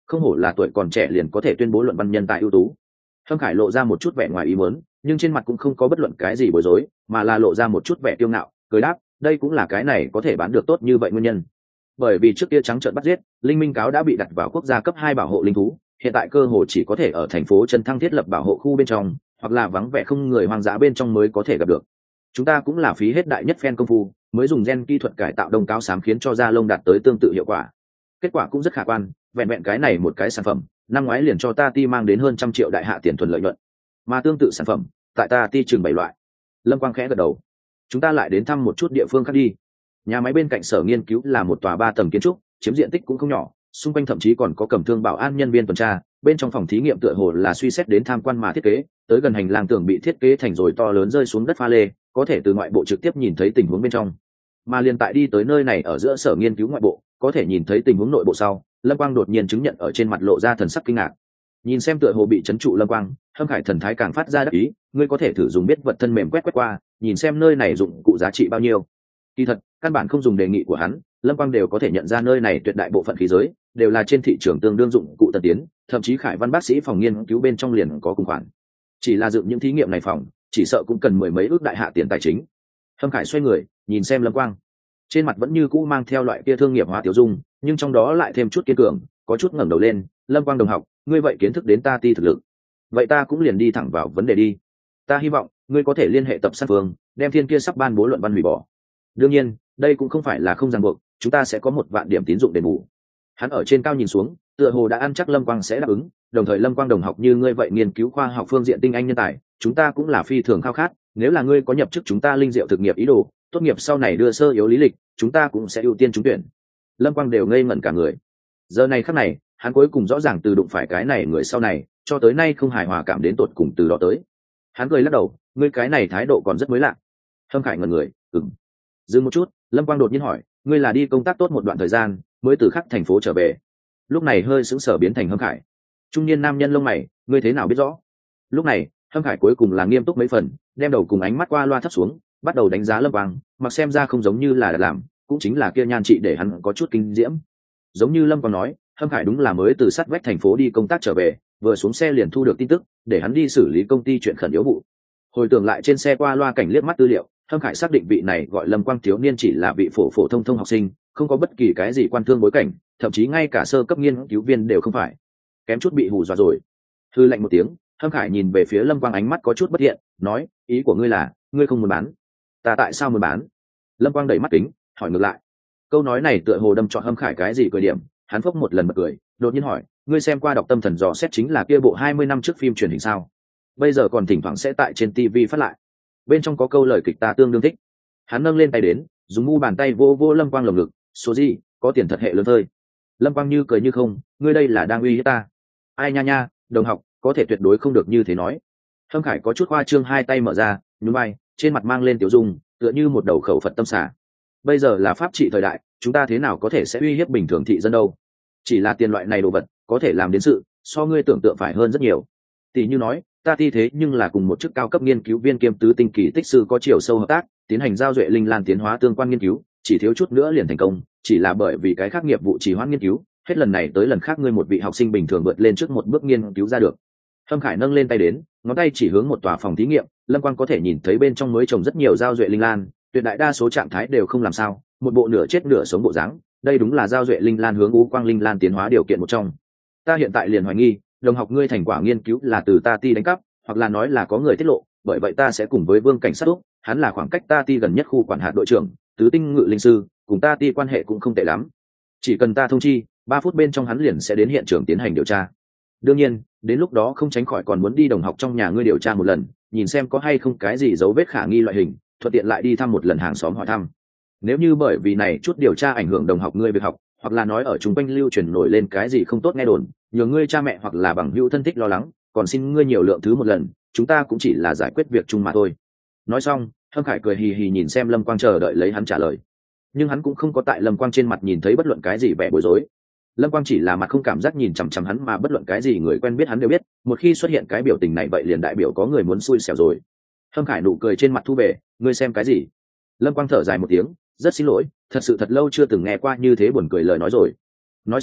không hổ là tuổi còn trẻ liền có thể tuyên bố luận văn nhân tài ưu tú. Hâm Khải lộ ra một chút vẻ ngoài ý muốn, nhưng trên mặt cũng không có bất luận cái gì bối rối, mà là lộ ra một chút vẻ kiêu ngạo, cười đáp, đây cũng là cái này có thể bán được tốt như vậy nguyên nhân. Bởi vì trước kia trắng trợn bắt giết, linh minh cáo đã bị đặt vào quốc gia cấp 2 bảo hộ linh thú, hiện tại cơ hội chỉ có thể ở thành phố Trần Thăng thiết lập bảo hộ khu bên trong, hoặc là vắng vẻ không người hoang dã bên trong mới có thể gặp được. Chúng ta cũng là phí hết đại nhất phen công phu, mới dùng gen kỹ thuật cải tạo đông cáo xám khiến cho da lông đạt tới tương tự hiệu quả. Kết quả cũng rất khả quan, vẹn vẹn cái này một cái sản phẩm, năm ngoái liền cho ta ti mang đến hơn 100 triệu đại hạ tiền thuần lợi nhuận. Mà tương tự sản phẩm, tại ta ti chừng 7 loại. Lâm Quang khẽ gật đầu. Chúng ta lại đến thăm một chút địa phương khác đi. Nhà máy bên cạnh sở nghiên cứu là một tòa 3 tầng kiến trúc, chiếm diện tích cũng không nhỏ, xung quanh thậm chí còn có cẩm thương bảo an nhân viên tuần tra. Bên trong phòng thí nghiệm tựa hồ là suy xét đến tham quan mà thiết kế, tới gần hành lang tường bị thiết kế thành rồi to lớn rơi xuống đất pha lê, có thể từ ngoại bộ trực tiếp nhìn thấy tình huống bên trong. Mà liền tại đi tới nơi này ở giữa sở nghiên cứu ngoại bộ, có thể nhìn thấy tình huống nội bộ sau, Lâm Quang đột nhiên chứng nhận ở trên mặt lộ ra thần sắc kinh ngạc. Nhìn xem tựa hồ bị chấn trụ Lâm Quang, Hâm Khải thần thái càng phát ra đắc ý, ngươi có thể thử dùng biết vật thân mềm quét qua, nhìn xem nơi này dụng cụ giá trị bao nhiêu. Kỳ thật, căn bản không dùng đề nghị của hắn, Lâm Quang đều có thể nhận ra nơi này tuyệt đại bộ phận khí giới đều là trên thị trường tương đương dụng cụ tân tiến, thậm chí Khải Văn bác sĩ phòng nghiên cứu bên trong liền có cùng khoản. Chỉ là dựng những thí nghiệm này phòng, chỉ sợ cũng cần mười mấy ước đại hạ tiền tài chính. Hâm Khải xoay người, nhìn xem Lâm Quang, trên mặt vẫn như cũ mang theo loại kia thương nghiệp hóa tiểu dung, nhưng trong đó lại thêm chút kiên cường, có chút ngẩng đầu lên. Lâm Quang đồng học, ngươi vậy kiến thức đến ta ti thực lực, vậy ta cũng liền đi thẳng vào vấn đề đi. Ta hy vọng ngươi có thể liên hệ tập sát phương, đem thiên kia sắp ban bố luận văn hủy bỏ. Đương nhiên, đây cũng không phải là không ràng buộc, chúng ta sẽ có 1 vạn điểm tín dụng đền bù. Hắn ở trên cao nhìn xuống, tựa hồ đã ăn chắc Lâm Quang sẽ đáp ứng, đồng thời Lâm Quang đồng học như ngươi vậy nghiên cứu khoa học phương diện tinh anh nhân tài, chúng ta cũng là phi thường khao khát. Nếu là ngươi có nhập chức chúng ta linh diệu thực nghiệp ý đồ, tốt nghiệp sau này đưa sơ yếu lý lịch, chúng ta cũng sẽ ưu tiên trúng tuyển. Lâm Quang đều ngây ngẩn cả người. Giờ này khắc này, hắn cuối cùng rõ ràng từ đụng phải cái này người sau này, cho tới nay không hài hòa cảm đến tột cùng từ đó tới. Hắn cười lắc đầu, ngươi cái này thái độ còn rất mới lạ. Hâm Khải ngẩn người, dừng một chút, Lâm Quang đột nhiên hỏi, ngươi là đi công tác tốt một đoạn thời gian mới từ khắc thành phố trở về? Lúc này hơi sững sờ biến thành Hâm Khải. Trung niên nam nhân lông mày, ngươi thế nào biết rõ? Lúc này Hâm Khải cuối cùng là nghiêm túc mấy phần, đem đầu cùng ánh mắt qua loa thấp xuống, bắt đầu đánh giá Lâm Quang, mặc xem ra không giống như là làm, cũng chính là kia nhan trị để hắn có chút kinh diễm. Giống như Lâm Quang nói, Hâm Khải đúng là mới từ sát vách thành phố đi công tác trở về, vừa xuống xe liền thu được tin tức, để hắn đi xử lý công ty chuyện khẩn yếu vụ. Hồi tưởng lại trên xe qua loa cảnh liếc mắt tư liệu, Hâm Khải xác định vị này gọi Lâm Quang thiếu niên chỉ là vị phổ phổ thông thông học sinh, không có bất kỳ cái gì quan thương bối cảnh, thậm chí ngay cả sơ cấp nghiên cứu viên đều không phải. Kém chút bị hù dọa rồi. Hư lạnh một tiếng, Hâm Khải nhìn về phía Lâm Quang ánh mắt có chút bất thiện, nói, ý của ngươi là, ngươi không muốn bán? Ta tại sao muốn bán? Lâm Quang đẩy mắt kính, hỏi ngược lại. Câu nói này tựa hồ đâm trọn Hâm Khải cái gì cười điểm, hắn phốc một lần bật cười, đột nhiên hỏi, ngươi xem qua đọc tâm thần dò xét chính là kia bộ 20 năm trước phim truyền hình sao? Bây giờ còn thỉnh thoảng sẽ tại trên TV phát lại. Bên trong có câu lời kịch ta tương đương thích. Hắn nâng lên tay đến, dùng mu bàn tay vô vô Lâm Quang lồng ngực, số gì, có tiền thật hệ lớn thôi. Lâm Quang như cười như không, ngươi đây là đang uy hiếp ta? Ai nha nha, đồng học, có thể tuyệt đối không được như thế nói. Hâm Khải có chút khoa trương, hai tay mở ra, nhún vai, trên mặt mang lên tiểu dung, tựa như một đầu khẩu Phật tâm xả. Bây giờ là pháp trị thời đại, chúng ta thế nào có thể sẽ uy hiếp bình thường thị dân đâu? Chỉ là tiền loại này đồ vật, có thể làm đến sự, so ngươi tưởng tượng phải hơn rất nhiều. Tỷ như nói, ta thi thế nhưng là cùng một chức cao cấp nghiên cứu viên kiêm tứ tinh kỳ tích sư có chiều sâu hợp tác, tiến hành giao duệ linh lan tiến hóa tương quan nghiên cứu, chỉ thiếu chút nữa liền thành công, chỉ là bởi vì cái khác nghiệp vụ trì hoãn nghiên cứu, hết lần này tới lần khác ngươi một vị học sinh bình thường vượt lên trước một bước nghiên cứu ra được. Hâm Khải nâng lên tay đến, ngón tay chỉ hướng một tòa phòng thí nghiệm, Lâm Quang có thể nhìn thấy bên trong mới trồng rất nhiều giao duệ linh lan, tuyệt đại đa số trạng thái đều không làm sao, một bộ nửa chết nửa sống bộ dáng, đây đúng là giao duệ linh lan hướng u quang linh lan tiến hóa điều kiện một trong. Ta hiện tại liền hoài nghi, đồng học ngươi thành quả nghiên cứu là từ ta ti đánh cắp, hoặc là nói là có người tiết lộ, bởi vậy ta sẽ cùng với Vương cảnh sát úc, hắn là khoảng cách ta ti gần nhất khu quản hạt đội trưởng, tứ tinh ngự linh sư, cùng ta ti quan hệ cũng không tệ lắm. Chỉ cần ta thông chi, 3 phút bên trong hắn liền sẽ đến hiện trường tiến hành điều tra. Đương nhiên, đến lúc đó không tránh khỏi còn muốn đi đồng học trong nhà ngươi điều tra một lần, nhìn xem có hay không cái gì dấu vết khả nghi loại hình, thuận tiện lại đi thăm một lần hàng xóm hỏi thăm. Nếu như bởi vì này chút điều tra ảnh hưởng đồng học ngươi việc học, hoặc là nói ở chung quanh lưu truyền nổi lên cái gì không tốt nghe đồn, nhờ ngươi cha mẹ hoặc là bằng hữu thân thích lo lắng, còn xin ngươi nhiều lượng thứ một lần, chúng ta cũng chỉ là giải quyết việc chung mà thôi. Nói xong, Hâm Khải cười hì hì nhìn xem Lâm Quang chờ đợi lấy hắn trả lời, nhưng hắn cũng không có tại Lâm Quang trên mặt nhìn thấy bất luận cái gì vẻ bối rối. Lâm Quang chỉ là mặt không cảm giác nhìn chằm chằm hắn, mà bất luận cái gì người quen biết hắn đều biết, một khi xuất hiện cái biểu tình này vậy liền đại biểu có người muốn xui xẻo rồi. Hâm Khải nụ cười trên mặt thu về, ngươi xem cái gì? Lâm Quang thở dài một tiếng, rất xin lỗi, thật sự thật lâu chưa từng nghe qua như thế buồn cười lời nói rồi. Nói xong,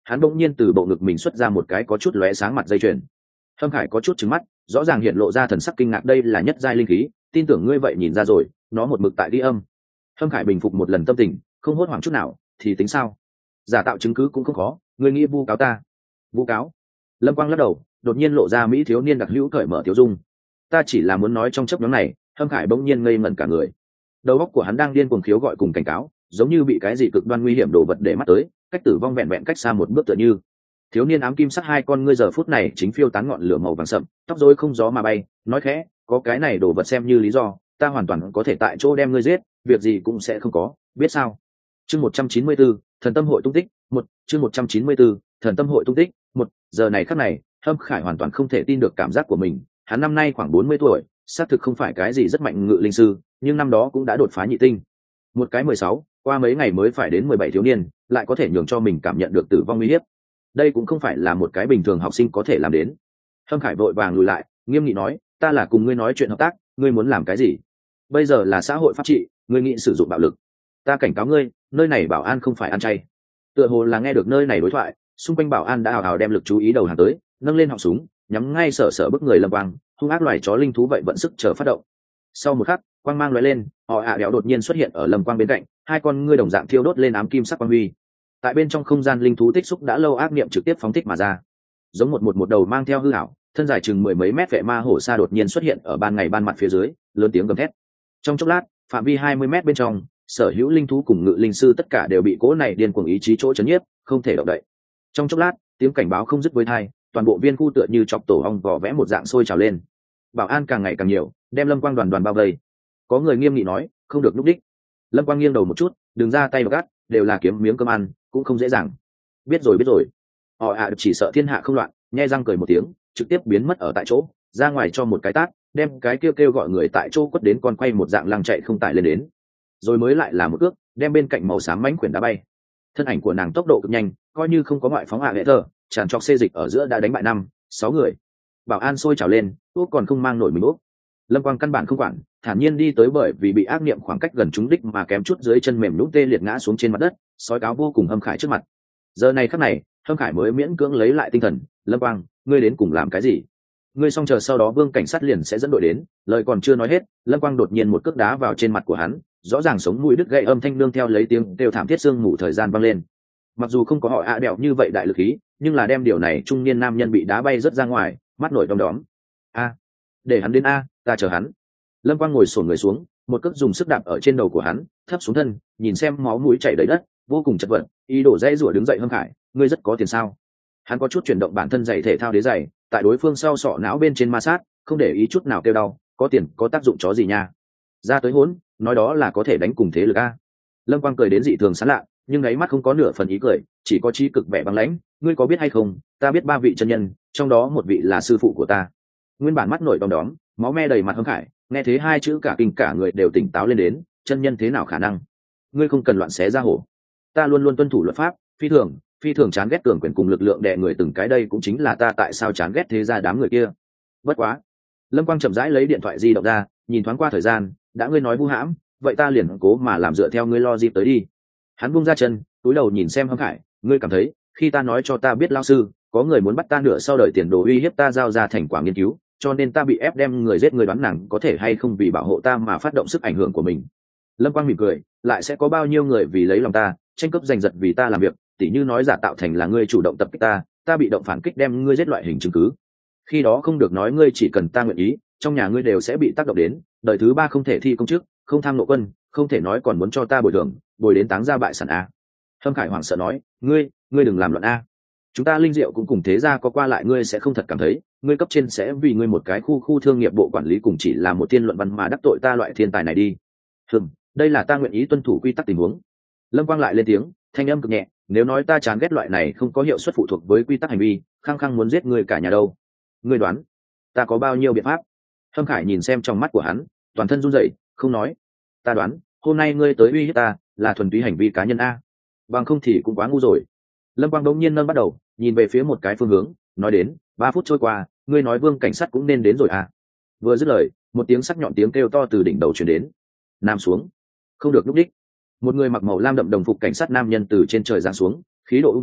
hắn bỗng nhiên từ bộ ngực mình xuất ra một cái có chút lóe sáng mặt dây chuyền. Hâm Khải có chút trừng mắt, rõ ràng hiện lộ ra thần sắc kinh ngạc, đây là nhất giai linh khí, tin tưởng ngươi vậy nhìn ra rồi, nó một mực tại ghi âm. Hâm Khải bình phục một lần tâm tình, không hốt hoảng chút nào, thì tính sao? Giả tạo chứng cứ cũng không khó, ngươi nghĩ vu cáo ta? Vu cáo? Lâm Quang lắc đầu, đột nhiên lộ ra mỹ thiếu niên đặc hữu cởi mở tiểu dung. Ta chỉ là muốn nói trong chốc ngắn này. Hâm Khải bỗng nhiên ngây ngẩn cả người, đầu óc của hắn đang điên cuồng khiếu gọi cùng cảnh cáo, giống như bị cái gì cực đoan nguy hiểm đổ vật để mắt tới, cách tử vong vẹn vẹn cách xa một bước tựa như. Thiếu niên ám kim sắc hai con ngươi giờ phút này chính phiêu tán ngọn lửa màu vàng sậm, tóc rối không gió mà bay, nói khẽ, có cái này đổ vật xem như lý do, ta hoàn toàn có thể tại chỗ đem ngươi giết, việc gì cũng sẽ không có, biết sao? Chương 194, thần tâm hội tung tích, chương 194, thần tâm hội tung tích, giờ này khắc này, Hâm Khải hoàn toàn không thể tin được cảm giác của mình, hắn năm nay khoảng 40 tuổi, xác thực không phải cái gì rất mạnh ngự linh sư, nhưng năm đó cũng đã đột phá nhị tinh. Một cái 16, qua mấy ngày mới phải đến 17 thiếu niên, lại có thể nhường cho mình cảm nhận được tử vong uy hiếp. Đây cũng không phải là một cái bình thường học sinh có thể làm đến. Hâm Khải vội vàng lùi lại, nghiêm nghị nói, ta là cùng ngươi nói chuyện hợp tác, ngươi muốn làm cái gì? Bây giờ là xã hội pháp trị, ngươi nghĩ sử dụng bạo lực. Ta cảnh cáo ngươi, nơi này bảo an không phải ăn chay. Tựa hồ là nghe được nơi này đối thoại, xung quanh bảo an đã hào hào đem lực chú ý đầu hàng tới, nâng lên họng súng, nhắm ngay sở bức người Lâm Quang, hung ác loài chó linh thú vậy vận sức chờ phát động. Sau một khắc, quang mang lóe lên, họ đéo đột nhiên xuất hiện ở Lâm Quang bên cạnh, hai con ngươi đồng dạng thiêu đốt lên ám kim sắc quang huy. Tại bên trong không gian linh thú tích xúc đã lâu ác niệm trực tiếp phóng thích mà ra, giống một đầu mang theo hư ảo, thân dài chừng 10 mấy mét vệ ma hổ sa đột nhiên xuất hiện ở ban ngày ban mặt phía dưới, lớn tiếng gầm thét. Trong chốc lát, phạm vi 20 mét bên trong, sở hữu linh thú cùng ngự linh sư tất cả đều bị cỗ này điên cuồng ý chí chỗ chấn nhiếp, không thể động đậy. Trong chốc lát, tiếng cảnh báo không dứt với tai, toàn bộ viên khu tựa như chọc tổ ong vỏ vẽ một dạng sôi trào lên. Bảo an càng ngày càng nhiều, đem Lâm Quang đoàn bao vây. Có người nghiêm nghị nói, không được núp đích. Lâm Quang nghiêng đầu một chút, đừng ra tay gắt, đều là kiếm miếng cơm ăn, cũng không dễ dàng. Biết rồi. Họ chỉ sợ thiên hạ không loạn, nhe răng cười một tiếng, trực tiếp biến mất ở tại chỗ, ra ngoài cho một cái tát, đem cái kêu gọi người tại chỗ quất đến con quay một dạng lăng chạy không tải lên đến. Rồi mới lại là một cước, đem bên cạnh màu xám mãnh quyển đá bay. Thân ảnh của nàng tốc độ cực nhanh, coi như không có ngoại phóng hệ thờ, tràn trọc xê dịch ở giữa đã đánh bại 5-6 người. Bảo an sôi trào lên, úp còn không mang nổi mình úp. Lâm Quang căn bản không quản, thản nhiên đi tới, bởi vì bị ác niệm khoảng cách gần trúng đích mà kém chút dưới chân mềm nhũn tê liệt ngã xuống trên mặt đất, sói cáo vô cùng Hâm Khải trước mặt. Giờ này khắc này, Hâm Khải mới miễn cưỡng lấy lại tinh thần, Lâm Quang, ngươi đến cùng làm cái gì? Ngươi xong chờ sau đó Vương cảnh sát liền sẽ dẫn đội đến. Lời còn chưa nói hết, Lâm Quang đột nhiên một cước đá vào trên mặt của hắn, rõ ràng sống mũi đứt gãy, âm thanh nương theo lấy tiếng kêu thảm thiết xương mù thời gian vang lên. Mặc dù không có họ đẹo như vậy đại lực khí, nhưng là đem điều này trung niên nam nhân bị đá bay rất ra ngoài, mắt nổi đom đóm. Để hắn đến ta chờ hắn. Lâm Quang ngồi xổm người xuống, một cước dùng sức đạp ở trên đầu của hắn, thấp xuống thân, nhìn xem máu mũi chảy đầy đất, vô cùng chật vật, ý đồ dây rủa đứng dậy. Hâm Khải, ngươi rất có tiền sao? Hắn có chút chuyển động bản thân giày thể thao đế giày, tại đối phương sau sọ não bên trên ma sát, không để ý chút nào kêu đau, có tiền có tác dụng chó gì nha? Ra tới hỗn, nói đó là có thể đánh cùng thế lực a. Lâm Quang cười đến dị thường sán lạ, nhưng đáy mắt không có nửa phần ý cười, chỉ có trí cực vẻ băng lãnh. Ngươi có biết hay không, ta biết 3 vị chân nhân, trong đó một vị là sư phụ của ta. Nguyên bản mắt nổi đom đóm, máu me đầy mặt Hâm Khải, nghe thế hai chữ cả kinh cả người đều tỉnh táo lên đến. Chân nhân thế nào khả năng? Ngươi không cần loạn xé ra hổ. Ta luôn luôn tuân thủ luật pháp, phi thường chán ghét cường quyền cùng lực lượng đè người từng cái, đây cũng chính là ta tại sao chán ghét thế ra đám người kia. Bất quá. Lâm Quang chậm rãi lấy điện thoại di động ra, nhìn thoáng qua thời gian, đã ngươi nói vu hãm, vậy ta liền cố mà làm dựa theo ngươi lo dịp tới đi. Hắn buông ra chân, túi đầu nhìn xem Hâm Khải, ngươi cảm thấy khi ta nói cho ta biết lao sư có người muốn bắt ta nửa sau đời tiền đồ uy hiếp ta giao ra thành quả nghiên cứu, cho nên ta bị ép đem người giết, người đoán nàng có thể hay không vì bảo hộ ta mà phát động sức ảnh hưởng của mình? Lâm Quang mỉm cười, lại sẽ có bao nhiêu người vì lấy lòng ta tranh cướp giành giật vì ta làm việc, tỉ như nói giả tạo thành là ngươi chủ động tập kích ta bị động phản kích đem ngươi giết loại hình chứng cứ. Khi đó không được nói ngươi chỉ cần ta nguyện ý, trong nhà ngươi đều sẽ bị tác động đến, đời thứ 3 không thể thi công chức, không tham nộ quân, không thể nói còn muốn cho ta bồi thường, bồi đến táng ra bại sản a. Hâm Khải hoảng sợ nói, ngươi đừng làm loạn a. Chúng ta linh diệu cũng cùng thế gia có qua lại, ngươi sẽ không thật cảm thấy ngươi cấp trên sẽ vì ngươi một cái khu thương nghiệp bộ quản lý cùng chỉ là một tiên luận văn mà đắc tội ta loại thiên tài này đi. Đây là ta nguyện ý tuân thủ quy tắc tình huống. Lâm Quang lại lên tiếng, thanh âm cực nhẹ, nếu nói ta chán ghét loại này không có hiệu suất phụ thuộc với quy tắc hành vi, khăng khăng muốn giết ngươi cả nhà đâu. Ngươi đoán ta có bao nhiêu biện pháp? Hâm Khải nhìn xem trong mắt của hắn, toàn thân run rẩy, không nói. Ta đoán hôm nay ngươi tới uy hiếp ta là thuần túy hành vi cá nhân a, bằng không thì cũng quá ngu rồi. Lâm Quang đống nhiên nâng bắt đầu nhìn về phía một cái phương hướng, nói đến 3 phút trôi qua, ngươi nói Vương cảnh sát cũng nên đến rồi à? Vừa dứt lời, một tiếng sắc nhọn tiếng kêu to từ đỉnh đầu truyền đến. Nam xuống, không được lúc đích. Một người mặc màu lam đậm đồng phục cảnh sát nam nhân từ trên trời giáng xuống, khí độ ung tùm,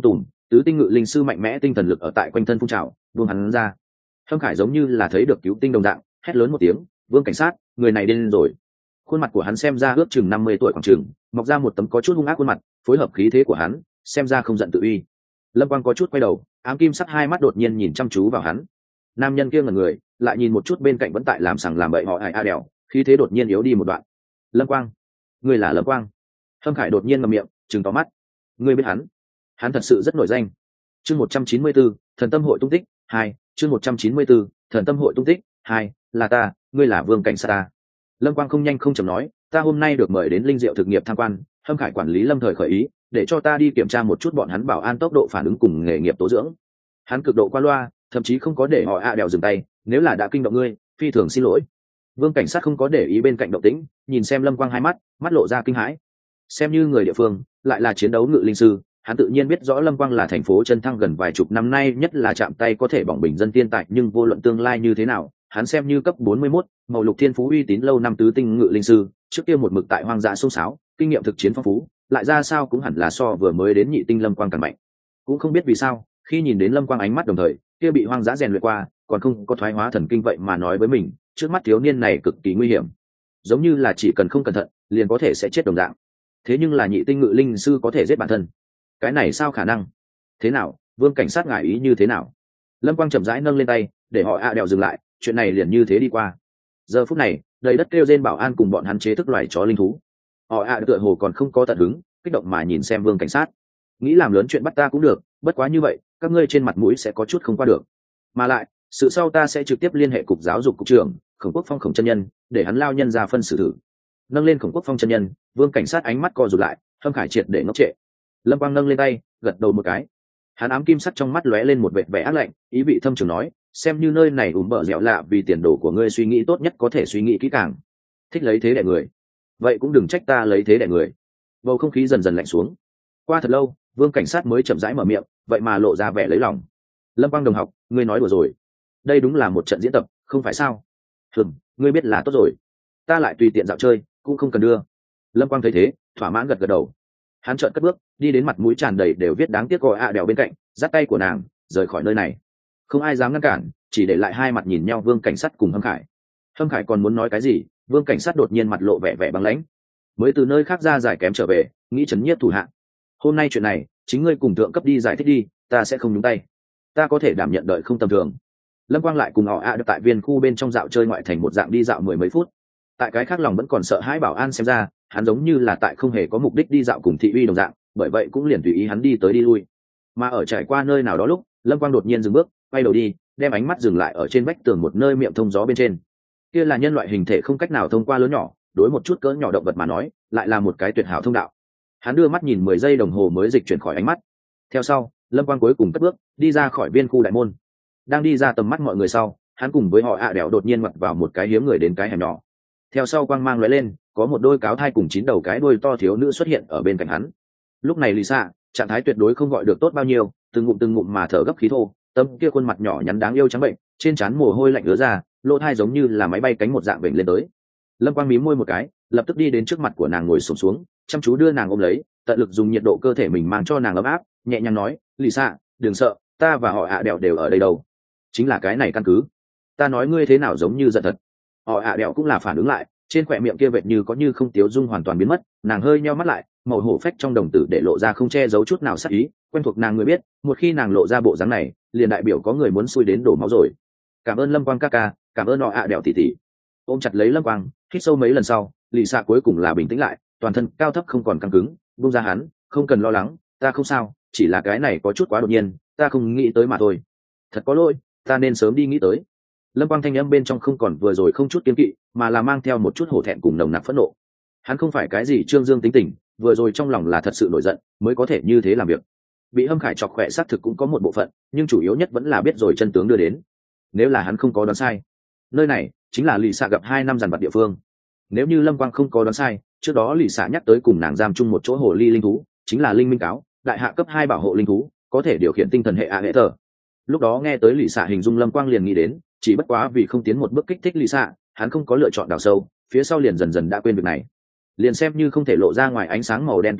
tứ tinh ngự linh sư mạnh mẽ tinh thần lực ở tại quanh thân phun trào vương hắn ra. Hâm Khải giống như là thấy được cứu tinh đồng dạng, hét lớn một tiếng, vương cảnh sát, người này điên rồi. Khuôn mặt của hắn xem ra ước chừng 50 tuổi khoảng chừng, mọc ra một tấm có chút hung ác khuôn mặt, phối hợp khí thế của hắn xem ra không giận tự uy. Lâm Quang có chút quay đầu, ám kim sắc hai mắt đột nhiên nhìn chăm chú vào hắn. Nam nhân kia ngẩn người, lại nhìn một chút bên cạnh vẫn tại làm sằng làm bậy họ Hải A Đèo, khí thế đột nhiên yếu đi một đoạn. Lâm Quang, ngươi là Lâm Quang? Hâm Khải đột nhiên ngậm miệng, trừng to mắt. Ngươi biết hắn? Hắn thật sự rất nổi danh. Chương 194, Thần Tâm Hội tung tích 2, chương 194, Thần Tâm Hội tung tích 2, là ta, ngươi là vương cảnh sát ta. Lâm Quang không nhanh không chậm nói, ta hôm nay được mời đến Linh Diệu thực nghiệp tham quan, Hâm Khải quản lý lâm thời khởi ý, để cho ta đi kiểm tra một chút bọn hắn bảo an tốc độ phản ứng cùng nghề nghiệp tố dưỡng. Hắn cực độ qua loa, thậm chí không có để họ Đèo dừng tay, nếu là đã kinh động ngươi, phi thường xin lỗi. Vương cảnh sát không có để ý bên cạnh động tĩnh, nhìn xem Lâm Quang hai mắt, mắt lộ ra kinh hãi. Xem như người địa phương, lại là chiến đấu ngự linh sư, hắn tự nhiên biết rõ Lâm Quang là thành phố chân thăng gần vài chục năm nay nhất là chạm tay có thể bỏng bình dân tiên tài, nhưng vô luận tương lai như thế nào, hắn xem như cấp 41, màu lục thiên phú uy tín lâu năm tứ tinh ngự linh sư, trước kia một mực tại hoang dã sông sáo, kinh nghiệm thực chiến phong phú, lại ra sao cũng hẳn là so vừa mới đến nhị tinh Lâm Quang càng mạnh. Cũng không biết vì sao, khi nhìn đến Lâm Quang ánh mắt đồng thời, kia bị hoang dã rèn luyện qua, còn không có thoái hóa thần kinh vậy mà nói với mình, trước mắt thiếu niên này cực kỳ nguy hiểm, giống như là chỉ cần không cẩn thận, liền có thể sẽ chết đồng dạng. Thế nhưng là nhị tinh ngự linh sư có thể giết bản thân, cái này sao khả năng? Thế nào, vương cảnh sát ngại ý như thế nào? Lâm Quang chậm rãi nâng lên tay, để họ Đèo dừng lại, chuyện này liền như thế đi qua. Giờ phút này, đầy đất kêu rên bảo an cùng bọn hắn chế thức loài chó linh thú. Họ tựa hồ còn không có tận hứng, kích động mà nhìn xem vương cảnh sát, nghĩ làm lớn chuyện bắt ta cũng được, bất quá như vậy các ngươi trên mặt mũi sẽ có chút không qua được, mà lại sự sau ta sẽ trực tiếp liên hệ cục giáo dục cục trưởng Khổng Quốc Phong Khổng chân nhân, để hắn lao nhân ra phân xử thử. Nâng lên Khổng Quốc Phong chân nhân, vương cảnh sát ánh mắt co rụt lại, Hâm Khải triệt để ngốc trệ. Lâm Quang nâng lên tay, gật đầu một cái, hắn ám kim sắt trong mắt lóe lên một vẻ vẻ ác lạnh, ý vị thâm trường nói, xem như nơi này bợ dẻo lạ, vì tiền đồ của ngươi suy nghĩ tốt nhất có thể suy nghĩ kỹ càng. Thích lấy thế đẻ người, vậy cũng đừng trách ta lấy thế đẻ người. Bầu không khí dần dần lạnh xuống. Qua thật lâu, vương cảnh sát mới chậm rãi mở miệng, vậy mà lộ ra vẻ lấy lòng. Lâm Quang đồng học, ngươi nói đùa rồi, đây đúng là một trận diễn tập, không phải sao? Ngươi biết là tốt rồi, ta lại tùy tiện dạo chơi, cũng không cần đưa. Lâm Quang thấy thế, thỏa mãn gật gật đầu. Hắn trợn cất bước, đi đến mặt mũi tràn đầy đều viết đáng tiếc gọi Đèo bên cạnh, dắt tay của nàng rời khỏi nơi này. Không ai dám ngăn cản, chỉ để lại hai mặt nhìn nhau vương cảnh sát cùng Hâm Khải. Hâm Khải còn muốn nói cái gì, vương cảnh sát đột nhiên mặt lộ vẻ vẻ băng lãnh, mới từ nơi khác ra giải kém trở về, nghĩ trấn nhiếp thủ hạ. Hôm nay chuyện này chính ngươi cùng thượng cấp đi giải thích đi, ta sẽ không nhúng tay, ta có thể đảm nhận đợi không tầm thường. Lâm Quang lại cùng họ được tại viên khu bên trong dạo chơi ngoại thành một dạng đi dạo 10 mấy phút. Tại cái khác lòng vẫn còn sợ hãi bảo an xem ra, hắn giống như là tại không hề có mục đích đi dạo cùng thị uy đồng dạng, bởi vậy cũng liền tùy ý hắn đi tới đi lui. Mà ở trải qua nơi nào đó lúc, Lâm Quang đột nhiên dừng bước, quay đầu đi, đem ánh mắt dừng lại ở trên vách tường một nơi miệng thông gió bên trên. Kia là nhân loại hình thể không cách nào thông qua lớn nhỏ, đối một chút cỡ nhỏ động vật mà nói, lại là một cái tuyệt hảo thông đạo. Hắn đưa mắt nhìn 10 giây đồng hồ mới dịch chuyển khỏi ánh mắt. Theo sau, Lâm Quang cuối cùng cất bước, đi ra khỏi viên khu đại môn. Đang đi ra tầm mắt mọi người sau, hắn cùng với họ Đèo đột nhiên ngoặt vào một cái hiếm người đến cái hẻm nhỏ. Theo sau quang mang lóe lên, có một đôi cáo thai cùng 9 đầu cái đuôi to thiếu nữ xuất hiện ở bên cạnh hắn. Lúc này Lisa, trạng thái tuyệt đối không gọi được tốt bao nhiêu, từng ngụm mà thở gấp khí thô, tấm kia khuôn mặt nhỏ nhắn đáng yêu trắng bệnh, trên trán mồ hôi lạnh ứa ra, lỗ thai giống như là máy bay cánh một dạng vểnh lên tới. Lâm Quang mím môi một cái, lập tức đi đến trước mặt của nàng ngồi xổm xuống, chăm chú đưa nàng ôm lấy, tận lực dùng nhiệt độ cơ thể mình mang cho nàng ấm áp, nhẹ nhàng nói, Lisa, đừng sợ, ta và họ Đèo đều ở đây đâu. Chính là cái này căn cứ. Ta nói ngươi thế nào giống như giận thật. Họ Đèo cũng là phản ứng lại, trên khỏe miệng kia vệt như có như không tiếu dung hoàn toàn biến mất, nàng hơi nheo mắt lại, màu hổ phách trong đồng tử để lộ ra không che giấu chút nào sắc ý, quen thuộc nàng người biết, một khi nàng lộ ra bộ dáng này, liền đại biểu có người muốn xui đến đổ máu rồi. Cảm ơn Lâm Quang ca ca, cảm ơn họ Đèo tỷ tỷ. Ôm chặt lấy Lâm Quang, hít sâu mấy lần sau, lì xạ cuối cùng là bình tĩnh lại, toàn thân cao thấp không còn căng cứng, buông ra hắn, không cần lo lắng, ta không sao, chỉ là cái này có chút quá đột nhiên, ta không nghĩ tới mà thôi. Thật có lỗi, ta nên sớm đi nghĩ tới. Lâm Quang thanh âm bên trong không còn vừa rồi không chút kiên kỵ, mà là mang theo một chút hổ thẹn cùng nồng nặc phẫn nộ. Hắn không phải cái gì trương dương tính tình, vừa rồi trong lòng là thật sự nổi giận, mới có thể như thế làm việc. Bị Hâm Khải chọc khỏe xác thực cũng có một bộ phận, nhưng chủ yếu nhất vẫn là biết rồi chân tướng đưa đến. Nếu là hắn không có đoán sai, nơi này chính là lì xạ gặp 2 năm dằn vặt địa phương. Nếu như Lâm Quang không có đoán sai, trước đó lì xạ nhắc tới cùng nàng giam chung một chỗ hồ ly linh thú, chính là linh minh cáo, đại hạ cấp 2 bảo hộ linh thú, có thể điều khiển tinh thần hệ hệ thờ. Lúc đó nghe tới lì xạ hình dung Lâm Quang liền nghĩ đến, chỉ bất quá vì không tiến một bước kích thích lì xạ, hắn không có lựa chọn đào sâu, phía sau liền dần dần đã quên việc này. Liền xem như không thể lộ ra ngoài ánh sáng màu đen tổ chức,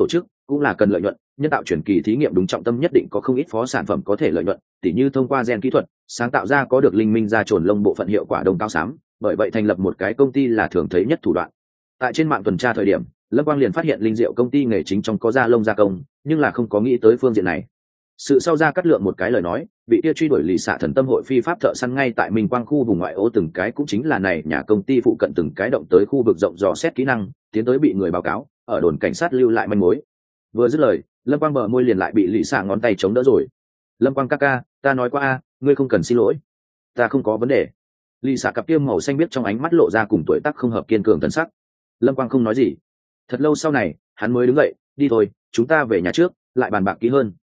cũng là cần lợi nhuận. Nhân tạo chuyển kỳ thí nghiệm đúng trọng tâm nhất định có không ít phó sản phẩm có thể lợi nhuận, tỉ như thông qua gen kỹ thuật sáng tạo ra có được linh minh ra trồn lông bộ phận hiệu quả đông cao xám, bởi vậy thành lập một cái công ty là thường thấy nhất thủ đoạn. Tại trên mạng tuần tra thời điểm, Lâm Quang liền phát hiện linh diệu công ty nghề chính trong có da lông gia công, nhưng là không có nghĩ tới phương diện này. Sự sau ra cắt lượng một cái lời nói, bị kia truy đuổi lì xạ thần tâm hội phi pháp thợ săn ngay tại Minh Quang khu vùng ngoại ô từng cái cũng chính là này nhà công ty phụ cận từng cái động tới khu vực rộng dò xét kỹ năng, tiến tới bị người báo cáo, ở đồn cảnh sát lưu lại manh mối. Vừa dứt lời, Lâm Quang bờ môi liền lại bị lì xạ ngón tay chống đỡ rồi. Lâm Quang ca ca, ta nói qua a, ngươi không cần xin lỗi, ta không có vấn đề. Lì xạ cặp kia màu xanh biết trong ánh mắt lộ ra cùng tuổi tác không hợp kiên cường thần sắc. Lâm Quang không nói gì. Thật lâu sau này, hắn mới đứng dậy, đi thôi, chúng ta về nhà trước, lại bàn bạc kỹ hơn.